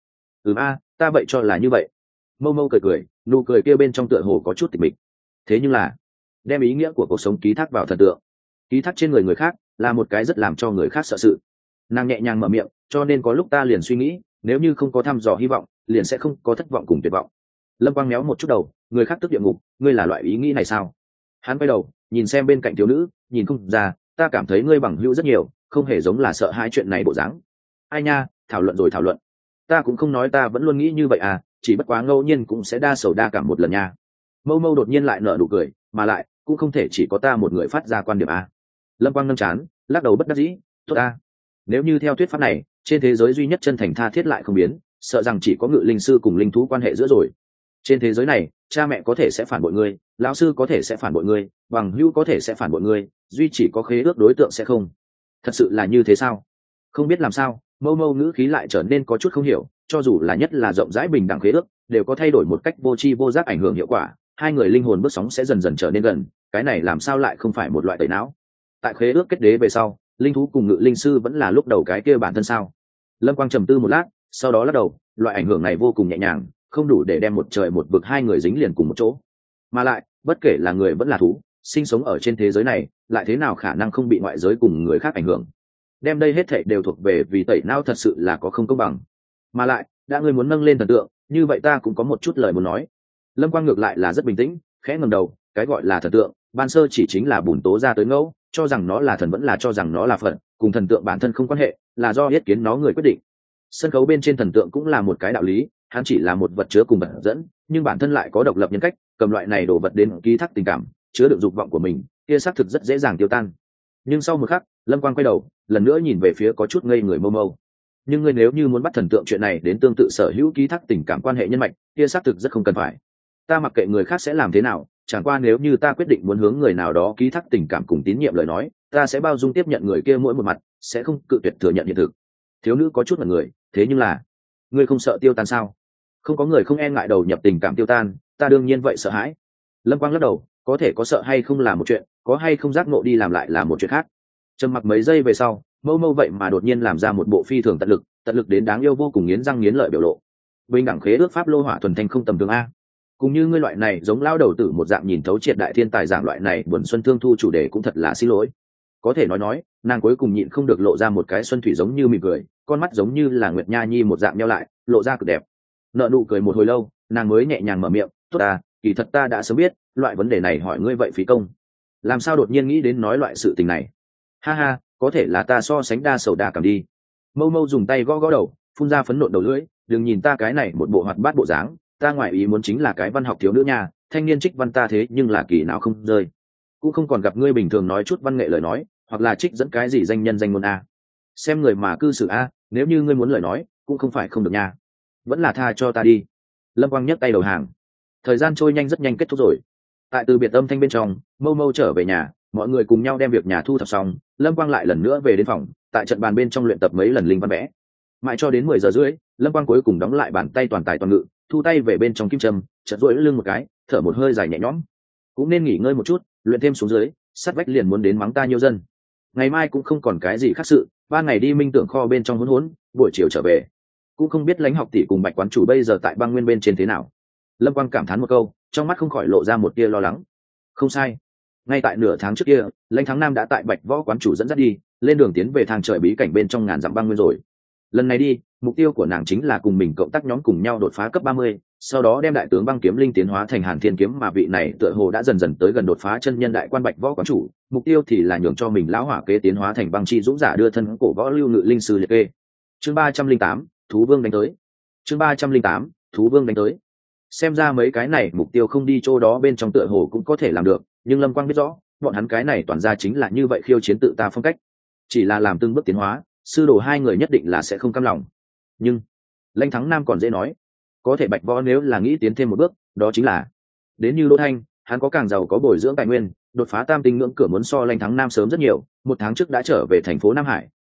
Ta vậy cho là như vậy. Mâu Mâu cười cười, nụ cười kia bên trong tựa hồ có chút tịch mịch. Thế nhưng là đem ý nghĩa của cuộc sống ký thác vào thần tượng, ký thác trên người người khác là một cái rất làm cho người khác sợ sự. Nàng nhẹ nhàng mở miệng, cho nên có lúc ta liền suy nghĩ, nếu như không có thăm dò hy vọng, liền sẽ không có thất vọng cùng tuyệt vọng. Lâm Quang méo một chút đầu, người khác tức địa ngục, ngươi là loại ý nghĩ này sao? Hắn quay đầu nhìn xem bên cạnh thiếu nữ, nhìn không ra, ta cảm thấy ngươi bằng hữu rất nhiều, không hề giống là sợ hai chuyện này bộ dáng. Ai nha, thảo luận rồi thảo luận. Ta cũng không nói ta vẫn luôn nghĩ như vậy à, chỉ bất quá ngẫu nhiên cũng sẽ đa sầu đa cảm một lần nha. Mâu Mâu đột nhiên lại nở nụ cười, mà lại cũng không thể chỉ có ta một người phát ra quan điểm à. Lâm Quang nâng chán, lắc đầu bất đắc dĩ, tốt ta. Nếu như theo thuyết pháp này, trên thế giới duy nhất chân thành tha thiết lại không biến, sợ rằng chỉ có ngự linh sư cùng linh thú quan hệ giữa rồi. Trên thế giới này, cha mẹ có thể sẽ phản bội ngươi, lão sư có thể sẽ phản bội ngươi, bằng hữu có thể sẽ phản bội ngươi, duy chỉ có khế ước đối tượng sẽ không. Thật sự là như thế sao? Không biết làm sao, Mâu Mâu ngữ khí lại trở nên có chút không hiểu, cho dù là nhất là rộng rãi bình đẳng khế ước, đều có thay đổi một cách vô tri vô giác ảnh hưởng hiệu quả, hai người linh hồn bước sóng sẽ dần dần trở nên gần, cái này làm sao lại không phải một loại tẩy não? Tại khế ước kết đế về sau, linh thú cùng ngự linh sư vẫn là lúc đầu cái kia bản thân sao? Lâm Quang trầm tư một lát, sau đó lắc đầu, loại ảnh hưởng này vô cùng nhẹ nhàng, không đủ để đem một trời một vực hai người dính liền cùng một chỗ. Mà lại, bất kể là người vẫn là thú, sinh sống ở trên thế giới này, lại thế nào khả năng không bị ngoại giới cùng người khác ảnh hưởng? Đem đây hết thảy đều thuộc về vì tẩy não thật sự là có không công bằng. Mà lại, đã ngươi muốn nâng lên thần tượng, như vậy ta cũng có một chút lời muốn nói. Lâm Quang ngược lại là rất bình tĩnh, khẽ ngẩng đầu, cái gọi là thần tượng, ban sơ chỉ chính là bùn tố ra tới ngẫu, cho rằng nó là thần vẫn là cho rằng nó là phật, cùng thần tượng bản thân không quan hệ, là do yết kiến nó người quyết định. Sân khấu bên trên thần tượng cũng là một cái đạo lý, hắn chỉ là một vật chứa cùng vật dẫn, nhưng bản thân lại có độc lập nhân cách, cầm loại này đổ vật đến ký thác tình cảm, chứa đựng dục vọng của mình, kia xác thực rất dễ dàng tiêu tan. Nhưng sau một khắc, Lâm Quang quay đầu, lần nữa nhìn về phía có chút ngây người Mâu Mâu. Nhưng ngươi nếu như muốn bắt thần tượng chuyện này đến tương tự sở hữu ký thác tình cảm quan hệ nhân mạch, kia xác thực rất không cần phải. Ta mặc kệ người khác sẽ làm thế nào, chẳng qua nếu như ta quyết định muốn hướng người nào đó ký thác tình cảm cùng tín nhiệm lời nói, ta sẽ bao dung tiếp nhận người kia mỗi một mặt, sẽ không cự tuyệt thừa nhận hiện thực. Thiếu nữ có chút là người, thế nhưng là, ngươi không sợ tiêu tan sao? Không có người không e ngại đầu nhập tình cảm tiêu tan, ta đương nhiên vậy sợ hãi. Lâm Quang lắc đầu, có thể có sợ hay không là một chuyện, có hay không giác ngộ đi làm lại là một chuyện khác. Trầm mặc mấy giây về sau, Mâu Mâu vậy mà đột nhiên làm ra một bộ phi thường tận lực đến đáng yêu vô cùng nghiến răng nghiến lợi biểu lộ. Bình đẳng khế ước pháp lô hỏa thuần thanh không tầm thường a. Cùng như ngươi loại này giống lao đầu tử một dạng nhìn thấu triệt đại thiên tài dạng loại này buồn xuân thương thu chủ đề cũng thật là xin lỗi. Có thể nói, nàng cuối cùng nhịn không được lộ ra một cái xuân thủy giống như mỉm cười, con mắt giống như là Nguyệt Nha Nhi một dạng nheo lại, lộ ra cực đẹp. Nợ nụ cười một hồi lâu, nàng mới nhẹ nhàng mở miệng, tốt à, kỳ thật ta đã sớm biết, loại vấn đề này hỏi ngươi vậy phí công. Làm sao đột nhiên nghĩ đến nói loại sự tình này? Ha ha, có thể là ta so sánh đa sầu đa cảm đi. Mâu Mâu dùng tay gõ gõ đầu, phun ra phấn nộn đầu lưỡi, đừng nhìn ta cái này một bộ hoạt bát bộ dáng, ta ngoại ý muốn chính là cái văn học thiếu nữ nha, thanh niên trích văn ta thế nhưng là kỳ nào không rơi. Cũng không còn gặp ngươi bình thường nói chút văn nghệ lời nói, hoặc là trích dẫn cái gì danh nhân danh ngôn a. Xem người mà cư xử a, nếu như ngươi muốn lời nói, cũng không phải không được nha. Vẫn là tha cho ta đi. Lâm Quang nhấc tay đầu hàng. Thời gian trôi nhanh rất nhanh kết thúc rồi. Tại từ biệt âm thanh bên trong, Mâu Mâu trở về nhà, mọi người cùng nhau đem việc nhà thu thập xong, Lâm Quang lại lần nữa về đến phòng, tại trận bàn bên trong luyện tập mấy lần linh văn vẽ. Mãi cho đến 10 giờ rưỡi, Lâm Quang cuối cùng đóng lại bàn tay toàn tài toàn ngự, thu tay về bên trong kim châm, chợt duỗi lưng một cái, thở một hơi dài nhẹ nhõm. Cũng nên nghỉ ngơi một chút, luyện thêm xuống dưới, sát vách liền muốn đến mắng ta nhiều dân. Ngày mai cũng không còn cái gì khác sự, ban ngày đi minh tưởng kho bên trong hỗn hỗn, buổi chiều trở về. Cũng không biết Lãnh Học tỷ cùng Bạch quán chủ bây giờ tại băng nguyên bên trên thế nào. Lâm Quang cảm thán một câu, trong mắt không khỏi lộ ra một tia lo lắng. Không sai, ngay tại nửa tháng trước kia, Lãnh Thắng Nam đã tại Bạch võ quán chủ dẫn dắt đi, lên đường tiến về thang trời bí cảnh bên trong ngàn dặm băng nguyên rồi. Lần này đi, mục tiêu của nàng chính là cùng mình cộng tác nhóm cùng nhau đột phá cấp 30, sau đó đem đại tướng băng kiếm linh tiến hóa thành Hàn Thiên kiếm, mà vị này tựa hồ đã dần dần tới gần đột phá chân nhân đại quan Bạch võ quán chủ, mục tiêu thì là nhường cho mình lão hỏa kế tiến hóa thành băng chi dũng giả đưa thân cổ võ lưu ngự linh sư liệt kê. Chương 308, thú vương đánh tới. Chương 308, thú vương đánh tới. Xem ra mấy cái này mục tiêu không đi chỗ đó bên trong tựa hồ cũng có thể làm được, nhưng Lâm Quang biết rõ, bọn hắn cái này toàn ra chính là như vậy khiêu chiến tự ta phong cách, chỉ là làm từng bước tiến hóa, sư đồ hai người nhất định là sẽ không cam lòng. Nhưng Lãnh Thắng Nam còn dễ nói, có thể Bạch võ nếu là nghĩ tiến thêm một bước, đó chính là đến như Đỗ Thanh, hắn có càng giàu có bồi dưỡng tài nguyên, đột phá tam tinh ngưỡng cửa muốn so Lãnh Thắng Nam sớm rất nhiều, 1 tháng trước đã trở về thành phố Nam Hải,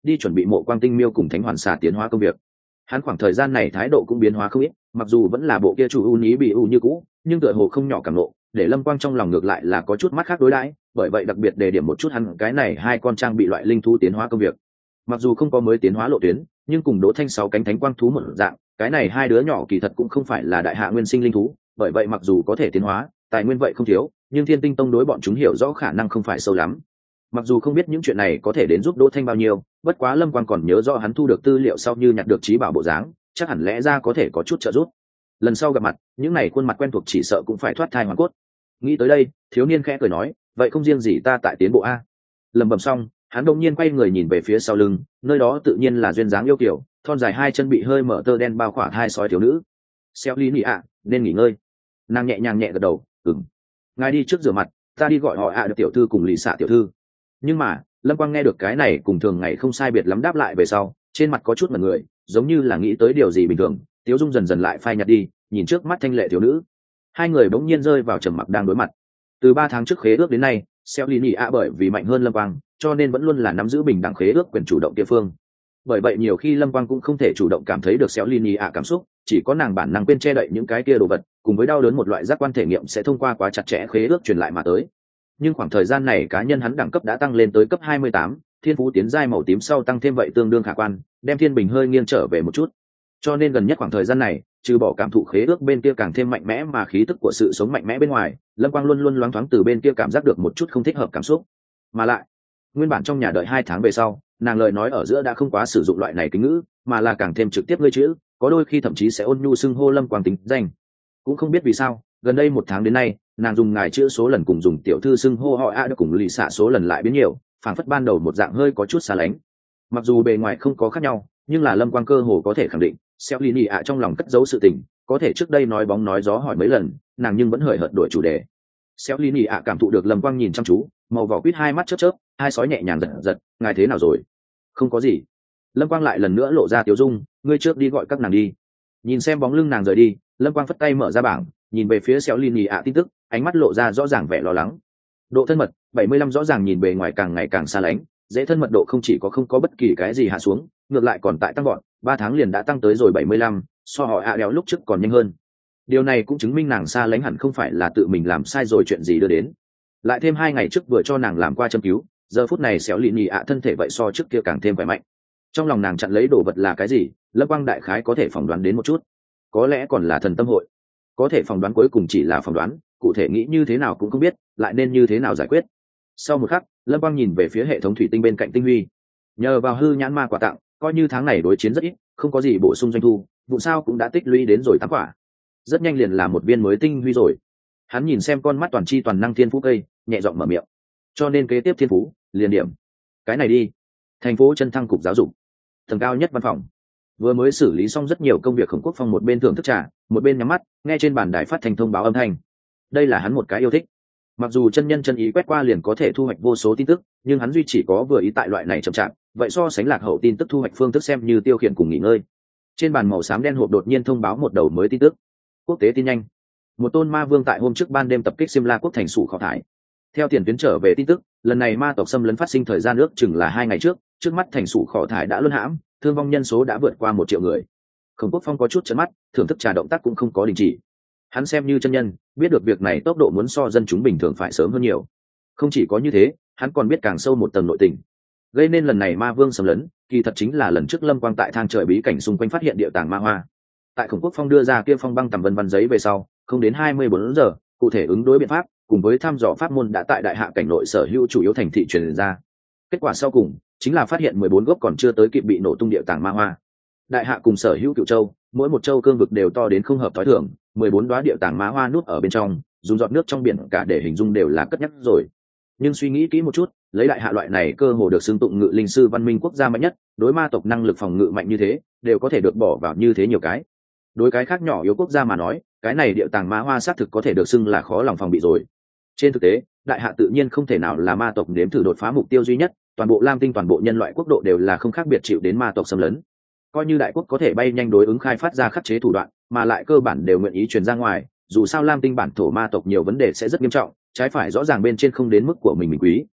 đi chuẩn bị mộ quang tinh miêu cùng thánh hoàn xà tiến hóa công việc. Hắn khoảng thời gian này thái độ cũng biến hóa không ít, mặc dù vẫn là bộ kia chủ ưu ní bị ưu như cũ, nhưng tựa hồ không nhỏ cảm nộ, để Lâm Quang trong lòng ngược lại là có chút mắt khác đối đãi, bởi vậy đặc biệt đề điểm một chút hắn cái này hai con trang bị loại linh thú tiến hóa công việc. Mặc dù không có mới tiến hóa lộ tuyến, nhưng cùng Đỗ Thanh sáu cánh thánh quang thú một dạng, cái này hai đứa nhỏ kỳ thật cũng không phải là đại hạ nguyên sinh linh thú, bởi vậy mặc dù có thể tiến hóa, tài nguyên vậy không thiếu, nhưng Thiên Tinh Tông đối bọn chúng hiểu rõ khả năng không phải sâu lắm. Mặc dù không biết những chuyện này có thể đến giúp Đỗ Thanh bao nhiêu, bất quá Lâm Quang còn nhớ rõ hắn thu được tư liệu sau như nhặt được trí bảo bộ dáng, chắc hẳn lẽ ra có thể có chút trợ giúp. Lần sau gặp mặt, những này khuôn mặt quen thuộc chỉ sợ cũng phải thoát thai hoàn cốt. Nghĩ tới đây, thiếu niên khẽ cười nói, vậy không riêng gì ta tại tiến bộ a. Lẩm bẩm xong, hắn đột nhiên quay người nhìn về phía sau lưng, nơi đó tự nhiên là duyên dáng yêu kiều, thon dài hai chân bị hơi mở tơ đen bao khỏa hai sói thiếu nữ. Xéo lý nị ạ, nên nghỉ ngơi. Nàng nhẹ nhàng nhẹ gật đầu, ừm. Ngài đi trước rửa mặt, ta đi gọi họ ạ được tiểu thư cùng lì xạ tiểu thư. Nhưng mà Lâm Quang nghe được cái này cùng thường ngày không sai biệt lắm đáp lại về sau, trên mặt có chút mẩn người, giống như là nghĩ tới điều gì bình thường, tiếu dung dần dần lại phai nhạt đi, nhìn trước mắt thanh lệ thiếu nữ, hai người bỗng nhiên rơi vào trầm mặc đang đối mặt. Từ 3 tháng trước khế ước đến nay, Xéo Lý Nhị ạ bởi vì mạnh hơn Lâm Quang, cho nên vẫn luôn là nắm giữ bình đẳng khế ước quyền chủ động địa phương. Bởi vậy nhiều khi Lâm Quang cũng không thể chủ động cảm thấy được Xéo Lý Nhị ạ cảm xúc, chỉ có nàng bản năng quên che đậy những cái kia đồ vật, cùng với đau đớn một loại giác quan thể nghiệm sẽ thông qua quá chặt chẽ khế ước truyền lại mà tới. Nhưng khoảng thời gian này cá nhân hắn đẳng cấp đã tăng lên tới cấp 28, thiên phú tiến giai màu tím sau tăng thêm vậy tương đương khả quan, đem thiên bình hơi nghiêng trở về một chút. Cho nên gần nhất khoảng thời gian này, trừ bỏ cảm thụ khế ước bên kia càng thêm mạnh mẽ mà khí tức của sự sống mạnh mẽ bên ngoài, Lâm Quang luôn luôn loáng thoáng từ bên kia cảm giác được một chút không thích hợp cảm xúc. Mà lại, nguyên bản trong nhà đợi 2 tháng về sau, nàng lời nói ở giữa đã không quá sử dụng loại này kính ngữ, mà là càng thêm trực tiếp ngươi chữ, có đôi khi thậm chí sẽ ôn nhu xưng hô Lâm Quang tính danh. Cũng không biết vì sao, gần đây 1 tháng đến nay, nàng dùng ngài chữ số lần cùng dùng tiểu thư xưng hô họ a được cùng lì xạ số lần lại biến nhiều, phản phất ban đầu một dạng hơi có chút xa lánh. Mặc dù bề ngoài không có khác nhau, nhưng là Lâm Quang cơ hồ có thể khẳng định, Xéo Lý Nhị ạ trong lòng cất giấu sự tình, có thể trước đây nói bóng nói gió hỏi mấy lần, nàng nhưng vẫn hời hợt đổi chủ đề. Xéo Lý Nhị ạ cảm thụ được Lâm Quang nhìn chăm chú, màu vỏ quýt hai mắt chớp chớp, hai sói nhẹ nhàng giật giật, ngài thế nào rồi? Không có gì. Lâm Quang lại lần nữa lộ ra tiếu dung, ngươi trước đi gọi các nàng đi. Nhìn xem bóng lưng nàng rời đi, Lâm Quang phất tay mở ra bảng, nhìn về phía Xéo Lý Nhị ạ tin tức, ánh mắt lộ ra rõ ràng vẻ lo lắng. Độ thân mật 75 rõ ràng nhìn bề ngoài càng ngày càng xa lánh, dễ thân mật độ không chỉ có không có bất kỳ cái gì hạ xuống, ngược lại còn tại tăng gọn, 3 tháng liền đã tăng tới rồi 75, so họ ạ đéo lúc trước còn nhanh hơn. Điều này cũng chứng minh nàng xa lánh hẳn không phải là tự mình làm sai rồi chuyện gì đưa đến. Lại thêm 2 ngày trước vừa cho nàng làm qua châm cứu, giờ phút này Xéo Lý Nhị ạ thân thể vậy so trước kia càng thêm khỏe mạnh. Trong lòng nàng chặn lấy đồ vật là cái gì, Lâm Quang đại khái có thể phỏng đoán đến một chút. Có lẽ còn là thần tâm hội. Có thể phỏng đoán cuối cùng chỉ là phỏng đoán, cụ thể nghĩ như thế nào cũng không biết, lại nên như thế nào giải quyết. Sau một khắc, Lâm Quang nhìn về phía hệ thống thủy tinh bên cạnh tinh huy. Nhờ vào hư nhãn ma quà tặng, coi như tháng này đối chiến rất ít, không có gì bổ sung doanh thu, vụ sao cũng đã tích lũy đến rồi 8 quả. Rất nhanh liền là một viên mới tinh huy rồi. Hắn nhìn xem con mắt toàn chi toàn năng thiên phú cây, nhẹ giọng mở miệng. Cho nên kế tiếp thiên phú, liền điểm. Cái này đi. Thành phố Chân Thăng cục giáo dục, tầng cao nhất văn phòng. Vừa mới xử lý xong rất nhiều công việc Khổng Quốc Phong một bên thưởng thức trà, một bên nhắm mắt, nghe trên bàn đài phát thanh thông báo âm thanh. Đây là hắn một cái yêu thích. Mặc dù chân nhân chân ý quét qua liền có thể thu hoạch vô số tin tức, nhưng hắn duy chỉ có vừa ý tại loại này chậm chạp, vậy so sánh lạc hậu tin tức thu hoạch phương thức xem như tiêu khiển cùng nghỉ ngơi. Trên bàn màu xám đen hộp đột nhiên thông báo một đầu mới tin tức. Quốc tế tin nhanh. Một tôn ma vương tại hôm trước ban đêm tập kích Simla quốc thành sủ khảo thải. Theo tiền tuyến trở về tin tức, lần này ma tộc xâm lấn phát sinh thời gian ước chừng là 2 ngày trước mắt thành sủ khảo thải đã luân hãm, thương vong nhân số đã vượt qua 1 triệu người. Khổng Quốc Phong có chút chấn mắt, thưởng thức trà động tác cũng không có đình chỉ. Hắn xem như chân nhân, biết được việc này tốc độ muốn so dân chúng bình thường phải sớm hơn nhiều. Không chỉ có như thế, hắn còn biết càng sâu một tầng nội tình. Gây nên lần này ma vương xâm lấn, kỳ thật chính là lần trước Lâm Quang tại thang trời bí cảnh xung quanh phát hiện địa tàng ma hoa. Tại Khổng Quốc Phong đưa ra kia phong băng tầm vân văn giấy về sau, không đến 24 giờ, cụ thể ứng đối biện pháp, cùng với thăm dò pháp môn đã tại đại hạ cảnh nội sở hữu chủ yếu thành thị truyền ra. Kết quả sau cùng chính là phát hiện 14 gốc còn chưa tới kịp bị nổ tung địa tàng ma hoa. Đại hạ cùng sở hữu Cựu Châu, mỗi một châu cương vực đều to đến không hợp tối thường, 14 đóa địa tàng ma hoa nút ở bên trong, dùng giọt nước trong biển cả để hình dung đều là cất nhắc rồi. Nhưng suy nghĩ kỹ một chút, lấy đại hạ loại này cơ hồ được xưng tụng ngự linh sư văn minh quốc gia mạnh nhất, đối ma tộc năng lực phòng ngự mạnh như thế, đều có thể được bỏ vào như thế nhiều cái. Đối cái khác nhỏ yếu quốc gia mà nói, cái này địa tàng ma hoa xác thực có thể được xưng là khó lòng phòng bị rồi. Trên thực tế, đại hạ tự nhiên không thể nào là ma tộc nếm thử đột phá mục tiêu duy nhất, toàn bộ Lam Tinh toàn bộ nhân loại quốc độ đều là không khác biệt chịu đến ma tộc xâm lấn. Coi như đại quốc có thể bay nhanh đối ứng khai phát ra khắc chế thủ đoạn, mà lại cơ bản đều nguyện ý truyền ra ngoài, dù sao Lam Tinh bản thổ ma tộc nhiều vấn đề sẽ rất nghiêm trọng, trái phải rõ ràng bên trên không đến mức của mình quý,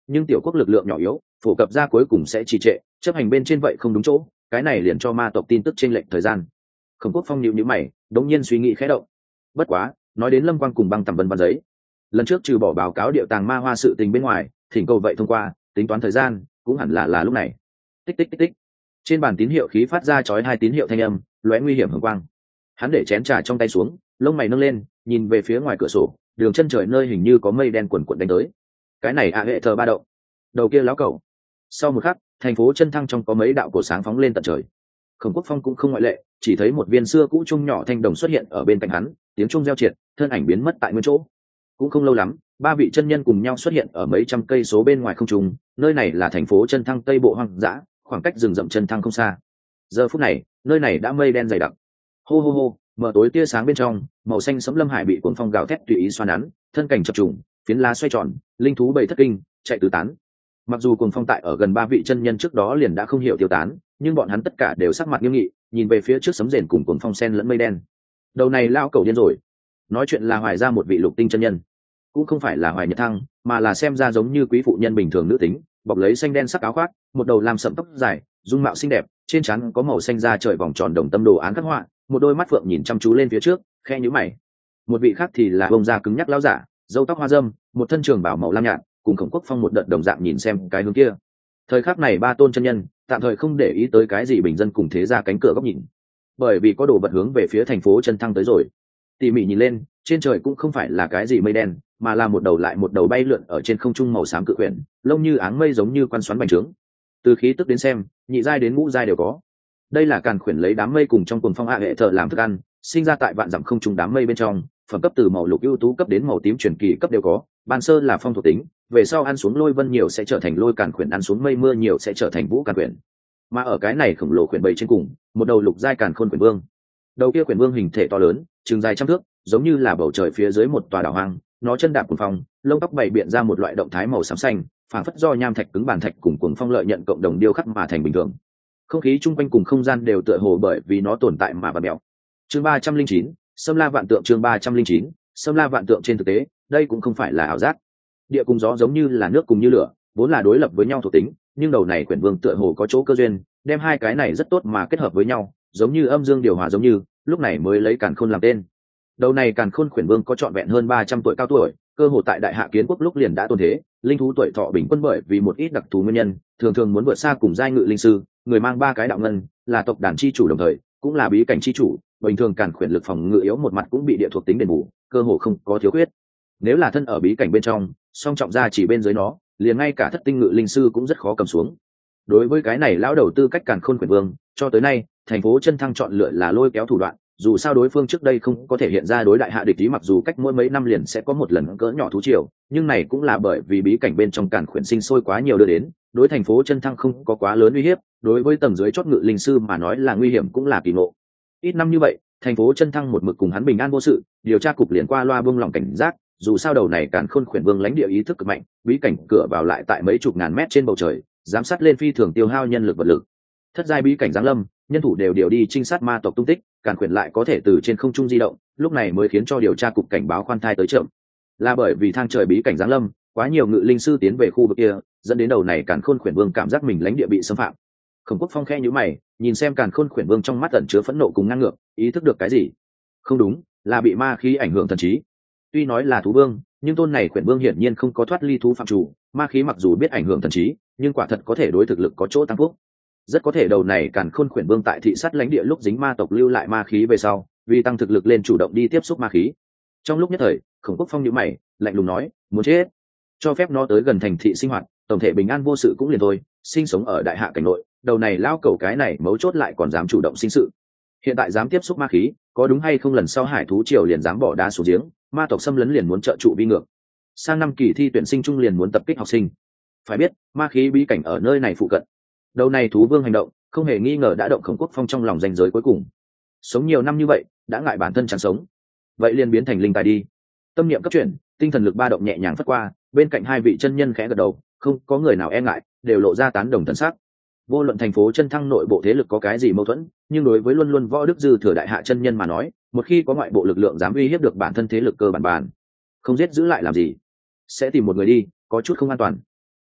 nhưng tiểu quốc lực lượng nhỏ yếu, phổ cập ra cuối cùng sẽ trì trệ, chấp hành bên trên vậy không đúng chỗ, cái này liền cho ma tộc tin tức chênh lệch thời gian. Khổng Quốc Phong nhíu mày, đống nhiên suy nghĩ khẽ động. Bất quá, nói đến Lâm Quang cùng Băng Tầm Vân văn giấy, lần trước trừ bỏ báo cáo điệu tàng ma hoa sự tình bên ngoài, thỉnh cầu vậy thông qua, tính toán thời gian, cũng hẳn là lúc này. Tích tích tích tích. Trên bàn tín hiệu khí phát ra chói hai tín hiệu thanh âm, lóe nguy hiểm hồng quang. Hắn để chén trà trong tay xuống, lông mày nâng lên, nhìn về phía ngoài cửa sổ, đường chân trời nơi hình như có mây đen quần quần đánh tới. Cái này hệ thờ ba động. Đầu kia láo cẩu. Sau một khắc, thành phố chân thăng trong có mấy đạo cổ sáng phóng lên tận trời. Khổng Quốc Phong cũng không ngoại lệ, chỉ thấy một viên xưa cũ trung nhỏ thanh đồng xuất hiện ở bên cạnh hắn, tiếng trung reo triệt, thân ảnh biến mất tại nguyên chỗ. Cũng không lâu lắm, ba vị chân nhân cùng nhau xuất hiện ở mấy trăm cây số bên ngoài không trung, nơi này là thành phố chân thăng tây bộ hoang dã, khoảng cách rừng rậm chân thăng không xa. Giờ phút này, nơi này đã mây đen dày đặc. Hô hô hô, mở tối tia sáng bên trong, màu xanh sẫm lâm hải bị cuồng phong gào thét tùy ý xoắn nắn, thân cảnh chập trùng, phiến lá xoay tròn, linh thú bầy thất kinh, chạy tứ tán. Mặc dù cuồng phong tại ở gần ba vị chân nhân trước đó liền đã không hiểu tiêu tán, nhưng bọn hắn tất cả đều sắc mặt nghiêm nghị, nhìn về phía trước sấm rền cùng cuồng phong sen lẫn mây đen. Đầu này lao cầu điên rồi. Nói chuyện là Hoài ra một vị lục tinh chân nhân, cũng không phải là Hoài Nhật Thăng, mà là xem ra giống như quý phụ nhân bình thường nữ tính, bọc lấy xanh đen sắc áo khoác, một đầu làm sẫm tóc dài, dung mạo xinh đẹp, trên trán có màu xanh da trời vòng tròn đồng tâm đồ án khắc họa, một đôi mắt phượng nhìn chăm chú lên phía trước, khe nhíu mày. Một vị khác thì là bông da cứng nhắc lão giả, râu tóc hoa râm, một thân trường bảo màu lam nhạt, cùng Khổng Quốc Phong một đợt đồng dạng nhìn xem cái hướng kia. Thời khắc này ba tôn chân nhân tạm thời không để ý tới cái gì bình dân cùng thế gia cánh cửa góc nhìn, bởi vì có đồ vật hướng về phía thành phố chân thăng tới rồi. Tỉ mỉ nhìn lên, trên trời cũng không phải là cái gì mây đen, mà là một đầu lại một đầu bay lượn ở trên không trung màu xám cự quyển, lông như áng mây giống như quan xoắn bành trướng. Từ khí tức đến xem, nhị giai đến ngũ giai đều có. Đây là càn khuyển lấy đám mây cùng trong cuồng phong hệ thờ làm thức ăn, sinh ra tại vạn dặm không trung đám mây bên trong, phẩm cấp từ màu lục ưu tú cấp đến màu tím truyền kỳ cấp đều có. Ban sơ là phong thuộc tính, về sau ăn xuống lôi vân nhiều sẽ trở thành lôi càn khuyển, ăn xuống mây mưa nhiều sẽ trở thành vũ càn khuyển. Mà ở cái này khổng lồ khuyển bầy trên cùng, một đầu lục giai càn khôn khuyển vương. Đầu kia khuyển vương hình thể to lớn, chừng dài trăm thước, giống như là bầu trời phía dưới một tòa đảo hoang, nó chân đạp cuồng phong, lông tóc bày biện ra một loại động thái màu xám xanh, phảng phất do nham thạch cứng bản thạch cùng cuồng phong lợi nhận cộng đồng điêu khắc mà thành bình thường. Không khí chung quanh cùng không gian đều tựa hồ bởi vì nó tồn tại mà vặn mèo. Chương 309, Sâm La Vạn Tượng. Chương 309, Sâm La Vạn Tượng. Trên thực tế, đây cũng không phải là ảo giác. Địa cùng gió giống như là nước cùng như lửa, vốn là đối lập với nhau thuộc tính, nhưng đầu này quyển vương tựa hồ có chỗ cơ duyên, đem hai cái này rất tốt mà kết hợp với nhau, giống như âm dương điều hòa giống như, lúc này mới lấy Càn Khôn làm tên. Đầu này Càn Khôn quyển vương có trọn vẹn hơn 300 tuổi cao tuổi, cơ hồ tại Đại Hạ Kiến Quốc lúc liền đã tôn thế, linh thú tuổi thọ bình quân bởi vì một ít đặc thù nguyên nhân, thường thường muốn vượt xa cùng giai ngự linh sư, người mang ba cái đạo ngân, là tộc đàn chi chủ đồng thời, cũng là bí cảnh chi chủ, bình thường Càn Khuyển lực phòng ngự yếu một mặt cũng bị địa thuộc tính đền bù, cơ hồ không có thiếu khuyết. Nếu là thân ở bí cảnh bên trong, song trọng ra chỉ bên dưới nó, liền ngay cả thất tinh ngự linh sư cũng rất khó cầm xuống. Đối với cái này lão đầu tư cách Càn Khôn quyển vương, cho tới nay, thành phố chân thăng chọn lựa là lôi kéo thủ đoạn, dù sao đối phương trước đây không có thể hiện ra đối đại hạ địch ý, mặc dù cách mỗi mấy năm liền sẽ có một lần cỡ nhỏ thú triều, nhưng này cũng là bởi vì bí cảnh bên trong Càn Khuyển sinh sôi quá nhiều đưa đến, đối thành phố chân thăng không có quá lớn uy hiếp, đối với tầng dưới chót ngự linh sư mà nói là nguy hiểm cũng là kỳ ngộ. Ít năm như vậy, thành phố chân thăng một mực cùng hắn bình an vô sự, điều tra cục liền qua loa buông lỏng cảnh giác, dù sao đầu này Càn Khôn quyển vương lãnh địa ý thức cực mạnh, bí cảnh cửa vào lại tại mấy chục ngàn mét trên bầu trời, giám sát lên phi thường tiêu hao nhân lực vật lực. Thất giai bí cảnh giáng lâm, nhân thủ đều điều đi trinh sát ma tộc tung tích, Càn Khuyển lại có thể từ trên không trung di động, lúc này mới khiến cho điều tra cục cảnh báo khoan thai tới chậm. Là bởi vì thang trời bí cảnh giáng lâm, quá nhiều ngự linh sư tiến về khu vực kia, dẫn đến đầu này Càn Khôn quyển vương cảm giác mình lãnh địa bị xâm phạm. Khổng Quốc Phong khẽ nhíu mày, nhìn xem Càn Khôn quyển vương trong mắt ẩn chứa phẫn nộ cùng ngang ngược, ý thức được cái gì? Không đúng, là bị ma khí ảnh hưởng thần trí. Tuy nói là thú vương, nhưng tôn này quyển vương hiển nhiên không có thoát ly thú phạm chủ, ma khí mặc dù biết ảnh hưởng thần trí, nhưng quả thật có thể đối thực lực có chỗ tăng phúc. Rất có thể đầu này Càn Khôn quyển vương tại thị sát lãnh địa lúc dính ma tộc lưu lại ma khí về sau, vì tăng thực lực lên chủ động đi tiếp xúc ma khí. Trong lúc nhất thời, Khổng Quốc Phong nhíu mày, lạnh lùng nói, muốn chết, cho phép nó tới gần thành thị sinh hoạt, tổng thể bình an vô sự cũng liền thôi, sinh sống ở đại hạ cảnh nội, đầu này lao cầu cái này mấu chốt lại còn dám chủ động sinh sự. Hiện tại dám tiếp xúc ma khí, có đúng hay không lần sau hải thú triều liền dám bỏ đá xuống giếng, ma tộc xâm lấn liền muốn trợ trụ vi ngược. Sang năm kỳ thi tuyển sinh trung liền muốn tập kích học sinh. Phải biết, ma khí bí cảnh ở nơi này phụ cận. Đầu này thú vương hành động, không hề nghi ngờ đã động Khổng Quốc Phong trong lòng ranh giới cuối cùng. Sống nhiều năm như vậy, đã ngại bản thân chẳng sống. Vậy liền biến thành linh tài đi. Tâm niệm cấp chuyển, tinh thần lực ba động nhẹ nhàng phất qua, bên cạnh hai vị chân nhân khẽ gật đầu, không có người nào e ngại, đều lộ ra tán đồng thần sắc. Vô luận thành phố chân thăng nội bộ thế lực có cái gì mâu thuẫn, nhưng đối với luôn luôn võ đức dư thừa đại hạ chân nhân mà nói, một khi có ngoại bộ lực lượng dám uy hiếp được bản thân thế lực cơ bản, không giết giữ lại làm gì, sẽ tìm một người đi, có chút không an toàn.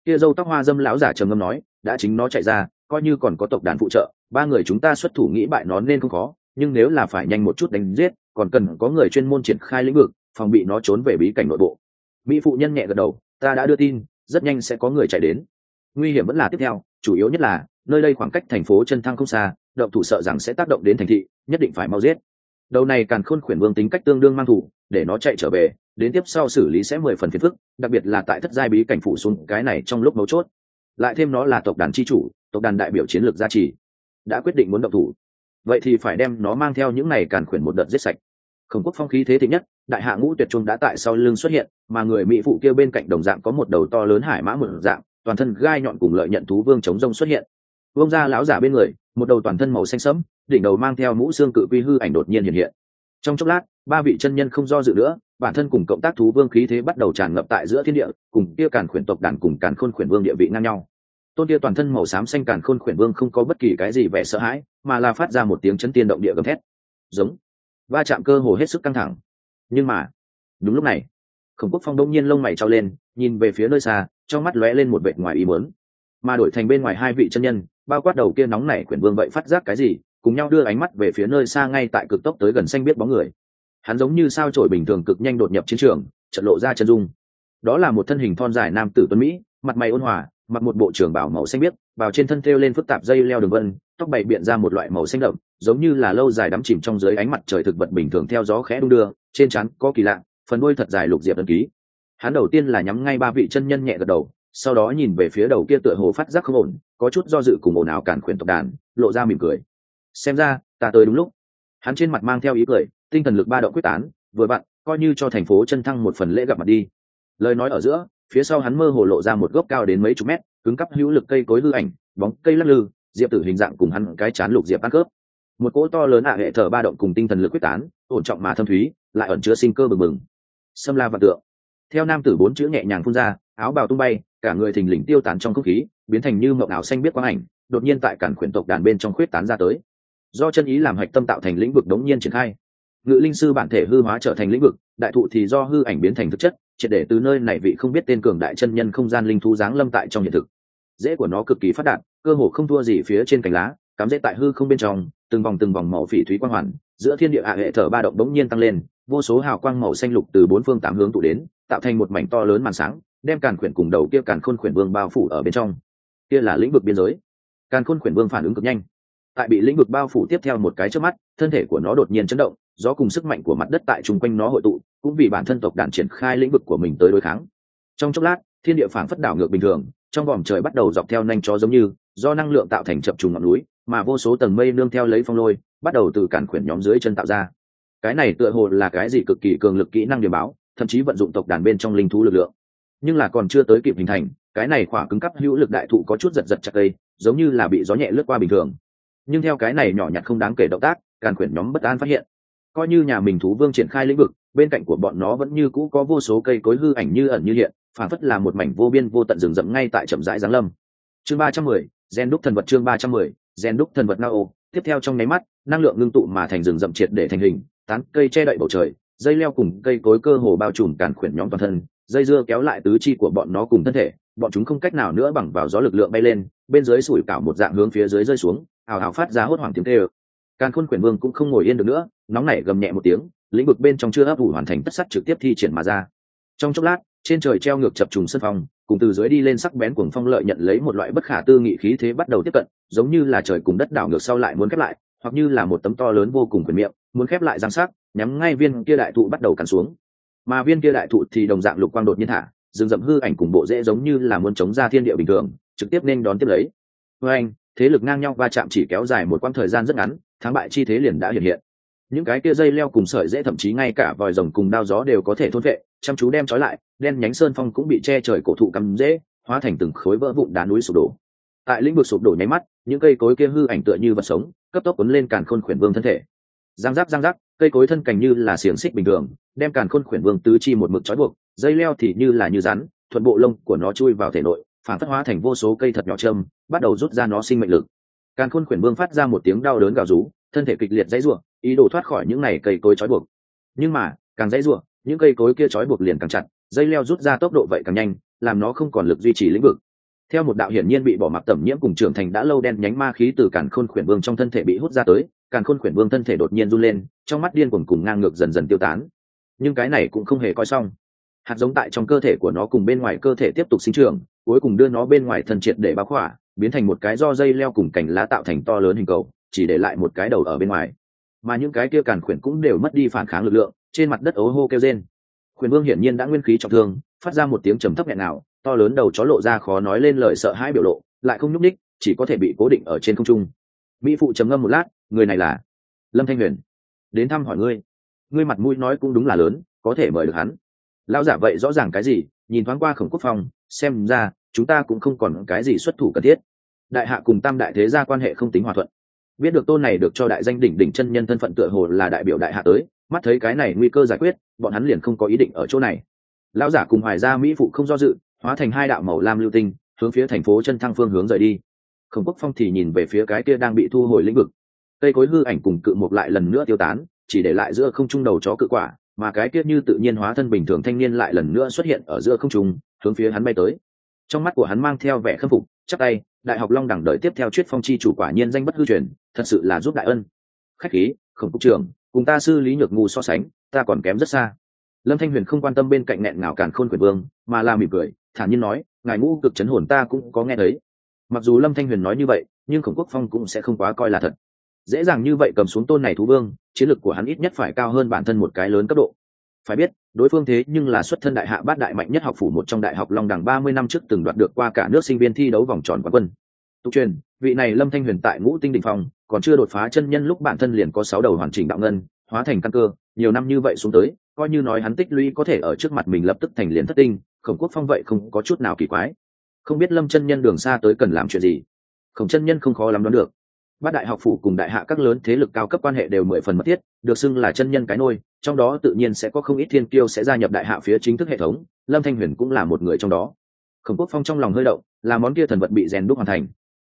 kia râu tóc hoa dâm lão giả trầm ngâm nói, đã chính nó chạy ra, coi như còn có tộc đàn phụ trợ, ba người chúng ta xuất thủ nghĩ bại nó nên không khó, nhưng nếu là phải nhanh một chút đánh giết, còn cần có người chuyên môn triển khai lĩnh vực phòng bị nó trốn về bí cảnh nội bộ. Mỹ phụ nhân nhẹ gật đầu, ta đã đưa tin, rất nhanh sẽ có người chạy đến. Nguy hiểm vẫn là tiếp theo, chủ yếu nhất là nơi đây khoảng cách thành phố chân thăng không xa, động thủ sợ rằng sẽ tác động đến thành thị, nhất định phải mau giết. Đầu này Càn Khôn Khuyển Vương tính cách tương đương mang thủ, để nó chạy trở về, đến tiếp sau xử lý sẽ 10 phần phiền phức, đặc biệt là tại thất giai bí cảnh phụ xuống cái này trong lúc mấu chốt. Lại thêm nó là tộc đàn chi chủ, tộc đàn đại biểu chiến lược gia trì, đã quyết định muốn động thủ, vậy thì phải đem nó mang theo những này Càn Khuyển một đợt giết sạch. Khổng Quốc phong khí thế thịnh nhất, đại hạ ngũ tuyệt trung đã tại sau lưng xuất hiện, mà người mỹ phụ kia bên cạnh đồng dạng có một đầu to lớn hải mã một dạng, toàn thân gai nhọn cùng lợi nhận thú vương chống rông xuất hiện. Vương gia lão giả bên người, một đầu toàn thân màu xanh sẫm, đỉnh đầu mang theo mũ xương cự quy hư ảnh đột nhiên hiện hiện. Trong chốc lát, ba vị chân nhân không do dự nữa, bản thân cùng cộng tác thú vương khí thế bắt đầu tràn ngập tại giữa thiên địa, cùng kia Càn Khuyển tộc đàn cùng Càn Khôn Khuyển Vương địa vị ngang nhau. Tôn kia toàn thân màu xám xanh Càn Khôn Khuyển Vương không có bất kỳ cái gì vẻ sợ hãi, mà là phát ra một tiếng chấn tiên động địa gầm thét. Giống. Va chạm cơ hồ hết sức căng thẳng. Nhưng mà, đúng lúc này, Khổng Quốc Phong đông nhiên lông mày trao lên, nhìn về phía nơi xa, trong mắt lóe lên một vệt ngoài ý muốn. Mà đổi thành bên ngoài hai vị chân nhân, bao quát đầu kia nóng nảy Khuyển Vương vậy phát giác cái gì, cùng nhau đưa ánh mắt về phía nơi xa ngay tại cực tốc tới gần xanh biết bóng người. Hắn giống như sao chổi bình thường cực nhanh đột nhập chiến trường, chợt lộ ra chân dung. Đó là một thân hình thon dài nam tử tuấn mỹ, mặt mày ôn hòa, mặc một bộ trường bào màu xanh biếc, bào trên thân thêu lên phức tạp dây leo đường vân, tóc bày biện ra một loại màu xanh đậm, giống như là lâu dài đắm chìm trong dưới ánh mặt trời thực vật bình thường theo gió khẽ đung đưa, trên trán có kỳ lạ, phần đuôi thật dài lục diệp ấn ký. Hắn đầu tiên là nhắm ngay ba vị chân nhân nhẹ gật đầu, sau đó nhìn về phía đầu kia tựa hồ phát giác không ổn, có chút do dự cùng ồn ào Càn Khuyển tộc đàn, lộ ra mỉm cười. Xem ra, ta tới đúng lúc. Hắn trên mặt mang theo ý cười, tinh thần lực ba động quyết tán, vừa vặn, coi như cho thành phố chân thăng một phần lễ gặp mặt đi. Lời nói ở giữa, phía sau hắn mơ hồ lộ ra một gốc cao đến mấy chục mét, cứng cắp hữu lực cây cối hư ảnh, bóng cây lắc lư, diệp tử hình dạng cùng hắn cái chán lục diệp ăn cướp. Một cỗ to lớn hệ thở ba động cùng tinh thần lực quyết tán, ổn trọng mà thâm thúy, lại ẩn chứa sinh cơ bừng bừng. Xâm la vạn tượng. Theo nam tử bốn chữ nhẹ nhàng phun ra, áo bào tung bay, cả người thình lình tiêu tán trong không khí, biến thành như mộng ảo xanh biết quang ảnh, đột nhiên tại Càn Khuyển tộc đàn bên trong khuyết tán ra tới. Do chân ý làm hạch tâm tạo thành lĩnh vực đống nhiên triển khai. Ngự linh sư bản thể hư hóa trở thành lĩnh vực, đại thụ thì do hư ảnh biến thành thực chất, triệt để từ nơi này vị không biết tên cường đại chân nhân không gian linh thú giáng lâm tại trong hiện thực. Rễ của nó cực kỳ phát đạt, cơ hồ không thua gì phía trên cành lá, cắm rễ tại hư không bên trong, từng vòng màu phỉ thúy quang hoàn, giữa thiên địa hệ thở ba động đống nhiên tăng lên, vô số hào quang màu xanh lục từ bốn phương tám hướng tụ đến, tạo thành một mảnh to lớn màn sáng, đem Càn Khuyển cùng đầu kia Càn Khôn Khuyển Vương bao phủ ở bên trong. Kia là lĩnh vực biên giới. Càn Khôn Khuyển Vương phản ứng cực nhanh, tại bị lĩnh vực bao phủ tiếp theo một cái chớp mắt, thân thể của nó đột nhiên chấn động, gió cùng sức mạnh của mặt đất tại chung quanh nó hội tụ, cũng vì bản thân tộc đàn triển khai lĩnh vực của mình tới đối kháng. Trong chốc lát, thiên địa phảng phất đảo ngược bình thường, trong vòm trời bắt đầu dọc theo nhanh chó giống như do năng lượng tạo thành chập trùng ngọn núi, mà vô số tầng mây nương theo lấy phong lôi, bắt đầu từ Càn Khuyển nhóm dưới chân tạo ra. Cái này tựa hồ là cái gì cực kỳ cường lực kỹ năng điểm báo, thậm chí vận dụng tộc đàn bên trong linh thú lực lượng. Nhưng là còn chưa tới kịp hình thành, cái này khỏa cứng cắp hữu lực đại thụ có chút giật giật chặt cây, giống như là bị gió nhẹ lướt qua bình thường. Nhưng theo cái này nhỏ nhặt không đáng kể động tác, Càn Khuyển nhóm bất an phát hiện, coi như nhà mình thú vương triển khai lĩnh vực, bên cạnh của bọn nó vẫn như cũ có vô số cây cối hư ảnh như ẩn như hiện, phản phất là một mảnh vô biên vô tận rừng rậm ngay tại chậm rãi giáng lâm. Chương 310, gen đúc thần vật. Chương 310, gen đúc thần vật Nao. Tiếp theo trong nháy mắt, năng lượng ngưng tụ mà thành rừng rậm triệt để thành hình, tán cây che đậy bầu trời, dây leo cùng cây cối cơ hồ bao trùm Càn Khuyển nhóm toàn thân, dây dưa kéo lại tứ chi của bọn nó cùng thân thể, bọn chúng không cách nào nữa bằng vào gió lực lượng bay lên, bên dưới sủi cảo một dạng hướng phía dưới rơi xuống, ào ào phát ra hốt hoảng tiếng kêu. Càn Khôn Khuyển Vương cũng không ngồi yên được nữa, nóng nảy gầm nhẹ một tiếng, lĩnh vực bên trong chưa ấp ủ hoàn thành tất sắt trực tiếp thi triển mà ra. Trong chốc lát, trên trời treo ngược chập trùng sân phong, cùng từ dưới đi lên sắc bén cuồng phong lợi nhận lấy một loại bất khả tư nghị khí thế bắt đầu tiếp cận, giống như là trời cùng đất đảo ngược sau lại muốn khép lại, hoặc như là một tấm to lớn vô cùng quyền miệng, muốn khép lại giang sắc, nhắm ngay viên kia đại thụ bắt đầu cắn xuống. Mà viên kia đại thụ thì đồng dạng lục quang đột nhiên thả, rừng rậm hư ảnh cùng bộ rễ giống như là muốn chống ra thiên địa bình thường, trực tiếp nên đón tiếp lấy. Với anh, thế lực ngang nhau va chạm chỉ kéo dài một quãng thời gian rất ngắn, thắng bại chi thế liền đã hiện hiện. Những cái kia dây leo cùng sợi rễ thậm chí ngay cả vòi rồng cùng đao gió đều có thể thôn vệ, chăm chú đem trói lại, đen nhánh sơn phong cũng bị che trời cổ thụ cắm rễ, hóa thành từng khối vỡ vụn đá núi sụp đổ. Tại lĩnh vực sụp đổ nháy mắt, những cây cối kia hư ảnh tựa như vật sống, cấp tốc cuốn lên Càn Khôn Khuyển Vương thân thể. Giang rắc, cây cối thân cành như là xiềng xích bình thường, đem Càn Khôn Khuyển Vương tứ chi một mực trói buộc, dây leo thì như là như rắn, thuận bộ lông của nó chui vào thể nội, phản phất hóa thành vô số cây thật nhỏ châm, bắt đầu rút ra nó sinh mệnh lực. Càn Khôn Khuyển Vương phát ra một tiếng đau đớn gào rú, thân thể kịch liệt giãy giụa, ý đồ thoát khỏi những này cây cối trói buộc. Nhưng mà, càng giãy giụa, những cây cối kia trói buộc liền càng chặt, dây leo rút ra tốc độ vậy càng nhanh, làm nó không còn lực duy trì lĩnh vực. Theo một đạo hiển nhiên bị bỏ mặc tẩm nhiễm cùng trưởng thành đã lâu đen nhánh ma khí từ càn khôn khuyển vương trong thân thể bị hút ra tới, càn khôn khuyển vương thân thể đột nhiên run lên, trong mắt điên cuồng cùng ngang ngược dần dần tiêu tán. Nhưng cái này cũng không hề coi xong. Hạt giống tại trong cơ thể của nó cùng bên ngoài cơ thể tiếp tục sinh trưởng, cuối cùng đưa nó bên ngoài thân triệt để bao khỏa, biến thành một cái do dây leo cùng cành lá tạo thành to lớn hình cầu, chỉ để lại một cái đầu ở bên ngoài. Mà những cái kia càn khuyển cũng đều mất đi phản kháng lực lượng, trên mặt đất ố hô kêu rên. Khuyển vương hiển nhiên đã nguyên khí trọng thương, phát ra một tiếng trầm thấp nghẹn nào, to lớn đầu chó lộ ra khó nói lên lời sợ hãi biểu lộ, lại không nhúc nhích, chỉ có thể bị cố định ở trên không trung. Mỹ phụ trầm ngâm một lát, người này là Lâm Thanh Huyền, đến thăm hỏi ngươi mặt mũi nói cũng đúng là lớn, có thể mời được hắn. Lão giả vậy rõ ràng cái gì, nhìn thoáng qua Khổng Quốc Phong, xem ra chúng ta cũng không còn cái gì xuất thủ cần thiết. Đại hạ cùng tam đại thế gia quan hệ không tính hòa thuận, biết được tôn này được cho đại danh đỉnh đỉnh chân nhân thân phận tựa hồ là đại biểu đại hạ tới, mắt thấy cái này nguy cơ giải quyết, bọn hắn liền không có ý định ở chỗ này. Lão giả cùng Hoài gia Mỹ phụ không do dự, hóa thành hai đạo màu lam lưu tinh, hướng phía thành phố Chân Thăng phương hướng rời đi. Khổng Quốc Phong thì nhìn về phía cái kia đang bị thu hồi lĩnh vực, cây cối hư ảnh cùng cự mục lại lần nữa tiêu tán, chỉ để lại giữa không trung đầu chó cự quả, mà cái kia như tự nhiên hóa thân bình thường thanh niên lại lần nữa xuất hiện ở giữa không trung, hướng phía hắn bay tới. Trong mắt của hắn mang theo vẻ khâm phục, chắp tay, đại học Long đẳng đợi tiếp theo Triết Phong chi chủ quả nhiên danh bất hư truyền, thật sự là giúp đại ân. Khách khí, Khổng cục trưởng, cùng ta sư Lý Nhược Ngu so sánh, ta còn kém rất xa. Lâm Thanh Huyền không quan tâm bên cạnh nghẹn ngào càn khôn quyền vương, mà là mỉm cười, thản nhiên nói, ngài ngũ cực chấn hồn ta cũng có nghe thấy. Mặc dù Lâm Thanh Huyền nói như vậy, nhưng Khổng Quốc Phong cũng sẽ không quá coi là thật. Dễ dàng như vậy cầm xuống tôn này thú vương, chiến lực của hắn ít nhất phải cao hơn bản thân một cái lớn cấp độ. Phải biết, đối phương thế nhưng là xuất thân đại hạ bát đại mạnh nhất học phủ một trong đại học Long đẳng 30 năm trước từng đoạt được qua cả nước sinh viên thi đấu vòng tròn quán quân. Tục truyền, vị này Lâm Thanh Huyền tại Ngũ Tinh đỉnh phong, còn chưa đột phá chân nhân lúc bản thân liền có 6 đầu hoàn chỉnh đạo ngân, hóa thành căn cơ, nhiều năm như vậy xuống tới, coi như nói hắn tích lũy có thể ở trước mặt mình lập tức thành liền thất tinh, Khổng Quốc Phong vậy không có chút nào kỳ quái. Không biết Lâm chân nhân đường xa tới cần làm chuyện gì. Khổng chân nhân không khó lắm đoán được. Bát đại học phủ cùng đại hạ các lớn thế lực cao cấp quan hệ đều 10 phần mật thiết, được xưng là chân nhân cái nôi, trong đó tự nhiên sẽ có không ít thiên kiêu sẽ gia nhập đại hạ phía chính thức hệ thống, Lâm Thanh Huyền cũng là một người trong đó. Khổng Quốc Phong trong lòng hơi động, là món kia thần vật bị rèn đúc hoàn thành.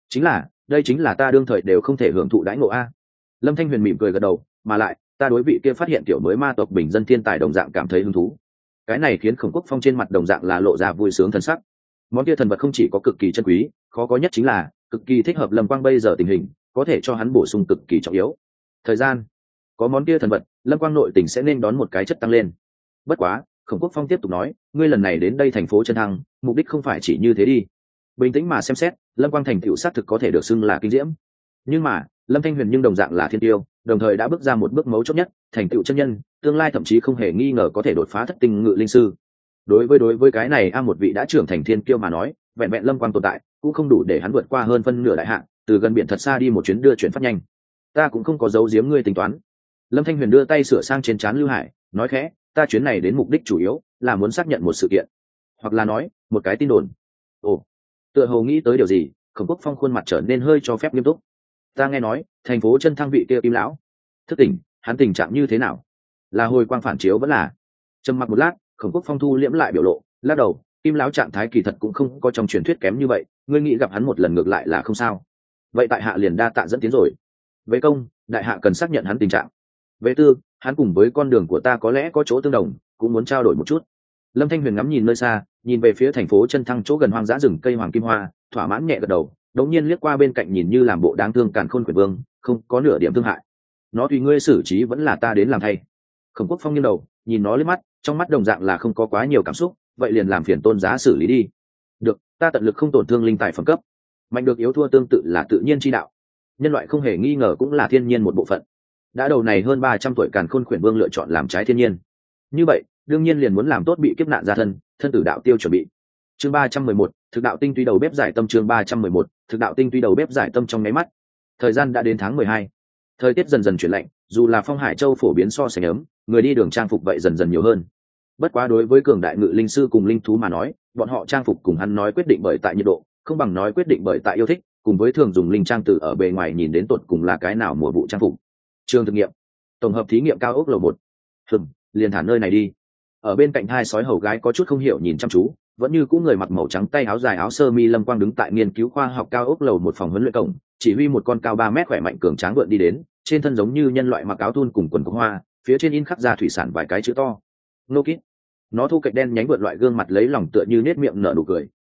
Đây chính là ta đương thời đều không thể hưởng thụ đãi ngộ a. Lâm Thanh Huyền mỉm cười gật đầu, mà lại, ta đối vị kia phát hiện tiểu mới ma tộc bình dân thiên tài đồng dạng cảm thấy hứng thú. Cái này khiến Khổng Quốc Phong trên mặt đồng dạng là lộ ra vui sướng thần sắc. Món kia thần vật không chỉ có cực kỳ chân quý, khó có nhất chính là cực kỳ thích hợp Lâm Quang bây giờ tình hình, có thể cho hắn bổ sung cực kỳ trọng yếu. Thời gian, có món kia thần vật, Lâm Quang nội tình sẽ nên đón một cái chất tăng lên. Bất quá, Khổng Quốc Phong tiếp tục nói, ngươi lần này đến đây thành phố Chân Thăng, mục đích không phải chỉ như thế đi. Bình tĩnh mà xem xét, Lâm Quang thành tựu xác thực có thể được xưng là kinh diễm. Nhưng mà, Lâm Thanh Huyền nhưng đồng dạng là thiên tiêu, đồng thời đã bước ra một bước mấu chốt nhất, thành tựu chân nhân, tương lai thậm chí không hề nghi ngờ có thể đột phá thất tinh ngự linh sư. Đối với cái này một vị đã trưởng thành thiên kiêu mà nói, vẹn vẹn Lâm Quang tồn tại, cũng không đủ để hắn vượt qua hơn phân nửa đại hạ, từ gần biển thật xa đi một chuyến đưa chuyển phát nhanh. Ta cũng không có giấu giếm ngươi tính toán. Lâm Thanh Huyền đưa tay sửa sang trên trán Lưu Hải, nói khẽ, ta chuyến này đến mục đích chủ yếu là muốn xác nhận một sự kiện, hoặc là nói một cái tin đồn. Ồ, tựa hồ nghĩ tới điều gì, Khổng Quốc Phong khuôn mặt trở nên hơi cho phép nghiêm túc. Ta nghe nói thành phố Chân Thăng vị kia Kim lão thức tỉnh, hắn tình trạng như thế nào? Là hồi quang phản chiếu vẫn là? Trầm mặc một lát, Khổng Quốc Phong thu liễm lại biểu lộ, lắc đầu, Kim lão trạng thái kỳ thật cũng không có trong truyền thuyết kém như vậy, ngươi nghĩ gặp hắn một lần ngược lại là không sao. Vậy tại hạ liền đa tạ dẫn tiến rồi. Về công, đại hạ cần xác nhận hắn tình trạng. Về tư, hắn cùng với con đường của ta có lẽ có chỗ tương đồng, cũng muốn trao đổi một chút. Lâm Thanh Huyền ngắm nhìn nơi xa, nhìn về phía thành phố Chân Thăng chỗ gần hoang dã rừng cây hoàng kim hoa, thỏa mãn nhẹ gật đầu, đống nhiên liếc qua bên cạnh nhìn như làm bộ đáng thương càn khôn quyền vương, không có nửa điểm thương hại. Nó tùy ngươi xử trí vẫn là ta đến làm thay. Khổng Quốc Phong nghiêng đầu, nhìn nó liếc mắt, trong mắt đồng dạng là không có quá nhiều cảm xúc, vậy liền làm phiền tôn giá xử lý đi. Được, ta tận lực không tổn thương linh tài phẩm cấp. Mạnh được yếu thua tương tự là tự nhiên chi đạo. Nhân loại không hề nghi ngờ cũng là thiên nhiên một bộ phận. Đã đầu này hơn 300 tuổi càn khôn khuyển vương lựa chọn làm trái thiên nhiên. Như vậy, đương nhiên liền muốn làm tốt bị kiếp nạn gia thân tử đạo tiêu chuẩn bị. Chương 311, thực đạo tinh tuy đầu bếp giải tâm. Chương 311, thực đạo tinh tuy đầu bếp giải tâm. Trong nháy mắt, thời gian đã đến tháng 12. Thời tiết dần dần chuyển lạnh, dù là Phong Hải Châu phổ biến so sánh ấm, người đi đường trang phục vậy dần dần nhiều hơn. Bất quá đối với cường đại ngự linh sư cùng linh thú mà nói, bọn họ trang phục cùng hắn nói quyết định bởi tại nhiệt độ, không bằng nói quyết định bởi tại yêu thích, cùng với thường dùng linh trang từ ở bề ngoài nhìn đến tột cùng là cái nào mùa vụ trang phục. Trường thực nghiệm, tổng hợp thí nghiệm cao ốc lầu 1. Liền thả nơi này đi. Ở bên cạnh hai sói hầu gái có chút không hiểu nhìn chăm chú, vẫn như cũ người mặc màu trắng tay áo dài áo sơ mi Lâm Quang đứng tại nghiên cứu khoa học cao ốc lầu 1 phòng huấn luyện cổng, chỉ huy một con cao 3 mét khỏe mạnh cường tráng vượn đi đến, trên thân giống như nhân loại mặc áo thun cùng quần có hoa, phía trên in khắc ra thủy sản vài cái chữ to. Nô Kít. Nó thu cạnh đen nhánh vượn loại gương mặt lấy lòng tựa như nết miệng nở nụ cười,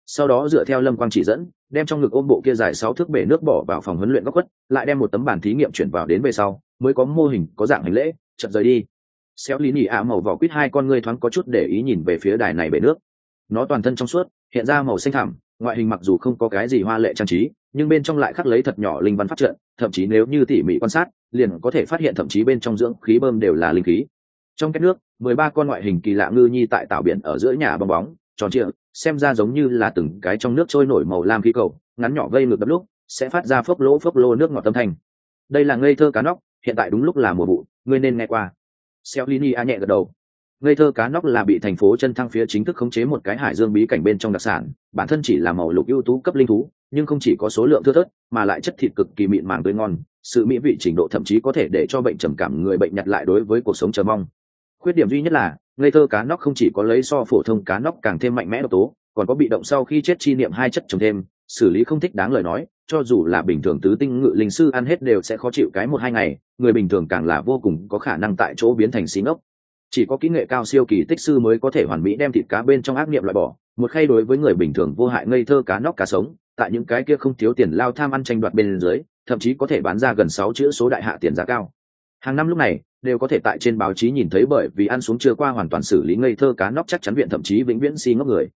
sau đó dựa theo Lâm Quang chỉ dẫn, đem trong ngực ôm bộ kia dài 6 thước bể nước bỏ vào phòng huấn luyện góc khuất, lại đem một tấm bản thí nghiệm chuyển vào đến về sau, mới có mô hình có dạng hành lễ, chợt rời đi. Xéo lý nhị ạ màu vỏ quýt hai con ngươi thoáng có chút để ý nhìn về phía đài này bể nước. Nó toàn thân trong suốt, hiện ra màu xanh thẳm, ngoại hình mặc dù không có cái gì hoa lệ trang trí, nhưng bên trong lại khắc lấy thật nhỏ linh văn pháp trận, thậm chí nếu như tỉ mỉ quan sát, liền có thể phát hiện thậm chí bên trong dưỡng khí bơm đều là linh khí. Trong két nước, 13 con ngoại hình kỳ lạ ngư nhi tại tảo biển ở giữa nhà bong bóng, tròn trịa, xem ra giống như là từng cái trong nước trôi nổi màu lam khí cầu, ngắn nhỏ vây ngược đập lúc, sẽ phát ra phốc lô nước ngọt âm thanh. Đây là ngây thơ cá nóc, hiện tại đúng lúc là mùa vụ, ngươi nên nghe qua. Celini a nhẹ gật đầu. Ngây thơ cá nóc là bị thành phố chân thăng phía chính thức khống chế một cái hải dương bí cảnh bên trong đặc sản, bản thân chỉ là màu lục ưu tú cấp linh thú, nhưng không chỉ có số lượng thưa thớt, mà lại chất thịt cực kỳ mịn màng tươi ngon, sự mỹ vị trình độ thậm chí có thể để cho bệnh trầm cảm người bệnh nhặt lại đối với cuộc sống chờ mong. Khuyết điểm duy nhất là ngây thơ cá nóc không chỉ có lấy so phổ thông cá nóc càng thêm mạnh mẽ độc tố, còn có bị động sau khi chết chi niệm hai chất trồng thêm, xử lý không thích đáng lời nói, cho dù là bình thường tứ tinh ngự linh sư ăn hết đều sẽ khó chịu cái 1-2 ngày, người bình thường càng là vô cùng có khả năng tại chỗ biến thành xí ngốc. Chỉ có kỹ nghệ cao siêu kỳ tích sư mới có thể hoàn mỹ đem thịt cá bên trong ác niệm loại bỏ, một khay đối với người bình thường vô hại ngây thơ cá nóc cá sống, tại những cái kia không thiếu tiền lao tham ăn tranh đoạt bên dưới, thậm chí có thể bán ra gần 6 chữ số đại hạ tiền giá cao. Hàng năm lúc này đều có thể tại trên báo chí nhìn thấy, bởi vì ăn xuống chưa qua hoàn toàn xử lý ngây thơ cá nóc chắc chắn viện thậm chí vĩnh viễn si ngốc người.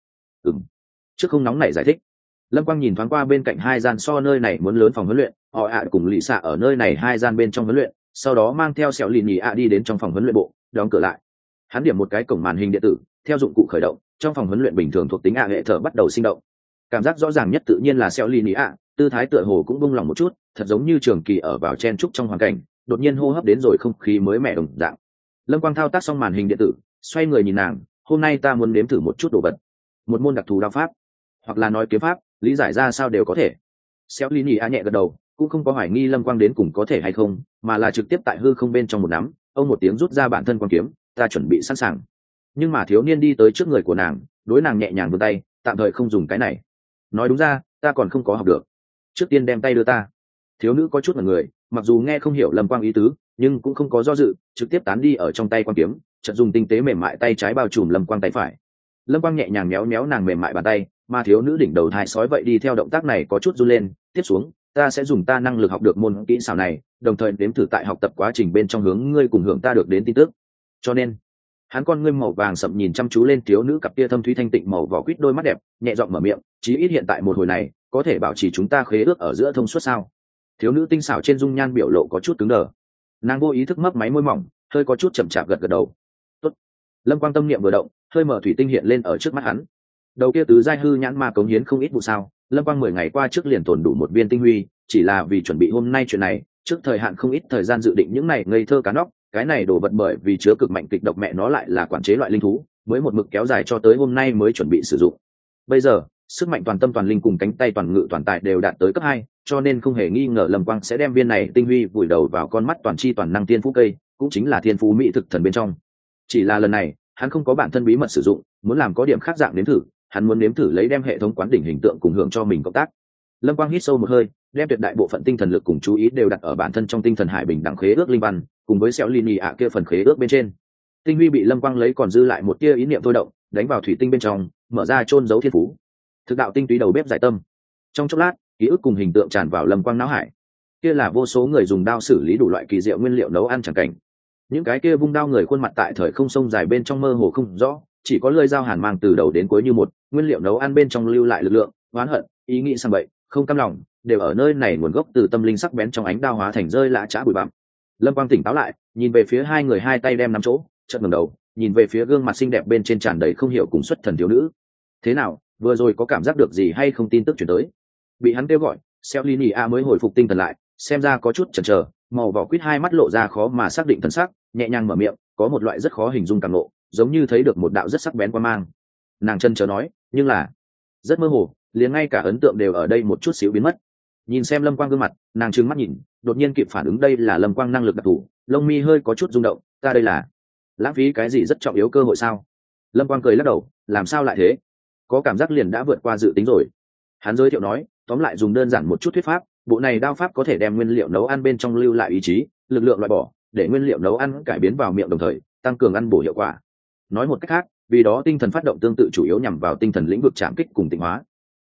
Trước không nóng này giải thích, Lâm Quang nhìn thoáng qua bên cạnh hai gian so nơi này muốn lớn phòng huấn luyện, họ ạ cùng lì xạ ở nơi này hai gian bên trong huấn luyện, sau đó mang theo sẹo lìn nhì ạ đi đến trong phòng huấn luyện bộ, đóng cửa lại. Hắn điểm một cái cổng màn hình điện tử, theo dụng cụ khởi động, trong phòng huấn luyện bình thường thuộc tính hệ thở bắt đầu sinh động. Cảm giác rõ ràng nhất tự nhiên là sẹo lìn nhì ạ, tư thái tựa hồ cũng buông lỏng một chút, thật giống như trường kỳ ở vào chen trúc trong hoàn cảnh, đột nhiên hô hấp đến rồi không khí mới mẻ đồng dạng. Lâm Quang thao tác xong màn hình điện tử, xoay người nhìn nàng, hôm nay ta muốn nếm thử một chút đồ vật, một môn đặc thù đao pháp, hoặc là nói kiếm pháp, lý giải ra sao đều có thể. Xéo lý nhì a nhẹ gật đầu, cũng không có hoài nghi Lâm Quang đến cùng có thể hay không, mà là trực tiếp tại hư không bên trong một nắm, ông một tiếng rút ra bản thân quang kiếm, ta chuẩn bị sẵn sàng. Nhưng mà thiếu niên đi tới trước người của nàng, đối nàng nhẹ nhàng vươn tay, tạm thời không dùng cái này. Nói đúng ra, ta còn không có học được. Trước tiên đem tay đưa ta. Thiếu nữ có chút ngẩn người, mặc dù nghe không hiểu Lâm Quang ý tứ, nhưng cũng không có do dự, trực tiếp tán đi ở trong tay quang kiếm, chợt dùng tinh tế mềm mại tay trái bao trùm Lâm Quang tay phải. Lâm Quang nhẹ nhàng méo méo nàng mềm mại bàn tay, mà thiếu nữ đỉnh đầu thai sói vậy đi theo động tác này có chút run lên. Tiếp xuống, ta sẽ dùng ta năng lực học được môn kỹ xảo này, đồng thời đếm thử tại học tập quá trình bên trong hướng ngươi cùng hưởng ta được đến tin tức. Cho nên, hắn con ngươi màu vàng sậm nhìn chăm chú lên thiếu nữ cặp kia thâm thúy thanh tịnh màu vỏ quýt đôi mắt đẹp, nhẹ giọng mở miệng, chí ít hiện tại một hồi này, có thể bảo trì chúng ta khế ước ở giữa thông suốt sao? Thiếu nữ tinh xảo trên dung nhan biểu lộ có chút cứng đờ, nàng vô ý thức mấp máy môi mỏng, hơi có chút chậm chạp gật gật đầu. Tốt. Lâm Quang tâm niệm vừa động, hơi mở thủy tinh hiện lên ở trước mắt hắn. Đầu kia tứ giai hư nhãn ma cống hiến không ít vụ sao, Lâm Quang 10 ngày qua trước liền tồn đủ một viên tinh huy, chỉ là vì chuẩn bị hôm nay chuyện này, trước thời hạn không ít thời gian dự định những này ngây thơ cá nóc, cái này đổ vật bởi vì chứa cực mạnh kịch độc mẹ nó lại là quản chế loại linh thú, mới một mực kéo dài cho tới hôm nay mới chuẩn bị sử dụng. Bây giờ, sức mạnh toàn tâm toàn linh cùng cánh tay toàn ngự toàn tại đều đạt tới cấp 2, cho nên không hề nghi ngờ Lâm Quang sẽ đem viên này tinh huy vùi đầu vào con mắt toàn chi toàn năng tiên phú cây, cũng chính là thiên phú mỹ thực thần bên trong. Chỉ là lần này, hắn không có bản thân bí mật sử dụng, muốn làm có điểm khác dạng nếm thử, hắn muốn nếm thử lấy đem hệ thống quán đỉnh hình tượng cùng hưởng cho mình cộng tác. Lâm Quang hít sâu một hơi, đem tuyệt đại bộ phận tinh thần lực cùng chú ý đều đặt ở bản thân trong tinh thần hải bình đẳng khế ước linh văn, cùng với xéo lini ạ kia phần khế ước bên trên. Tinh huy bị Lâm Quang lấy còn dư lại một tia ý niệm thôi động, đánh vào thủy tinh bên trong, mở ra chôn giấu thiên phú. Thực đạo tinh túy đầu bếp giải tâm. Trong chốc lát, ký ức cùng hình tượng tràn vào Lâm Quang não hải. Kia là vô số người dùng đao xử lý đủ loại kỳ diệu nguyên liệu nấu ăn chẳng cảnh. Những cái kia vung đao người khuôn mặt tại thời không sông dài bên trong mơ hồ không rõ, chỉ có lưỡi dao hàn mang từ đầu đến cuối như một, nguyên liệu nấu ăn bên trong lưu lại lực lượng, oán hận, ý nghĩ sang bậy, không cam lòng, đều ở nơi này nguồn gốc từ tâm linh sắc bén trong ánh đao hóa thành rơi lã chã bụi bặm. Lâm Quang tỉnh táo lại, nhìn về phía hai người hai tay đem nắm chỗ, chợt ngẩng đầu, nhìn về phía gương mặt xinh đẹp bên trên tràn đầy không hiểu cùng xuất thần thiếu nữ. Thế nào, vừa rồi có cảm giác được gì hay không? Tin tức chuyển tới. Bị hắn kêu gọi, Celini A mới hồi phục tinh thần lại, xem ra có chút chần chờ, màu vỏ quýt hai mắt lộ ra khó mà xác định thần sắc, nhẹ nhàng mở miệng, có một loại rất khó hình dung cảm nộ, giống như thấy được một đạo rất sắc bén quan mang. Nàng chần chờ nói, nhưng là rất mơ hồ, liền ngay cả ấn tượng đều ở đây một chút xíu biến mất. Nhìn xem Lâm Quang gương mặt, nàng trừng mắt nhìn, đột nhiên kịp phản ứng đây là Lâm Quang năng lực đặc thù, lông mi hơi có chút rung động, ta đây là lãng phí cái gì rất trọng yếu cơ hội sao? Lâm Quang cười lắc đầu, làm sao lại thế? Có cảm giác liền đã vượt qua dự tính rồi. Hắn giới thiệu nói, tóm lại dùng đơn giản một chút thuyết pháp, bộ này đao pháp có thể đem nguyên liệu nấu ăn bên trong lưu lại ý chí, lực lượng loại bỏ, để nguyên liệu nấu ăn cải biến vào miệng đồng thời tăng cường ăn bổ hiệu quả. Nói một cách khác, vì đó tinh thần phát động tương tự chủ yếu nhằm vào tinh thần lĩnh vực chạm kích cùng tịnh hóa.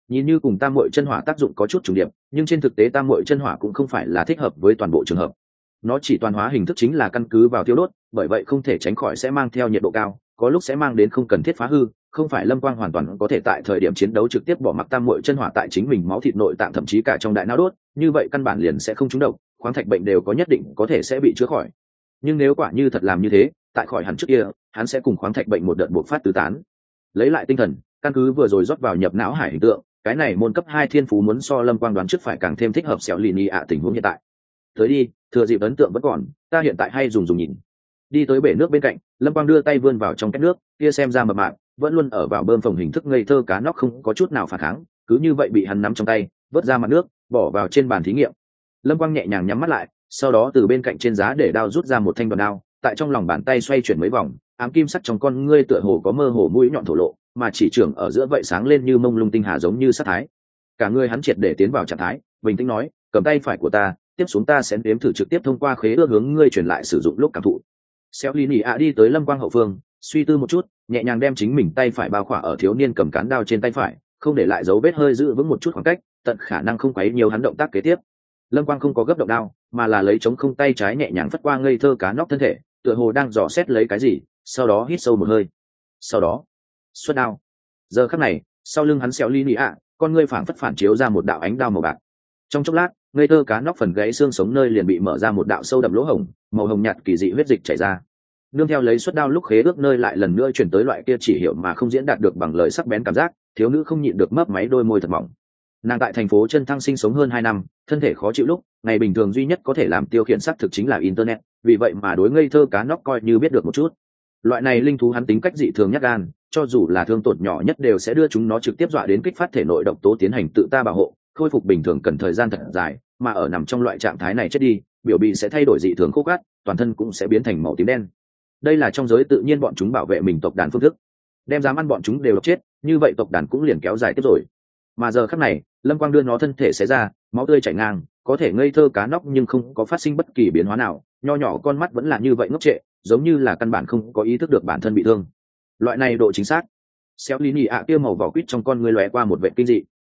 nhìn như cùng tam muội chân hỏa tác dụng có chút trùng điệp, nhưng trên thực tế tam muội chân hỏa cũng không phải là thích hợp với toàn bộ trường hợp. Nó chỉ toàn hóa hình thức chính là căn cứ vào thiêu đốt, bởi vậy không thể tránh khỏi sẽ mang theo nhiệt độ cao, có lúc sẽ mang đến không cần thiết phá hư. Không phải Lâm Quang hoàn toàn có thể tại thời điểm chiến đấu trực tiếp bỏ mặc tam muội chân hỏa tại chính mình máu thịt nội tạng thậm chí cả trong đại não đốt, như vậy căn bản liền sẽ không trúng độc, khoáng thạch bệnh đều có nhất định có thể sẽ bị chữa khỏi. Nhưng nếu quả như thật làm như thế, tại khỏi hẳn trước kia, hắn sẽ cùng khoáng thạch bệnh một đợt bộc phát tứ tán. Lấy lại tinh thần, căn cứ vừa rồi rót vào nhập não hải hình tượng, cái này môn cấp 2 thiên phú muốn so Lâm Quang đoán trước phải càng thêm thích hợp xẻo lì nhị ạ tình huống hiện tại. Tới đi, thừa dịp ấn tượng vẫn còn, ta hiện tại hay dùng nhìn. Đi tới bể nước bên cạnh, Lâm Quang đưa tay vươn vào trong két nước, kia xem ra mập mạp, vẫn luôn ở vào bơm phồng hình thức ngây thơ cá nóc không có chút nào phản kháng, cứ như vậy bị hắn nắm trong tay, vớt ra mặt nước, bỏ vào trên bàn thí nghiệm. Lâm Quang nhẹ nhàng nhắm mắt lại, sau đó từ bên cạnh trên giá để đao rút ra một thanh đoàn đao, tại trong lòng bàn tay xoay chuyển mấy vòng, ám kim sắc trong con ngươi tựa hồ có mơ hồ mũi nhọn thổ lộ, mà chỉ trưởng ở giữa vậy sáng lên như mông lung tinh hà giống như sát thái. Cả người hắn triệt để tiến vào trạng thái, bình tĩnh nói, cầm tay phải của ta, tiếp xuống ta sẽ đếm thử trực tiếp thông qua khế ước hướng ngươi truyền lại sử dụng lúc cảm thụ. Xéo Lý Nhị ạ đi tới Lâm Quang hậu phương, suy tư một chút, nhẹ nhàng đem chính mình tay phải bao khỏa ở thiếu niên cầm cán đao trên tay phải, không để lại dấu vết, hơi giữ vững một chút khoảng cách, tận khả năng không quấy nhiều hắn động tác kế tiếp. Lâm Quang không có gấp động đao, mà là lấy chống không tay trái nhẹ nhàng phất qua ngây thơ cá nóc thân thể, tựa hồ đang dò xét lấy cái gì, sau đó hít sâu một hơi. Sau đó, xuất đao. Giờ khắc này, sau lưng hắn Xéo Lý Nhị ạ, con ngươi phảng phất phản chiếu ra một đạo ánh đao màu bạc. Trong chốc lát, ngây thơ cá nóc phần gãy xương sống nơi liền bị mở ra một đạo sâu đậm lỗ hổng, màu hồng nhạt kỳ dị huyết dịch chảy ra. Nương theo lấy suất đao lúc khế ước nơi lại lần nữa chuyển tới loại kia chỉ hiểu mà không diễn đạt được bằng lời sắc bén cảm giác, thiếu nữ không nhịn được mấp máy đôi môi thật mỏng. Nàng tại thành phố Chân Thăng sinh sống hơn 2 năm, thân thể khó chịu lúc, ngày bình thường duy nhất có thể làm tiêu khiển xác thực chính là internet, vì vậy mà đối ngây thơ cá nóc coi như biết được một chút. Loại này linh thú hắn tính cách dị thường nhát gan, cho dù là thương tổn nhỏ nhất đều sẽ đưa chúng nó trực tiếp dọa đến kích phát thể nội độc tố tiến hành tự ta bảo hộ, khôi phục bình thường cần thời gian thật dài, mà ở nằm trong loại trạng thái này chết đi, biểu bì sẽ thay đổi dị thường khô cát, toàn thân cũng sẽ biến thành màu tím đen. Đây là trong giới tự nhiên bọn chúng bảo vệ mình tộc đàn phương thức, đem dám ăn bọn chúng đều độc chết, như vậy tộc đàn cũng liền kéo dài tiếp rồi. Mà giờ khắc này, Lâm Quang đưa nó thân thể xé ra, máu tươi chảy ngang, có thể ngây thơ cá nóc nhưng không có phát sinh bất kỳ biến hóa nào, nho nhỏ con mắt vẫn là như vậy ngốc trệ, giống như là căn bản không có ý thức được bản thân bị thương. Loại này độ chính xác. Xéo Lý Nhị ạ kia màu vỏ quýt trong con ngươi lóe qua một vẻ kinh dị.